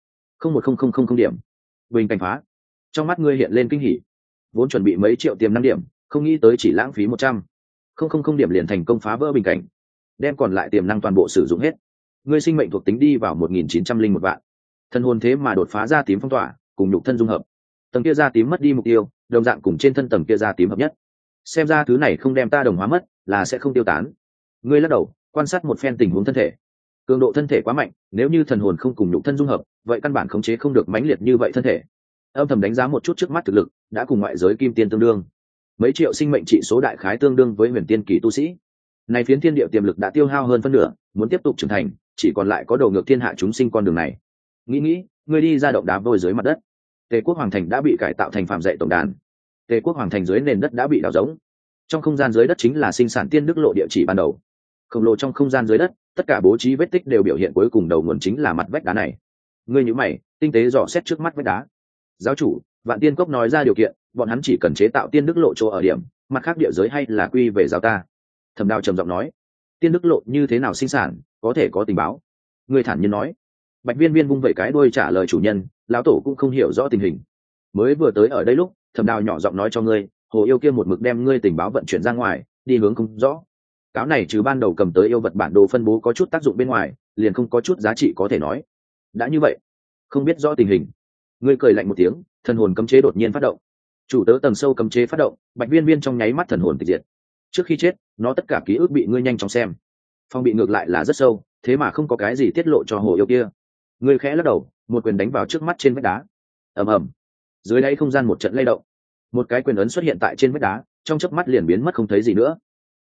không điểm. Bình cảnh phá. Trong mắt ngươi hiện lên kinh hỉ. Vốn chuẩn bị mấy triệu tiềm năng điểm, không nghĩ tới chỉ lãng phí 100 không điểm liền thành công phá vỡ bình cảnh, đem còn lại tiềm năng toàn bộ sử dụng hết. Ngươi sinh mệnh thuộc tính đi vào 1901 vạn. Thân hồn thế mà đột phá ra tím phong tỏa, cùng nhục thân dung hợp. Tầng kia da tím mất đi mục tiêu, đồng dạng cùng trên thân tầng kia da tím hợp nhất. Xem ra thứ này không đem ta đồng hóa mất, là sẽ không tiêu tán. Ngươi lắc đầu, quan sát một phen tình huống thân thể. Cường độ thân thể quá mạnh, nếu như thần hồn không cùng nhục thân dung hợp, vậy căn bản khống chế không được mãnh liệt như vậy thân thể. Âm thầm đánh giá một chút trước mắt thực lực, đã cùng ngoại giới kim tiên tương đương. Mấy triệu sinh mệnh trị số đại khái tương đương với huyền tiên kỳ tu sĩ. Này phiến thiên địa tiềm lực đã tiêu hao hơn phân nửa, muốn tiếp tục trưởng thành, chỉ còn lại có đầu ngược thiên hạ chúng sinh con đường này. Nghĩ, ngươi đi ra động đá vôi dưới mặt đất. Tề quốc hoàng thành đã bị cải tạo thành phạm dạy tổng đàn. Tề quốc hoàng thành dưới nền đất đã bị đào rỗng. Trong không gian dưới đất chính là sinh sản tiên đức lộ địa chỉ ban đầu. Khổng lồ trong không gian dưới đất, tất cả bố trí vết tích đều biểu hiện cuối cùng đầu nguồn chính là mặt vách đá này. Ngươi nhíu mày, tinh tế dò xét trước mắt vách đá. Giáo chủ, Vạn Tiên Cốc nói ra điều kiện, bọn hắn chỉ cần chế tạo tiên đức lộ chỗ ở điểm, mặt khác địa giới hay là quy về giáo ta. Thẩm Đào trầm giọng nói, tiên đức lộ như thế nào sinh sản, có thể có tình báo. Ngươi thản nhiên nói. Bạch Viên Viên vung vẩy cái đuôi trả lời chủ nhân, lão tổ cũng không hiểu rõ tình hình. Mới vừa tới ở đây lúc, Thẩm Đào nhỏ giọng nói cho ngươi, hồ yêu kia một mực đem ngươi tình báo vận chuyển ra ngoài, đi hướng không rõ. Cáo này trừ ban đầu cầm tới yêu vật bản đồ phân bố có chút tác dụng bên ngoài, liền không có chút giá trị có thể nói. Đã như vậy, không biết rõ tình hình. Ngươi cười lạnh một tiếng, thần hồn cấm chế đột nhiên phát động. Chủ tớ tầng sâu cấm chế phát động, Bạch Viên Viên trong nháy mắt thần hồn tịch diệt. Trước khi chết, nó tất cả ký ức bị ngươi nhanh chóng xem. Phong bị ngược lại là rất sâu, thế mà không có cái gì tiết lộ cho hồ yêu kia. Ngươi khẽ lắc đầu, một quyền đánh vào trước mắt trên vách đá. Ầm ầm. Dưới đáy không gian một trận lay động. Một cái quyền ấn xuất hiện tại trên vách đá, trong chớp mắt liền biến mất không thấy gì nữa.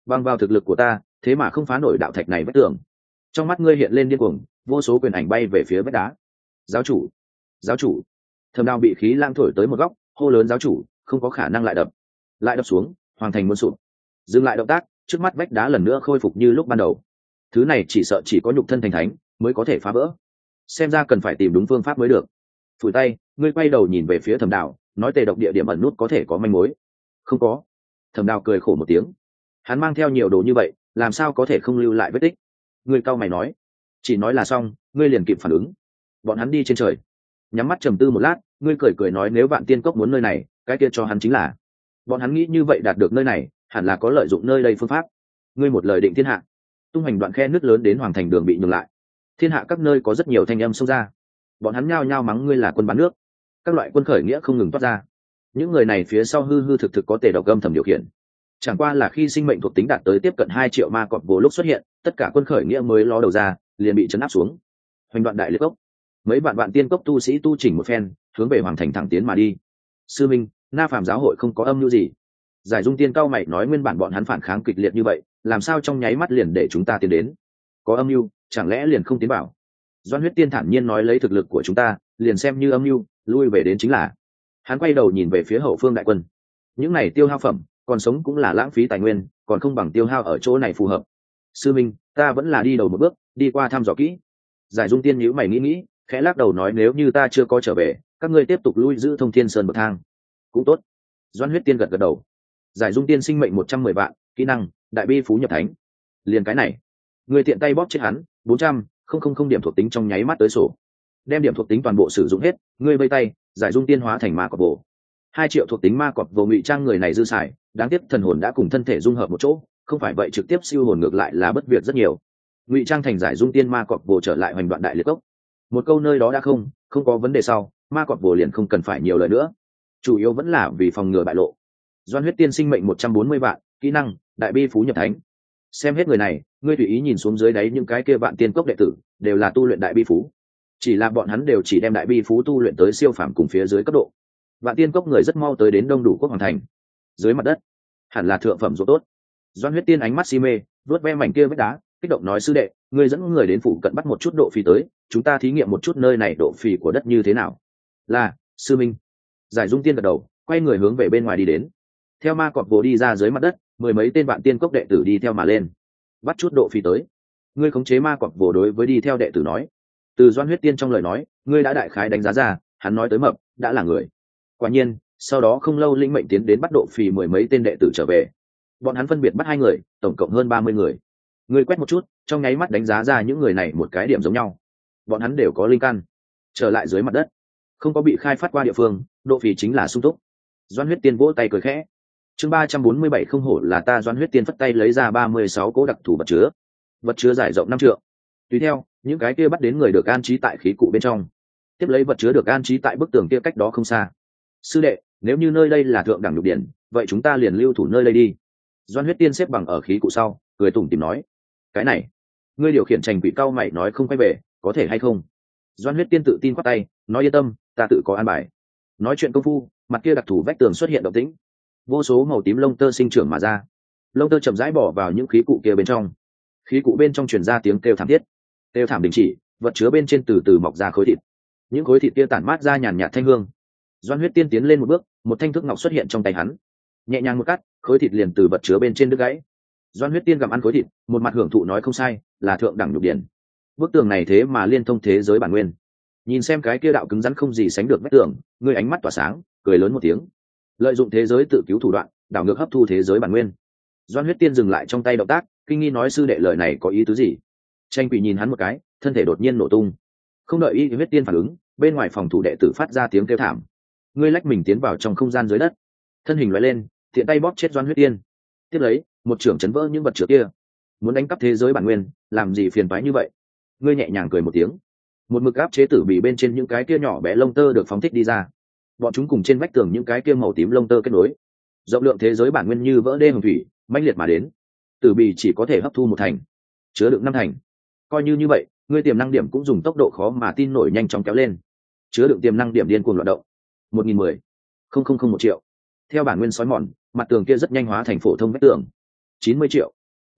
bằng vào thực lực của ta thế mà không phá nổi đạo thạch này vách tường. Trong mắt ngươi hiện lên điên cuồng, vô số quyền ảnh bay về phía vách đá. Giáo chủ, giáo chủ. Thẩm Đao bị khí lang thổi tới một góc, hô lớn giáo chủ, không có khả năng lại đập xuống, hoàng thành muốn sụp. Dừng lại động tác, trước mắt vách đá lần nữa khôi phục như lúc ban đầu. Thứ này chỉ sợ chỉ có nhục thân thành thánh mới có thể phá vỡ, xem ra cần phải tìm đúng phương pháp mới được. Phủi tay, ngươi quay đầu nhìn về phía Thẩm Đào, nói tề độc địa điểm ẩn nút có thể có manh mối. Không có. Thẩm Đào cười khổ một tiếng, hắn mang theo nhiều đồ như vậy làm sao có thể không lưu lại vết tích. Ngươi cau mày nói, chỉ nói là xong ngươi liền kịp phản ứng. Bọn hắn đi trên trời. Nhắm mắt trầm tư một lát, ngươi cười cười nói nếu Vạn Tiên Cốc muốn nơi này, cái kia cho hắn chính là. Bọn hắn nghĩ như vậy đạt được nơi này hẳn là có lợi dụng nơi đây phương pháp. Ngươi một lời định thiên hạ. Tung hành đoạn khe nước lớn đến hoàng thành đường bị nhường lại, thiên hạ các nơi có rất nhiều thanh âm xông ra. Bọn hắn nhao nhao mắng ngươi là quân bán nước, các loại quân khởi nghĩa không ngừng toát ra. Những người này phía sau hư hư thực thực có tề độc âm thầm điều khiển, chẳng qua là khi sinh mệnh thuộc tính đạt tới tiếp cận 2 triệu ma cọp vô lúc xuất hiện, tất cả quân khởi nghĩa mới ló đầu ra liền bị chấn áp xuống. Hoành đoạn đại liệt cốc, mấy vạn tiên cốc tu sĩ tu chỉnh một phen hướng về hoàng thành thẳng tiến mà đi. Sư minh, Na Phàm giáo hội không có âm mưu gì. Giải Dung Tiên cao mày nói nguyên bản bọn hắn phản kháng kịch liệt như vậy làm sao trong nháy mắt liền để chúng ta tiến đến. Có âm mưu chẳng lẽ liền không tiến bảo? Doan Huyết Tiên thản nhiên nói lấy thực lực của chúng ta liền xem như âm mưu lui về đến chính là. Hắn quay đầu nhìn về phía hậu phương đại quân, những này tiêu hao phẩm còn sống cũng là lãng phí tài nguyên, còn không bằng tiêu hao ở chỗ này phù hợp. Sư minh, ta vẫn là đi đầu một bước đi qua thăm dò kỹ. Giải Dung Tiên nhíu mày nghĩ khẽ lắc đầu nói nếu như ta chưa có trở về các ngươi tiếp tục lui giữ Thông Thiên Sơn bậc thang cũng tốt. Doan Huyết Tiên gật gật đầu. Giải Dung Tiên sinh mệnh 110 vạn, kỹ năng đại bi phú nhập thánh. Liền cái này người tiện tay bóp chết hắn 400 điểm thuộc tính trong nháy mắt tới sổ. Đem điểm thuộc tính toàn bộ sử dụng hết, ngươi vây tay Giải Dung Tiên hóa thành ma cọp vồ. 2 triệu thuộc tính ma cọp vồ ngụy trang người này dư xài, đáng tiếc thần hồn đã cùng thân thể dung hợp một chỗ, không phải vậy trực tiếp siêu hồn ngược lại là bất việc rất nhiều. Ngụy trang thành Giải Dung Tiên ma cọp vồ trở lại hoành đoạn đại liệt cốc. Một câu nơi đó đã không có vấn đề sau, ma cọp vồ liền không cần phải nhiều lời nữa, chủ yếu vẫn là vì phòng ngừa bại lộ. Doan Huyết Tiên sinh mệnh 140 vạn, kỹ năng đại bi phú nhập thánh. Xem hết người này, ngươi tùy ý nhìn xuống dưới đáy những cái kia Vạn Tiên Cốc đệ tử đều là tu luyện đại bi phú, chỉ là bọn hắn đều chỉ đem đại bi phú tu luyện tới siêu phàm cùng phía dưới cấp độ. Vạn Tiên Cốc người rất mau tới đến đông đủ quốc hoàng thành. Dưới mặt đất hẳn là thượng phẩm ruộng tốt. Doan Huyết Tiên ánh mắt si mê vuốt ve mảnh kia vách đá, kích động nói sư đệ, ngươi dẫn người đến phụ cận bắt một chút độ phì tới, chúng ta thí nghiệm một chút nơi này độ phì của đất như thế nào. Là sư minh. Giải Dung Tiên gật đầu, quay người hướng về bên ngoài đi đến. Theo ma cọp vồ đi ra dưới mặt đất, 10 mấy tên Vạn Tiên Cốc đệ tử đi theo mà lên, bắt chút độ phì tới. Ngươi khống chế ma cọp vồ đối với đi theo đệ tử nói. Từ Doan Huyết Tiên trong lời nói, ngươi đã đại khái đánh giá ra, hắn nói tới mập đã là người. Quả nhiên, sau đó không lâu linh mệnh tiến đến bắt độ phì 10 mấy tên đệ tử trở về. Bọn hắn phân biệt bắt 2 người, tổng cộng hơn 30 người. Ngươi quét một chút, trong nháy mắt đánh giá ra những người này một cái điểm giống nhau. Bọn hắn đều có linh căn. Trở lại dưới mặt đất, không có bị khai phát qua địa phương, độ phì chính là sung túc. Doan Huyết Tiên vỗ tay cười khẽ. Chương 347 không hổ là ta. Doan Huyết Tiên phất tay lấy ra 36 cỗ đặc thù vật chứa giải rộng 5 trượng. Tùy theo, những cái kia bắt đến người được an trí tại khí cụ bên trong. Tiếp lấy vật chứa được an trí tại bức tường kia cách đó không xa. Sư đệ, nếu như nơi đây là thượng đẳng lục điển, vậy chúng ta liền lưu thủ nơi đây đi. Doan Huyết Tiên xếp bằng ở khí cụ sau, cười tủm tỉm nói. Cái này, ngươi điều khiển Trành Quỷ cao mày nói không quay về, có thể hay không? Doan Huyết Tiên tự tin quát tay, nói yên tâm, ta tự có an bài. Nói chuyện công phu, mặt kia đặc thù vách tường xuất hiện động tĩnh, vô số màu tím lông tơ sinh trưởng mà ra. Lông tơ chậm rãi bỏ vào những khí cụ kia bên trong, khí cụ bên trong truyền ra tiếng kêu thảm thiết. Kêu thảm đình chỉ, vật chứa bên trên từ từ mọc ra khối thịt. Những khối thịt kia tản mát ra nhàn nhạt thanh hương. Doan Huyết Tiên tiến lên một bước, một thanh thước ngọc xuất hiện trong tay hắn, nhẹ nhàng một cắt, khối thịt liền từ vật chứa bên trên đứt gãy. Doan Huyết Tiên gặm ăn khối thịt, một mặt hưởng thụ nói không sai, là thượng đẳng nhục điển. Bức tường này thế mà liên thông thế giới bản nguyên. Nhìn xem cái kia đạo cứng rắn không gì sánh được vách tường, ngươi ánh mắt tỏa sáng, cười lớn một tiếng. Lợi dụng thế giới tự cứu thủ đoạn, đảo ngược hấp thu thế giới bản nguyên. Doan Huyết Tiên dừng lại trong tay động tác, kinh nghi nói sư đệ lời này có ý tứ gì? Tranh Quỷ nhìn hắn một cái, thân thể đột nhiên nổ tung. Không đợi Y Huyết Tiên phản ứng, bên ngoài phòng thủ đệ tử phát ra tiếng kêu thảm. Ngươi lách mình tiến vào trong không gian dưới đất, thân hình lóe lên, thiện tay bóp chết Doan Huyết Tiên. Tiếp lấy, một trưởng chấn vỡ những vật chứa kia. Muốn đánh cắp thế giới bản nguyên, làm gì phiền toái như vậy? Ngươi nhẹ nhàng cười một tiếng. Một mực áp chế tử bì bên trên những cái kia nhỏ bé lông tơ được phóng thích đi ra. Bọn chúng cùng trên vách tường những cái kia màu tím lông tơ kết nối. Rộng lượng thế giới bản nguyên như vỡ đê hồng thủy, mãnh liệt mà đến. Tử bì chỉ có thể hấp thu 1 thành, chứa đựng 5 thành. Coi như vậy, ngươi tiềm năng điểm cũng dùng tốc độ khó mà tin nổi nhanh chóng kéo lên. Chứa đựng tiềm năng điểm điên cuồng loạn động. 1010, 1 triệu. Theo bản nguyên sói mòn, mặt tường kia rất nhanh hóa thành phổ thông vách tường. 90 triệu,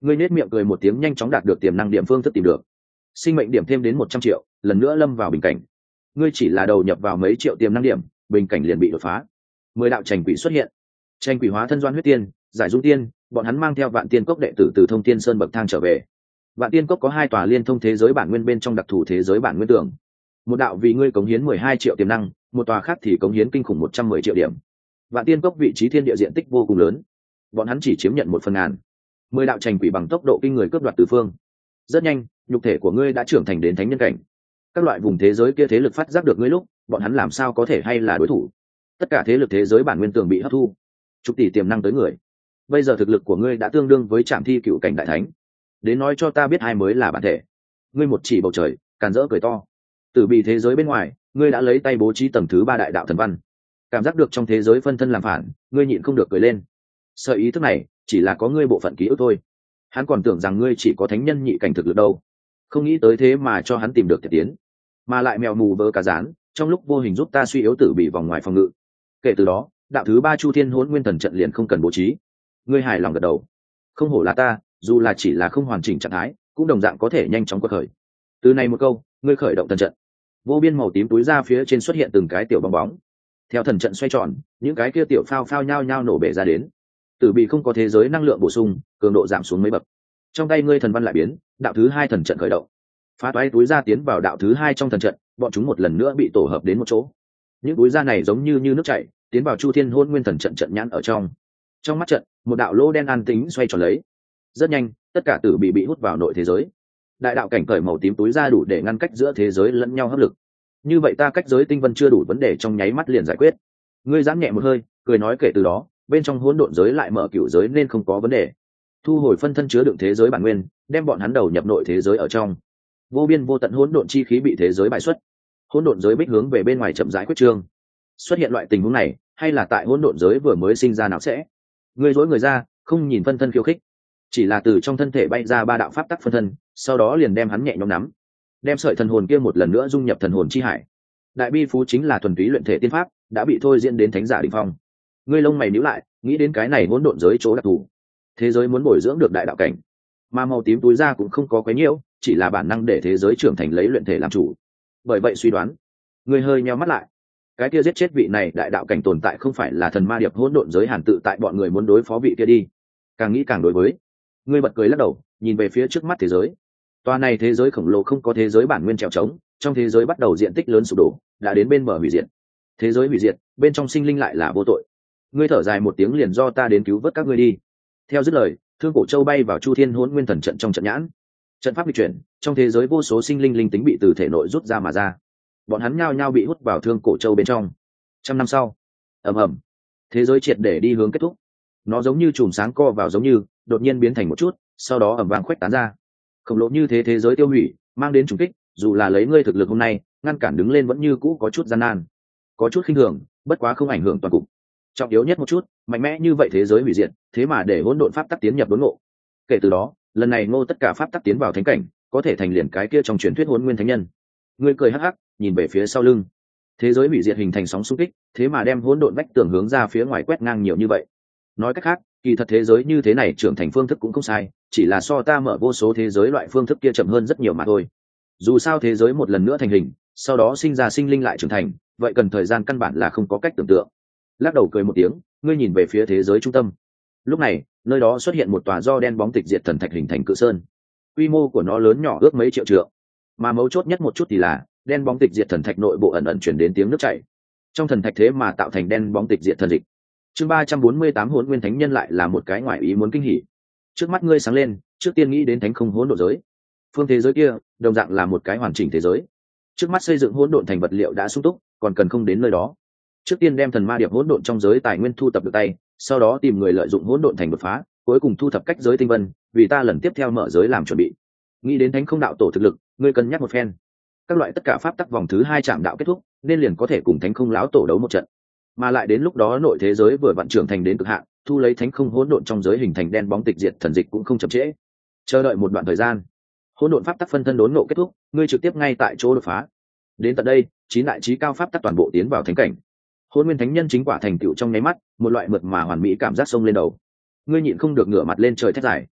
Ngươi nết miệng cười một tiếng, nhanh chóng đạt được tiềm năng điểm phương thức tìm được sinh mệnh điểm thêm đến 100 triệu, lần nữa lâm vào bình cảnh. Ngươi chỉ là đầu nhập vào mấy triệu tiềm năng điểm, bình cảnh liền bị đột phá. 10 đạo tranh quỷ xuất hiện. Tranh quỷ hóa thân Doan Huyết Tiên, Giải Dung Tiên, bọn hắn mang theo Vạn Tiên Cốc đệ tử từ Thông Tiên Sơn bậc thang trở về. Vạn Tiên Cốc có 2 tòa liên thông thế giới bản nguyên bên trong đặc thù thế giới bản nguyên tường. Một đạo vì ngươi cống hiến 12 triệu tiềm năng, một tòa khác thì cống hiến kinh khủng 110 triệu điểm. Vạn Tiên Cốc vị trí thiên địa diện tích vô cùng lớn, bọn hắn chỉ chiếm nhận 1/1000. 10 đạo tranh quỷ bằng tốc độ kinh người cướp đoạt tứ phương. Rất nhanh, nhục thể của ngươi đã trưởng thành đến thánh nhân cảnh. Các loại vùng thế giới kia thế lực phát giác được ngươi lúc, bọn hắn làm sao có thể hay là đối thủ. Tất cả thế lực thế giới bản nguyên tường bị hấp thu, chục tỷ tiềm năng tới người. Bây giờ thực lực của ngươi đã tương đương với Trảm Thi cựu cảnh đại thánh. Đến nói cho ta biết ai mới là bản thể. Ngươi một chỉ bầu trời, càn rỡ cười to. Từ bị thế giới bên ngoài, ngươi đã lấy tay bố trí tầng thứ 3 đại đạo thần văn. Cảm giác được trong thế giới phân thân làm phản, ngươi nhịn không được cười lên. Sợ ý thức này chỉ là có ngươi bộ phận ký ức thôi. Hắn còn tưởng rằng ngươi chỉ có thánh nhân nhị cảnh thực lực đâu, không nghĩ tới thế mà cho hắn tìm được thiệt tiến, mà lại mèo mù vớ cá rán, trong lúc vô hình giúp ta suy yếu Tử Bị vòng ngoài phòng ngự. Kể từ đó, đạo thứ 3 Chu Thiên Hỗn Nguyên Thần trận liền không cần bố trí. Ngươi hài lòng gật đầu. Không hổ là ta, dù là chỉ là không hoàn chỉnh trạng thái, cũng đồng dạng có thể nhanh chóng quật khởi. Từ này một câu, ngươi khởi động thần trận. Vô biên màu tím túi ra phía trên xuất hiện từng cái tiểu bong bóng. Theo thần trận xoay tròn, những cái kia tiểu phao phao nhao nhao nổ bể ra đến. Tử Bị không có thế giới năng lượng bổ sung, cường độ giảm xuống mấy bậc. Trong tay ngươi thần văn lại biến, đạo thứ 2 thần trận khởi động. Phá toái túi ra tiến vào đạo thứ 2 trong thần trận, bọn chúng một lần nữa bị tổ hợp đến một chỗ. Những túi ra này giống như nước chảy, tiến vào Chu Thiên Hỗn Nguyên Thần trận trận nhãn ở trong. Trong mắt trận, một đạo lỗ đen an tĩnh xoay tròn lấy. Rất nhanh, tất cả Tử Bị bị hút vào nội thế giới. Đại đạo cảnh cởi màu tím túi ra đủ để ngăn cách giữa thế giới lẫn nhau hấp lực. Như vậy ta cách giới tinh vân chưa đủ vấn đề trong nháy mắt liền giải quyết. Ngươi giãn nhẹ một hơi, cười nói kể từ đó, bên trong hỗn độn giới lại mở cửu giới nên không có vấn đề. Thu hồi phân thân chứa đựng thế giới bản nguyên, đem bọn hắn đầu nhập nội thế giới ở trong. Vô biên vô tận hỗn độn chi khí bị thế giới bại xuất, hỗn độn giới bích hướng về bên ngoài chậm rãi quyết trương. Xuất hiện loại tình huống này, hay là tại hỗn độn giới vừa mới sinh ra nào sẽ? Ngươi dối người ra, không nhìn phân thân khiêu khích, chỉ là từ trong thân thể bay ra 3 đạo pháp tắc phân thân, sau đó liền đem hắn nhẹ nhõm nắm, đem sợi thần hồn kia một lần nữa dung nhập thần hồn chi hải. Đại bi phú chính là thuần túy luyện thể tiên pháp, đã bị thôi diễn đến thánh giả đỉnh phong. Ngươi lông mày nhíu lại, nghĩ đến cái này hỗn độn giới chỗ đặc thù, thế giới muốn bồi dưỡng được đại đạo cảnh, mà màu tím túi ra cũng không có quấy nhiễu, chỉ là bản năng để thế giới trưởng thành lấy luyện thể làm chủ. Bởi vậy suy đoán, ngươi hơi nheo mắt lại, cái kia giết chết vị này đại đạo cảnh tồn tại không phải là thần ma điệp hỗn độn giới hàn tự tại bọn người muốn đối phó vị kia đi. Càng nghĩ càng đối với. Ngươi bật cười lắc đầu, nhìn về phía trước mắt thế giới. Toa này thế giới khổng lồ không có thế giới bản nguyên trèo trống, trong thế giới bắt đầu diện tích lớn sụp đổ, đã đến bên bờ hủy diệt. Thế giới hủy diệt, bên trong sinh linh lại là vô tội. Ngươi thở dài một tiếng, liền do ta đến cứu vớt các ngươi đi. Theo dứt lời, Thương Cổ Châu bay vào Chu Thiên Hỗn Nguyên Thần trận trong trận nhãn. Trận pháp di chuyển, trong thế giới vô số sinh linh linh tính bị từ thể nội rút ra mà ra. Bọn hắn nhao nhao bị hút vào Thương Cổ Châu bên trong. 100 năm sau, ầm ầm, thế giới triệt để đi hướng kết thúc. Nó giống như chùm sáng co vào, giống như đột nhiên biến thành một chút, sau đó ầm vang khuếch tán ra. Khổng lồ như thế thế giới tiêu hủy, mang đến trùng kích, dù là lấy ngươi thực lực hôm nay, ngăn cản đứng lên vẫn như cũ có chút gian nan, có chút khinh thường, bất quá không ảnh hưởng toàn cục. Trọng yếu nhất một chút, mạnh mẽ như vậy thế giới hủy diệt, thế mà để hỗn độn pháp tắc tiến nhập đốn ngộ. Kể từ đó, lần này Ngô tất cả pháp tắc tiến vào thánh cảnh, có thể thành liền cái kia trong truyền thuyết Hỗn Nguyên Thánh Nhân. Ngươi cười hắc hắc, nhìn về phía sau lưng. Thế giới hủy diệt hình thành sóng xung kích, thế mà đem hỗn độn vách tường hướng ra phía ngoài quét ngang nhiều như vậy. Nói cách khác, kỳ thật thế giới như thế này trưởng thành phương thức cũng không sai, chỉ là so ta mở vô số thế giới loại phương thức kia chậm hơn rất nhiều mà thôi. Dù sao thế giới một lần nữa thành hình, sau đó sinh ra sinh linh lại trưởng thành, vậy cần thời gian căn bản là không có cách tưởng tượng. Lắc đầu cười một tiếng, ngươi nhìn về phía thế giới trung tâm. Lúc này, nơi đó xuất hiện một tòa do đen bóng tịch diệt thần thạch hình thành cự sơn. Quy mô của nó lớn nhỏ ước mấy triệu trượng, mà mấu chốt nhất một chút thì là đen bóng tịch diệt thần thạch nội bộ ẩn ẩn chuyển đến tiếng nước chảy. Trong thần thạch thế mà tạo thành đen bóng tịch diệt thần dịch. Chương 348 Hỗn Nguyên Thánh Nhân lại là một cái ngoại ý muốn kinh hỉ. Trước mắt ngươi sáng lên, trước tiên nghĩ đến thánh không hỗn độn giới. Phương thế giới kia, đồng dạng là một cái hoàn chỉnh thế giới. Trước mắt xây dựng hỗn độn thành vật liệu đã sung túc, còn cần không đến nơi đó. Trước tiên đem thần ma điệp hỗn độn trong giới tài nguyên thu tập được tay, sau đó tìm người lợi dụng hỗn độn thành đột phá, cuối cùng thu thập cách giới tinh vân, vì ta lần tiếp theo mở giới làm chuẩn bị. Nghĩ đến thánh không đạo tổ thực lực, ngươi cân nhắc một phen. Các loại tất cả pháp tắc vòng thứ 2 chạm đạo kết thúc, nên liền có thể cùng thánh không lão tổ đấu một trận. Mà lại đến lúc đó nội thế giới vừa vặn trưởng thành đến cực hạn, thu lấy thánh không hỗn độn trong giới hình thành đen bóng tịch diệt thần dịch cũng không chậm trễ. Chờ đợi một đoạn thời gian, hỗn độn pháp tắc phân thân đốn ngộ kết thúc, ngươi trực tiếp ngay tại chỗ đột phá. Đến tận đây, 9 đại chí cao pháp tắc toàn bộ tiến vào thánh cảnh. Hỗn Nguyên Thánh Nhân chính quả thành tựu trong nháy mắt, một loại mượt mà hoàn mỹ cảm giác xông lên đầu. Ngươi nhịn không được ngửa mặt lên trời thét dài.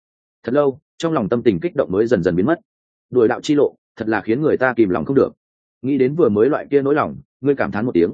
Thật lâu, trong lòng tâm tình kích động mới dần dần biến mất. Đuổi đạo chi lộ thật là khiến người ta kìm lòng không được. Nghĩ đến vừa mới loại kia nỗi lòng, ngươi cảm thán một tiếng.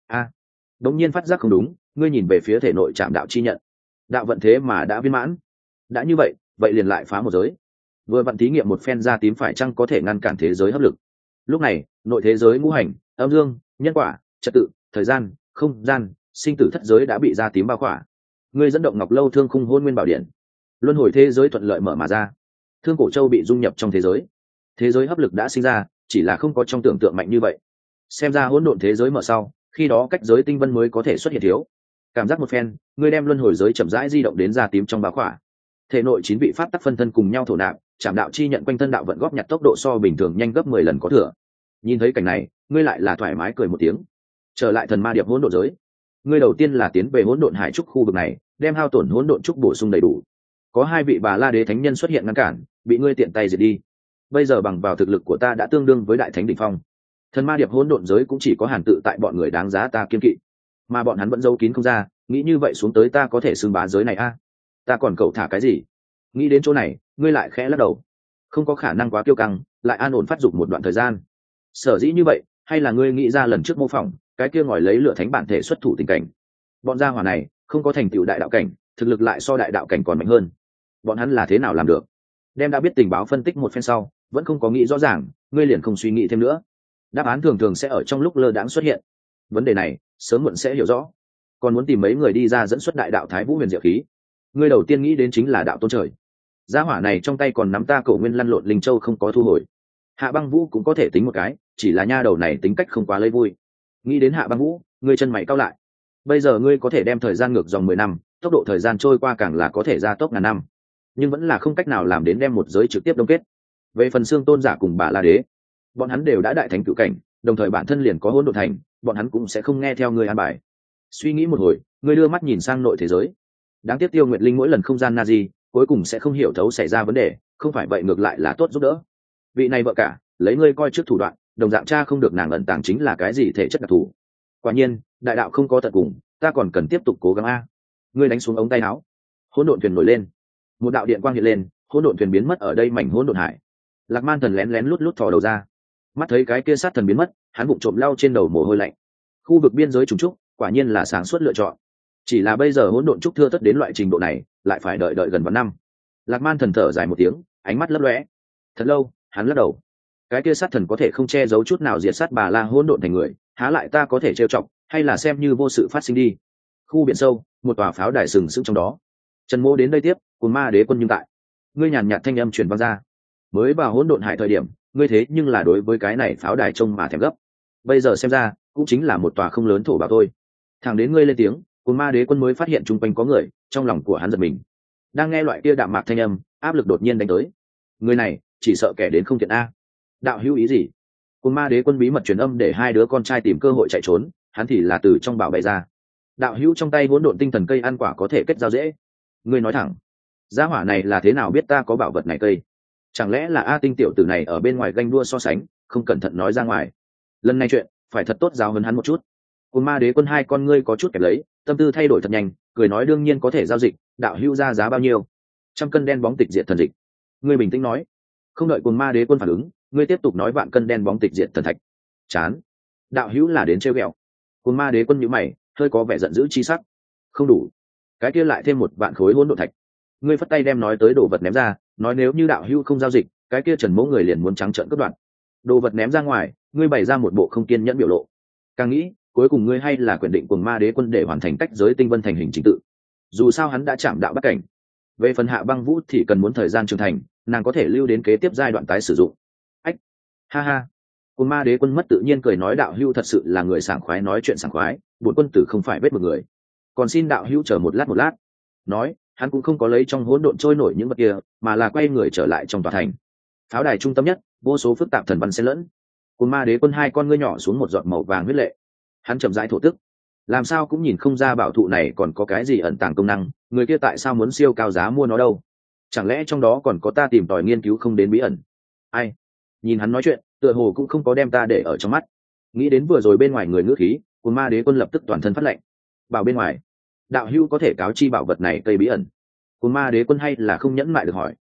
Đống nhiên phát giác không đúng, ngươi nhìn về phía thể nội Trạm đạo chi nhận. Đạo vận thế mà đã viên mãn. Đã như vậy, vậy liền lại phá một giới. Vừa vặn thí nghiệm một phen da tím phải chăng có thể ngăn cản thế giới hấp lực. Lúc này, nội thế giới ngũ hành, âm dương, nhân quả, trật tự, thời gian, không gian, sinh tử thất giới đã bị da tím bao khỏa. Ngươi dẫn động Ngọc Lâu Thương Khung Hôn Nguyên Bảo Điện, luân hồi thế giới thuận lợi mở mà ra. Thương Cổ Châu bị dung nhập trong thế giới. Thế giới hấp lực đã sinh ra, chỉ là không có trong tưởng tượng mạnh như vậy. Xem ra hỗn độn thế giới mở sau, khi đó cách giới tinh vân mới có thể xuất hiện thiếu. Cảm giác một phen, ngươi đem luân hồi giới chậm rãi di động đến da tím trong bao khỏa. Thể nội 9 vị pháp tắc phân thân cùng nhau thổ nạp, Trảm đạo chi nhận quanh thân đạo vận góp nhặt tốc độ so bình thường nhanh gấp 10 lần có thừa. Nhìn thấy cảnh này, ngươi lại là thoải mái cười một tiếng. Trở lại thần ma điệp hỗn độn giới, ngươi đầu tiên là tiến về hỗn độn hải trúc khu vực này, đem hao tổn hỗn độn trúc bổ sung đầy đủ. Có 2 vị Bà La Đế thánh nhân xuất hiện ngăn cản, bị ngươi tiện tay diệt đi. Bây giờ bằng vào thực lực của ta đã tương đương với đại thánh đỉnh phong. Thần ma điệp hỗn độn giới cũng chỉ có Hàn Tự tại bọn người đáng giá ta kiên kỵ, mà bọn hắn vẫn giấu kín không ra, nghĩ như vậy xuống tới ta có thể xưng bá giới này ta còn cậu thả cái gì? Nghĩ đến chỗ này, ngươi lại khẽ lắc đầu. Không có khả năng quá kiêu căng, lại an ổn phát dục một đoạn thời gian. Sở dĩ như vậy, hay là ngươi nghĩ ra lần trước mô phỏng, cái kia ngòi lấy lửa thánh bản thể xuất thủ tình cảnh. Bọn gia hỏa này không có thành tựu đại đạo cảnh, thực lực lại so đại đạo cảnh còn mạnh hơn. Bọn hắn là thế nào làm được? Đem đã biết tình báo phân tích một phen sau, vẫn không có nghĩ rõ ràng, ngươi liền không suy nghĩ thêm nữa. Đáp án thường thường sẽ ở trong lúc lơ đãng xuất hiện. Vấn đề này sớm muộn sẽ hiểu rõ. Còn muốn tìm mấy người đi ra dẫn xuất đại đạo Thái Vũ Huyền Diệu khí. Ngươi đầu tiên nghĩ đến chính là đạo tôn trời. Gia hỏa này trong tay còn nắm ta Cổ Nguyên lăn lộn linh châu không có thu hồi. Hạ Băng Vũ cũng có thể tính một cái, chỉ là nha đầu này tính cách không quá lấy vui. Nghĩ đến Hạ Băng Vũ, ngươi chân mày cau lại. Bây giờ ngươi có thể đem thời gian ngược dòng 10 năm, tốc độ thời gian trôi qua càng là có thể gia tốc ngàn năm, nhưng vẫn là không cách nào làm đến đem một giới trực tiếp đông kết. Về phần Xương Tôn giả cùng Bà La Đế, bọn hắn đều đã đại thánh cửu cảnh, đồng thời bản thân liền có hỗn độn thành, bọn hắn cũng sẽ không nghe theo ngươi an bài. Suy nghĩ một hồi, ngươi đưa mắt nhìn sang nội thế giới. Đáng tiếc Tiêu Nguyệt Linh mỗi lần không gian Nazi, cuối cùng sẽ không hiểu thấu xảy ra vấn đề, không phải vậy ngược lại là tốt giúp đỡ. Vị này vợ cả, lấy ngươi coi trước thủ đoạn, đồng dạng cha không được nàng ẩn tàng chính là cái gì thể chất đặc thù. Quả nhiên, đại đạo không có tận cùng, ta còn cần tiếp tục cố gắng Ngươi đánh xuống ống tay áo, hỗn độn thuyền nổi lên, một đạo điện quang hiện lên, hỗn độn thuyền biến mất ở đây mảnh hỗn độn hải. Lạc Man Thần lén lén lút lút thò đầu ra, mắt thấy cái kia sát thần biến mất, hắn bụng trộm lau trên đầu mồ hôi lạnh. Khu vực biên giới trùng trúc, quả nhiên là sáng suốt lựa chọn. Chỉ là bây giờ hỗn độn trúc thưa thớt đến loại trình độ này, lại phải đợi gần vạn năm. Lạc Man Thần thở dài một tiếng, ánh mắt lấp lóe. Thật lâu, hắn lắc đầu. Cái kia sát thần có thể không che giấu chút nào diệt sát Bà La hỗn độn thành người, há lại ta có thể trêu chọc, hay là xem như vô sự phát sinh đi. Khu biển sâu, một tòa pháo đài sừng sững trong đó. Trần Mỗ đến đây tiếp, cùng Ma Đế quân nhưng tại. Ngươi nhàn nhạt thanh âm truyền vang ra. Mới vào hỗn độn hải thời điểm, ngươi thế nhưng là đối với cái này pháo đài trông mà thèm gấp. Bây giờ xem ra, cũng chính là một tòa không lớn thổ bảo thôi. Thẳng đến ngươi lên tiếng, cùng Ma Đế quân mới phát hiện chung quanh có người, trong lòng của hắn giật mình. Đang nghe loại kia đạm mạc thanh âm, áp lực đột nhiên đánh tới. Người này, chỉ sợ kẻ đến không thiện đạo hữu ý gì? Cùng Ma Đế quân bí mật truyền âm để hai đứa con trai tìm cơ hội chạy trốn, hắn thì là từ trong bảo bay ra. Đạo hữu trong tay hỗn độn tinh thần cây ăn quả có thể kết giao dễ. Ngươi nói thẳng, gia hỏa này là thế nào biết ta có bảo vật này cây? Chẳng lẽ là A Tinh tiểu tử này ở bên ngoài ganh đua so sánh, không cẩn thận nói ra ngoài. Lần này chuyện phải thật tốt giáo huấn hắn một chút. Cùng Ma Đế quân hai con ngươi có chút kẹp lấy, tâm tư thay đổi thật nhanh, cười nói đương nhiên có thể giao dịch, đạo hữu ra giá bao nhiêu? 100 cân đen bóng tịch diệt thần dịch. Ngươi bình tĩnh nói. Không đợi Cùng Ma Đế quân phản ứng, ngươi tiếp tục nói vạn cân đen bóng tịch diệt thần thạch. Chán. Đạo hữu là đến trêu ghẹo. Cùng Ma Đế quân nhíu mày, hơi có vẻ giận dữ chi sắc. Không đủ. Cái kia lại thêm 1 vạn khối hỗn độn thạch. Ngươi phất tay đem nói tới đồ vật ném ra, nói nếu như đạo hữu không giao dịch, cái kia Trần Mỗ người liền muốn trắng trợn cướp đoạt. Đồ vật ném ra ngoài, ngươi bày ra một bộ không kiên nhẫn biểu lộ. Càng nghĩ, cuối cùng ngươi hay là quyết định Cùng Ma Đế quân để hoàn thành tách giới tinh vân thành hình chính tự. Dù sao hắn đã chạm đạo bất cảnh. Về phần Hạ Băng Vũ thì cần muốn thời gian trưởng thành, nàng có thể lưu đến kế tiếp giai đoạn tái sử dụng. Ách, ha ha. Cùng Ma Đế quân mất tự nhiên cười nói đạo hữu thật sự là người sảng khoái nói chuyện sảng khoái, bổn quân tử không phải vết một người. Còn xin đạo hữu chờ một lát. Nói, hắn cũng không có lấy trong hỗn độn trôi nổi những vật kia, mà là quay người trở lại trong tòa thành. Pháo đài trung tâm nhất, vô số phức tạp thần văn xen lẫn. Cùng Ma Đế quân hai con ngươi nhỏ xuống một giọt màu vàng huyết lệ. Hắn chậm rãi thổ tức. Làm sao cũng nhìn không ra bảo thụ này còn có cái gì ẩn tàng công năng, người kia tại sao muốn siêu cao giá mua nó đâu? Chẳng lẽ trong đó còn có ta tìm tòi nghiên cứu không đến bí ẩn? Ai? Nhìn hắn nói chuyện, tựa hồ cũng không có đem ta để ở trong mắt. Nghĩ đến vừa rồi bên ngoài người ngữ khí, Cùng Ma Đế quân lập tức toàn thân phát lạnh. Bảo bên ngoài, đạo hữu có thể cáo chi bảo vật này cây bí ẩn. Cùng Ma Đế quân hay là không nhẫn mại được hỏi.